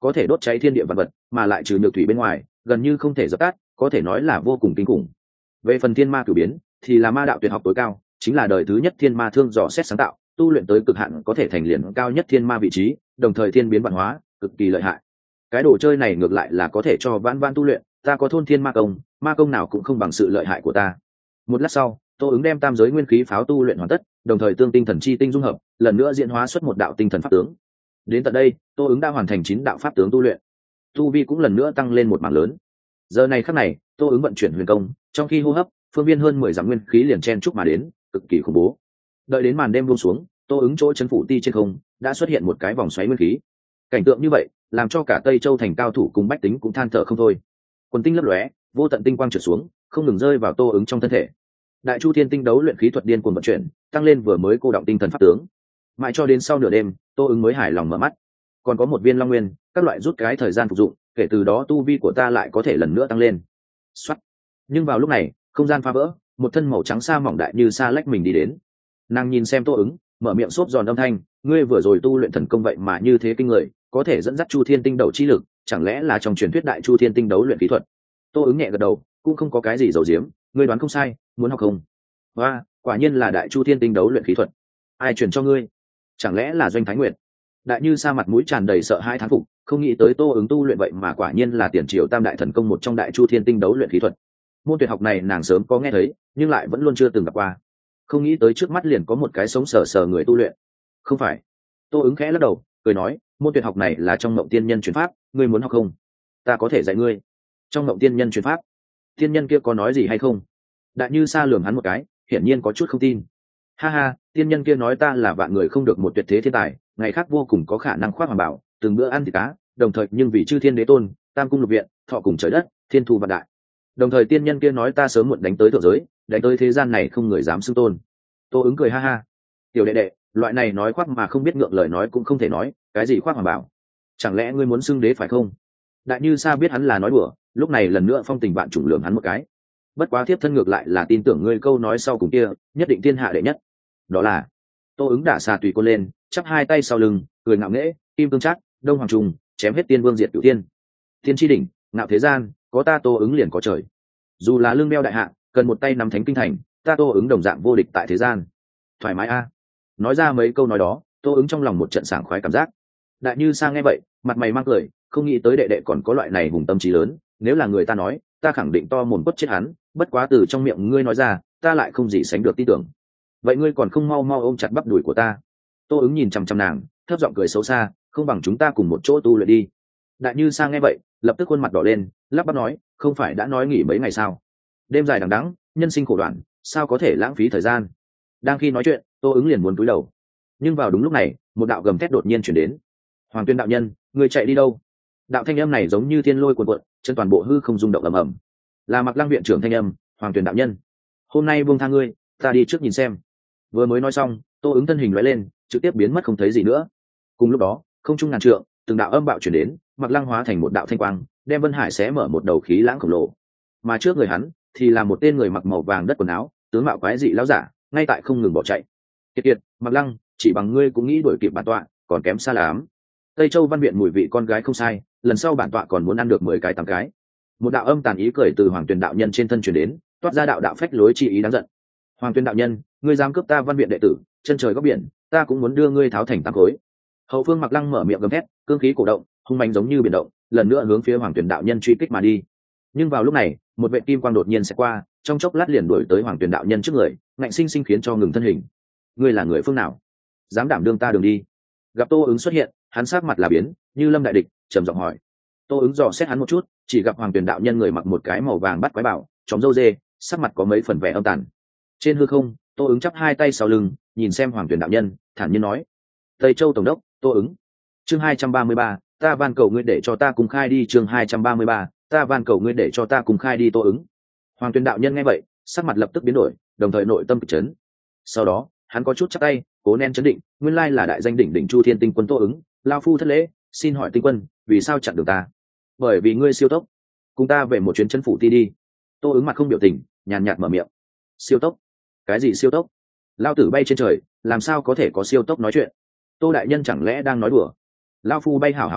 có thể đốt cháy thiên địa vật vật, mà lại trừ nhược thủy bên ngoài gần như không thể dập tắt, có thể nói là vô cùng kinh khủng. Về phần thiên ma cửu biến thì là ma đạo tuyệt học tối cao, chính là đời thứ nhất thiên ma thương dò xét sáng tạo, tu luyện tới cực hạn có thể thành liền cao nhất thiên ma vị trí, đồng thời thiên biến vạn hóa, cực kỳ lợi hại. Cái đồ chơi này ngược lại là có thể cho vãn vãn tu luyện, ta có thôn thiên ma công nào cũng không bằng sự lợi hại của ta. Một lát sau, Tô ứng đem tam giới nguyên khí pháo tu luyện hoàn tất, đồng thời tương tinh thần chi tinh dung hợp, lần nữa diễn hóa xuất một đạo tinh thần pháp tướng. Đến tận đây, Tô ứng đã hoàn thành 9 đạo pháp tướng tu luyện, tu vi cũng lần nữa tăng lên một mảng lớn. Giờ này khắc này, Tô ứng vận chuyển huyền công, trong khi hô hấp, phương viên hơn 10 dặm nguyên khí liền chen chúc mà đến, cực kỳ khủng bố. Đợi đến màn đêm buông xuống, Tô ứng chỗ trấn phủ ti trên không đã xuất hiện một cái vòng xoáy nguyên khí. Cảnh tượng như vậy làm cho cả Tây Châu thành cao thủ cùng bách tính cũng than thở không thôi. Quần tinh lấp lóe, vô tận tinh quang trượt xuống, không ngừng rơi vào Tô ứng trong thân thể. Đại Chu Thiên Tinh đấu luyện khí thuật điên cuồng vận chuyển, tăng lên vừa mới cô động tinh thần pháp tướng. Mãi cho đến sau nửa đêm, Tô ứng mới hài lòng mở mắt. Còn có một viên long nguyên, các loại rút cái thời gian phục dụng, kể từ đó tu vi của ta lại có thể lần nữa tăng lên. Soát. Nhưng vào lúc này, không gian phá vỡ, một thân màu trắng sa mỏng đại như sa lách mình đi đến. Nàng nhìn xem Tô ứng, mở miệng xốp giòn âm thanh, ngươi vừa rồi tu luyện thần công vậy mà như thế kinh người, có thể dẫn dắt Chu Thiên Tinh đấu chi lực, chẳng lẽ là trong truyền thuyết Đại Chu Thiên Tinh đấu luyện khí thuật? Tô ứng nhẹ gật đầu, cũng không có cái gì giấu giếm, ngươi đoán không sai, muốn học không? Và quả nhiên là Đại Chu Thiên Tinh đấu luyện khí thuật. Ai truyền cho ngươi? Chẳng lẽ là Doanh Thái Nguyệt? Đại như sa mặt mũi tràn đầy sợ hãi thán phục, không nghĩ tới Tô ứng tu luyện vậy mà quả nhiên là tiền triều tam đại thần công một trong Đại Chu Thiên Tinh đấu luyện khí thuật. Môn tuyệt học này nàng sớm có nghe thấy, nhưng lại vẫn luôn chưa từng gặp qua. Không nghĩ tới trước mắt liền có một cái sống sờ sờ người tu luyện. Không phải. Tô ứng khẽ lắc đầu, cười nói, môn tuyệt học này là trong mộng tiên nhân truyền pháp, ngươi muốn học không? Ta có thể dạy ngươi. Trong mộng tiên nhân truyền pháp? Tiên nhân kia có nói gì hay không? Đại như sa lườm hắn một cái, hiển nhiên có chút không tin. Ha ha, tiên nhân kia nói ta là vạn người không được một tuyệt thế thiên tài, ngày khác vô cùng có khả năng khoác hoàng bảo, từng bữa ăn thịt cá, đồng thời nhưng vì chư thiên đế tôn, tam cung lục viện, thọ cùng trời đất, thiên thu vạn đại. Đồng thời tiên nhân kia nói ta sớm muộn đánh tới thượng giới, đánh tới thế gian này không người dám xưng tôn. Tô ứng cười ha ha, tiểu đệ đệ, loại này nói khoác mà không biết ngượng lời nói cũng không thể nói, cái gì khoác hoàng bảo? Chẳng lẽ ngươi muốn xưng đế phải không? Đại như sa biết hắn là nói đùa, lúc này lần nữa phong tình bạn chủng lường hắn một cái. Bất quá thiếp thân ngược lại là tin tưởng ngươi câu nói sau cùng kia, nhất định thiên hạ đệ nhất. Đó là. Tô ứng đả xà tùy côn lên, chắp hai tay sau lưng, cười ngạo nghễ, kim cương chắc, đông hoàng trùng, chém hết tiên vương diệt cửu tiên. Thiên tri đỉnh, ngạo thế gian, có ta Tô ứng liền có trời. Dù là lương đeo đại hạ, cần một tay nắm thánh kinh thành, ta Tô ứng đồng dạng vô địch tại thế gian. Thoải mái a. Nói ra mấy câu nói đó, Tô ứng trong lòng một trận sảng khoái cảm giác. Đại như sa nghe vậy, mặt mày mang cười, không nghĩ tới đệ đệ còn có loại này hùng tâm trí lớn, nếu là người ta nói, ta khẳng định to mồm quất chết hắn, bất quá từ trong miệng ngươi nói ra, ta lại không gì sánh được tin tưởng. Vậy ngươi còn không mau mau ôm chặt bắp đùi của ta? Tô ứng nhìn chằm chằm nàng, thấp giọng cười xấu xa, không bằng chúng ta cùng một chỗ tu luyện đi. Đại như sa nghe vậy, lập tức khuôn mặt đỏ lên, lắp bắp nói, không phải đã nói nghỉ mấy ngày sao? Đêm dài đằng đẵng, nhân sinh khổ đoạn, sao có thể lãng phí thời gian? Đang khi nói chuyện, Tô ứng liền muốn cúi đầu, nhưng vào đúng lúc này, một đạo gầm thét đột nhiên chuyển đến. Hoàng Tuyên đạo nhân, người chạy đi đâu? Đạo thanh âm này giống như thiên lôi cuồn cuộn, chân toàn bộ hư không rung động ầm ầm. Là Mặc Lăng viện trưởng thanh âm, Hoàng Tuyên đạo nhân, hôm nay buông tha ngươi, ta đi trước nhìn xem. Vừa mới nói xong, Tô ứng thân hình lóe lên, trực tiếp biến mất không thấy gì nữa. Cùng lúc đó, không trung ngàn trượng, từng đạo âm bạo chuyển đến, Mặc Lăng hóa thành một đạo thanh quang, đem Vân Hải xé mở một đầu khí lãng khổng lồ. Mà trước người hắn thì là một tên người mặc màu vàng đất quần áo, tướng mạo quái dị lão giả, ngay tại không ngừng bỏ chạy. Kiệt kiệt, Mặc Lăng, chỉ bằng ngươi cũng nghĩ đuổi kịp bản tọa, còn kém xa lắm. Tây Châu Văn viện mùi vị con gái không sai, lần sau bản tọa còn muốn ăn được 10 cái 8 cái. Một đạo âm tàn ý cười từ Hoàng Tuyền đạo nhân trên thân truyền đến, toát ra đạo đạo phách lối chi ý đáng giận. Hoàng Tuyền đạo nhân, ngươi dám cướp ta Văn viện đệ tử, chân trời góc biển, ta cũng muốn đưa ngươi tháo thành tám khối. Hậu phương Mặc Lăng mở miệng gầm thét, cương khí cổ động, hung mãnh giống như biển động, lần nữa hướng phía Hoàng Tuyền đạo nhân truy kích mà đi. Nhưng vào lúc này, một vệt kim quang đột nhiên sẽ qua, trong chốc lát liền đuổi tới Hoàng Tuyền đạo nhân trước người, ngạnh sinh sinh khiến cho ngừng thân hình. Ngươi là người phương nào? Dám đảm đương ta đường đi? Gặp Tô ứng xuất hiện, hắn sát mặt là biến, như lâm đại địch, trầm giọng hỏi. Tô ứng dò xét hắn một chút, chỉ gặp Hoàng Tuyền đạo nhân người mặc một cái màu vàng bắt quái bảo, chóm râu dê, sắc mặt có mấy phần vẻ âm tàn. Trên hư không, Tô ứng chắp hai tay sau lưng, nhìn xem Hoàng Tuyền đạo nhân, thản nhiên nói: Tây Châu tổng đốc, Tô ứng. Chương 233, ta van cầu ngươi để cho ta cùng khai đi. Chương 233, ta van cầu ngươi để cho ta cùng khai đi. Tô ứng. Hoàng Tuyền đạo nhân nghe vậy, sắc mặt lập tức biến đổi, đồng thời nội tâm kịch chấn. Sau đó, hắn có chút chắp tay, cố nén chấn định, nguyên lai là đại danh đỉnh đỉnh Chu Thiên Tinh quân Tô ứng, lao phu thất lễ, xin hỏi tinh quân, vì sao chặn đường ta? Bởi vì ngươi siêu tốc, cùng ta về một chuyến chân phủ ti đi. Tô ứng mặt không biểu tình, nhàn nhạt mở miệng. Siêu tốc? Cái gì siêu tốc? Lao tử bay trên trời, làm sao có thể có siêu tốc nói chuyện? Tô đại nhân chẳng lẽ đang nói đùa? Lao phu bay hảo hảo mà,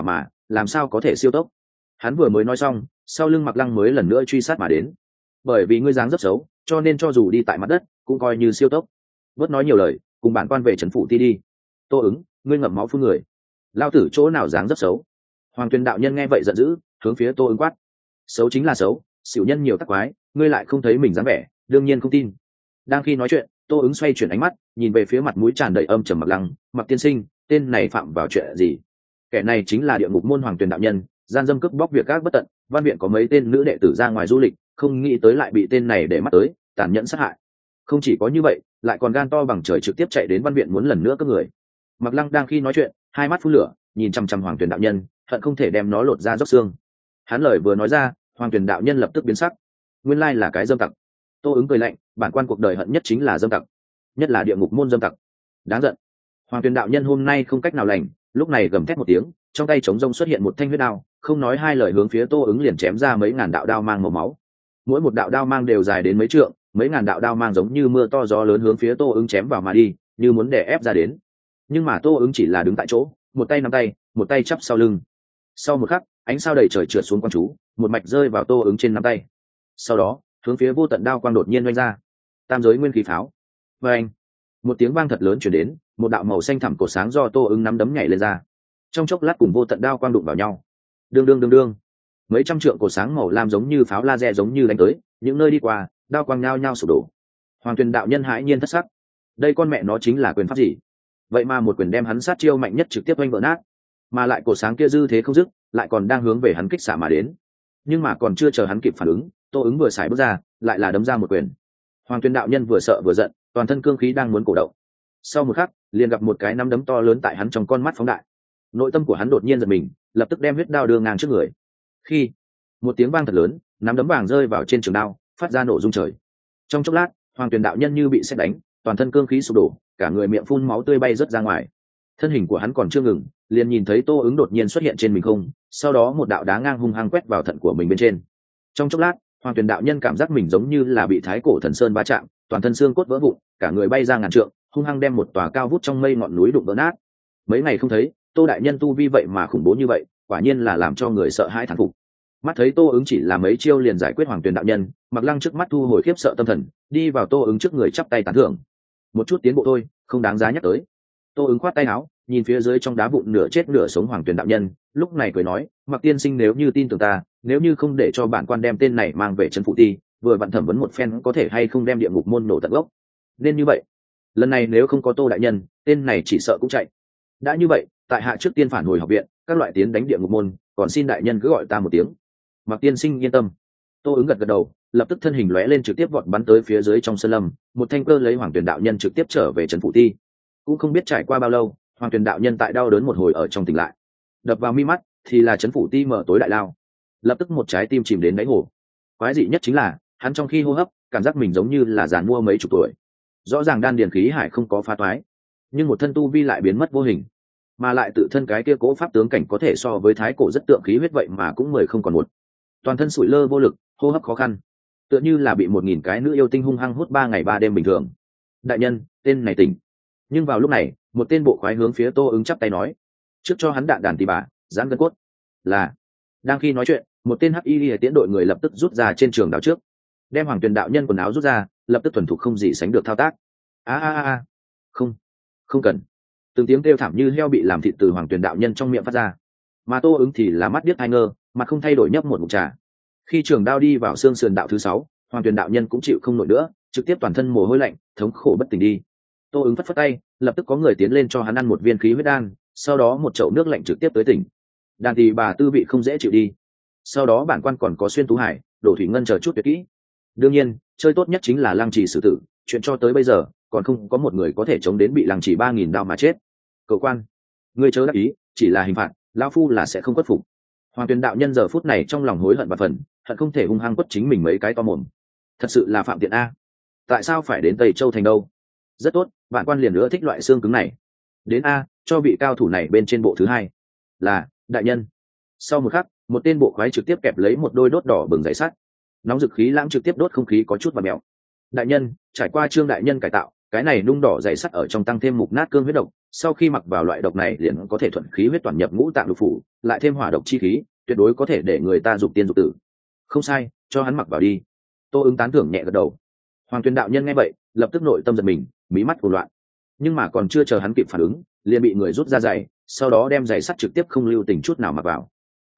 làm sao có thể siêu tốc. Hắn vừa mới nói xong, sau lưng Mặc Lăng mới lần nữa truy sát mà đến. Bởi vì ngươi dáng rất xấu, cho nên cho dù đi tại mặt đất cũng coi như siêu tốc. Bớt nói nhiều lời, cùng bản quan về trấn phủ ti đi. Tô Ứng, ngươi ngậm máu phun người, lao tử chỗ nào dáng rất xấu. Hoàng Tuyền đạo nhân nghe vậy giận dữ, hướng phía Tô Ứng quát. Xấu chính là xấu, xỉu nhân nhiều tắc quái, ngươi lại không thấy mình dáng vẻ, đương nhiên không tin. Đang khi nói chuyện, Tô Ứng xoay chuyển ánh mắt, nhìn về phía mặt mũi tràn đầy âm trầm Mặc Lăng. Mặc tiên sinh, tên này phạm vào chuyện gì? Kẻ này chính là địa ngục môn Hoàng Tuyền đạo nhân, gian dâm cướp bóc việc các bất tận. Văn viện có mấy tên nữ đệ tử ra ngoài du lịch, không nghĩ tới lại bị tên này để mắt tới, tàn nhẫn sát hại. Không chỉ có như vậy, lại còn gan to bằng trời trực tiếp chạy đến văn viện muốn lần nữa cướp người. Mặc Lăng đang khi nói chuyện, hai mắt phun lửa, nhìn chăm chăm Hoàng Tuyền đạo nhân, hận không thể đem nó lột ra róc xương. Hắn lời vừa nói ra, Hoàng Tuyền đạo nhân lập tức biến sắc. Nguyên lai là cái dâm tặc. Tô Ứng cười lạnh, bản quan cuộc đời hận nhất chính là dâm tặc, nhất là địa ngục môn dâm tặc. Đáng giận. Hoàng Tuyền đạo nhân hôm nay không cách nào lành, lúc này gầm thét một tiếng, trong tay trống rông xuất hiện một thanh huyết đao, không nói hai lời hướng phía Tô Ứng liền chém ra mấy ngàn đạo đao mang màu máu. Mỗi một đạo đao mang đều dài đến mấy trượng, mấy ngàn đạo đao mang giống như mưa to gió lớn hướng phía Tô Ứng chém vào mà đi, như muốn đè ép ra đến. Nhưng mà Tô Ứng chỉ là đứng tại chỗ, một tay nắm tay, một tay chắp sau lưng. Sau một khắc, ánh sao đầy trời trượt xuống quan chú, một mạch rơi vào Tô Ứng trên nắm tay. Sau đó, hướng phía vô tận đao quang đột nhiên oanh ra. Tam giới nguyên khí pháo. Và anh, một tiếng vang thật lớn truyền đến, một đạo màu xanh thẳm cổ sáng do Tô Ứng nắm đấm nhảy lên ra. Trong chốc lát cùng vô tận đao quang đụng vào nhau. Đương đương đương đương. Mấy trăm trượng cổ sáng màu lam giống như pháo laser giống như đánh tới, những nơi đi qua, đao quang nhao nhao sụp đổ. Hoàng Tuyền đạo nhân hãi nhiên thất sắc. Đây con mẹ nó chính là quyền pháp gì? Vậy mà một quyền đem hắn sát chiêu mạnh nhất trực tiếp oanh vỡ nát, mà lại cổ sáng kia dư thế không dứt, lại còn đang hướng về hắn kích xạ mà đến. Nhưng mà còn chưa chờ hắn kịp phản ứng, Tô Ứng vừa xài bước ra, lại là đấm ra một quyền. Hoàng Tuyền đạo nhân vừa sợ vừa giận, toàn thân cương khí đang muốn cổ động. Sau một khắc, liền gặp một cái nắm đấm to lớn tại hắn trong con mắt phóng đại. Nội tâm của hắn đột nhiên giật mình, lập tức đem huyết đao đưa ngang trước người. Khi một tiếng vang thật lớn, nắm đấm vàng rơi vào trên trường đao, phát ra nổ rung trời. Trong chốc lát, Hoàng Tuyền đạo nhân như bị sét đánh, toàn thân cương khí sụp đổ, cả người miệng phun máu tươi bay rớt ra ngoài. Thân hình của hắn còn chưa ngừng, liền nhìn thấy Tô Ứng đột nhiên xuất hiện trên mình không, sau đó một đạo đá ngang hung hăng quét vào thận của mình bên trên. Trong chốc lát, Hoàng Tuyền đạo nhân cảm giác mình giống như là bị thái cổ thần sơn va chạm, toàn thân xương cốt vỡ vụn, cả người bay ra ngàn trượng, hung hăng đem một tòa cao vút trong mây ngọn núi đụng vỡ nát. Mấy ngày không thấy, Tô đại nhân tu vi vậy mà khủng bố như vậy, quả nhiên là làm cho người sợ hãi thán phục. Mắt thấy Tô Ứng chỉ là mấy chiêu liền giải quyết Hoàng Tuyền đạo nhân, Mặc Lăng trước mắt thu hồi khiếp sợ tâm thần, đi vào Tô Ứng trước người chắp tay tán thưởng. Một chút tiến bộ thôi, không đáng giá nhắc tới. Tô Ứng khoát tay áo, nhìn phía dưới trong đá vụn nửa chết nửa sống Hoàng Tuyền đạo nhân, lúc này cười nói, Mặc tiên sinh nếu như tin tưởng ta, nếu như không để cho bản quan đem tên này mang về trấn phủ ti, vừa vặn thẩm vấn một phen có thể hay không đem địa ngục môn nổ tận gốc. Nên như vậy, lần này nếu không có Tô đại nhân, tên này chỉ sợ cũng chạy. Đã như vậy, tại hạ trước tiên phản hồi học viện, các loại tiến đánh địa ngục môn, còn xin đại nhân cứ gọi ta một tiếng. Mặc tiên sinh yên tâm. Tô Ứng gật gật đầu, lập tức thân hình lóe lên trực tiếp vọt bắn tới phía dưới trong sơn lâm, một thanh cơ lấy Hoàng Tuyền đạo nhân trực tiếp trở về trấn phủ ti. Cũng không biết trải qua bao lâu, Hoàng Tuyền đạo nhân tại đau đớn một hồi ở trong tỉnh lại. Đập vào mi mắt thì là trấn phủ ti mở tối đại lao. Lập tức một trái tim chìm đến đáy hồ. Quái dị nhất chính là, hắn trong khi hô hấp, cảm giác mình giống như là giàn mua mấy chục tuổi. Rõ ràng đan điền khí hải không có phá toái, nhưng một thân tu vi lại biến mất vô hình, mà lại tự thân cái kia cố pháp tướng cảnh có thể so với thái cổ rất tượng khí huyết vậy mà cũng mười không còn một. Toàn thân sủi lơ vô lực, hô hấp khó khăn, tựa như là bị 1000 cái nữ yêu tinh hung hăng hút 3 ngày 3 đêm bình thường. Đại nhân, tên này tỉnh. Nhưng vào lúc này, một tên bộ khoái hướng phía Tô Ứng chắp tay nói, trước cho hắn đạn đàn tỉ bà, giãn gân cốt. Là. Đang khi nói chuyện, một tên hắc y tiễn đội người lập tức rút ra trên trường đào trước, đem Hoàng Tuyền đạo nhân quần áo rút ra, lập tức thuần thục không gì sánh được thao tác. Không, không cần. Từng tiếng kêu thảm như heo bị làm thịt từ Hoàng Tuyền đạo nhân trong miệng phát ra, mà Tô Ứng thì là mắt điếc hai ngơ, mặt không thay đổi nhấp một ngụm trà. Khi trường đao đi vào xương sườn đạo thứ 6, Hoàng Tuyền đạo nhân cũng chịu không nổi nữa, trực tiếp toàn thân mồ hôi lạnh, thống khổ bất tỉnh đi. Tô Ứng phất phất tay, lập tức có người tiến lên cho hắn ăn một viên khí huyết đan, sau đó một chậu nước lạnh trực tiếp tới tỉnh. Đàn tỳ bà tư vị không dễ chịu đi. Sau đó bản quan còn có xuyên tú hải, đổ thủy ngân chờ chút tuyệt kỹ. Đương nhiên, chơi tốt nhất chính là lăng trì xử tử, chuyện cho tới bây giờ còn không có một người có thể chống đến bị lăng trì 3000 đao mà chết. Cậu quan, ngươi chớ đắc ý, chỉ là hình phạt, lão phu là sẽ không khuất phục. Hoàng Tuyền đạo nhân giờ phút này trong lòng hối hận và phần, hận không thể hung hăng quất chính mình mấy cái to mồm. Thật sự là phạm tiện a. Tại sao phải đến Tây Châu thành đâu? Rất tốt, bản quan liền nữa thích loại xương cứng này. Đến a, cho vị cao thủ này bên trên bộ thứ 2. Là, đại nhân. Sau một khắc, một tên bộ khoái trực tiếp kẹp lấy một đôi đốt đỏ bừng giấy sắt. Nóng dực khí lãng trực tiếp đốt không khí có chút và mèo. Đại nhân, trải qua Trương đại nhân cải tạo cái này nung đỏ dày sắt ở trong tăng thêm mục nát cương huyết độc, sau khi mặc vào loại độc này liền có thể thuận khí huyết toàn nhập ngũ tạng lục phủ, lại thêm hỏa độc chi khí, tuyệt đối có thể để người ta dục tiên dục tử. Không sai, cho hắn mặc vào đi. Tô ứng tán thưởng nhẹ gật đầu. Hoàng Tuyền đạo nhân nghe vậy lập tức nội tâm giật mình, mí mắt cuồng loạn, nhưng mà còn chưa chờ hắn kịp phản ứng liền bị người rút ra giày, sau đó đem giày sắt trực tiếp không lưu tình chút nào mặc vào.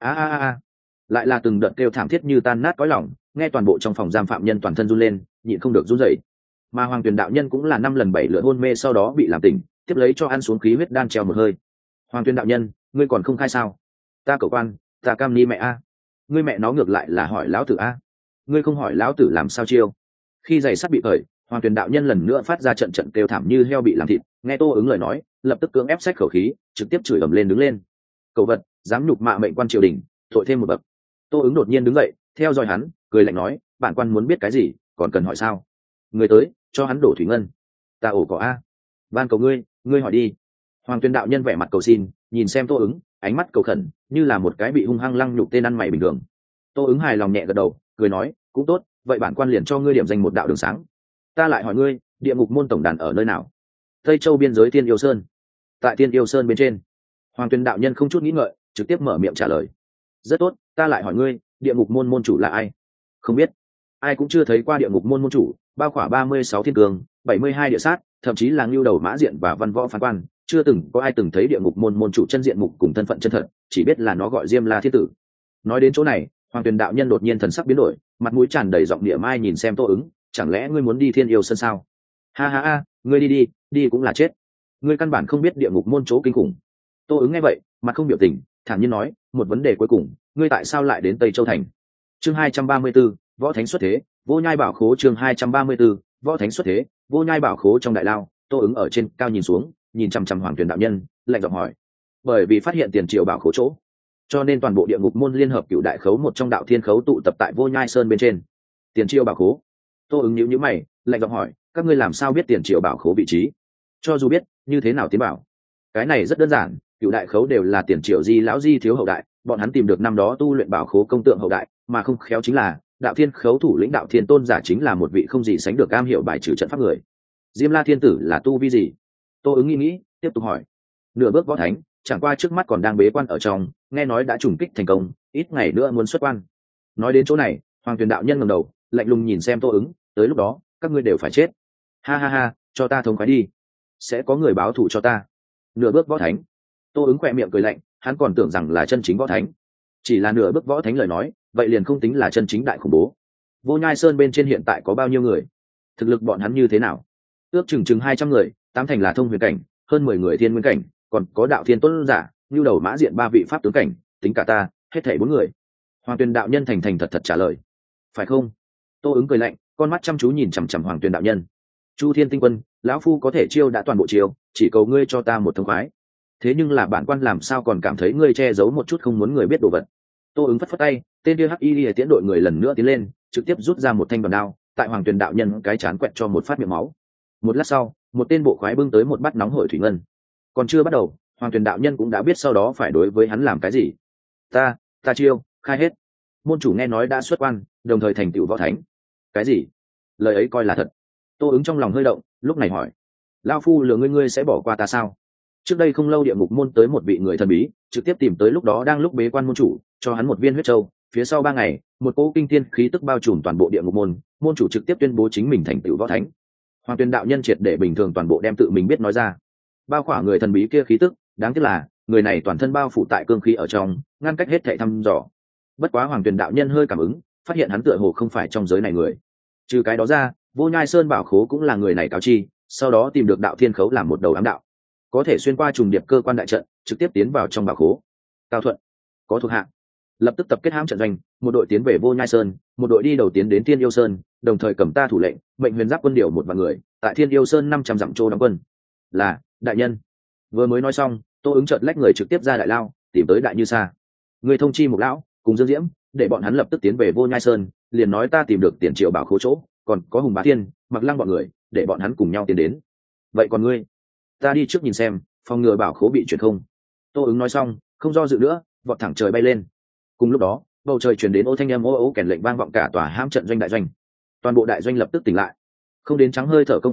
A lại là từng đợt kêu thảm thiết như tan nát cõi lòng, nghe toàn bộ trong phòng giam phạm nhân toàn thân run lên, nhịn không được run rẩy. Mà Hoàng Tuyền đạo nhân cũng là 5 lần 7 lượt hôn mê, sau đó bị làm tỉnh, tiếp lấy cho ăn xuống khí huyết đan treo một hơi. Hoàng Tuyền đạo nhân, ngươi còn không khai sao? Ta cậu quan, ta cam ni mẹ a. Ngươi mẹ nó ngược lại là hỏi lão tử a. Ngươi không hỏi lão tử làm sao chiêu? Khi giày sắt bị cởi, Hoàng Tuyền đạo nhân lần nữa phát ra trận trận kêu thảm như heo bị làm thịt, nghe Tô ứng lời nói lập tức cưỡng ép xách khẩu khí, trực tiếp chửi ầm lên đứng lên. Cậu vật, dám nhục mạ mệnh quan triều đình, tội thêm một bậc. Tô ứng đột nhiên đứng dậy theo dõi hắn, cười lạnh nói, bản quan muốn biết cái gì còn cần hỏi sao? Người tới cho hắn đổ thủy ngân. Ta ổ có a. Van cầu ngươi hỏi đi. Hoàng Tuyền đạo nhân vẻ mặt cầu xin, nhìn xem Tô ứng, ánh mắt cầu khẩn như là một cái bị hung hăng lăng nhục tên ăn mày bình thường. Tô ứng hài lòng nhẹ gật đầu, cười nói, cũng tốt, vậy bản quan liền cho ngươi điểm danh một đạo đường sáng. Ta lại hỏi ngươi, địa ngục môn tổng đàn ở nơi nào? Tây Châu biên giới Tiên Yêu Sơn. Tại Tiên Yêu Sơn bên trên. Hoàng Tuyền đạo nhân không chút nghĩ ngợi trực tiếp mở miệng trả lời. Rất tốt, ta lại hỏi ngươi, địa ngục môn môn chủ là ai? Không biết. Ai cũng chưa thấy qua địa ngục môn môn chủ, bao khỏa 36 thiên cường, 72 địa sát, thậm chí là ngưu đầu mã diện và văn võ phán quan, chưa từng có ai từng thấy địa ngục môn môn chủ chân diện mục cùng thân phận chân thật, chỉ biết là nó gọi Diêm La Thiên Tử. Nói đến chỗ này, Hoàng Tuyền đạo nhân đột nhiên thần sắc biến đổi, mặt mũi tràn đầy giọng địa mai nhìn xem Tô ứng, chẳng lẽ ngươi muốn đi Thiên Yêu Sơn sao? Ha, ngươi đi cũng là chết. Ngươi căn bản không biết địa ngục môn chỗ kinh khủng. Tô ứng nghe vậy mặt không biểu tình, thản nhiên nói, một vấn đề cuối cùng, ngươi tại sao lại đến Tây Châu thành? Chương 234, võ thánh xuất thế, vô nhai bảo khố. Chương 234, võ thánh xuất thế, vô nhai bảo khố. Trong đại lao, Tô ứng ở trên cao nhìn xuống, nhìn chằm chằm Hoàng Tuyền đạo nhân, lạnh giọng hỏi. Bởi vì phát hiện tiền triệu bảo khố chỗ, cho nên toàn bộ địa ngục môn liên hợp cửu đại khấu một trong đạo thiên khấu tụ tập tại vô nhai sơn bên trên. Tiền triệu bảo khố. Tô ứng nhíu mày, lạnh giọng hỏi, các ngươi làm sao biết tiền triệu bảo khố vị trí? Cho dù biết, như thế nào tiến bảo? Cái này rất đơn giản, cửu đại khấu đều là tiền triệu di lão di thiếu hậu đại, bọn hắn tìm được năm đó tu luyện bảo khố công tượng hậu đại, mà không khéo chính là đạo thiên khấu thủ lĩnh đạo thiên tôn giả chính là một vị không gì sánh được am hiểu bài trừ trận pháp người. Diêm La Thiên Tử là tu vi gì? Tô ứng nghĩ tiếp tục hỏi. Nửa bước võ thánh, chẳng qua trước mắt còn đang bế quan ở trong, nghe nói đã trùng kích thành công, ít ngày nữa muốn xuất quan. Nói đến chỗ này, Hoàng Tuyền đạo nhân ngẩng đầu, lạnh lùng nhìn xem Tô ứng, tới lúc đó các ngươi đều phải chết. Ha, cho ta thống khoái đi, sẽ có người báo thù cho ta. Nửa bước võ thánh. Tô ứng khỏe miệng cười lạnh, hắn còn tưởng rằng là chân chính võ thánh. Chỉ là nửa bước võ thánh lời nói, vậy liền không tính là chân chính đại khủng bố. Vô Nhai Sơn bên trên hiện tại có bao nhiêu người? Thực lực bọn hắn như thế nào? Ước chừng 200 người, 8 thành là thông huyền cảnh, hơn 10 người thiên nguyên cảnh, còn có đạo thiên tuấn giả, như đầu mã diện 3 vị pháp tướng cảnh, tính cả ta, hết thảy 4 người. Hoàng Tuyền đạo nhân thành thật trả lời. Phải không? Tô ứng cười lạnh, con mắt chăm chú nhìn chằm chằm Hoàng Tuyền đạo nhân. Chu Thiên Tinh Quân, lão phu có thể chiêu đã toàn bộ chiêu, chỉ cầu ngươi cho ta một thông khoái. Thế nhưng là bản quan làm sao còn cảm thấy ngươi che giấu một chút không muốn người biết đồ vật. Tô ứng phất tay, tên kia hắc y tiễn đội người lần nữa tiến lên, trực tiếp rút ra một thanh đoàn đao, tại Hoàng Tuyền đạo nhân cái chán quẹt cho một phát miệng máu. Một lát sau, một tên bộ khoái bưng tới một bát nóng hổi thủy ngân. Còn chưa bắt đầu, Hoàng Tuyền đạo nhân cũng đã biết sau đó phải đối với hắn làm cái gì. Ta chiêu khai hết. Môn chủ nghe nói đã xuất quan, đồng thời thành tựu võ thánh. Cái gì? Lời ấy coi là thật? Tô ứng trong lòng hơi động, lúc này hỏi, lao phu lừa ngươi sẽ bỏ qua ta sao? Trước đây không lâu địa ngục môn tới một vị người thần bí, trực tiếp tìm tới lúc đó đang lúc bế quan môn chủ, cho hắn một viên huyết châu. Phía sau 3 ngày, một cỗ kinh thiên khí tức bao trùm toàn bộ địa ngục môn, môn chủ trực tiếp tuyên bố chính mình thành tựu võ thánh. Hoàng Tuyền đạo nhân triệt để bình thường toàn bộ đem tự mình biết nói ra. Bao khỏa người thần bí kia khí tức, đáng tiếc là người này toàn thân bao phủ tại cương khí ở trong, ngăn cách hết thảy thăm dò. Bất quá Hoàng Tuyền đạo nhân hơi cảm ứng, phát hiện hắn tựa hồ không phải trong giới này người. Trừ cái đó ra, Vô Nhai Sơn bảo khố cũng là người này cáo chi, sau đó tìm được đạo thiên khấu làm một đầu ám đạo, có thể xuyên qua trùng điệp cơ quan đại trận, trực tiếp tiến vào trong bảo khố. Cao Thuận có thuộc hạ, lập tức tập kết hãm trận doanh, một đội tiến về Vô Nhai Sơn, một đội đi đầu tiến đến Thiên Yêu Sơn, đồng thời cầm ta thủ lệnh, mệnh Huyền Giáp quân điều 1 vạn người, tại Thiên Yêu Sơn 500 dặm trô đóng quân. Là đại nhân. Vừa mới nói xong, Tô ứng chợt lách người trực tiếp ra đại lao, tìm tới Đại Như Sa. Người thông chi Mục lão cùng Dương Diễm, để bọn hắn lập tức tiến về Vô Nhai Sơn, liền nói ta tìm được tiền triệu bảo khố chỗ, còn có Hùng Bá Thiên, Mặc Lăng bọn người, để bọn hắn cùng nhau tiến đến. Vậy còn ngươi? Ta đi trước nhìn xem, phòng ngừa bảo khố bị chuyển không. Tô ứng nói xong, không do dự nữa, vọt thẳng trời bay lên. Cùng lúc đó, bầu trời truyền đến ô thanh âm ô kèn lệnh vang vọng cả tòa hãm trận doanh đại doanh. Toàn bộ đại doanh lập tức tỉnh lại. Không đến trắng hơi thở công phu,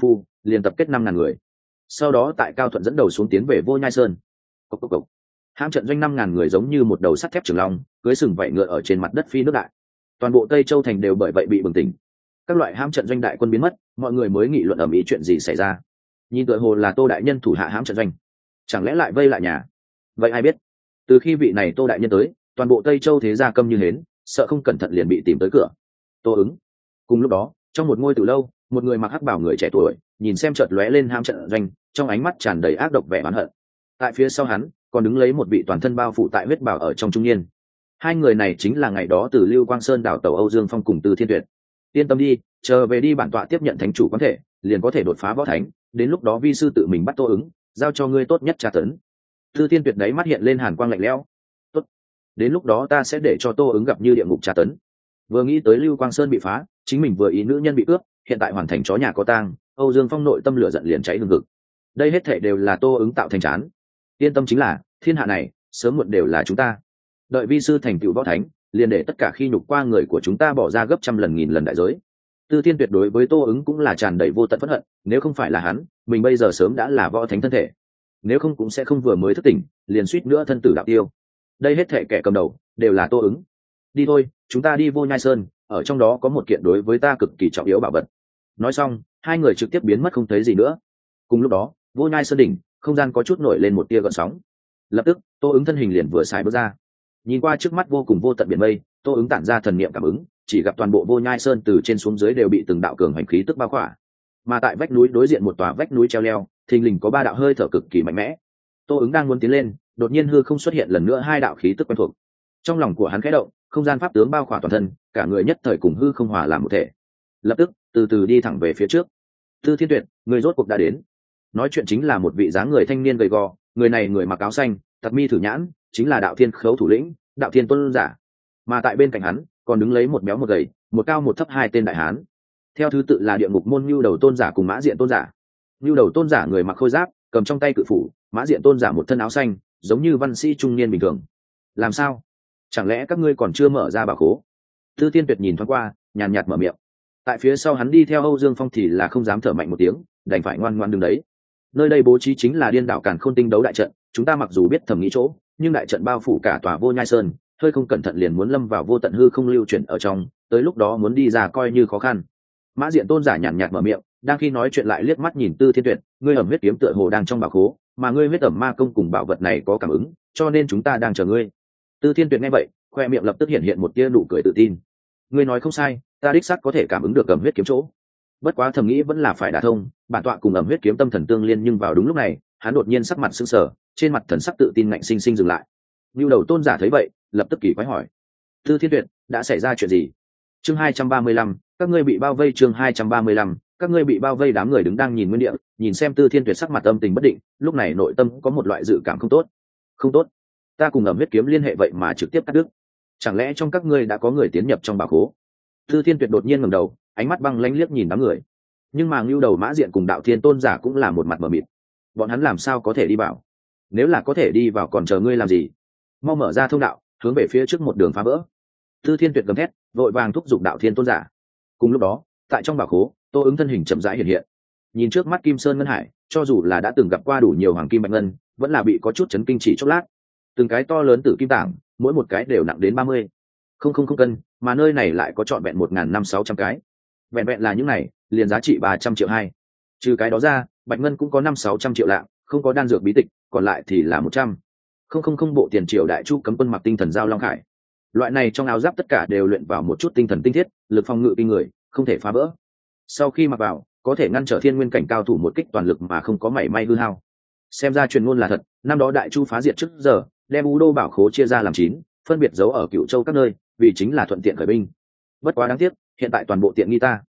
liền tập kết 5.000 người, sau đó tại Cao Thuận dẫn đầu xuống tiến về Vô Nhai Sơn. Cốc cốc cốc. Hãm trận doanh 5.000 người giống như một đầu sắt thép trường long, cưỡi sừng vảy ngựa ở trên mặt đất phi nước đại. Toàn bộ Tây Châu thành đều bởi vậy bị bừng tỉnh. Các loại hãm trận doanh đại quân biến mất, mọi người mới nghị luận ầm ĩ chuyện gì xảy ra. Nhìn tựa hồ là Tô đại nhân thủ hạ hãm trận doanh, chẳng lẽ lại vây lại nhà? Vậy ai biết? Từ khi vị này Tô đại nhân tới, toàn bộ Tây Châu thế gia câm như hến, sợ không cẩn thận liền bị tìm tới cửa. Tô ứng. Cùng lúc đó, trong một ngôi từ lâu, một người mặc hắc bào người trẻ tuổi nhìn xem chợt lóe lên hãm trận doanh, trong ánh mắt tràn đầy ác độc vẻ oán hận. Tại phía sau hắn còn đứng lấy một vị toàn thân bao phủ tại huyết bào ở trong trung niên. Hai người này chính là ngày đó từ Lưu Quang Sơn đảo tàu Âu Dương Phong cùng Từ Thiên Tuyệt. Yên tâm đi, chờ về đi bản tọa tiếp nhận thánh chủ quán thể, liền có thể đột phá võ thánh, đến lúc đó vi sư tự mình bắt Tô ứng, giao cho ngươi tốt nhất tra tấn. Từ Thiên Tuyệt đấy mắt hiện lên hàn quang lạnh lẽo. Tốt, đến lúc đó ta sẽ để cho Tô ứng gặp như địa ngục tra tấn. Vừa nghĩ tới Lưu Quang Sơn bị phá, chính mình vừa ý nữ nhân bị cướp, hiện tại hoàn thành chó nhà có tang, Âu Dương Phong nội tâm lửa giận liền cháy hừng hực. Đây hết thảy đều là Tô ứng tạo thành chán. Yên tâm chính là, thiên hạ này sớm muộn đều là chúng ta. Đợi vi sư thành tựu võ thánh, liền để tất cả khi nhục qua người của chúng ta bỏ ra gấp trăm lần nghìn lần đại giới. Tư Thiên Tuyệt đối với Tô ứng cũng là tràn đầy vô tận phẫn hận, nếu không phải là hắn, mình bây giờ sớm đã là võ thánh thân thể. Nếu không cũng sẽ không vừa mới thức tỉnh, liền suýt nữa thân tử đạo tiêu. Đây hết thảy kẻ cầm đầu đều là Tô ứng. Đi thôi, chúng ta đi Vô Nhai Sơn, ở trong đó có một kiện đối với ta cực kỳ trọng yếu bảo vật. Nói xong, hai người trực tiếp biến mất không thấy gì nữa. Cùng lúc đó, Vô Nhai Sơn đỉnh, không gian có chút nổi lên một tia gợn sóng. Lập tức, Tô ứng thân hình liền vừa xài bước ra. Nhìn qua trước mắt vô cùng vô tận biển mây, Tô ứng tản ra thần niệm cảm ứng, chỉ gặp toàn bộ Vô Nhai Sơn từ trên xuống dưới đều bị từng đạo cường hành khí tức bao khỏa. Mà tại vách núi đối diện một tòa vách núi treo leo, thình lình có 3 đạo hơi thở cực kỳ mạnh mẽ. Tô ứng đang muốn tiến lên, đột nhiên hư không xuất hiện lần nữa 2 đạo khí tức quen thuộc. Trong lòng của hắn khẽ động, không gian pháp tướng bao khỏa toàn thân, cả người nhất thời cùng hư không hòa làm một thể. Lập tức, từ từ đi thẳng về phía trước. Tư Thiên Tuyệt, người rốt cuộc đã đến. Nói chuyện chính là một vị dáng người thanh niên gầy gò, người này người mặc áo xanh, tặc mi thử nhãn, chính là Đạo Thiên Khấu thủ lĩnh, Đạo Thiên Tôn giả. Mà tại bên cạnh hắn, còn đứng lấy một béo một gầy, một cao một thấp 2 tên đại hán. Theo thứ tự là Địa Ngục môn Nưu Đầu Tôn giả cùng Mã Diện Tôn giả. Nưu Đầu Tôn giả người mặc khôi giáp, cầm trong tay cự phủ, Mã Diện Tôn giả một thân áo xanh, giống như văn sĩ trung niên bình thường. Làm sao? Chẳng lẽ các ngươi còn chưa mở ra bảo khố? Tư Thiên Tuyệt nhìn thoáng qua, nhàn nhạt mở miệng. Tại phía sau hắn đi theo Âu Dương Phong thì là không dám thở mạnh một tiếng, đành phải ngoan ngoãn đứng đấy. Nơi đây bố trí chính là Điên Đảo Càn Khôn Tinh đấu đại trận, chúng ta mặc dù biết thẩm nghĩ chỗ, nhưng đại trận bao phủ cả tòa Vô Nhai Sơn, hơi không cẩn thận liền muốn lâm vào vô tận hư không lưu chuyển ở trong, tới lúc đó muốn đi ra coi như khó khăn. Mã Diện Tôn giả nhàn nhạt mở miệng, đang khi nói chuyện lại liếc mắt nhìn Tư Thiên Tuyệt, ngươi ẩm huyết kiếm tựa hồ đang trong bảo khố, mà ngươi huyết ẩm ma công cùng bảo vật này có cảm ứng, cho nên chúng ta đang chờ ngươi. Tư Thiên Tuyệt nghe vậy, khoe miệng lập tức hiện hiện một tia nụ cười tự tin. Ngươi nói không sai, ta đích xác có thể cảm ứng được ẩm huyết kiếm chỗ. Bất quá thầm nghĩ vẫn là phải đả thông, bản tọa cùng ẩm huyết kiếm tâm thần tương liên, nhưng vào đúng lúc này, hắn đột nhiên sắc mặt sững sờ, trên mặt thần sắc tự tin ngạnh sinh sinh dừng lại. Nưu Đầu Tôn giả thấy vậy, lập tức kỳ quái hỏi: Tư Thiên Tuyệt, đã xảy ra chuyện gì? Chương 235, các ngươi bị bao vây. Chương 235, các ngươi bị bao vây. Đám người đứng đang nhìn nguyên địa, nhìn xem Tư Thiên Tuyệt sắc mặt âm tình bất định, lúc này nội tâm có một loại dự cảm không tốt. Không tốt, ta cùng ẩm huyết kiếm liên hệ vậy mà trực tiếp cắt đứt. Chẳng lẽ trong các ngươi đã có người tiến nhập trong bảo khố? Tư Thiên Tuyệt đột nhiên ngẩng đầu, ánh mắt băng lãnh liếc nhìn đám người. Nhưng mà Nưu Đầu Mã Diện cùng Đạo Thiên Tôn giả cũng là một mặt mờ mịt. Bọn hắn làm sao có thể đi vào? Nếu là có thể đi vào còn chờ ngươi làm gì? Mau mở ra thông đạo, hướng về phía trước một đường phá vỡ. Tư Thiên Tuyệt gầm thét, vội vàng thúc giục Đạo Thiên Tôn giả. Cùng lúc đó, tại trong bảo khố, Tô ứng thân hình chậm rãi hiện hiện. Nhìn trước mắt Kim Sơn Ngân Hải, cho dù là đã từng gặp qua đủ nhiều hoàng kim bạch ngân, vẫn là bị có chút chấn kinh chỉ chốc lát. Từng cái to lớn tử kim tảng, mỗi một cái đều nặng đến 30 không cân, mà nơi này lại có trọn vẹn 1.500-600 cái. Vẹn vẹn là những này, liền giá trị 300 triệu hai. Trừ cái đó ra, bạch ngân cũng có 500-600 triệu lạng, không có đan dược bí tịch, còn lại thì là 100 không bộ tiền triều đại chu cấm quân mặc tinh thần giao long khải. Loại này trong áo giáp tất cả đều luyện vào một chút tinh thần tinh thiết, lực phòng ngự kinh người, không thể phá vỡ. Sau khi mặc vào, có thể ngăn trở thiên nguyên cảnh cao thủ một kích toàn lực mà không có mảy may hư hao. Xem ra truyền ngôn là thật, năm đó đại chu phá diệt trước giờ, đem U Đô bảo khố chia ra làm 9, phân biệt giấu ở Cựu Châu các nơi, vì chính là thuận tiện khởi binh. Bất quá đáng tiếc, hiện tại toàn bộ tiện nghi ta.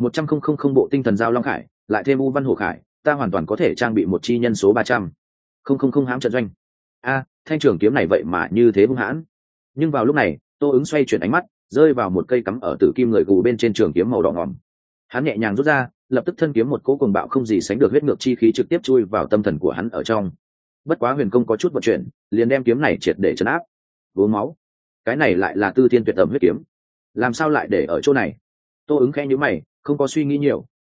100 bộ tinh thần giao long khải, lại thêm U Văn Hổ khải, ta hoàn toàn có thể trang bị một chi nhân số 300 hãm trận doanh. Thanh trường kiếm này vậy mà như thế hung hãn. Nhưng vào lúc này, Tô ứng xoay chuyển ánh mắt, rơi vào một cây cắm ở tử kim người gù bên trên trường kiếm màu đỏ ngòm. Hắn nhẹ nhàng rút ra, lập tức thân kiếm một cỗ cuồng bạo không gì sánh được huyết ngược chi khí trực tiếp chui vào tâm thần của hắn ở trong. Bất quá huyền công có chút vận chuyển, liền đem kiếm này triệt để trấn áp. Uống máu, cái này lại là Tư Thiên Tuyệt tầm huyết kiếm, làm sao lại để ở chỗ này? Tô ứng khẽ nhíu mày, không có suy nghĩ nhiều,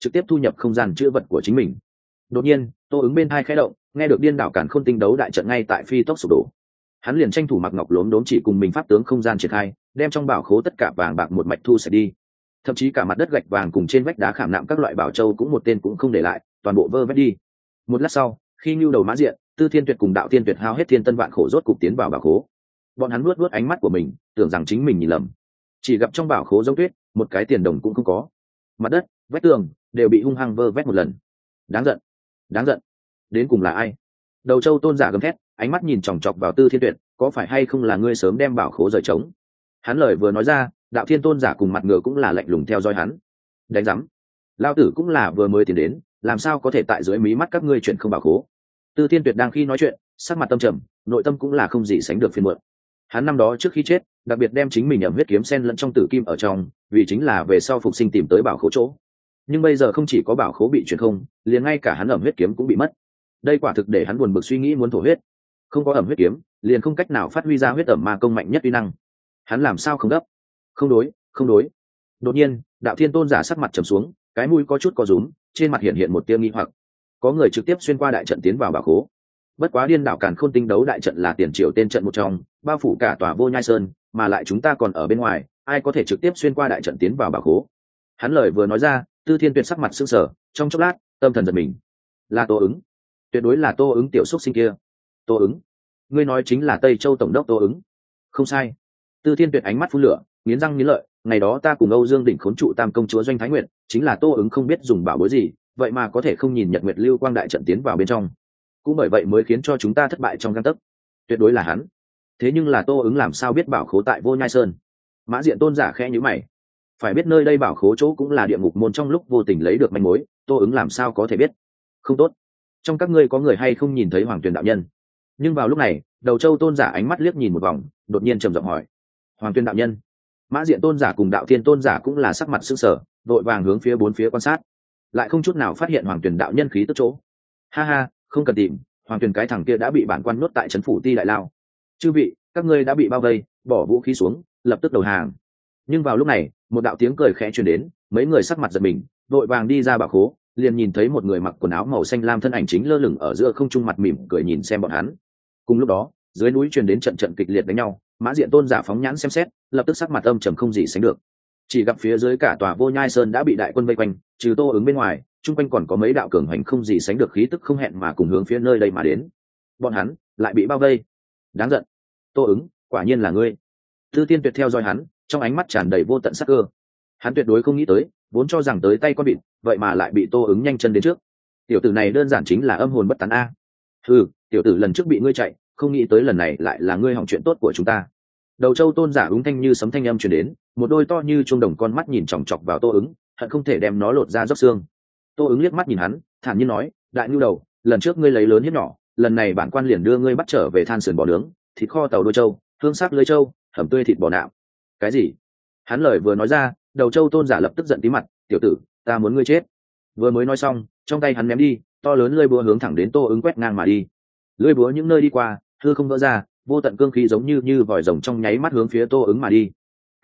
trực tiếp thu nhập không gian chữ vật của chính mình. Đột nhiên Tô Ứng bên tai khẽ động, nghe được điên đảo càn khôn tinh đấu đại trận ngay tại phi tốc sụp đổ. Hắn liền tranh thủ mặc ngọc lốm đốm chỉ cùng mình pháp tướng không gian triển khai, đem trong bảo khố tất cả vàng bạc một mạch thu sạch đi, thậm chí cả mặt đất gạch vàng cùng trên vách đá khảm nạm các loại bảo châu cũng một tên cũng không để lại, toàn bộ vơ vét đi. Một lát sau, khi Nưu Đầu Mã Diện, Tư Thiên Tuyệt cùng Đạo Thiên Tuyệt hao hết thiên tân vạn khổ rốt cục tiến vào bảo khố. Bọn hắn nuốt ánh mắt của mình, tưởng rằng chính mình nhìn lầm, chỉ gặp trong bảo khố giống tuyết, một cái tiền đồng cũng không có. Mặt đất, vách tường đều bị hung hăng vơ vét một lần. Đáng giận, đáng giận. Đến cùng là ai? Đầu Châu Tôn giả gầm thét, ánh mắt nhìn chòng chọc vào Tư Thiên Tuyệt, có phải hay không là ngươi sớm đem bảo khố rời trống? Hắn lời vừa nói ra, Đạo Thiên Tôn giả cùng mặt ngựa cũng là lạnh lùng theo dõi hắn. Đánh rắm, lao tử cũng là vừa mới tiến đến, làm sao có thể tại dưới mí mắt các ngươi chuyện không bảo khố? Tư Thiên Tuyệt đang khi nói chuyện, sắc mặt tâm trầm, nội tâm cũng là không gì sánh được phiền muộn. Hắn năm đó trước khi chết, đặc biệt đem chính mình ẩm huyết kiếm sen lẫn trong tử kim ở trong, vì chính là về sau phục sinh tìm tới bảo khố chỗ. Nhưng bây giờ không chỉ có bảo khố bị chuyển không, liền ngay cả hắn ẩm huyết kiếm cũng bị mất. Đây quả thực để hắn buồn bực suy nghĩ muốn thổ huyết. Không có ẩm huyết kiếm, liền không cách nào phát huy ra huyết ẩm ma công mạnh nhất uy năng. Hắn làm sao không gấp? Không đối, không đối. Đột nhiên, Đạo Thiên Tôn giả sắc mặt trầm xuống, cái mũi có chút co rúm, trên mặt hiện hiện một tia nghi hoặc. Có người trực tiếp xuyên qua đại trận tiến vào bảo khố. Bất quá điên đảo càn khôn tinh đấu đại trận là tiền triều tên trận một trong, bao phủ cả tòa Vô Nhai Sơn, mà lại chúng ta còn ở bên ngoài, ai có thể trực tiếp xuyên qua đại trận tiến vào bảo khố? Hắn lời vừa nói ra, Tư Thiên Tuyệt sắc mặt sưng sờ, trong chốc lát, tâm thần giật mình. Là Tô Ứng, tuyệt đối là Tô Ứng tiểu xúc sinh kia. Tô Ứng, ngươi nói chính là Tây Châu tổng đốc Tô Ứng? Không sai. Tư Thiên Tuyệt ánh mắt phun lửa, nghiến răng nghiến lợi, ngày đó ta cùng Âu Dương Đỉnh khốn trụ Tam công chúa Doanh Thái Nguyệt, chính là Tô Ứng không biết dùng bảo bối gì, vậy mà có thể không nhìn Nhật Nguyệt Lưu Quang đại trận tiến vào bên trong. Cũng bởi vậy mới khiến cho chúng ta thất bại trong gang tấc. Tuyệt đối là hắn. Thế nhưng là Tô Ứng làm sao biết bảo khố tại Vô Nhai Sơn? Mã Diện Tôn giả khẽ nhíu mày. Phải biết nơi đây bảo khố chỗ cũng là địa ngục môn trong lúc vô tình lấy được manh mối, Tô Ứng làm sao có thể biết? Không tốt. Trong các ngươi có người hay không nhìn thấy Hoàng Tuyền đạo nhân? Nhưng vào lúc này, Đầu Châu Tôn giả ánh mắt liếc nhìn một vòng, đột nhiên trầm giọng hỏi: Hoàng Tuyền đạo nhân? Mã Diện Tôn giả cùng Đạo Thiên Tôn giả cũng là sắc mặt sững sờ, vội vàng hướng phía bốn phía quan sát, lại không chút nào phát hiện Hoàng Tuyền đạo nhân khí tức chỗ. Ha ha, không cần tìm, Hoàng Tuyền cái thằng kia đã bị bản quan nhốt tại trấn phủ ti đại lao. Chư vị, các ngươi đã bị bao vây, bỏ vũ khí xuống, lập tức đầu hàng. Nhưng vào lúc này, một đạo tiếng cười khẽ truyền đến, mấy người sắc mặt giật mình, vội vàng đi ra bảo khố, liền nhìn thấy một người mặc quần áo màu xanh lam thân ảnh chính lơ lửng ở giữa không trung, mặt mỉm cười nhìn xem bọn hắn. Cùng lúc đó, dưới núi truyền đến trận trận kịch liệt đánh nhau, Mã Diện Tôn giả phóng nhãn xem xét, lập tức sắc mặt âm trầm không gì sánh được. Chỉ gặp phía dưới cả tòa Vô Nhai Sơn đã bị đại quân vây quanh, trừ Tô Ứng bên ngoài, chung quanh còn có mấy đạo cường hành không gì sánh được khí tức không hẹn mà cùng hướng phía nơi đây mà đến. Bọn hắn lại bị bao vây. Đáng giận. Tô Ứng, quả nhiên là ngươi. Tư Thiên Tuyệt theo dõi hắn, trong ánh mắt tràn đầy vô tận sắc cơ. Hắn tuyệt đối không nghĩ tới, vốn cho rằng tới tay con vịt, vậy mà lại bị Tô Ứng nhanh chân đến trước. Tiểu tử này đơn giản chính là âm hồn bất tán a. Ừ, tiểu tử lần trước bị ngươi chạy, không nghĩ tới lần này lại là ngươi hỏng chuyện tốt của chúng ta. Đầu Châu Tôn giả úng thanh như sấm thanh âm truyền đến, một đôi to như chuông đồng con mắt nhìn chòng chọc vào Tô Ứng, hận không thể đem nó lột ra dốc xương. Tô Ứng liếc mắt nhìn hắn, thản nhiên nói: Đại nhu đầu, lần trước ngươi lấy lớn hiếp nhỏ, lần này bản quan liền đưa ngươi bắt trở về than sườn bò nướng, thịt kho tàu đôi châu, hương sắc lưới châu, hầm tươi thịt bò nạm. Cái gì? Hắn lời vừa nói ra, Đầu Châu Tôn giả lập tức giận tí mặt: Tiểu tử, ta muốn ngươi chết. Vừa mới nói xong, trong tay hắn ném đi, to lớn lưỡi búa hướng thẳng đến Tô Ứng quét ngang mà đi. Lưỡi búa những nơi đi qua, hư không vỡ ra, vô tận cương khí giống như vòi rồng trong nháy mắt hướng phía Tô Ứng mà đi.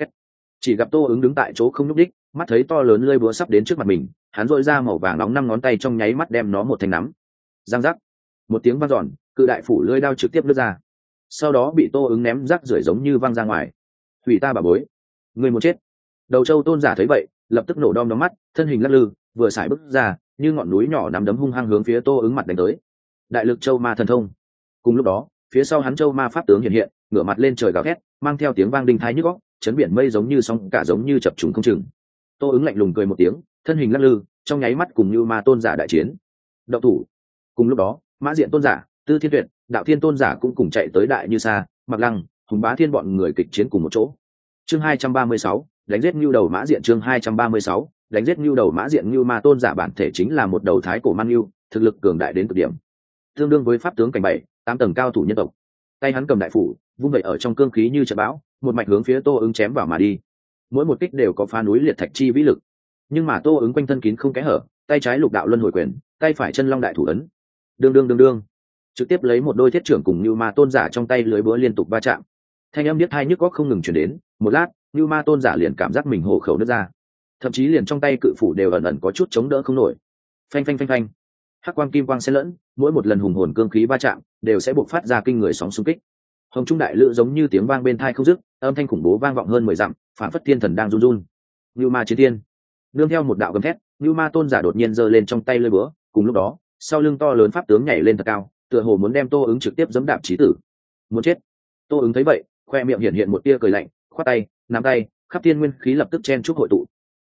Chỉ gặp Tô Ứng đứng tại chỗ không nhúc đích, mắt thấy to lớn lưỡi búa sắp đến trước mặt mình, hắn dội ra màu vàng nóng 5 ngón tay trong nháy mắt đem nó một thanh nắm. Giang giác, một tiếng vang giòn, cự đại phủ lưỡi đao trực tiếp lướt ra, sau đó bị Tô Ứng ném rác rưởi giống như văng ra ngoài. Hủy ta bà bối, người muốn chết. Đầu Châu Tôn giả thấy vậy, lập tức nổ đom đóm mắt, thân hình lắc lư, vừa xài bước ra, như ngọn núi nhỏ nắm đấm hung hăng hướng phía Tô Ứng mặt đánh tới. Đại lực Châu Ma thần thông. Cùng lúc đó, phía sau hắn Châu Ma pháp tướng hiện hiện, ngửa mặt lên trời gào thét, mang theo tiếng vang đinh thái nhức óc, chấn biển mây giống như sóng cả giống như chập trùng không chừng. Tô Ứng lạnh lùng cười một tiếng, thân hình lắc lư, trong nháy mắt cùng Như Ma Tôn giả đại chiến. Động thủ. Cùng lúc đó, Mã Diện Tôn giả, Tư Thiên Tuyệt, Đạo Thiên Tôn giả cũng cùng chạy tới Đại Như Sa, Mặc Lăng, Hùng Bá Thiên bọn người kịch chiến cùng một chỗ. Chương 236, đánh giết Nưu Đầu Mã Diện. Chương 236, đánh giết Nưu Đầu Mã Diện. Nưu Ma Tôn giả bản thể chính là một đầu thái cổ man nưu, thực lực cường đại đến cực điểm, tương đương với pháp tướng cảnh 7, 8 tầng cao thủ nhân tộc. Tay hắn cầm đại phủ, vung vẩy ở trong cương khí như trận bão, một mạch hướng phía Tô Ứng chém vào mà đi. Mỗi một kích đều có phá núi liệt thạch chi vĩ lực, nhưng mà Tô Ứng quanh thân kín không kẽ hở, tay trái lục đạo luân hồi quyền, tay phải chân long đại thủ ấn, đương, trực tiếp lấy một đôi thiết trưởng cùng Nưu Ma Tôn giả trong tay lưới búa liên tục va chạm. Thanh âm điếc tai nhức óc không ngừng truyền đến, một lát, Nưu Ma Tôn giả liền cảm giác mình hổ khẩu nứt ra. thậm chí liền trong tay cự phủ đều ẩn ẩn có chút chống đỡ không nổi. Phanh phanh phanh phanh, hắc quang kim quang xen lẫn, mỗi một lần hùng hồn cương khí va chạm đều sẽ bộc phát ra kinh người sóng xung kích. Hồng trung đại lữ giống như tiếng vang bên tai không dứt, âm thanh khủng bố vang vọng hơn 10 dặm, phản phất thiên thần đang run run. Như ma chiến thiên, nương theo một đạo gầm thét, như ma tôn giả đột nhiên giơ lên trong tay lưỡi búa, cùng lúc đó sau lưng to lớn pháp tướng nhảy lên thật cao, tựa hồ muốn đem Tô Ứng trực tiếp giẫm đạp chí tử. Muốn chết. Tô Ứng thấy vậy, khoe miệng hiện hiện một tia cười lạnh, khoát tay, nắm tay, khắp thiên nguyên khí lập tức chen chúc hội tụ.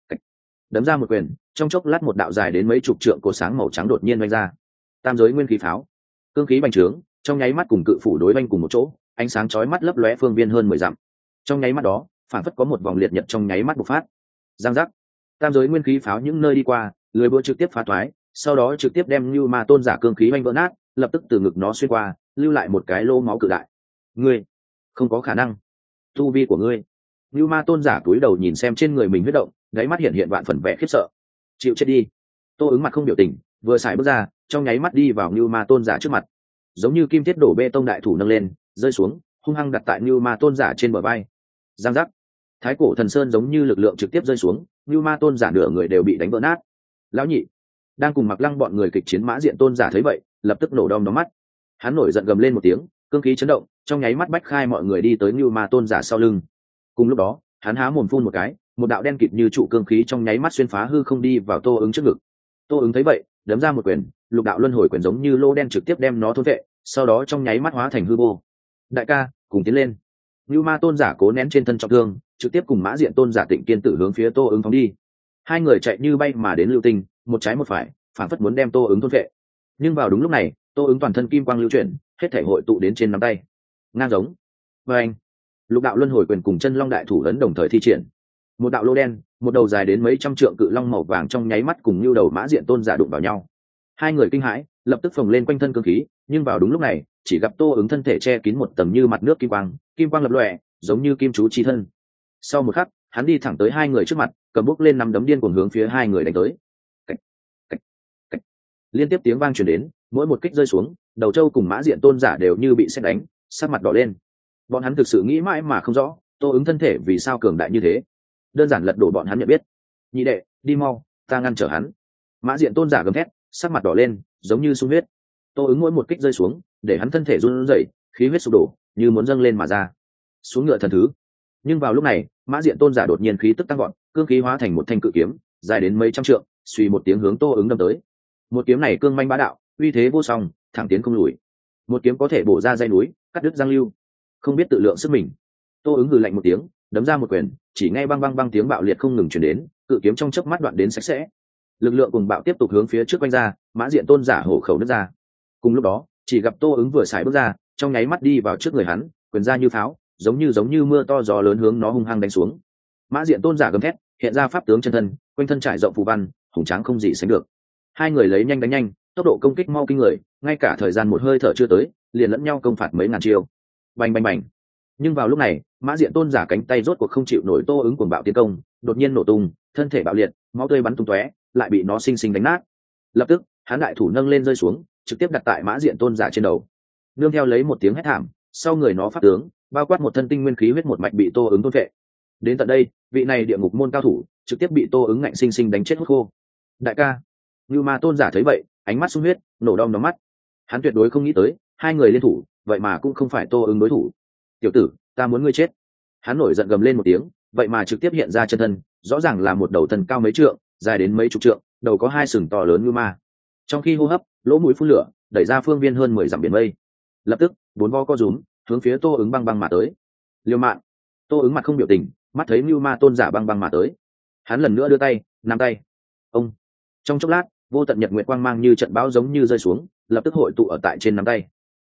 Đấm ra một quyền, trong chốc lát một đạo dài đến mấy chục trượng cột sáng màu trắng đột nhiên vung ra. Tam giới nguyên khí pháo, cương khí bành trướng, trong nháy mắt cùng cự phủ đối vanh cùng một chỗ, ánh sáng chói mắt lấp lóe phương viên hơn 10 dặm. Trong nháy mắt đó, phản phất có một vòng liệt nhật trong nháy mắt bộc phát. Giang giác. Tam giới nguyên khí pháo những nơi đi qua, lưỡi búa trực tiếp phá toái, sau đó trực tiếp đem Như Ma tôn giả cương khí vanh vỡ nát, lập tức từ ngực nó xuyên qua, lưu lại một cái lỗ máu cự đại. Ngươi, không có khả năng. Tu vi của ngươi. Như Ma tôn giả cúi đầu nhìn xem trên người mình huyết động, đáy mắt hiện hiện vạn phần vẻ khiếp sợ. Chịu chết đi. Tô Ứng mặt không biểu tình, vừa xài bước ra, trong nháy mắt đi vào Như Ma tôn giả trước mặt, giống như kim thiết đổ bê tông đại thủ nâng lên, rơi xuống, hung hăng đặt tại Như Ma tôn giả trên bờ vai. Giang giác. Thái cổ thần sơn giống như lực lượng trực tiếp rơi xuống, Như Ma tôn giả nửa người đều bị đánh vỡ nát. Lão nhị, đang cùng Mặc Lăng bọn người kịch chiến Mã Diện tôn giả thấy vậy, lập tức nổ đom đóm mắt. Hắn nổi giận gầm lên một tiếng, cương khí chấn động, trong nháy mắt bách khai mọi người đi tới Như Ma tôn giả sau lưng. Cùng lúc đó, hắn há mồm phun một cái, một đạo đen kịt như trụ cương khí trong nháy mắt xuyên phá hư không đi vào Tô Ứng trước ngực. Tô Ứng thấy vậy, đấm ra một quyền, lục đạo luân hồi quyền giống như lô đen trực tiếp đem nó thôn vệ, sau đó trong nháy mắt hóa thành hư vô. Đại ca, cùng tiến lên. Như Ma tôn giả cố nén trên thân trọng thương, trực tiếp cùng Mã Diện tôn giả Tịnh Kiên Tử hướng phía Tô Ứng phóng đi. Hai người chạy như bay mà đến lưu tinh, một trái một phải, phản phất muốn đem Tô Ứng thôn vệ. Nhưng vào đúng lúc này, Tô Ứng toàn thân kim quang lưu chuyển, hết thể hội tụ đến trên nắm tay. Ngang giống. Và anh, lục đạo luân hồi quyền cùng chân long đại thủ ấn đồng thời thi triển. Một đạo lô đen, một đầu dài đến mấy trăm trượng cự long màu vàng trong nháy mắt cùng như đầu Mã Diện tôn giả đụng vào nhau. Hai người kinh hãi, lập tức phồng lên quanh thân cương khí, nhưng vào đúng lúc này, chỉ gặp Tô Ứng thân thể che kín một tầng như mặt nước kim quang lập lòe, giống như kim chú chi thân. Sau một khắc, hắn đi thẳng tới hai người trước mặt, cầm bút lên nắm đấm điên cuồng hướng phía hai người đánh tới. Cách, cách, cách. Liên tiếp tiếng vang truyền đến, mỗi một kích rơi xuống, đầu trâu cùng Mã Diện tôn giả đều như bị sét đánh, sắc mặt đỏ lên. Bọn hắn thực sự nghĩ mãi mà không rõ, Tô Ứng thân thể vì sao cường đại như thế. Đơn giản lật đổ bọn hắn nhận biết. Nhị đệ, đi mau, ta ngăn trở hắn. Mã Diện tôn giả gầm thét, sắc mặt đỏ lên, giống như sung huyết. Tô Ứng mỗi một kích rơi xuống, để hắn thân thể run rẩy, khí huyết sụp đổ, như muốn dâng lên mà ra. Xuống ngựa thần thứ. Nhưng vào lúc này, Mã Diện tôn giả đột nhiên khí tức tăng gọn, cương khí hóa thành một thanh cự kiếm, dài đến mấy trăm trượng, suy một tiếng hướng Tô Ứng đâm tới. Một kiếm này cương manh bá đạo, uy thế vô song, thẳng tiến không lùi. Một kiếm có thể bổ ra dây núi, cắt đứt giang lưu. Không biết tự lượng sức mình. Tô Ứng hừ lạnh một tiếng, đấm ra một quyền, chỉ nghe băng băng băng tiếng bạo liệt không ngừng truyền đến, cự kiếm trong chớp mắt đoạn đến sạch sẽ. Lực lượng cùng bạo tiếp tục hướng phía trước quanh ra, Mã Diện tôn giả hổ khẩu nứt ra. Cùng lúc đó, chỉ gặp Tô Ứng vừa xài bước ra, trong nháy mắt đi vào trước người hắn, quyền ra như pháo, giống như mưa to gió lớn hướng nó hung hăng đánh xuống. Mã Diện tôn giả gầm thét, hiện ra pháp tướng chân thân, quanh thân trải rộng phù văn, hùng tráng không gì sánh được. Hai người lấy nhanh đánh nhanh, tốc độ công kích mau kinh người, ngay cả thời gian một hơi thở chưa tới, liền lẫn nhau công phạt mấy ngàn chiêu. Bành bành bành. Nhưng vào lúc này, Mã Diện tôn giả cánh tay rốt cuộc không chịu nổi Tô Ứng cuồng bạo tiến công, đột nhiên nổ tung, thân thể bạo liệt, máu tươi bắn tung tóe, lại bị nó sinh sinh đánh nát. Lập tức, hắn đại thủ nâng lên rơi xuống, trực tiếp đặt tại Mã Diện tôn giả trên đầu. Nương theo lấy một tiếng hét thảm, sau người nó phát tướng, bao quát một thân tinh nguyên khí huyết một mạch bị Tô Ứng thôn vệ. Đến tận đây, vị này địa ngục môn cao thủ trực tiếp bị Tô Ứng ngạnh sinh sinh đánh chết hút khô. Đại ca. Như Ma tôn giả thấy vậy, ánh mắt sung huyết, nổ đom đóm mắt. Hắn tuyệt đối không nghĩ tới, hai người liên thủ, vậy mà cũng không phải Tô Ứng đối thủ. Tiểu tử, ta muốn ngươi chết. Hắn nổi giận gầm lên một tiếng, vậy mà trực tiếp hiện ra chân thân, rõ ràng là một đầu thân cao mấy trượng, dài đến mấy chục trượng, đầu có hai sừng to lớn như ma. Trong khi hô hấp, lỗ mũi phun lửa, đẩy ra phương viên hơn 10 dặm biển mây. Lập tức, bốn vo co rúm, hướng phía Tô Ứng băng băng mà tới. Liêu mạng. Tô Ứng mặt không biểu tình, mắt thấy Như Ma tôn giả băng băng mà tới. Hắn lần nữa đưa tay, nắm tay. Ông. Trong chốc lát, vô tận nhật nguyệt quang mang như trận bão giống như rơi xuống, lập tức hội tụ ở tại trên nắm tay.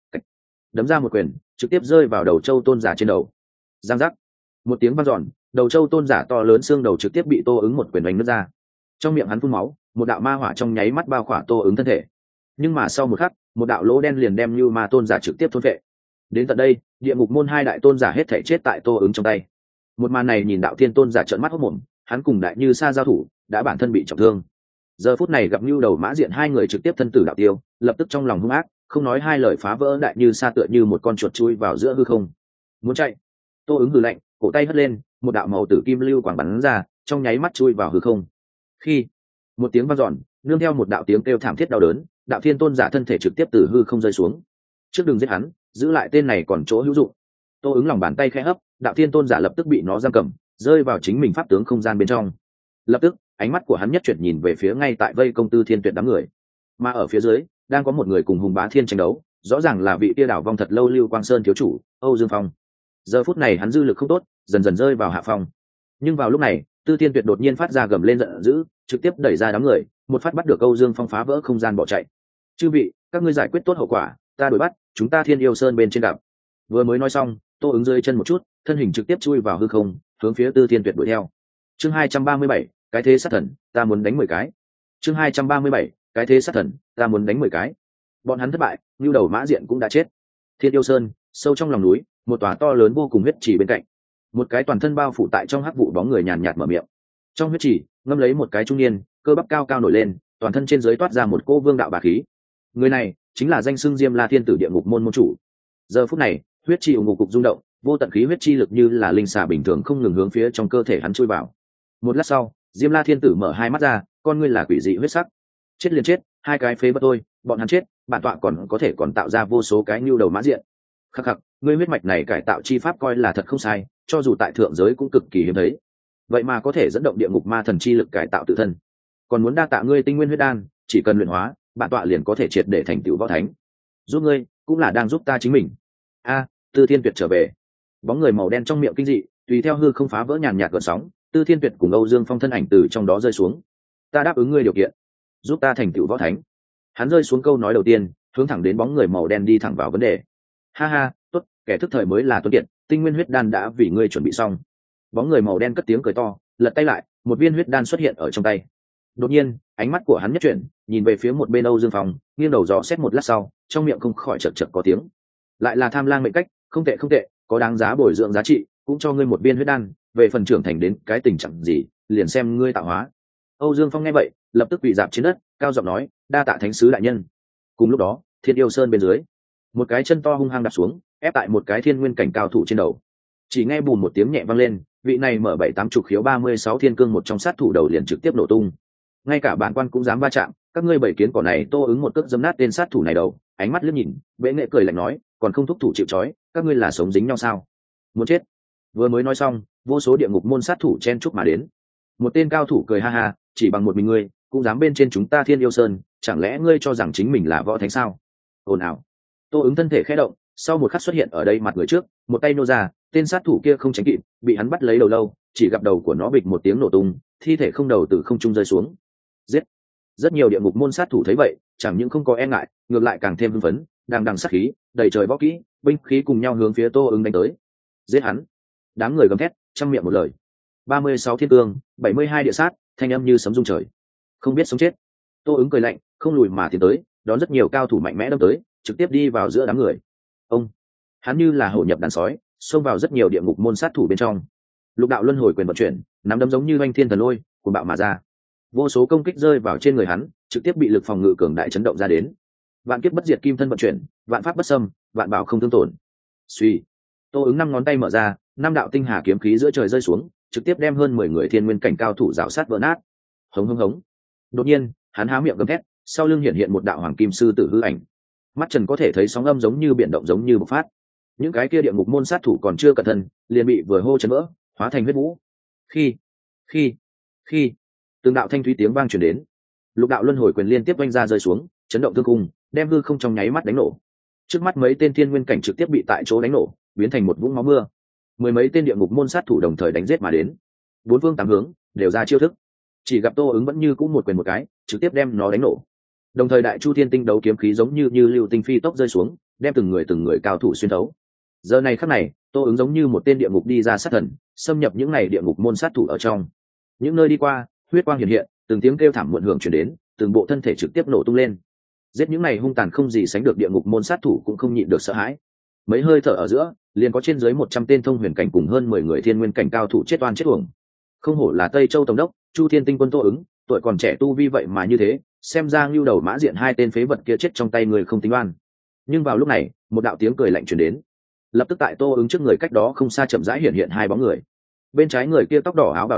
Đấm ra một quyền, trực tiếp rơi vào đầu châu tôn giả trên đầu. Giang giác. Một tiếng vang dọn, đầu châu tôn giả to lớn xương đầu trực tiếp bị Tô Ứng một quyền đánh nứt ra. Trong miệng hắn phun máu, một đạo ma hỏa trong nháy mắt bao khỏa Tô Ứng thân thể. Nhưng mà sau một khắc, một đạo lỗ đen liền đem Như Ma tôn giả trực tiếp thôn vệ. Đến tận đây, địa ngục môn hai đại tôn giả hết thể chết tại Tô Ứng trong tay. Một màn này nhìn đạo thiên tôn giả trợn mắt hốt mồm, hắn cùng đại Như Sa giao thủ, đã bản thân bị trọng thương. Giờ phút này gặp Như đầu Mã Diện hai người trực tiếp thân tử đạo tiêu, lập tức trong lòng hung ác, không nói hai lời phá vỡ đại Như Sa tựa như một con chuột chui vào giữa hư không. Muốn chạy. Tô Ứng hừ lạnh, cổ tay hất lên, một đạo màu tử kim lưu quang bắn ra, trong nháy mắt chui vào hư không. Khi một tiếng vang dọn, nương theo một đạo tiếng kêu thảm thiết đau đớn, đạo thiên tôn giả thân thể trực tiếp từ hư không rơi xuống. Trước đường giết hắn, giữ lại tên này còn chỗ hữu dụng. Tô ứng lòng bàn tay khẽ hấp, đạo thiên tôn giả lập tức bị nó giam cầm, rơi vào chính mình pháp tướng không gian bên trong. Lập tức ánh mắt của hắn nhất chuyển nhìn về phía ngay tại vây công Tư Thiên Tuyệt đám người, mà ở phía dưới đang có một người cùng Hùng Bá Thiên tranh đấu, rõ ràng là vị tia đảo vong thật lâu Lưu Quang Sơn thiếu chủ Âu Dương Phong. Giờ phút này hắn dư lực không tốt, dần dần rơi vào hạ phong. Nhưng vào lúc này Tư Thiên Tuyệt đột nhiên phát ra gầm lên giận dữ, trực tiếp đẩy ra đám người, một phát bắt được Âu Dương Phong, phá vỡ không gian bỏ chạy. Chư vị, các ngươi giải quyết tốt hậu quả, ta đuổi bắt, chúng ta Thiên Yêu Sơn bên trên gặp. Vừa mới nói xong, Tô ứng rơi chân một chút, thân hình trực tiếp chui vào hư không, hướng phía Tư Thiên Tuyệt đuổi theo. Chương 237, cái thế sát thần, ta muốn đánh 10 cái. Chương 237, cái thế sát thần, ta muốn đánh 10 cái. Bọn hắn thất bại, Nưu Đầu Mã Diện cũng đã chết. Thiên Yêu Sơn, sâu trong lòng núi, một tòa to lớn vô cùng huyết trì bên cạnh. Một cái toàn thân bao phủ tại trong hắc vụ bóng người nhàn nhạt mở miệng. Trong huyết trì, ngâm lấy một cái trung niên, cơ bắp cao cao nổi lên, toàn thân trên dưới toát ra một cô vương đạo bá khí. Người này chính là danh xưng Diêm La Thiên Tử địa ngục môn môn chủ. Giờ phút này, huyết trì ủng cục rung động, vô tận khí huyết chi lực như là linh xà bình thường không ngừng hướng phía trong cơ thể hắn chui vào. Một lát sau, Diêm La Thiên Tử mở hai mắt ra, con ngươi là quỷ dị huyết sắc. Chết liền chết, hai cái phế vật tôi, bọn hắn chết, bản tọa còn có thể còn tạo ra vô số cái Nưu Đầu Mã Diện. Khắc khắc, ngươi huyết mạch này cải tạo chi pháp coi là thật không sai, cho dù tại thượng giới cũng cực kỳ hiếm thấy. Vậy mà có thể dẫn động địa ngục ma thần chi lực cải tạo tự thân. Còn muốn đa tạ ngươi tinh nguyên huyết đan, chỉ cần luyện hóa, bản tọa liền có thể triệt để thành tựu võ thánh. Giúp ngươi, cũng là đang giúp ta chính mình. A, Tư Thiên Tuyệt trở về. Bóng người màu đen trong miệng kinh dị, tùy theo hư không phá vỡ nhàn nhạt gợn sóng, Tư Thiên Tuyệt cùng Âu Dương Phong thân ảnh từ trong đó rơi xuống. Ta đáp ứng ngươi điều kiện, giúp ta thành tựu võ thánh. Hắn rơi xuống câu nói đầu tiên, hướng thẳng đến bóng người màu đen đi thẳng vào vấn đề. Ha ha, tốt, kẻ thức thời mới là tuấn kiệt, tinh nguyên huyết đan đã vì ngươi chuẩn bị xong. Bóng người màu đen cất tiếng cười to, lật tay lại, một viên huyết đan xuất hiện ở trong tay. Đột nhiên, ánh mắt của hắn nhất chuyển, nhìn về phía một bên Âu Dương Phong, nghiêng đầu dò xét một lát sau, trong miệng không khỏi chật chật có tiếng. Lại là tham lang mệnh cách, không tệ không tệ, có đáng giá bồi dưỡng giá trị, cũng cho ngươi một viên huyết đan, về phần trưởng thành đến cái tình trạng gì, liền xem ngươi tạo hóa. Âu Dương Phong nghe vậy, lập tức quỳ dạp trên đất, cao giọng nói, đa tạ thánh sứ đại nhân. Cùng lúc đó, Thiên Yêu Sơn bên dưới, một cái chân to hung hăng đạp xuống, ép tại một cái thiên nguyên cảnh cao thủ trên đầu. Chỉ nghe bùn một tiếng nhẹ vang lên, vị này mở 7-8 khiếu 36 thiên cương một trong sát thủ đầu liền trực tiếp nổ tung. Ngay cả bản quan cũng dám va chạm, các ngươi bảy kiến cỏ này. Tô ứng một cước dẫm nát tên sát thủ này đầu, ánh mắt liếc nhìn, bệ nghệ cười lạnh nói, còn không thúc thủ chịu trói, các ngươi là sống dính nhau sao? Muốn chết. Vừa mới nói xong, vô số địa ngục môn sát thủ chen chúc mà đến. Một tên cao thủ cười ha ha, chỉ bằng một mình ngươi cũng dám bên trên chúng ta Thiên Yêu Sơn, chẳng lẽ ngươi cho rằng chính mình là võ thánh sao? Ồn ào. Tô ứng thân thể khẽ động, sau một khắc xuất hiện ở đây mặt người trước, một tay nô ra, tên sát thủ kia không tránh kịp, bị hắn bắt lấy đầu lâu, chỉ gặp đầu của nó bịch một tiếng nổ tung, thi thể không đầu từ không trung rơi xuống. Giết. Rất nhiều địa ngục môn sát thủ thấy vậy, chẳng những không có e ngại, ngược lại càng thêm hưng phấn, đằng sát khí, đầy trời võ kỹ, binh khí cùng nhau hướng phía Tô ứng đánh tới. Giết hắn. Đám người gầm thét, trăm miệng một lời. 36 thiên cương, 72 địa sát, thanh âm như sấm rung trời. Không biết sống chết. Tô ứng cười lạnh, không lùi mà tiến tới, đón rất nhiều cao thủ mạnh mẽ đâm tới, trực tiếp đi vào giữa đám người. Ông. Hắn như là hổ nhập đàn sói, xông vào rất nhiều địa ngục môn sát thủ bên trong. Lục đạo luân hồi quyền vận chuyển, nắm đấm giống như oanh thiên thần lôi, cuồng bạo mà ra. Vô số công kích rơi vào trên người hắn, trực tiếp bị lực phòng ngự cường đại chấn động ra đến. Vạn kiếp bất diệt kim thân vận chuyển, vạn pháp bất xâm, vạn bảo không thương tổn. Suy. Tô ứng 5 ngón tay mở ra, 5 đạo tinh hà kiếm khí giữa trời rơi xuống, trực tiếp đem hơn 10 người thiên nguyên cảnh cao thủ rào sát vỡ nát. Hống hống hống. Đột nhiên, hắn há miệng gầm thét, sau lưng hiện một đạo hoàng kim sư tử hư ảnh. Mắt trần có thể thấy sóng âm giống như biển động giống như bộc phát. Những cái kia địa ngục môn sát thủ còn chưa cẩn thận, liền bị vừa hô chấn vỡ, hóa thành huyết vũ. Khi từng đạo thanh thúy tiếng vang truyền đến, lục đạo luân hồi quyền liên tiếp vung ra rơi xuống, chấn động thương cung, đem hư không trong nháy mắt đánh nổ. Trước mắt mấy tên thiên nguyên cảnh trực tiếp bị tại chỗ đánh nổ, biến thành một vũng máu mưa. Mười mấy tên địa ngục môn sát thủ đồng thời đánh giết mà đến, bốn phương tám hướng đều ra chiêu thức. Chỉ gặp Tô ứng vẫn như cũng một quyền một cái, trực tiếp đem nó đánh nổ. Đồng thời đại chu thiên tinh đấu kiếm khí giống như lưu tinh phi tốc rơi xuống, đem từng người cao thủ xuyên thấu. Giờ này khắc này, Tô ứng giống như một tên địa ngục đi ra sát thần, xâm nhập những này địa ngục môn sát thủ ở trong. Những nơi đi qua, huyết quang hiện hiện, từng tiếng kêu thảm muộn hưởng truyền đến, từng bộ thân thể trực tiếp nổ tung lên. Giết những này hung tàn không gì sánh được địa ngục môn sát thủ cũng không nhịn được sợ hãi. Mấy hơi thở ở giữa, liền có trên dưới 100 tên thông huyền cảnh cùng hơn 10 người thiên nguyên cảnh cao thủ chết oan chết uổng. Không hổ là Tây Châu tổng đốc, Chu Thiên Tinh quân Tô ứng, tuổi còn trẻ tu vi vậy mà như thế, xem ra Ngưu Đầu Mã Diện hai tên phế vật kia chết trong tay người không tính oan. Nhưng vào lúc này, một đạo tiếng cười lạnh truyền đến. Lập tức tại Tô ứng trước người cách đó không xa chậm rãi hiện hai bóng người. Bên trái người kia tóc đỏ áo bào đỏ,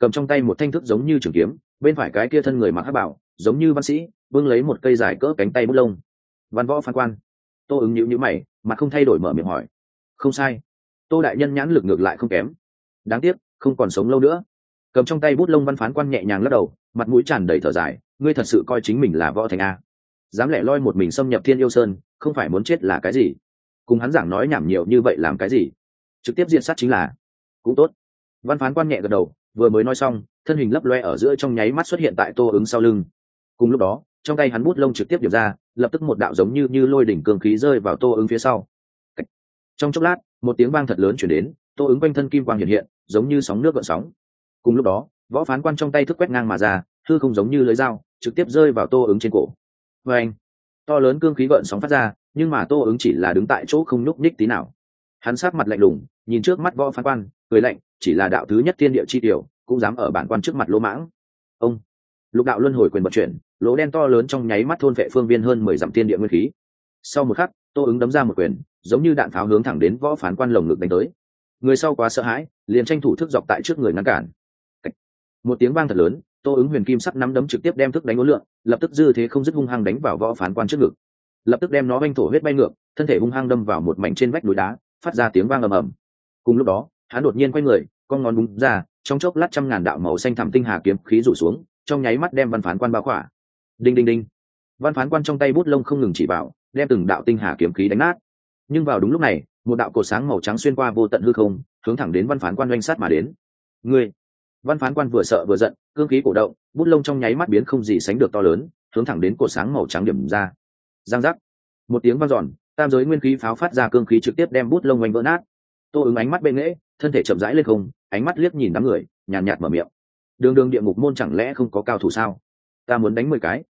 cầm trong tay một thanh thức giống như trường kiếm, bên phải cái kia thân người mặc hắc bảo giống như văn sĩ, vương lấy một cây dài cỡ cánh tay bút lông. Văn võ phán quan. Tô ứng nhíu nhíu mày, mặt không thay đổi mở miệng hỏi. Không sai, Tô đại nhân nhãn lực ngược lại không kém, đáng tiếc không còn sống lâu nữa. Cầm trong tay bút lông văn phán quan nhẹ nhàng lắc đầu, mặt mũi tràn đầy thở dài. Ngươi thật sự coi chính mình là võ thành a? Dám lẻ loi một mình xâm nhập Thiên Yêu Sơn, không phải muốn chết là cái gì? Cùng hắn giảng nói nhảm nhiều như vậy làm cái gì? Trực tiếp diện sát chính là. Cũng tốt. Văn phán quan nhẹ gật đầu, vừa mới nói xong, thân hình lấp loe ở giữa trong nháy mắt xuất hiện tại Tô ứng sau lưng. Cùng lúc đó, trong tay hắn bút lông trực tiếp điểm ra, lập tức một đạo giống như lôi đỉnh cương khí rơi vào Tô ứng phía sau. Trong chốc lát, một tiếng vang thật lớn chuyển đến, Tô ứng quanh thân kim quang hiện hiện, giống như sóng nước gợn sóng. Cùng lúc đó, võ phán quan trong tay thức quét ngang mà ra, hư không giống như lưỡi dao, trực tiếp rơi vào Tô ứng trên cổ. Và anh, to lớn cương khí gợn sóng phát ra, nhưng mà Tô ứng chỉ là đứng tại chỗ không nhúc nhích tí nào. Hắn sát mặt lạnh lùng, nhìn trước mắt võ phán quan, cười lạnh, chỉ là đạo thứ nhất thiên địa chi tiểu, cũng dám ở bản quan trước mặt lỗ mãng. Ông, lục đạo luân hồi quyền bật chuyển, lỗ đen to lớn trong nháy mắt thôn vệ phương viên hơn 10 dặm thiên địa nguyên khí. Sau một khắc, Tô ứng đấm ra một quyền, giống như đạn pháo hướng thẳng đến võ phán quan lồng ngực đánh tới. Người sau quá sợ hãi, liền tranh thủ thức dọc tại trước người ngăn cản. Một tiếng vang thật lớn, Tô ứng huyền kim sắc nắm đấm trực tiếp đem thức đánh uốn lượn, lập tức dư thế không dứt hung hăng đánh vào võ phán quan trước ngực, lập tức đem nó vanh thổ huyết bay ngược, thân thể hung hăng đâm vào một mảnh trên vách núi đá, phát ra tiếng vang ầm ầm. Cùng lúc đó, hắn đột nhiên quay người, con ngón búng ra, trong chốc lát trăm ngàn đạo màu xanh thẳm tinh hà kiếm khí rủ xuống, trong nháy mắt đem văn phán quan bao khỏa. Đinh đinh đinh, văn phán quan trong tay bút lông không ngừng chỉ vào, đem từng đạo tinh hà kiếm khí đánh nát. Nhưng vào đúng lúc này, một đạo cột sáng màu trắng xuyên qua vô tận hư không, hướng thẳng đến văn phán quan oanh sát mà đến. Ngươi! Văn phán quan vừa sợ vừa giận, cương khí cổ động, bút lông trong nháy mắt biến không gì sánh được to lớn, hướng thẳng đến cột sáng màu trắng điểm ra. Giang giác! Một tiếng vang dọn, tam giới nguyên khí pháo phát ra cương khí trực tiếp đem bút lông oanh vỡ nát. Tô ứng ánh mắt bệ nghễ, thân thể chậm rãi lên không, ánh mắt liếc nhìn đám người, nhàn nhạt mở miệng. Đường đường địa ngục môn chẳng lẽ không có cao thủ sao? Ta muốn đánh 10 cái.